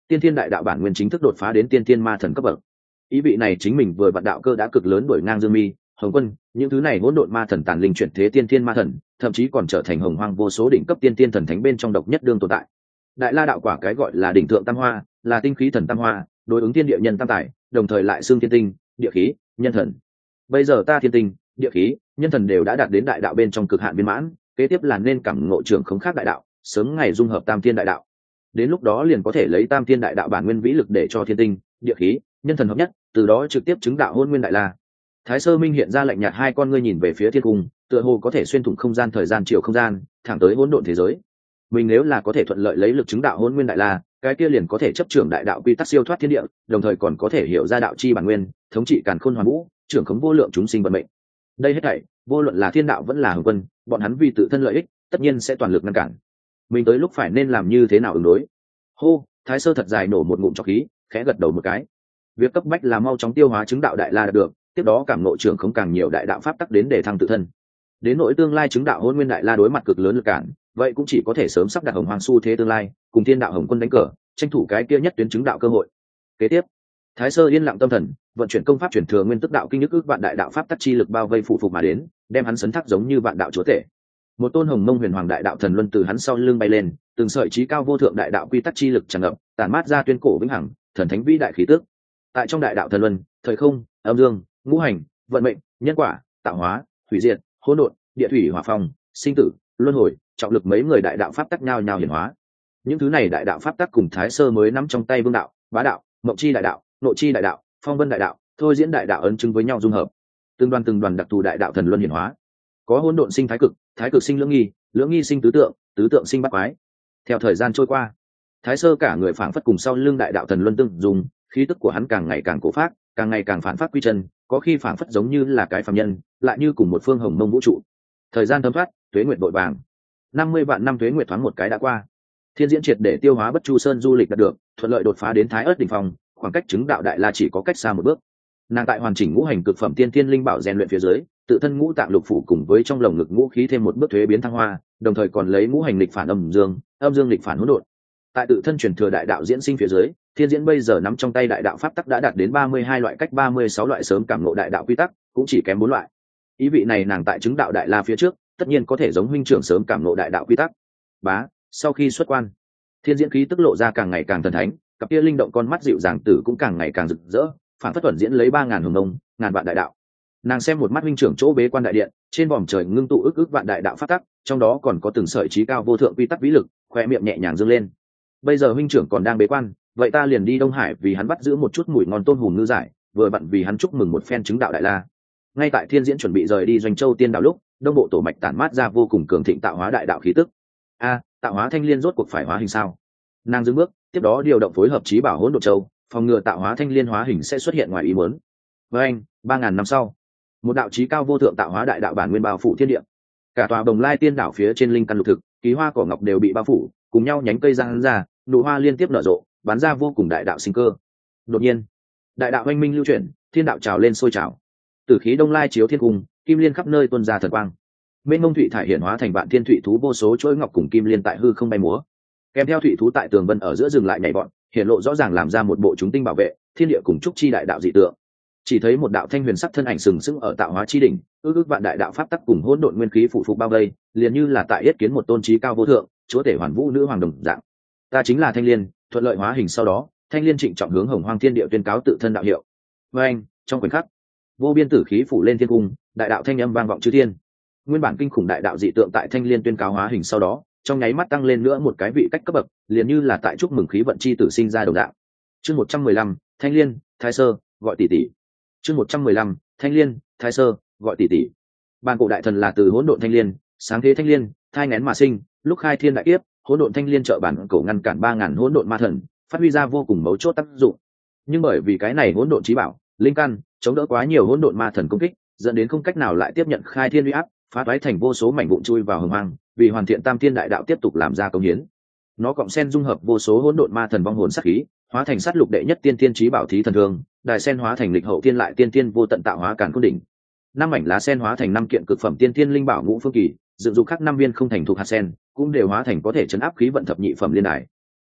tiên thiên đại đạo bản nguyên chính thức đột phá đến tiên thiên ma thần cấp bậc. Ý vị này chính mình vừa vặn đạo cơ đã cực lớn đuổi ngang Dương Mi, Hồng Quân, những thứ này hỗn độn ma thần tàn linh chuyển thế tiên thiên ma thần, thậm chí còn trở thành hồng hoang vô số đỉnh cấp tiên thiên thần thánh bên trong độc nhất đương tồn tại. Đại La đạo quả cái gọi là đỉnh thượng tam hoa, là tinh khí thần tam hoa, đối ứng thiên địa nhân tam tài, đồng thời lại xương thiên tinh, địa khí, nhân thần. Bây giờ ta thiên tinh, địa khí, nhân thần đều đã đạt đến đại đạo bên trong cực hạn viên mãn, kế tiếp là nên cảm ngộ trưởng không khác đại đạo, sớm ngày dung hợp tam thiên đại đạo. Đến lúc đó liền có thể lấy tam thiên đại đạo bản nguyên vĩ lực để cho thiên tinh, địa khí, nhân thần hợp nhất, từ đó trực tiếp chứng đạo hôn nguyên đại la. Thái Sơ Minh hiện ra lạnh nhạt hai con ngươi nhìn về phía thiên cung, tựa hồ có thể xuyên thủng không gian thời gian chiều không gian, thẳng tới hỗn độn thế giới. Mình nếu là có thể thuận lợi lấy lực chứng đạo hôn nguyên đại la, cái kia liền có thể chấp trưởng đại đạo quy tắc siêu thoát thiên địa, đồng thời còn có thể hiểu ra đạo chi bản nguyên, thống trị càn khôn hoàn vũ, trưởng khống vô lượng chúng sinh vận mệnh. Đây hết thảy, vô luận là thiên đạo vẫn là Hồng Quân, bọn hắn vì tự thân lợi ích, tất nhiên sẽ toàn lực ngăn cản. Mình tới lúc phải nên làm như thế nào ứng đối? Hô, Thái Sơ thật dài nổ một ngụm trọc khí, khẽ gật đầu một cái. Việc cấp bách là mau chóng tiêu hóa chứng đạo đại la được, tiếp đó cảm ngộ trưởng không càng nhiều đại đạo pháp tắc đến để thăng tự thân. Đến nỗi tương lai chứng đạo hôn nguyên đại la đối mặt cực lớn lực cản, vậy cũng chỉ có thể sớm sắp đặt hồng hoàng xu thế tương lai, cùng thiên đạo Hồng Quân đánh cờ, tranh thủ cái kia nhất tuyến chứng đạo cơ hội. Kế tiếp, Thái Sơ yên lặng tâm thần, vận chuyển công pháp chuyển thừa nguyên tức đạo kinh nhức ước vạn đại đạo pháp tắc chi lực bao vây phụ phục mà đến, đem hắn sấn thác giống như vạn đạo chúa tể. Một tôn hồng mông huyền hoàng đại đạo thần luân từ hắn sau lưng bay lên, từng sợi trí cao vô thượng đại đạo quy tắc chi lực tràn ngập, tản mát ra tuyên cổ vĩnh hằng, thần thánh vĩ đại khí tức. Tại trong đại đạo thần luân, thời không, âm dương, ngũ hành, vận mệnh, nhân quả, tạo hóa, hủy diệt, hỗn độn, địa thủy hỏa phong, sinh tử, luân hồi, trọng lực mấy người đại đạo pháp tắc nhau nhau hiển hóa. Những thứ này đại đạo pháp tắc cùng Thái Sơ mới nắm trong tay vương đạo, bá đạo, mộng chi đại đạo, nội chi đại đạo, phong vân đại đạo, thôi diễn đại đạo ấn chứng với nhau dung hợp. Từng đoàn đặc thù đại đạo thần luân hiển hóa. Có hỗn độn sinh thái cực sinh lưỡng nghi sinh tứ tượng sinh bát quái. Theo thời gian trôi qua, Thái Sơ cả người phảng phất cùng sau lưng đại đạo thần luân tương dùng, khí tức của hắn càng ngày càng cổ phát, càng ngày càng phản phát quy chân, có khi phảng phất giống như là cái phàm nhân, lại như cùng một phương hồng mông vũ trụ. Thời gian thấm thoát, tuế nguyệt vội vàng. 50 vạn năm tuế nguyệt thoáng một cái đã qua. Thiên diễn triệt để tiêu hóa Bất Chu Sơn du lịch đạt được, thuận lợi đột phá đến Thái Ức đỉnh phong, khoảng cách chứng đạo đại la chỉ có cách xa một bước. Nàng tại hoàn chỉnh ngũ hành cực phẩm tiên thiên linh bảo rèn luyện phía dưới, tự thân ngũ tạng lục phủ cùng với trong lồng ngực ngũ khí thêm một bước thuế biến thăng hoa, đồng thời còn lấy ngũ hành lịch phản âm dương lịch phản hỗn độn. Tại tự thân truyền thừa đại đạo diễn sinh phía dưới, thiên diễn bây giờ nắm trong tay đại đạo pháp tắc đã đạt đến 32 loại cách 36 loại sớm cảm ngộ đại đạo quy tắc, cũng chỉ kém 4 loại. Ý vị này nàng tại chứng đạo đại la phía trước, tất nhiên có thể giống huynh trưởng sớm cảm ngộ đại đạo quy tắc. Bá, sau khi xuất quan, thiên diễn khí tức lộ ra càng ngày càng thần thánh, cặp kia linh động con mắt dịu dàng tử cũng càng ngày càng rực rỡ, phản phất thuần diễn lấy 3000 hồng ngông, ngàn vạn đại đạo. Nàng xem một mắt huynh trưởng chỗ bế quan đại điện, trên vòm trời ngưng tụ ức vạn đại đạo pháp tắc, trong đó còn có từng sợi trí cao vô thượng quy tắc vĩ lực, khoe miệng nhẹ nhàng dương lên. Bây giờ huynh trưởng còn đang bế quan, vậy ta liền đi Đông Hải vì hắn bắt giữ một chút mùi ngon tôm hùm ngư giải, vừa vặn vì hắn chúc mừng một phen chứng đạo đại la. Ngay tại thiên diễn chuẩn bị rời đi Doanh Châu Tiên Đảo lúc, đông bộ tổ mạch tản mát ra vô cùng cường thịnh tạo hóa đại đạo khí tức. Tạo hóa thanh liên rốt cuộc phải hóa hình sao? Nàng dừng bước, tiếp đó điều động phối hợp trí bảo hỗn độn châu, phòng ngừa tạo hóa thanh liên hóa hình sẽ xuất hiện ngoài ý muốn. Với anh, 3000 năm sau, một đạo chí cao vô thượng tạo hóa đại đạo bản nguyên bao phủ thiên địa. Cả tòa Bồng Lai Tiên Đảo phía trên linh căn lục thực, kỳ hoa cỏ ngọc đều bị bao phủ, cùng nhau nhánh cây giang ra, nụ hoa liên tiếp nở rộ, bắn ra vô cùng đại đạo sinh cơ. Đột nhiên, đại đạo oanh minh lưu chuyển, thiên đạo trào lên sôi trào. Tử khí đông lai chiếu thiên cung, kim liên khắp nơi tuôn ra thần quang. Mênh mông thủy thải hiển hóa thành vạn thiên thủy thú vô số chuỗi ngọc cùng kim liên tại hư không bay múa. Kèm theo thủy thú tại tường vân ở giữa dừng lại nhảy bọn, hiển lộ rõ ràng làm ra một bộ chúng tinh bảo vệ, thiên địa cùng trúc chi đại đạo dị tượng. Chỉ thấy một đạo thanh huyền sắc thân ảnh sừng sững ở tạo hóa chi đỉnh, ước vạn đại đạo pháp tắc cùng hỗn độn nguyên khí phụ phục bao vây, liền như là tại yết kiến một tôn trí cao vô thượng, chúa tể hoàn vũ nữ hoàng đồng dạng. Ta chính là Thanh Liên, thuận lợi hóa hình sau đó, Thanh Liên trịnh trọng hướng Hồng Hoang Thiên Địa tuyên cáo tự thân đạo hiệu. Với anh, trong khoảnh khắc, vô biên tử khí phủ lên thiên cung, đại đạo thanh âm vang vọng chư thiên. Nguyên bản kinh khủng đại đạo dị tượng tại Thanh Liên tuyên cáo hóa hình sau đó, trong nháy mắt tăng lên nữa một cái vị cách cấp bậc, liền như là tại chúc mừng khí vận chi tử sinh ra đồng dạng. Chương 115, Thanh Liên, Thái Sơ, gọi tỷ tỷ. Chương 115, Thanh Liên, Thái Sơ, gọi tỷ tỷ. Bàn cổ đại thần là từ hỗn độn thanh liên, sáng thế thanh liên, thai nghén mà sinh, lúc khai thiên đại kiếp, hỗn độn thanh liên trợ bản cổ ngăn cản 3000 hỗn độn ma thần, phát huy ra vô cùng mấu chốt tác dụng. Nhưng bởi vì cái này hỗn độn chí bảo, linh căn, chống đỡ quá nhiều hỗn độn ma thần công kích, dẫn đến không cách nào lại tiếp nhận khai thiên uy áp, phá toái thành vô số mảnh vụn chui vào hồng hoang, vì hoàn thiện tam thiên đại đạo tiếp tục làm ra công hiến. Nó cộng sen dung hợp vô số hỗn độn ma thần vong hồn sát khí, hóa thành sát lục đệ nhất tiên thiên chí bảo thí thần thương, đài sen hóa thành lịch hậu thiên lại tiên thiên vô tận tạo hóa càn khôn đỉnh. 5 mảnh lá sen hóa thành 5 kiện cực phẩm tiên thiên linh bảo ngũ phương kỳ, dựng dục khắc 5 viên không thành thuộc hạt sen, cũng đều hóa thành có thể chấn áp khí vận thập nhị phẩm liên đài.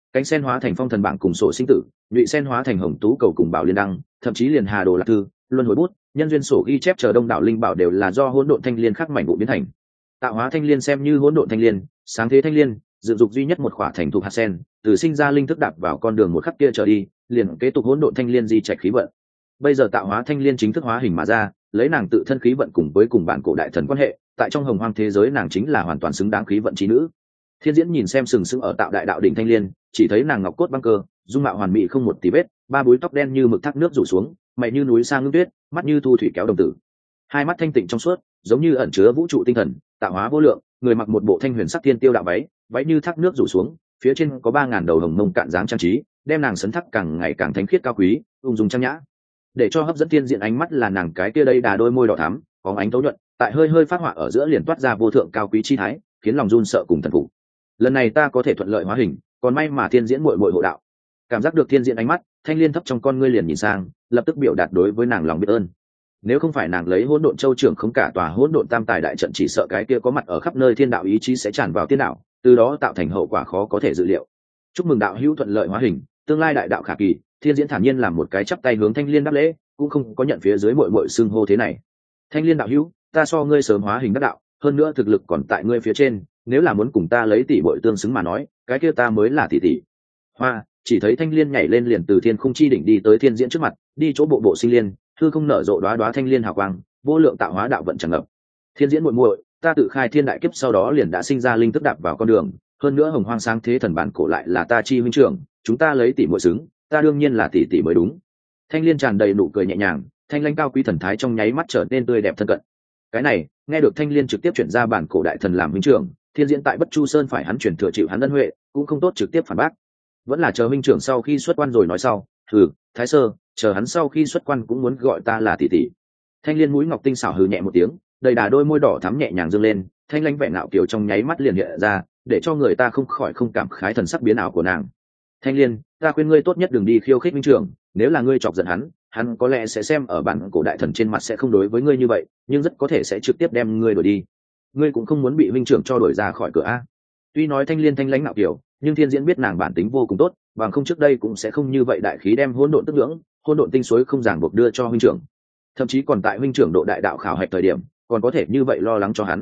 cánh sen hóa thành phong thần bảng cùng sổ sinh tử, nhụy sen hóa thành hồng tú cầu cùng bảo liên đăng, thậm chí liền hà đồ lạc thư, luân hồi bút, nhân duyên sổ ghi chép chờ đông đảo linh bảo đều là do hỗn độn thanh liên khắc mảnh vụ biến thành. Tạo hóa thanh liên xem như hỗn độn thanh liên, sáng thế thanh liên, dựng dục duy nhất một khỏa thành thuộc hạt sen, từ sinh ra linh thức đạp vào con đường một khắc kia trở đi, liền kế tục hỗn độn thanh liên di trạch khí vận. Bây giờ tạo hóa thanh liên chính thức hóa hình mà ra, lấy nàng tự thân khí vận cùng bản cổ đại thần quan hệ, tại trong hồng hoang thế giới nàng chính là hoàn toàn xứng đáng khí vận trí nữ. Thiên Diễn nhìn xem sừng sững ở tạo đại đạo đỉnh thanh liên, chỉ thấy nàng ngọc cốt băng cơ, dung mạo hoàn mỹ không một tí vết, ba búi tóc đen như mực thác nước rủ xuống, mày như núi sa ngưng tuyết, mắt như thu thủy kéo đồng tử, hai mắt thanh tịnh trong suốt, giống như ẩn chứa vũ trụ tinh thần, tạo hóa vô lượng. Người mặc một bộ thanh huyền sắc thiên tiêu đạo váy, váy như thác nước rủ xuống, phía trên có 3000 đầu hồng mông cạn dáng trang trí, đem nàng sấn thắc càng ngày càng thánh khiết cao quý, ung dung trang nhã. Để cho hấp dẫn Thiên Diện ánh mắt là nàng cái kia đây đà đôi môi đỏ thắm, có ánh tấu nhuận, tại hơi hơi phát họa ở giữa liền toát ra vô thượng cao quý chi thái, khiến lòng run sợ cùng thần phục. Lần này ta có thể thuận lợi hóa hình, còn may mà Thiên Diễn muội muội hộ đạo. Cảm giác được Thiên Diễn ánh mắt, thanh liên thấp trong con ngươi liền nhìn sang, lập tức biểu đạt đối với nàng lòng biết ơn. Nếu không phải nàng lấy hỗn độn châu trưởng không cả tòa hỗn độn tam tài đại trận, chỉ sợ cái kia có mặt ở khắp nơi thiên đạo ý chí sẽ tràn vào thiên đạo, từ đó tạo thành hậu quả khó có thể dự liệu. Chúc mừng đạo hữu thuận lợi hóa hình, tương lai đại đạo khả kỳ. Thiên Diễn thản nhiên làm một cái chắp tay hướng thanh liên đáp lễ, cũng không có nhận phía dưới muội muội xưng hô thế này. Thanh liên đạo hữu, ta so ngươi sớm hóa hình đắc đạo, hơn nữa thực lực còn tại ngươi phía trên, nếu là muốn cùng ta lấy tỷ muội tương xứng mà nói, cái kia ta mới là tỷ tỷ. Hoa, chỉ thấy thanh liên nhảy lên liền từ thiên khung chi đỉnh đi tới Thiên Diễn trước mặt, đi chỗ bộ sinh liên, hư không nở rộ đóa đóa thanh liên hào quang, vô lượng tạo hóa đạo vận tràn ngập. Thiên Diễn muội muội, ta tự khai thiên đại kiếp sau đó liền đã sinh ra linh thức đạp vào con đường, hơn nữa hồng hoang sáng thế thần bản cổ lại là ta chi huynh trưởng, chúng ta lấy tỷ muội xứng, ta đương nhiên là tỷ tỷ mới đúng. Thanh liên tràn đầy nụ cười nhẹ nhàng, thanh lãnh cao quý thần thái trong nháy mắt trở nên tươi đẹp thân cận. Cái này, nghe được thanh liên trực tiếp chuyển ra bản cổ đại thần làm huynh trưởng, Thiên Diễn tại Bất Chu Sơn phải hắn chuyển thừa chịu hắn ân huệ, cũng không tốt trực tiếp phản bác, vẫn là chờ huynh trưởng sau khi xuất quan rồi nói sau. Thái sơ, chờ hắn sau khi xuất quan cũng muốn gọi ta là tỷ tỷ. Thanh liên mũi ngọc tinh xảo hừ nhẹ một tiếng, đầy đà đôi môi đỏ thắm nhẹ nhàng dương lên, thanh lãnh vẻ ngạo kiều trong nháy mắt liền hiện ra, để cho người ta không khỏi không cảm khái thần sắc biến ảo của nàng. Thanh liên, ta khuyên ngươi tốt nhất đừng đi khiêu khích huynh trưởng, nếu là ngươi chọc giận hắn có lẽ sẽ xem ở bản cổ đại thần trên mặt sẽ không đối với ngươi như vậy, nhưng rất có thể sẽ trực tiếp đem ngươi đuổi đi. Ngươi cũng không muốn bị huynh trưởng cho đuổi ra khỏi cửa a. Tuy nói thanh liên thanh lãnh ngạo kiều, nhưng Thiên Diễn biết nàng bản tính vô cùng tốt, bằng không trước đây cũng sẽ không như vậy đại khí đem hỗn độn tức ngưỡng, hỗn độn tinh suối không ràng buộc đưa cho huynh trưởng, thậm chí còn tại huynh trưởng độ đại đạo khảo hạch thời điểm còn có thể như vậy lo lắng cho hắn.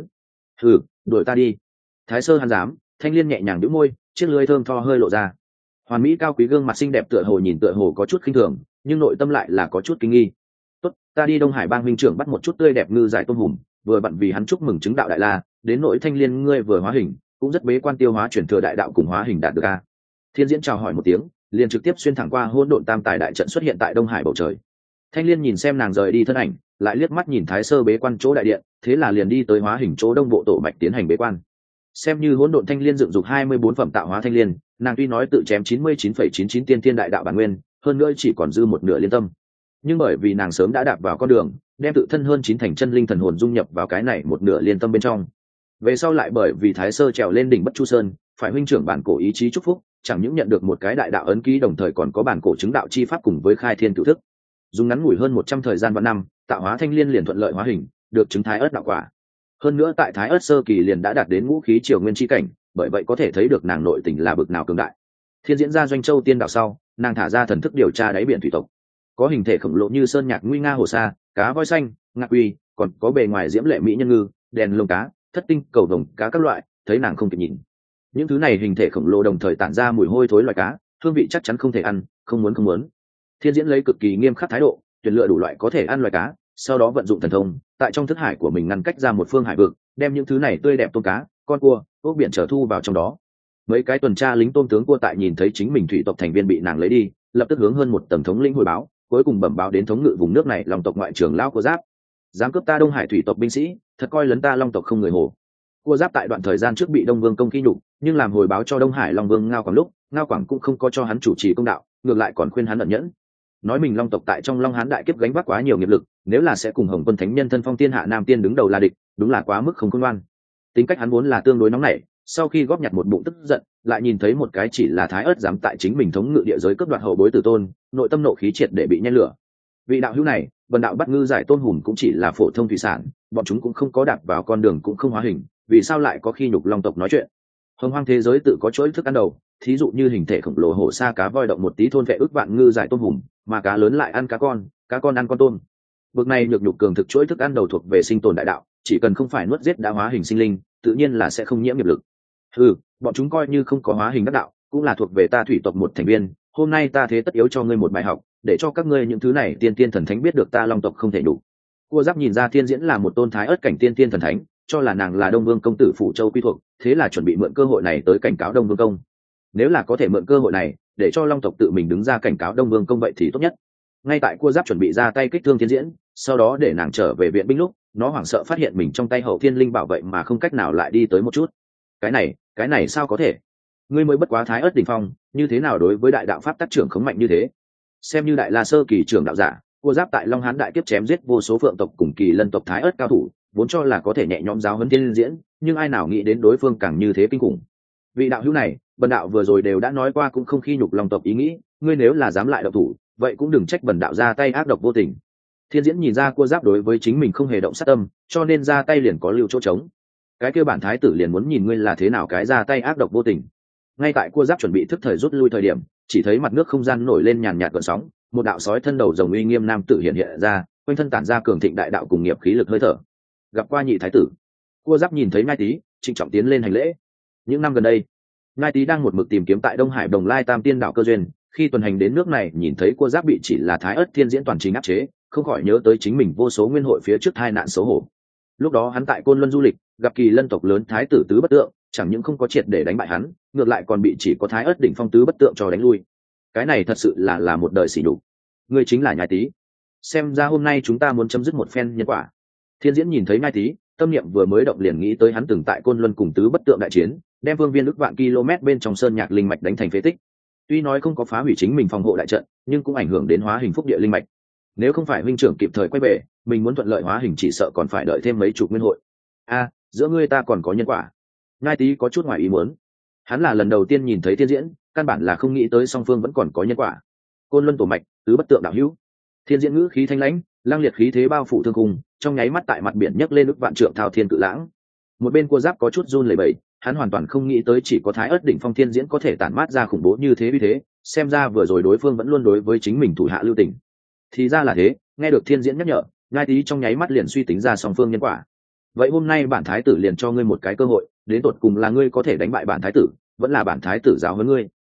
Đuổi ta đi. Thái sơ hắn dám. Thanh liên nhẹ nhàng nhếch môi, chiếc lưỡi thơm tho hơi lộ ra, hoàn mỹ cao quý gương mặt xinh đẹp tựa hồ có chút khinh thường, nhưng nội tâm lại là có chút kinh nghi. Tốt, ta đi Đông Hải bang huynh trưởng bắt một chút tươi đẹp ngư giải tôm hùm, vừa bận vì hắn chúc mừng chứng đạo đại la, đến nỗi thanh liên ngươi vừa hóa hình cũng rất bế quan tiêu hóa chuyển thừa đại đạo cùng hóa hình đạt được a. Thiên Diễn chào hỏi một tiếng, liền trực tiếp xuyên thẳng qua hỗn độn tam tài đại trận xuất hiện tại Đông Hải bầu trời. Thanh liên nhìn xem nàng rời đi thân ảnh, lại liếc mắt nhìn Thái sơ bế quan chỗ đại điện, thế là liền đi tới hóa hình chỗ đông bộ tổ mạch tiến hành bế quan. Xem như hỗn độn thanh liên dựng dục 24 phẩm tạo hóa thanh liên, nàng tuy nói tự chém 99,99 tiên thiên đại đạo bản nguyên, hơn nữa chỉ còn dư một nửa liên tâm, nhưng bởi vì nàng sớm đã đạp vào con đường, đem tự thân hơn 9 thành chân linh thần hồn dung nhập vào cái này một nửa liên tâm bên trong. Về sau lại bởi vì Thái sơ trèo lên đỉnh Bất Chu Sơn, phải huynh trưởng bản cổ ý chí chúc phúc, chẳng những nhận được một cái đại đạo ấn ký, đồng thời còn có bản cổ chứng đạo chi pháp cùng với khai thiên cửu thức. Dùng ngắn ngủi hơn 100 thời gian vạn năm, tạo hóa thanh liên liền thuận lợi hóa hình, được chứng thái ớt đạo quả. Hơn nữa tại thái ớt sơ kỳ liền đã đạt đến ngũ khí triều nguyên chi cảnh, bởi vậy có thể thấy được nàng nội tình là bực nào cường đại. Thiên Diễn ra Doanh Châu tiên đạo sau, nàng thả ra thần thức điều tra đáy biển thủy tộc, có hình thể khổng lồ như sơn nhạc nguy nga hồ sa, cá voi xanh, ngạc uy, còn có bề ngoài diễm lệ mỹ nhân ngư, đèn lồng cá, thất tinh cầu vồng cá các loại, thấy nàng không kịp nhìn. Những thứ này hình thể khổng lồ đồng thời tản ra mùi hôi thối loài cá, hương vị chắc chắn không thể ăn, không muốn. Thiên Diễn lấy cực kỳ nghiêm khắc thái độ, tuyển lựa đủ loại có thể ăn loài cá, sau đó vận dụng thần thông, tại trong thức hải của mình ngăn cách ra một phương hải vực, đem những thứ này tươi đẹp tôm cá, con cua, ốc biển trở thu vào trong đó. Mấy cái tuần tra lính tôm tướng cua tại nhìn thấy chính mình thủy tộc thành viên bị nàng lấy đi, lập tức hướng hơn một tầng thống lĩnh hồi báo, cuối cùng bẩm báo đến thống ngự vùng nước này Long tộc ngoại trưởng lão Cua Giáp, dám cướp ta Đông Hải thủy tộc binh sĩ, thật coi lấn ta Long tộc không người hồ. Cua Giáp tại đoạn thời gian trước bị Đông Vương công kỹ nhục, nhưng làm hồi báo cho Đông Hải Long Vương Ngao Quảng lúc, Ngao Quảng cũng không có cho hắn chủ trì công đạo, ngược lại còn khuyên hắn ẩn nhẫn, nói mình Long tộc tại trong Long Hán đại kiếp gánh vác quá nhiều nghiệp lực, nếu là sẽ cùng Hồng Quân Thánh Nhân thân phong thiên hạ Nam Tiên đứng đầu là địch, đúng là quá mức không khôn ngoan. Tính cách hắn vốn là tương đối nóng nảy, sau khi góp nhặt một bụng tức giận, lại nhìn thấy một cái chỉ là thái ớt dám tại chính mình thống ngự địa giới cướp đoạt hậu bối tử tôn, nội tâm nộ khí triệt để bị nhen lửa. Vị đạo hữu này, vần đạo bắt ngư giải tôn hùm cũng chỉ là phổ thông thủy sản, bọn chúng cũng không có đạp vào con đường cũng không hóa hình, vì sao lại có khi nhục Long tộc nói chuyện? Hồng hoang thế giới tự có chuỗi thức ăn đầu, thí dụ như hình thể khổng lồ hổ sa cá voi động một tí thôn vệ ức vạn ngư giải tôm hùm, mà cá lớn lại ăn cá con ăn con tôm. Bực này nhược nhục cường thực chuỗi thức ăn đầu thuộc về sinh tồn đại đạo, chỉ cần không phải nuốt giết đã hóa hình sinh linh, tự nhiên là sẽ không nhiễm nghiệp lực. Bọn chúng coi như không có hóa hình đắc đạo, cũng là thuộc về ta thủy tộc một thành viên. Hôm nay ta thế tất yếu cho ngươi một bài học, để cho các ngươi những thứ này tiên tiên thần thánh biết được ta long tộc không thể đủ. Cua Giáp nhìn ra Thiên Diễn là một tôn thái ớt cảnh tiên tiên thần thánh, cho là nàng là Đông Vương công tử phủ châu quy thuộc, thế là chuẩn bị mượn cơ hội này tới cảnh cáo Đông Vương công. Nếu là có thể mượn cơ hội này để cho long tộc tự mình đứng ra cảnh cáo Đông Vương công vậy thì tốt nhất. Ngay tại Cua Giáp chuẩn bị ra tay kích thương Thiên Diễn, sau đó để nàng trở về viện binh lúc, nó hoảng sợ phát hiện mình trong tay Hậu Thiên Linh bảo vậy mà không cách nào lại đi tới một chút. Cái này sao có thể? Ngươi mới bất quá thái ớt đỉnh phong, như thế nào đối với đại đạo pháp tác trưởng khống mạnh như thế? Xem như đại la sơ kỳ trưởng đạo giả, Cua Giáp tại Long Hán đại kiếp chém giết vô số phượng tộc cùng kỳ lân tộc thái ớt cao thủ, vốn cho là có thể nhẹ nhõm giáo huấn Thiên Diễn, nhưng ai nào nghĩ đến đối phương càng như thế kinh khủng. Vị đạo hữu này, bần đạo vừa rồi đều đã nói qua cũng không khi nhục long tộc ý nghĩ, ngươi nếu là dám lại động thủ, vậy cũng đừng trách bần đạo ra tay ác độc vô tình. Thiên Diễn nhìn ra Cua Giáp đối với chính mình không hề động sát tâm, cho nên ra tay liền có lưu chỗ trống. Cái kia bản thái tử liền muốn nhìn ngươi là thế nào cái ra tay ác độc vô tình. Ngay tại Cua Giáp chuẩn bị thức thời rút lui thời điểm, chỉ thấy mặt nước không gian nổi lên nhàn nhạt gợn sóng, một đạo sói thân đầu rồng uy nghiêm nam tử hiện ra, quanh thân tản ra cường thịnh đại đạo cùng nghiệp khí lực hơi thở. Gặp qua nhị thái tử. Cua Giáp nhìn thấy Ngai Tý, trịnh trọng tiến lên hành lễ. Những năm gần đây, Ngai Tý đang một mực tìm kiếm tại Đông Hải Đồng Lai Tam Tiên đạo cơ duyên, khi tuần hành đến nước này nhìn thấy Cua Giáp bị chỉ là thái ớt thiên diễn toàn trình áp chế, không khỏi nhớ tới chính mình vô số nguyên hội phía trước hai nạn xấu hổ. Lúc đó hắn tại Côn Luân du lịch, gặp kỳ lân tộc lớn thái tử Tứ Bất Tượng, chẳng những không có triệt để đánh bại hắn, ngược lại còn bị chỉ có thái ớt đỉnh phong Tứ Bất Tượng cho đánh lui. Cái này thật sự là một đời sỉ nhục. Ngươi chính là Nhai Tý. Xem ra hôm nay chúng ta muốn chấm dứt một phen nhân quả. Thiên Diễn nhìn thấy Nhai Tý, tâm niệm vừa mới động liền nghĩ tới hắn từng tại Côn Luân cùng Tứ Bất Tượng đại chiến, đem vương viên ức vạn km bên trong sơn nhạc linh mạch đánh thành phế tích. Tuy nói không có phá hủy chính mình phòng hộ đại trận, nhưng cũng ảnh hưởng đến hóa hình phúc địa linh mạch. Nếu không phải huynh trưởng kịp thời quay về, mình muốn thuận lợi hóa hình chỉ sợ còn phải đợi thêm mấy chục nguyên hội. Giữa ngươi ta còn có nhân quả. Nhai Tý có chút ngoài ý muốn. Hắn là lần đầu tiên nhìn thấy Thiên Diễn, căn bản là không nghĩ tới song phương vẫn còn có nhân quả. Côn Luân tổ mạch, Tứ Bất Tượng đạo hữu. Thiên Diễn ngữ khí thanh lãnh, lang liệt khí thế bao phủ thương khung, trong nháy mắt tại mặt biển nhấc lên ức vạn trượng thao thiên cự lãng. Một bên Cua Giáp có chút run lẩy bẩy, hắn hoàn toàn không nghĩ tới chỉ có thái ớt đỉnh phong Thiên Diễn có thể tản mát ra khủng bố như thế uy thế, xem ra vừa rồi đối phương vẫn luôn đối với chính mình thủ hạ lưu tình. Thì ra là thế, nghe được Thiên Diễn nhắc nhở, Ngai Tý trong nháy mắt liền suy tính ra song phương nhân quả. Vậy hôm nay bản thái tử liền cho ngươi một cái cơ hội, đến tột cùng là ngươi có thể đánh bại bản thái tử, vẫn là bản thái tử giáo huấn ngươi.